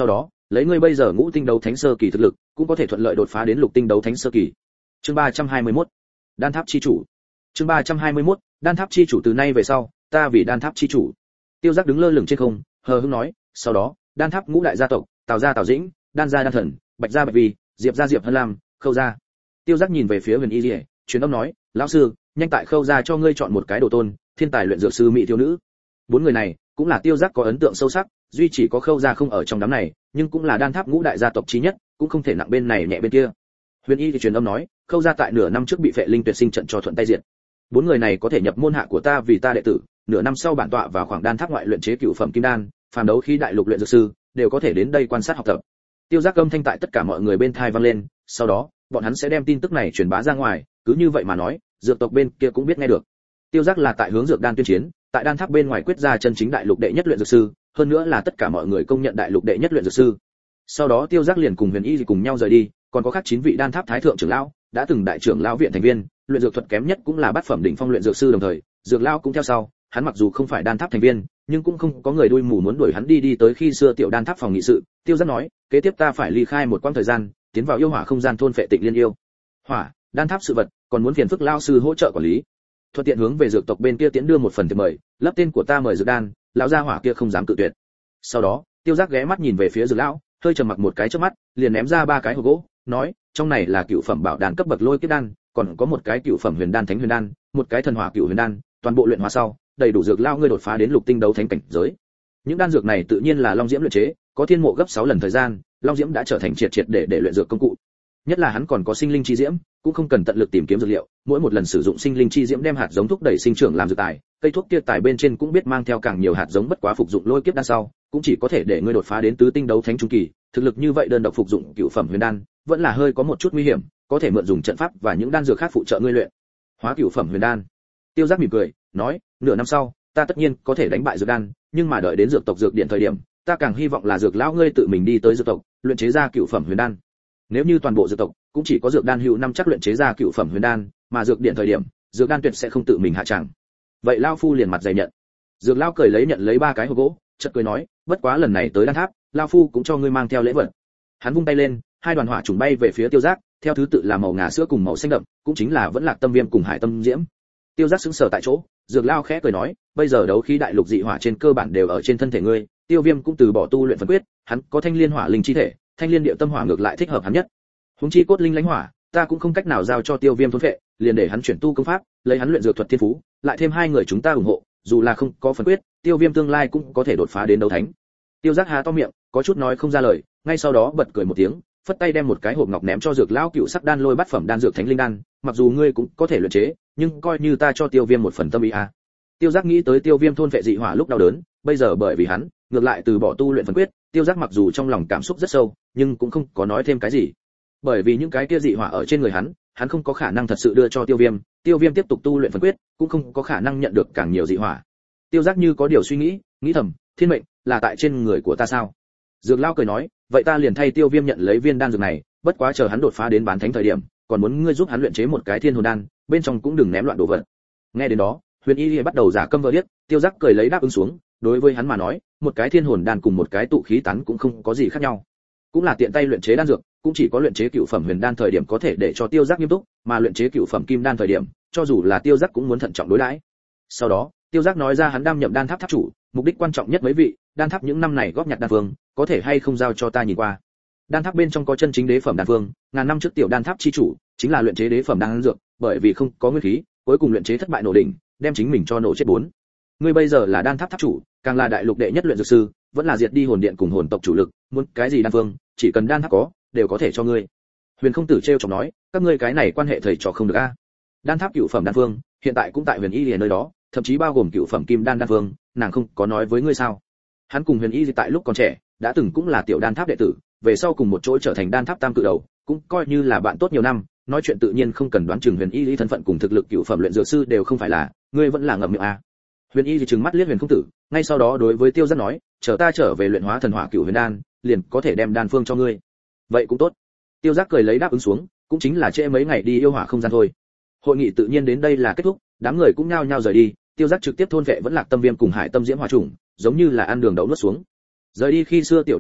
lấy ngươi bây giờ ngũ tinh đấu thánh sơ kỳ thực lực, cũng có thể thuận lợi đột phá đến lục tinh đấu thánh sơ kỳ. Chương 321. Đan tháp chi chủ. Chương 321. Đan tháp chi chủ, từ nay về sau, ta vì đan tháp chi chủ. Tiêu Giác đứng lơ lửng trên không, hờ hững nói, sau đó, đan tháp ngũ đại gia tộc, Tào gia Tào Dĩnh, Đan gia Đan Thần, Bạch gia Bạch Vi, Diệp gia Diệp Hân Lam, Khâu gia. Tiêu Giác nhìn về phía Huyền Y Liễu, truyền âm nói, lão sư, nhanh tại Khâu gia cho ngươi chọn một cái đồ tôn, thiên tài luyện dược sư mỹ thiếu nữ. Bốn người này cũng là Tiêu Giác có ấn tượng sâu sắc, duy chỉ có Khâu gia không ở trong đám này, nhưng cũng là đan tháp ngũ đại gia tộc chí nhất, cũng không thể nặng bên này nhẹ bên kia. Huyền Y thì truyền âm nói, Khâu gia tại nửa năm trước bị Phệ Linh Tuyệt Sinh trận cho thuận tay diệt. Bốn người này có thể nhập môn hạ của ta vì ta đệ tử, nửa năm sau bản tọa vào khoảng đan tháp ngoại luyện chế cửu phẩm kim đan, phàm đấu khí đại lục luyện dược sư đều có thể đến đây quan sát học tập. Tiêu Giác âm thanh tại tất cả mọi người bên tai vang lên, sau đó, bọn hắn sẽ đem tin tức này truyền bá ra ngoài, cứ như vậy mà nói, dược tộc bên kia cũng biết nghe được. Tiêu Giác là tại hướng dược đan tuyên chiến, tại đan tháp bên ngoài quyết ra chân chính đại lục đệ nhất luyện dược sư, hơn nữa là tất cả mọi người công nhận đại lục đệ nhất luyện dược sư. Sau đó Tiêu Giác liền cùng Huyền Y cùng nhau rời đi, còn có khác 9 vị đan tháp thái thượng trưởng lão, đã từng đại trưởng lão viện thành viên, luyện dược thuật kém nhất cũng là bát phẩm đỉnh phong luyện dược sư đồng thời, dược lão cũng theo sau, hắn mặc dù không phải đan tháp thành viên, nhưng cũng không có người đuôi mù muốn đuổi hắn đi tới khi xưa tiểu đan tháp phòng nghị sự. Tiêu Giác nói, kế tiếp ta phải ly khai một quãng thời gian, tiến vào yêu hỏa không gian thôn phệ Tịnh Liên yêu. Hỏa, đan tháp sự vật, còn muốn phiền phức lão sư hỗ trợ quản lý. Thuận tiện hướng về dược tộc bên kia tiến đưa một phần thiệp mời, lấp tên của ta mời dược đan, lão gia hỏa kia không dám cự tuyệt. Sau đó, Tiêu Giác ghé mắt nhìn về phía dược lão, hơi trầm mặc một cái trước mắt, liền ném ra 3 cái hộp gỗ, nói, trong này là cựu phẩm bảo đan cấp bậc lôi kiếp đan, còn có một cái cựu phẩm huyền đan thánh huyền đan, một cái thần hỏa cựu huyền đan, toàn bộ luyện hóa sau, đầy đủ dược lao ngươi đột phá đến lục tinh đấu thánh cảnh giới. Những đan dược này tự nhiên là Long Diễm luyện chế, có thiên mộ gấp 6 lần thời gian, Long Diễm đã trở thành triệt để luyện dược công cụ. Nhất là hắn còn có sinh linh chi diễm, cũng không cần tận lực tìm kiếm dược liệu, mỗi một lần sử dụng sinh linh chi diễm đem hạt giống thúc đẩy sinh trưởng làm dược tài, cây thuốc kia tài bên trên cũng biết mang theo càng nhiều hạt giống, bất quá phục dụng lôi kiếp đan sau, cũng chỉ có thể để ngươi đột phá đến tứ tinh đấu thánh trung kỳ, thực lực như vậy đơn độc phục dụng cựu phẩm huyền đan, vẫn là hơi có một chút nguy hiểm, có thể mượn dùng trận pháp và những đan dược khác phụ trợ ngươi luyện hóa cựu phẩm huyền đan. Tiêu Giác mỉm cười, nói, nửa năm sau, ta tất nhiên có thể đánh bại dược đan, nhưng mà đợi đến dược tộc dược điện thời điểm, ta càng hy vọng là dược lão ngươi tự mình đi tới dược tộc, luyện chế ra cựu phẩm huyền đan. Nếu như toàn bộ dược tộc cũng chỉ có dược đan hữu năm chắc luyện chế ra cựu phẩm huyền đan, mà dược điện thời điểm, dược đan tuyệt sẽ không tự mình hạ tràng. Vậy lão phu liền mặt dày nhận. Dược lão cười lấy nhận lấy 3 cái hộp gỗ, chợt cười nói, bất quá lần này tới đan tháp, lão phu cũng cho ngươi mang theo lễ vật. Hắn vung tay lên, 2 đoàn hỏa trùng bay về phía Tiêu Giác, theo thứ tự là màu ngà sữa cùng màu xanh đậm, cũng chính là vẫn Lạc Tâm Viêm cùng Hải Tâm Diễm. Tiêu Giác sững sờ tại chỗ, dược lão khẽ cười nói, bây giờ đấu khí đại lục dị hỏa trên cơ bản đều ở trên thân thể ngươi, Tiêu Viêm cũng từ bỏ tu luyện phân quyết, hắn có thanh liên hỏa linh chi thể, thanh liên địa tâm hỏa ngược lại thích hợp hắn nhất. Huống chi cốt linh lãnh hỏa, ta cũng không cách nào giao cho Tiêu Viêm thôn phệ, liền để hắn chuyển tu công pháp, lấy hắn luyện dược thuật thiên phú, lại thêm 2 người chúng ta ủng hộ, dù là không có phân quyết, Tiêu Viêm tương lai cũng có thể đột phá đến đấu thánh. Tiêu Giác há to miệng, có chút nói không ra lời, ngay sau đó bật cười một tiếng, phất tay đem một cái hộp ngọc ném cho dược lão cựu sắc đan lôi bát phẩm đan dược thánh linh đan, mặc dù ngươi cũng có thể luyện chế, nhưng coi như ta cho Tiêu Viêm một phần tâm ý a. Tiêu Giác nghĩ tới Tiêu Viêm thôn phệ dị hỏa lúc đau đớn, bây giờ bởi vì hắn, ngược lại từ bỏ tu luyện phân quyết, Tiêu Giác mặc dù trong lòng cảm xúc rất sâu, nhưng cũng không có nói thêm cái gì. Bởi vì những cái kia dị hỏa ở trên người hắn không có khả năng thật sự đưa cho Tiêu Viêm, Tiêu Viêm tiếp tục tu luyện phân quyết, cũng không có khả năng nhận được càng nhiều dị hỏa. Tiêu Giác như có điều suy nghĩ, nghĩ thầm, thiên mệnh là tại trên người của ta sao? Dược lão cười nói, vậy ta liền thay Tiêu Viêm nhận lấy viên đan dược này, bất quá chờ hắn đột phá đến bán thánh thời điểm, còn muốn ngươi giúp hắn luyện chế một cái thiên hồn đan, bên trong cũng đừng ném loạn đồ vật. Nghe đến đó, Huyền Y bắt đầu giả câm vờ điếc, Tiêu Giác cười lấy đáp ứng xuống, đối với hắn mà nói, một cái thiên hồn đan cùng một cái tụ khí tán cũng không có gì khác nhau, cũng là tiện tay luyện chế đan dược, cũng chỉ có luyện chế cựu phẩm huyền đan thời điểm có thể để cho Tiêu Giác nghiêm túc, mà luyện chế cựu phẩm kim đan thời điểm, cho dù là Tiêu Giác cũng muốn thận trọng đối đãi. Sau đó, Tiêu Giác nói ra hắn đảm nhiệm đan tháp tháp chủ, mục đích quan trọng nhất mấy vị, đan tháp những năm này góp nhặt đan vương, có thể hay không giao cho ta nhìn qua. Đan tháp bên trong có chân chính đế phẩm đan vương, ngàn năm trước tiểu đan tháp chi chủ, chính là luyện chế đế phẩm đan dược, bởi vì không có nguyên khí, cuối cùng luyện chế thất bại nổ đỉnh, đem chính mình cho nổ chết 4. Ngươi bây giờ là đan tháp tháp chủ, càng là đại lục đệ nhất luyện dược sư, vẫn là diệt đi hồn điện cùng hồn tộc chủ lực, muốn cái gì đan vương, chỉ cần đan tháp có, đều có thể cho ngươi. Huyền Không Tử trêu chọc nói, các ngươi cái này quan hệ thầy trò không được a. Đan tháp cựu phẩm đan vương, hiện tại cũng tại Huyền Y Liễu nơi đó, thậm chí bao gồm cựu phẩm kim đan đan vương, nàng không có nói với ngươi sao? Hắn cùng Huyền Y tại lúc còn trẻ, đã từng cũng là tiểu đan tháp đệ tử, về sau cùng một chỗ trở thành đan tháp tam cự đầu, cũng coi như là bạn tốt nhiều năm, nói chuyện tự nhiên không cần đoán chừng Huyền Y thân phận cùng thực lực cựu phẩm luyện dược sư đều không phải là, ngươi vẫn là ngậm miệng a. Huyền Y trừng mắt liếc Huyền Không Tử, ngay sau đó đối với Tiêu Giác nói, chờ ta trở về luyện hóa thần hỏa cựu huyền đan, liền có thể đem đan phương cho ngươi. Vậy cũng tốt. Tiêu Giác cười lấy đáp ứng xuống, cũng chính là trễ mấy ngày đi yêu hỏa không gian thôi. Hội nghị tự nhiên đến đây là kết thúc, đám người cũng nhao nhao rời đi, Tiêu Giác trực tiếp thôn vệ vẫn Lạc Tâm Viêm cùng Hải Tâm Diễm hỏa trùng, giống như là ăn đường đậu nuốt xuống. Rời đi khi xưa tiểu đan tháp,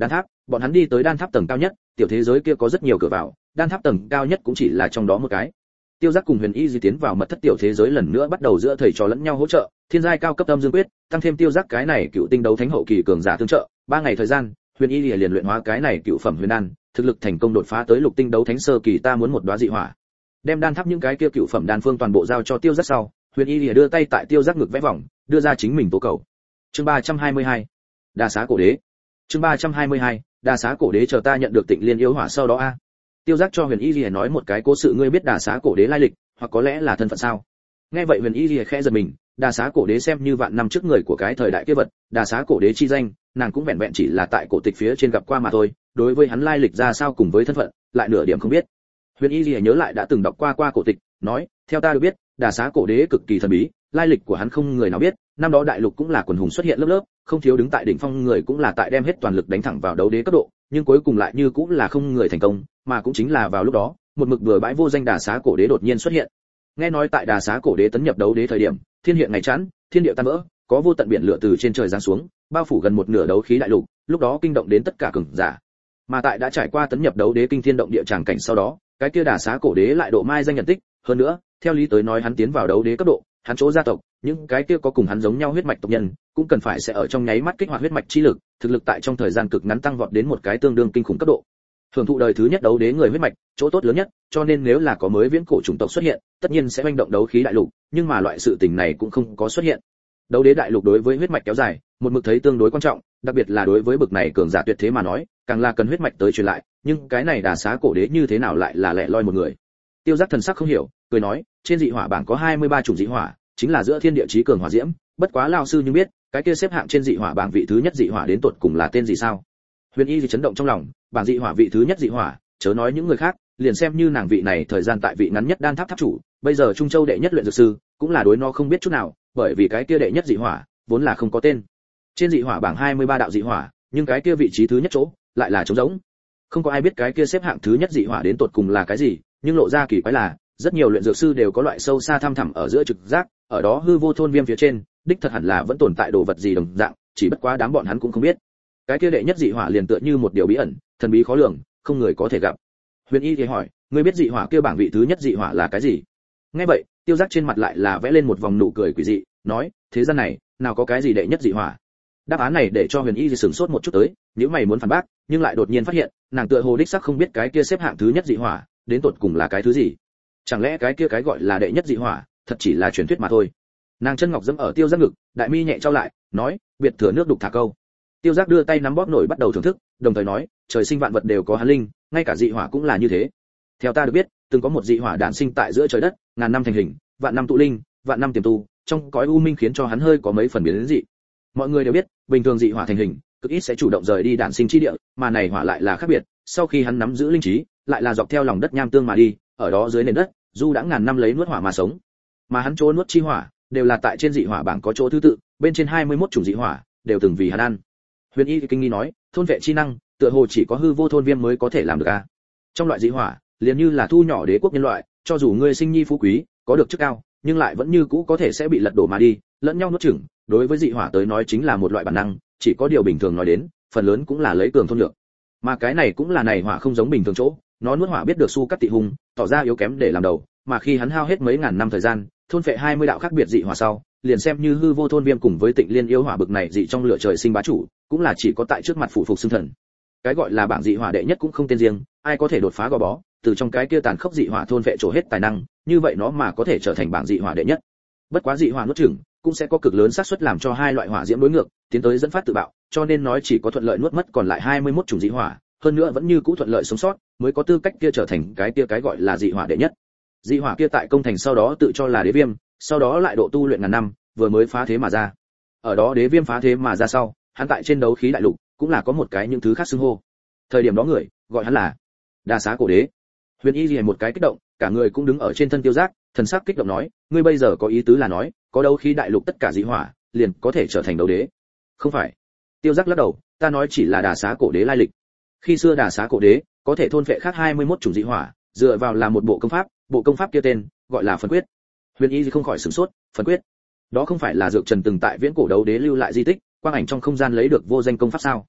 bọn hắn đi tới đan tháp tầng cao nhất, tiểu thế giới kia có rất nhiều cửa vào, đan tháp tầng cao nhất cũng chỉ là trong đó một cái. Tiêu Giác cùng Huyền Y di tiến vào mật thất tiểu thế giới lần nữa bắt đầu giữa thầy trò lẫn nhau hỗ trợ, thiên giai cao cấp âm dương quyết, tăng thêm Tiêu Giác cái này cựu tinh đấu thánh hậu kỳ cường giả tương trợ, 3 ngày thời gian, Huyền Y liền luyện hóa cái này cựu phẩm huyền đan, thực lực thành công đột phá tới lục tinh đấu thánh sơ kỳ. Ta muốn một đóa dị hỏa. Đem đan tháp những cái kia cựu phẩm đan phương toàn bộ giao cho Tiêu Giác sau, Huyền Y đưa tay tại Tiêu Giác ngực vẽ vòng, đưa ra chính mình tố cầu. Chương 322. Đa xá cổ đế. Chương 322. Đa xá cổ đế, chờ ta nhận được Tịnh Liên yêu hỏa sau đó a. Tiêu Giác cho Huyền Y nói một cái cố sự, ngươi biết Đa xá cổ đế lai lịch, hoặc có lẽ là thân phận sao? Nghe vậy Huyền Y khẽ giật mình, Đa xá cổ đế xem như vạn năm trước người của cái thời đại kia vật, Đa xá cổ đế chi danh, nàng cũng vẹn vẹn chỉ là tại cổ tịch phía trên gặp qua mà thôi, đối với hắn lai lịch ra sao cùng với thân phận, lại nửa điểm không biết. Huyền Y nhớ lại đã từng đọc qua cổ tịch, nói, theo ta được biết, Đa xá cổ đế cực kỳ thần bí, lai lịch của hắn không người nào biết, năm đó đại lục cũng là quần hùng xuất hiện lớp lớp, không thiếu đứng tại đỉnh phong người cũng là tại đem hết toàn lực đánh thẳng vào đấu đế cấp độ, nhưng cuối cùng lại như cũng là không người thành công, mà cũng chính là vào lúc đó, một mực bừa bãi vô danh Đa xá cổ đế đột nhiên xuất hiện. Nghe nói tại Đa xá cổ đế tấn nhập đấu đế thời điểm, thiên hiện ngày chẵn, thiên địa tan vỡ, có vô tận biển lửa từ trên trời giáng xuống, bao phủ gần một nửa đấu khí đại lục, lúc đó kinh động đến tất cả cường giả. Mà tại đã trải qua tấn nhập đấu đế kinh thiên động địa tràng cảnh sau đó, cái kia Đa xá cổ đế lại độ mai danh nhận tích, hơn nữa, theo lý tới nói hắn tiến vào đấu đế cấp độ, hắn chỗ gia tộc, những cái kia có cùng hắn giống nhau huyết mạch tộc nhân, cũng cần phải sẽ ở trong nháy mắt kích hoạt huyết mạch chi lực, thực lực tại trong thời gian cực ngắn tăng vọt đến một cái tương đương kinh khủng cấp độ. Hưởng thụ đời thứ nhất đấu đế người huyết mạch, chỗ tốt lớn nhất, cho nên nếu là có mới viễn cổ chủng tộc xuất hiện, tất nhiên sẽ hoành động đấu khí đại lục, nhưng mà loại sự tình này cũng không có xuất hiện. Đấu đế đại lục đối với huyết mạch kéo dài, một mực thấy tương đối quan trọng, đặc biệt là đối với bậc này cường giả tuyệt thế mà nói, càng là cần huyết mạch tới truyền lại, nhưng cái này Đa xá cổ đế như thế nào lại là lẻ loi một người. Tiêu Giác thần sắc không hiểu, cười nói, trên dị hỏa bảng có 23 chủng dị hỏa, chính là giữa thiên địa chí cường hỏa diễm, bất quá lão sư nhưng biết, cái kia xếp hạng trên dị hỏa bảng vị thứ nhất dị hỏa đến tột cùng là tên gì sao? Huyền Y chấn động trong lòng, bảng dị hỏa vị thứ nhất dị hỏa, chớ nói những người khác, liền xem như nàng vị này thời gian tại vị ngắn nhất đan tháp tháp chủ, bây giờ Trung Châu đệ nhất luyện dược sư, cũng là đối nó không biết chút nào, bởi vì cái kia đệ nhất dị hỏa vốn là không có tên. Trên dị hỏa bảng 23 đạo dị hỏa, nhưng cái kia vị trí thứ nhất chỗ lại là trống rỗng. Không có ai biết cái kia xếp hạng thứ nhất dị hỏa đến tột cùng là cái gì, nhưng lộ ra kỳ quái là, rất nhiều luyện dược sư đều có loại sâu xa thăm thẳm ở giữa trực giác, ở đó hư vô thôn viêm phía trên, đích thật hẳn là vẫn tồn tại đồ vật gì đồng dạng, chỉ bất quá đám bọn hắn cũng không biết. Cái kia đệ nhất dị hỏa liền tựa như một điều bí ẩn, thần bí khó lường, không người có thể gặp. Huyền Y thì hỏi, ngươi biết dị hỏa kia bảng vị thứ nhất dị hỏa là cái gì? Nghe vậy, Tiêu Giác trên mặt lại là vẽ lên một vòng nụ cười quỷ dị, nói, thế gian này, nào có cái gì đệ nhất dị hỏa? Đáp án này để cho Huyền Y sửng sốt một chút tới, nếu mày muốn phản bác, nhưng lại đột nhiên phát hiện, nàng tựa hồ đích xác không biết cái kia xếp hạng thứ nhất dị hỏa, đến tột cùng là cái thứ gì. Chẳng lẽ cái kia cái gọi là đệ nhất dị hỏa, thật chỉ là truyền thuyết mà thôi? Nàng chân ngọc dẫm ở Tiêu Giác ngực, đại mi nhẹ trao lại, nói, biệt thừa nước đục thả câu. Tiêu Giác đưa tay nắm bóp nổi bắt đầu thưởng thức, đồng thời nói, trời sinh vạn vật đều có hắn linh, ngay cả dị hỏa cũng là như thế. Theo ta được biết, từng có một dị hỏa đản sinh tại giữa trời đất, ngàn năm thành hình, vạn năm tụ linh, vạn năm tiềm tu, trong cõi u minh khiến cho hắn hơi có mấy phần biến đến dị. Mọi người đều biết, bình thường dị hỏa thành hình, cực ít sẽ chủ động rời đi đản sinh chi địa, mà này hỏa lại là khác biệt, sau khi hắn nắm giữ linh trí, lại là dọc theo lòng đất nham tương mà đi, ở đó dưới nền đất, du đã ngàn năm lấy nuốt hỏa mà sống. Mà hắn chỗ nuốt chi hỏa, đều là tại trên dị hỏa bảng có chỗ thứ tự, bên trên 21 chủng dị hỏa, đều từng vì hắn ăn. Huyền Y kinh nghi nói, thôn vệ chi năng, tựa hồ chỉ có hư vô thôn viêm mới có thể làm được a. Trong loại dị hỏa, liền như là thu nhỏ đế quốc nhân loại, cho dù ngươi sinh nhi phú quý, có được chức cao, nhưng lại vẫn như cũ có thể sẽ bị lật đổ mà đi, lẫn nhau nuốt chửng, đối với dị hỏa tới nói chính là một loại bản năng, chỉ có điều bình thường nói đến, phần lớn cũng là lấy cường thôn lượng. Mà cái này cũng là này hỏa không giống bình thường chỗ, nó nuốt hỏa biết được su cắt tị hung, tỏ ra yếu kém để làm đầu, mà khi hắn hao hết mấy ngàn năm thời gian, thôn phệ 20 đạo khác biệt dị hỏa sau, liền xem như hư vô thôn viêm cùng với Tịnh Liên yêu hỏa bực này dị trong lửa trời sinh bá chủ, cũng là chỉ có tại trước mặt phụ phục xưng thần. Cái gọi là bảng dị hỏa đệ nhất cũng không tên riêng, ai có thể đột phá gò bó, từ trong cái kia tàn khốc dị hỏa thôn phệ trổ hết tài năng, như vậy nó mà có thể trở thành bảng dị hỏa đệ nhất. Bất quá dị hỏa nuốt chửng, cũng sẽ có cực lớn xác suất làm cho hai loại hỏa diễm đối ngược, tiến tới dẫn phát tự bạo, cho nên nói chỉ có thuận lợi nuốt mất còn lại 21 chủng dị hỏa, hơn nữa vẫn như cũ thuận lợi sống sót, mới có tư cách kia trở thành cái gọi là dị hỏa đệ nhất. Dị hỏa kia tại công thành sau đó tự cho là đế viêm, sau đó lại độ tu luyện ngàn năm, vừa mới phá thế mà ra. Ở đó đế viêm phá thế mà ra sau, hắn tại trên đấu khí đại lục cũng là có một cái những thứ khác xưng hô. Thời điểm đó người gọi hắn là Đa xá cổ đế. Huyền Y liền một cái kích động, cả người cũng đứng ở trên thân Tiêu Giác, thần sắc kích động nói, ngươi bây giờ có ý tứ là nói, có đấu khí đại lục tất cả dị hỏa, liền có thể trở thành đấu đế? Không phải. Tiêu Giác lắc đầu, ta nói chỉ là Đa xá cổ đế lai lịch. Khi xưa Đa xá cổ đế có thể thôn phệ khác 21 chủng dị hỏa, dựa vào là một bộ công pháp kia tên gọi là Phần Quyết. Huyền Y không khỏi sửng sốt, Phần Quyết? Đó không phải là Dược Trần từng tại viễn cổ đấu đế lưu lại di tích, quang ảnh trong không gian lấy được vô danh công pháp sao?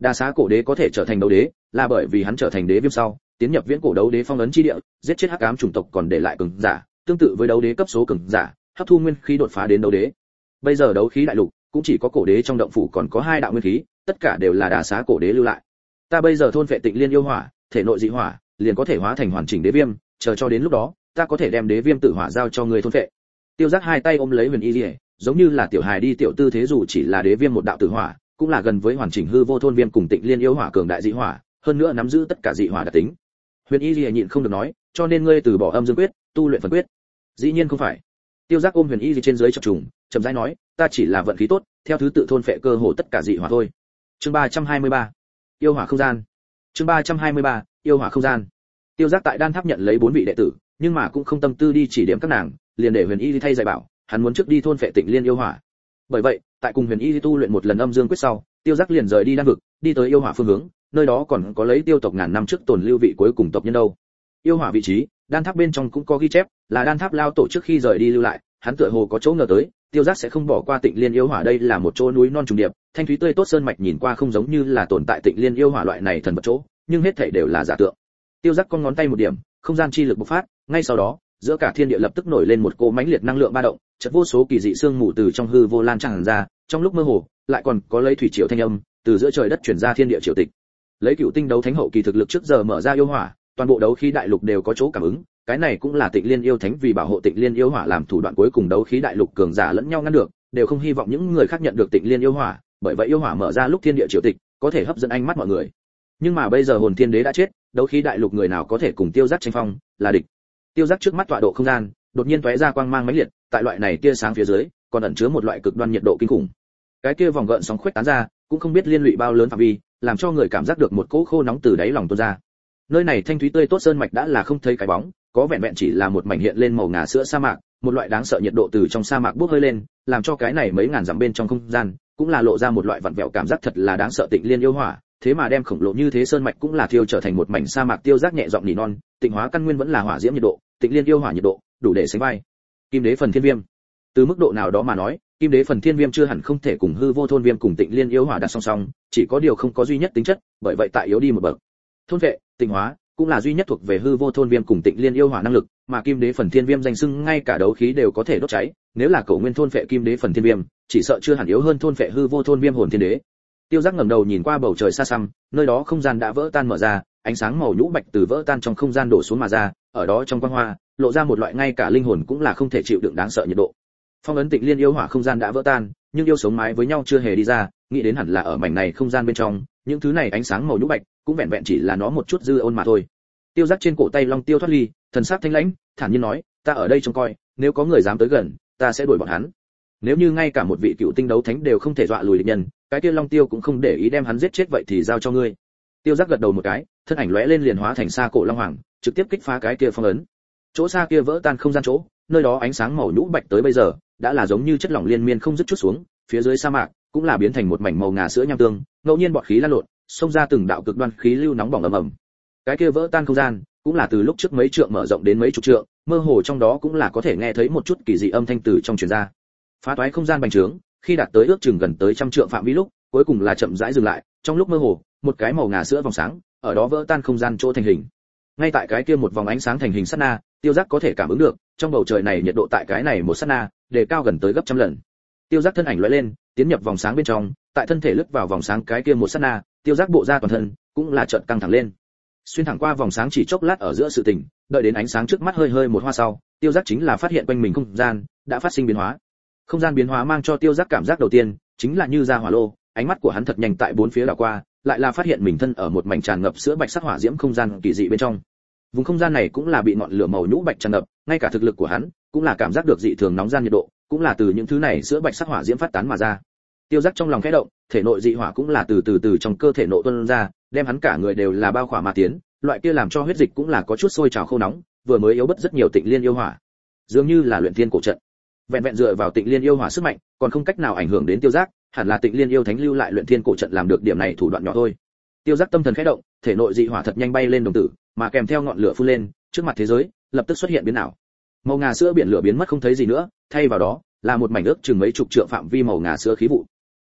Đa Xá cổ đế có thể trở thành đấu đế, là bởi vì hắn trở thành đế viêm sau, tiến nhập viễn cổ đấu đế phong ấn chi địa, giết chết hắc ám chủng tộc còn để lại cường giả, tương tự với đấu đế cấp số cường giả, hấp thu nguyên khí đột phá đến đấu đế. Bây giờ đấu khí đại lục cũng chỉ có cổ đế trong động phủ còn có 2 đạo nguyên khí, tất cả đều là Đa Xá cổ đế lưu lại. Ta bây giờ thôn phệ Tịnh Liên yêu hỏa, thể nội dị hỏa, liền có thể hóa thành hoàn chỉnh đế viêm, chờ cho đến lúc đó, ta có thể đem đế viêm tự hỏa giao cho ngươi thôn phệ. Tiêu Giác hai tay ôm lấy Huyền Y Liễu, giống như là tiểu hài đi tiểu tư thế, dù chỉ là đế viêm một đạo tử hỏa, cũng là gần với hoàn chỉnh hư vô thôn viêm cùng Tịnh Liên yêu hỏa cường đại dị hỏa, hơn nữa nắm giữ tất cả dị hỏa đặc tính. Huyền Y Liễu nhịn không được nói, cho nên ngươi từ bỏ âm dương quyết, tu luyện phần quyết. Dĩ nhiên không phải. Tiêu Giác ôm Huyền Y Liễu trên dưới chập trùng, chậm rãi nói, ta chỉ là vận khí tốt, theo thứ tự thôn phệ cơ hồ tất cả dị hỏa thôi. Chương 323. Yêu hỏa không gian. Chương 323. Yêu hỏa không gian. Tiêu Giác tại Đan Tháp nhận lấy 4 vị đệ tử, nhưng mà cũng không tâm tư đi chỉ điểm các nàng, liền để Huyền Y thay dạy bảo, hắn muốn trước đi thôn phệ Tịnh Liên yêu hỏa. Bởi vậy, tại cùng Huyền Y tu luyện một lần âm dương quyết sau, Tiêu Giác liền rời đi đan vực, đi tới yêu hỏa phương hướng, nơi đó còn có lấy tiêu tộc ngàn năm trước tồn lưu vị cuối cùng tộc nhân đâu. Yêu hỏa vị trí, Đan Tháp bên trong cũng có ghi chép, là Đan Tháp lao tổ trước khi rời đi lưu lại, hắn tựa hồ có chỗ ngờ tới, Tiêu Giác sẽ không bỏ qua Tịnh Liên yêu hỏa. Đây là một chỗ núi non trùng điệp, thanh thúy tươi tốt sơn mạch, nhìn qua không giống như là tồn tại Tịnh Liên yêu hỏa loại này thần vật chỗ, nhưng hết thảy đều là giả tượng. Tiêu Giác con ngón tay một điểm, không gian chi lực bộc phát, ngay sau đó, giữa cả thiên địa lập tức nổi lên một cỗ mãnh liệt năng lượng ba động, chợt vô số kỳ dị xương mù từ trong hư vô lan tràn ra, trong lúc mơ hồ, lại còn có lấy thủy triều thanh âm từ giữa trời đất truyền ra thiên địa triều tịch. Lấy Cựu Tinh đấu thánh hậu kỳ thực lực trước giờ mở ra yêu hỏa, toàn bộ đấu khí đại lục đều có chỗ cảm ứng, cái này cũng là Tịnh Liên yêu thánh vì bảo hộ Tịnh Liên yêu hỏa làm thủ đoạn cuối cùng, đấu khí đại lục cường giả lẫn nhau ngăn được, đều không hy vọng những người khác nhận được Tịnh Liên yêu hỏa, bởi vậy yêu hỏa mở ra lúc thiên địa triều tịch, có thể hấp dẫn ánh mắt mọi người. Nhưng mà bây giờ Hồn Thiên Đế đã chết, đấu khí đại lục người nào có thể cùng Tiêu Giác tranh phong, là địch. Tiêu Giác trước mắt tọa độ không gian, đột nhiên tóe ra quang mang mãnh liệt, tại loại này tia sáng phía dưới, còn ẩn chứa một loại cực đoan nhiệt độ kinh khủng. Cái kia vòng gợn sóng khuếch tán ra, cũng không biết liên lụy bao lớn phạm vi, làm cho người cảm giác được một cỗ khô nóng từ đáy lòng tuôn ra. Nơi này thanh thúy tươi tốt sơn mạch đã là không thấy cái bóng, có vẹn vẹn chỉ là một mảnh hiện lên màu ngà sữa sa mạc, một loại đáng sợ nhiệt độ từ trong sa mạc bốc hơi lên, làm cho cái này mấy ngàn dặm bên trong không gian, cũng là lộ ra một loại vặn vẹo cảm giác, thật là đáng sợ. Tịnh Liên yêu hỏa, thế mà đem khổng lồ như thế sơn mạch cũng là thiêu trở thành một mảnh sa mạc. Tiêu Giác nhẹ giọng nỉ non, tịnh hóa căn nguyên vẫn là hỏa diễm nhiệt độ, Tịnh Liên yêu hỏa nhiệt độ đủ để sánh vai Kim Đế phần Thiên Viêm. Từ mức độ nào đó mà nói, Kim Đế phần Thiên Viêm chưa hẳn không thể cùng hư vô thôn viêm cùng Tịnh Liên yêu hỏa đặt song song, chỉ có điều không có duy nhất tính chất, bởi vậy tại yếu đi một bậc. Thôn vệ, tịnh hóa cũng là duy nhất thuộc về hư vô thôn viêm cùng Tịnh Liên yêu hỏa năng lực, mà Kim Đế phần Thiên Viêm danh xưng ngay cả đấu khí đều có thể đốt cháy, nếu là Cẩu Nguyên thôn vệ Kim Đế phần Thiên Viêm, chỉ sợ chưa hẳn yếu hơn thôn vệ hư vô thôn viêm Hồn Thiên Đế. Tiêu Giác ngẩng đầu nhìn qua bầu trời xa xăm, nơi đó không gian đã vỡ tan mở ra, ánh sáng màu nhũ bạch từ vỡ tan trong không gian đổ xuống mà ra, ở đó trong quang hoa, lộ ra một loại ngay cả linh hồn cũng là không thể chịu đựng đáng sợ nhiệt độ. Phong ấn Tịnh Liên yêu hỏa không gian đã vỡ tan, nhưng yêu sống mái với nhau chưa hề đi ra, nghĩ đến hẳn là ở mảnh này không gian bên trong, những thứ này ánh sáng màu nhũ bạch cũng vẹn vẹn chỉ là nó một chút dư ôn mà thôi. Tiêu Giác trên cổ tay long tiêu thoát ly, thần sắc thanh lãnh, thản nhiên nói, ta ở đây trông coi, nếu có người dám tới gần, ta sẽ đuổi bọn hắn. Nếu như ngay cả một vị Cựu Tinh đấu thánh đều không thể dọa lùi địch nhân, cái kia long tiêu cũng không để ý đem hắn giết chết, vậy thì giao cho ngươi. Tiêu Giác gật đầu một cái, thân ảnh lóe lên liền hóa thành Sa Cổ Long Hoàng, trực tiếp kích phá cái kia phong ấn. Chỗ xa kia vỡ tan không gian chỗ, nơi đó ánh sáng màu nhũ bạch tới bây giờ đã là giống như chất lỏng liên miên không dứt chút xuống, phía dưới sa mạc cũng là biến thành một mảnh màu ngà sữa nham tương, ngẫu nhiên bọt khí lan lộn, xông ra từng đạo cực đoan khí lưu nóng bỏng ầm ầm. Cái kia vỡ tan không gian cũng là từ lúc trước mấy trượng mở rộng đến mấy chục trượng, mơ hồ trong đó cũng là có thể nghe thấy một chút kỳ dị âm thanh từ trong truyền ra. Phá toái không gian bành trướng, khi đạt tới ước chừng gần tới 100 trượng phạm vi lúc, cuối cùng là chậm rãi dừng lại, trong lúc mơ hồ, một cái màu ngà sữa vòng sáng, ở đó vỡ tan không gian chỗ thành hình. Ngay tại cái kia một vòng ánh sáng thành hình sát na, Tiêu Giác có thể cảm ứng được, trong bầu trời này nhiệt độ tại cái này một sát na, đề cao gần tới gấp trăm lần. Tiêu Giác thân ảnh lóe lên, tiến nhập vòng sáng bên trong, tại thân thể lướt vào vòng sáng cái kia một sát na, Tiêu Giác bộ ra toàn thân cũng là chợt căng thẳng lên. Xuyên thẳng qua vòng sáng chỉ chốc lát ở giữa sự tình, đợi đến ánh sáng trước mắt hơi hơi một hoa sau, Tiêu Giác chính là phát hiện quanh mình không gian đã phát sinh biến hóa. Không gian biến hóa mang cho Tiêu Giác cảm giác đầu tiên chính là như ra hỏa lô, ánh mắt của hắn thật nhanh tại bốn phía đảo qua, lại là phát hiện mình thân ở một mảnh tràn ngập sữa bạch sắc hỏa diễm không gian kỳ dị bên trong. Vùng không gian này cũng là bị ngọn lửa màu nhũ bạch tràn ngập, ngay cả thực lực của hắn cũng là cảm giác được dị thường nóng gian nhiệt độ, cũng là từ những thứ này sữa bạch sắc hỏa diễm phát tán mà ra. Tiêu Giác trong lòng khẽ động, thể nội dị hỏa cũng là từ trong cơ thể nộ tuôn ra, đem hắn cả người đều là bao khỏa mà tiến, loại kia làm cho huyết dịch cũng là có chút sôi trào khô nóng, vừa mới yếu bất rất nhiều Tịnh Liên yêu hỏa, dường như là luyện thiên cổ trận. Vẹn vẹn dựa vào Tịnh Liên yêu hỏa sức mạnh, còn không cách nào ảnh hưởng đến Tiêu Giác, hẳn là Tịnh Liên yêu thánh lưu lại luyện thiên cổ trận làm được điểm này thủ đoạn nhỏ thôi. Tiêu Giác tâm thần khẽ động, thể nội dị hỏa thật nhanh bay lên đồng tử, mà kèm theo ngọn lửa phun lên, trước mặt thế giới lập tức xuất hiện biến ảo. Màu ngà sữa biển lửa biến mất không thấy gì nữa, thay vào đó là một mảnh ước chừng mấy chục trượng phạm vi màu ngà sữa khí vụ.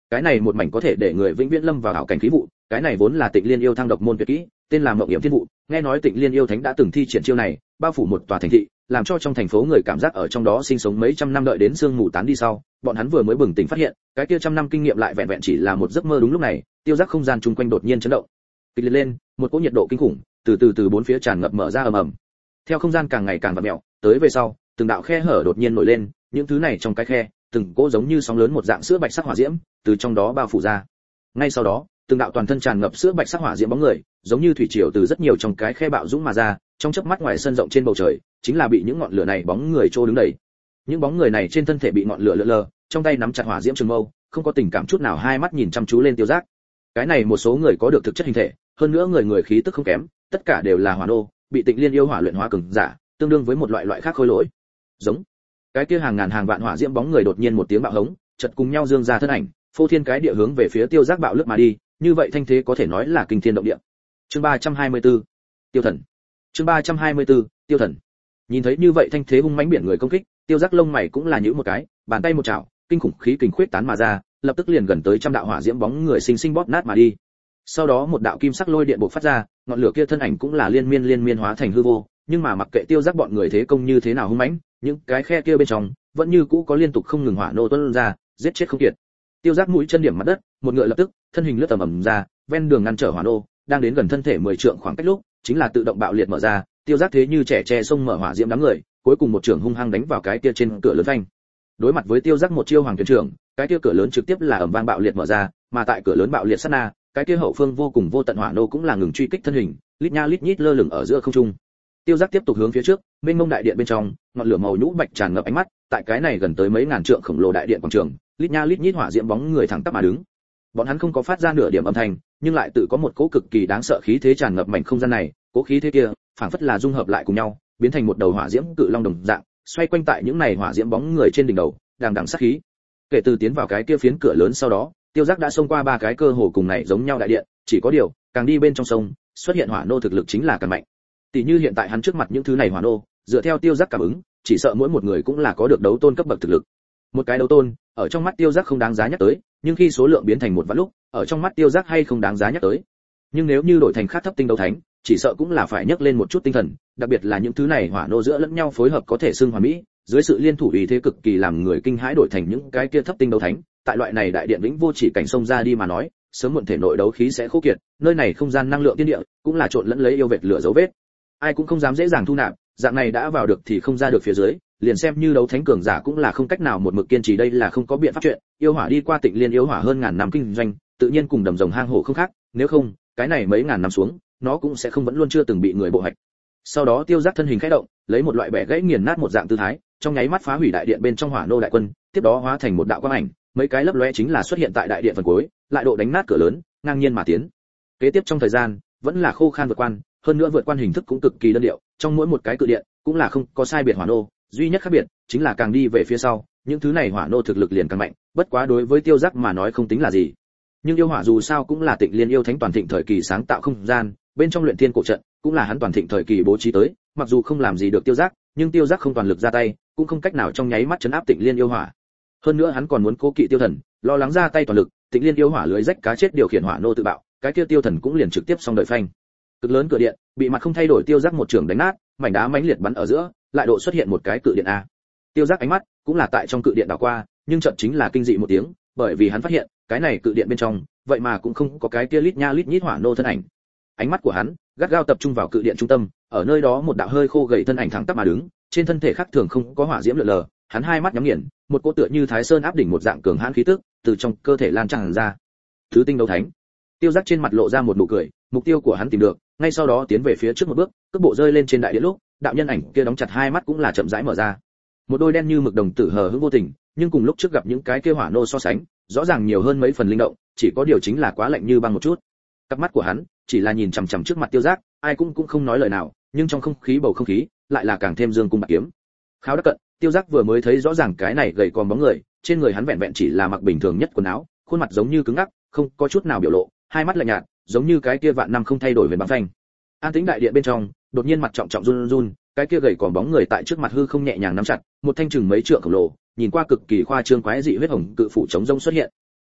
cái này một mảnh có thể để người vĩnh viễn lâm vào ảo cảnh khí vụ, cái này vốn là Tịnh Liên yêu thăng độc môn tuyệt kỹ, tên là Mộng Yểm Thiên Vụ, nghe nói Tịnh Liên yêu thánh đã từng thi triển chiêu này, bao phủ một tòa thành thị, làm cho trong thành phố người cảm giác ở trong đó sinh sống mấy trăm năm, đợi đến sương mù tán đi sau, bọn hắn vừa mới bừng tỉnh phát hiện, cái kia trăm năm kinh nghiệm lại vẹn vẹn chỉ là một giấc mơ. Đúng lúc này, tiêu giác không gian chung quanh đột nhiên chấn động, kịch liệt lên, một cỗ nhiệt độ kinh khủng từ bốn phía tràn ngập mở ra ầm ầm. Theo không gian càng ngày càng vặn vẹo, tới về sau, từng đạo khe hở đột nhiên nổi lên, những thứ này trong cái khe, từng cỗ giống như sóng lớn một dạng sữa bạch sắc hỏa diễm, từ trong đó bao phủ ra. Ngay sau đó, từng đạo toàn thân tràn ngập sữa bạch sắc hỏa diễm bóng người, giống như thủy triều từ rất nhiều trong cái khe bạo dũng mà ra, trong chớp mắt ngoài sân rộng trên bầu trời, chính là bị những ngọn lửa này bóng người trô đứng đầy. Những bóng người này trên thân thể bị ngọn lửa lượn lờ, trong tay nắm chặt hỏa diễm trường mâu, không có tình cảm chút nào, hai mắt nhìn chăm chú lên Tiêu Giác. Cái này một số người có được thực chất hình thể, hơn nữa người khí tức không kém, tất cả đều là hỏa nô, bị Tịnh Liên yêu hỏa luyện hóa cường giả, tương đương với một loại khác khôi lỗi. Giống. Cái kia hàng ngàn hàng vạn hỏa diễm bóng người đột nhiên một tiếng bạo hống, chợt cùng nhau dương ra thân ảnh, phô thiên cái địa hướng về phía Tiêu Giác bạo lướt mà đi, như vậy thanh thế có thể nói là kinh thiên động địa. Chương 324. Tiêu Thần. Chương 324. Tiêu Thần. Nhìn thấy như vậy thanh thế hung mãnh biển người công kích, Tiêu Giác lông mày cũng là nhíu một cái, bàn tay một chảo, kinh khủng khí kình khuyết tán mà ra, lập tức liền gần tới trăm đạo hỏa diễm bóng người sinh sinh bóp nát mà đi. Sau đó một đạo kim sắc lôi điện bộc phát ra, ngọn lửa kia thân ảnh cũng là liên miên hóa thành hư vô, nhưng mà mặc kệ Tiêu Giác bọn người thế công như thế nào hung mãnh, những cái khe kia bên trong vẫn như cũ có liên tục không ngừng hỏa nô tuôn ra, giết chết không kiệt. Tiêu Giác mũi chân điểm mặt đất, một ngựa lập tức, thân hình lướt ầm ra, ven đường ngăn trở hỏa nô, đang đến gần thân thể 10 trượng khoảng cách lúc, chính là tự động bạo liệt mở ra, Tiêu Giác thế như trẻ tre xông mở hỏa diễm đám người, cuối cùng một trường hung hăng đánh vào cái kia trên cửa lớn phanh. Đối mặt với Tiêu Giác một chiêu hoàng tuyển trưởng, cái kia cửa lớn trực tiếp là ầm vang bạo liệt mở ra, mà tại cửa lớn bạo liệt sát na, cái kia hậu phương vô cùng vô tận hỏa nô cũng là ngừng truy kích thân hình, lít nha lít nhít lơ lửng ở giữa không trung. Tiêu Giác tiếp tục hướng phía trước, mênh mông đại điện bên trong, ngọn lửa màu nhũ bạch tràn ngập ánh mắt, tại cái này gần tới mấy ngàn trượng khổng lồ đại điện quảng trường, lít nha lít nhít hỏa diễm bóng người thẳng tắp mà đứng. Bọn hắn không có phát ra nửa điểm âm thanh, nhưng lại tự có một cỗ cực kỳ đáng sợ khí thế tràn ngập mảnh không gian này, cỗ khí thế kia, phảng phất là dung hợp lại cùng nhau, biến thành một đầu hỏa diễm cự long đồng dạng, xoay quanh tại những này hỏa diễm bóng người trên đỉnh đầu, đằng sát khí. Kể từ tiến vào cái kia phiến cửa lớn sau đó, Tiêu Giác đã xông qua ba cái cơ hồ cùng này giống nhau đại điện, chỉ có điều, càng đi bên trong sông, xuất hiện hỏa nô thực lực chính là càng mạnh. Tỷ như hiện tại hắn trước mặt những thứ này hỏa nô, dựa theo Tiêu Giác cảm ứng, chỉ sợ mỗi một người cũng là có được đấu tôn cấp bậc thực lực. Một cái đấu tôn, ở trong mắt Tiêu Giác không đáng giá nhắc tới, nhưng khi số lượng biến thành một vạn lúc, ở trong mắt Tiêu Giác hay không đáng giá nhắc tới. Nhưng nếu như đổi thành khác thấp tinh đấu thánh, chỉ sợ cũng là phải nhắc lên một chút tinh thần, đặc biệt là những thứ này hỏa nô giữa lẫn nhau phối hợp có thể xưng hoàn mỹ, dưới sự liên thủ ý thế cực kỳ làm người kinh hãi, đổi thành những cái kia thấp tinh đấu thánh, tại loại này đại điện vĩnh vô chỉ cảnh sông ra đi mà nói, sớm muộn thể nội đấu khí sẽ khô kiệt, nơi này không gian năng lượng tiên địa, cũng là trộn lẫn lấy yêu vệt lửa dấu vết. Ai cũng không dám dễ dàng thu nạp, dạng này đã vào được thì không ra được phía dưới, liền xem như đấu thánh cường giả cũng là không cách nào một mực kiên trì, đây là không có biện pháp chuyện. Yêu hỏa đi qua Tịnh Liên yêu hỏa hơn ngàn năm kinh doanh, tự nhiên cùng đầm rồng hang hổ không khác, nếu không, cái này mấy ngàn năm xuống, nó cũng sẽ không vẫn luôn chưa từng bị người bộ hạch. Sau đó Tiêu Giác thân hình khẽ động, lấy một loại bẻ gãy nghiền nát một dạng tư thái, trong nháy mắt phá hủy đại điện bên trong hỏa nô đại quân, tiếp đó hóa thành một đạo quang ảnh, mấy cái lấp lóe chính là xuất hiện tại đại điện phần cuối, lại độ đánh nát cửa lớn, ngang nhiên mà tiến. Kế tiếp trong thời gian, vẫn là khô khan vượt quan, hơn nữa vượt quan hình thức cũng cực kỳ đơn điệu, trong mỗi một cái cự điện cũng là không có sai biệt hỏa nô, duy nhất khác biệt chính là càng đi về phía sau, những thứ này hỏa nô thực lực liền càng mạnh, bất quá đối với Tiêu Giác mà nói không tính là gì. Nhưng yêu hỏa dù sao cũng là Tịnh Liên yêu thánh toàn thịnh thời kỳ sáng tạo không gian, bên trong luyện thiên cổ trận cũng là hắn toàn thịnh thời kỳ bố trí tới, mặc dù không làm gì được Tiêu Giác, nhưng Tiêu Giác không toàn lực ra tay, cũng không cách nào trong nháy mắt trấn áp Tịnh Liên yêu hỏa. Hơn nữa hắn còn muốn cố kỵ Tiêu Thần, lo lắng ra tay toàn lực, Tịnh Liên yêu hỏa lưới rách cá chết điều khiển hỏa nô tự bạo, cái kia Tiêu Thần cũng liền trực tiếp xong đợi phanh. Cực lớn cửa điện bị mặt không thay đổi Tiêu Giác một trường đánh nát, mảnh đá mãnh liệt bắn ở giữa, lại độ xuất hiện một cái cự điện a. Tiêu Giác ánh mắt cũng là tại trong cự điện đảo qua, nhưng chợt chính là kinh dị một tiếng, bởi vì hắn phát hiện, cái này cự điện bên trong, vậy mà cũng không có cái kia lít nha lít nhít hỏa nô thân ảnh. Ánh mắt của hắn gắt gao tập trung vào cự điện trung tâm, ở nơi đó một đạo hơi khô gầy thân ảnh thẳng tắp mà đứng, trên thân thể khác thường không có hỏa diễm lượn lờ, hắn hai mắt nhắm nghiền, một cỗ tựa như Thái Sơn áp đỉnh một dạng cường hãn khí tức từ trong cơ thể lan tràn ra. Thứ tinh đấu thánh. Tiêu Giác trên mặt lộ ra một nụ cười, mục tiêu của hắn tìm được, ngay sau đó tiến về phía trước một bước, cước bộ rơi lên trên đại điện lúc, đạo nhân ảnh kia đóng chặt hai mắt cũng là chậm rãi mở ra. Một đôi đen như mực đồng tử hờ hững vô tình, nhưng cùng lúc trước gặp những cái kia hỏa nô so sánh, rõ ràng nhiều hơn mấy phần linh động, chỉ có điều chính là quá lạnh như băng một chút. Cặp mắt của hắn chỉ là nhìn chằm chằm trước mặt Tiêu Giác, ai cũng không nói lời nào, nhưng trong không khí bầu không khí lại là càng thêm dương cung bạc kiếm. Kháo đắc cận, Tiêu Giác vừa mới thấy rõ ràng cái này gầy còm bóng người, trên người hắn vẹn vẹn chỉ là mặc bình thường nhất quần áo, khuôn mặt giống như cứng ngắc, không có chút nào biểu lộ, hai mắt lạnh nhạt, giống như cái kia vạn năm không thay đổi về băng phanh. An tĩnh đại điện bên trong, đột nhiên mặt trọng trọng run run, cái kia gầy còm bóng người tại trước mặt hư không nhẹ nhàng nắm chặt, một thanh chừng mấy trượng khổng lồ, nhìn qua cực kỳ khoa trương quái dị huyết hồng cự phủ chống rông xuất hiện.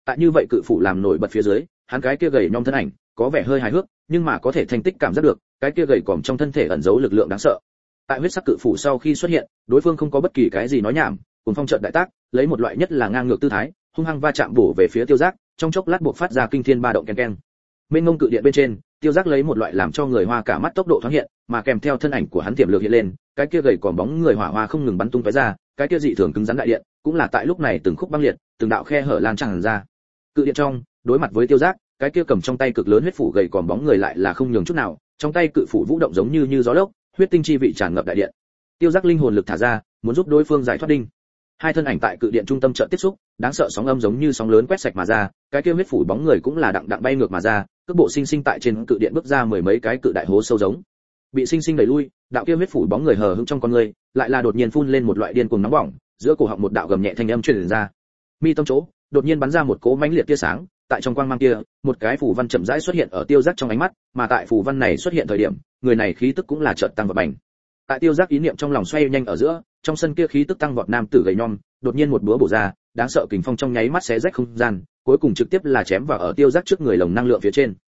Tại như vậy cự phủ làm nổi bật phía dưới, hắn cái kia gầy nhom thân ảnh, có vẻ hơi hài hước, nhưng mà có thể thành tích cảm giác được, cái kia gầy còm trong thân thể ẩn giấu lực lượng đáng sợ. Tại huyết sắc cự phủ sau khi xuất hiện, đối phương không có bất kỳ cái gì nói nhảm, cùng phong trận đại tác, lấy một loại nhất là ngang ngược tư thái, hung hăng va chạm bổ về phía Tiêu Giác, trong chốc lát buộc phát ra kinh thiên ba động ken ken. Mênh mông cự điện bên trên, Tiêu Giác lấy một loại làm cho người hoa cả mắt tốc độ thoáng hiện, mà kèm theo thân ảnh của hắn tiềm lược hiện lên, cái kia gầy còm bóng người hỏa hoa không ngừng bắn tung tóe ra, cái kia dị thường cứng rắn đại điện, cũng là tại lúc này từng khúc băng liệt, từng đạo khe hở lan tràn ra. Cự điện trong, đối mặt với Tiêu Giác, cái kia cầm trong tay cực lớn huyết phủ gầy còm bóng người lại là không nhường chút nào, trong tay cự phủ vũ động giống như gió lốc, huyết tinh chi vị tràn ngập đại điện. Tiêu Giác linh hồn lực thả ra, muốn giúp đối phương giải thoát đinh. Hai thân ảnh tại cự điện trung tâm chợt tiếp xúc, đáng sợ sóng âm giống như sóng lớn quét sạch mà ra, cái kia huyết phủ bóng người cũng là đặng đặng bay ngược mà ra, cước bộ sinh sinh tại trên cự điện bước ra mười mấy cái cự đại hố sâu giống. Bị sinh sinh đẩy lui, đạo kia huyết phủ bóng người hờ hững trong con người, lại là đột nhiên phun lên một loại điên cuồng nóng bỏng, giữa cổ họng một đạo gầm nhẹ thanh âm truyền ra. Mi tâm chỗ, đột nhiên bắn ra một cỗ mãnh liệt tia sáng, tại trong quang mang kia, một cái phù văn chậm rãi xuất hiện ở Tiêu Giác trong ánh mắt, mà tại phù văn này xuất hiện thời điểm, người này khí tức cũng là chợt tăng vọt bành. Tại Tiêu Giác ý niệm trong lòng xoay nhanh ở giữa, trong sân kia khí tức tăng vọt nam tử gầy nhom, đột nhiên một búa bổ ra, đáng sợ kình phong trong nháy mắt xé rách không gian, cuối cùng trực tiếp là chém vào ở Tiêu Giác trước người lồng năng lượng phía trên.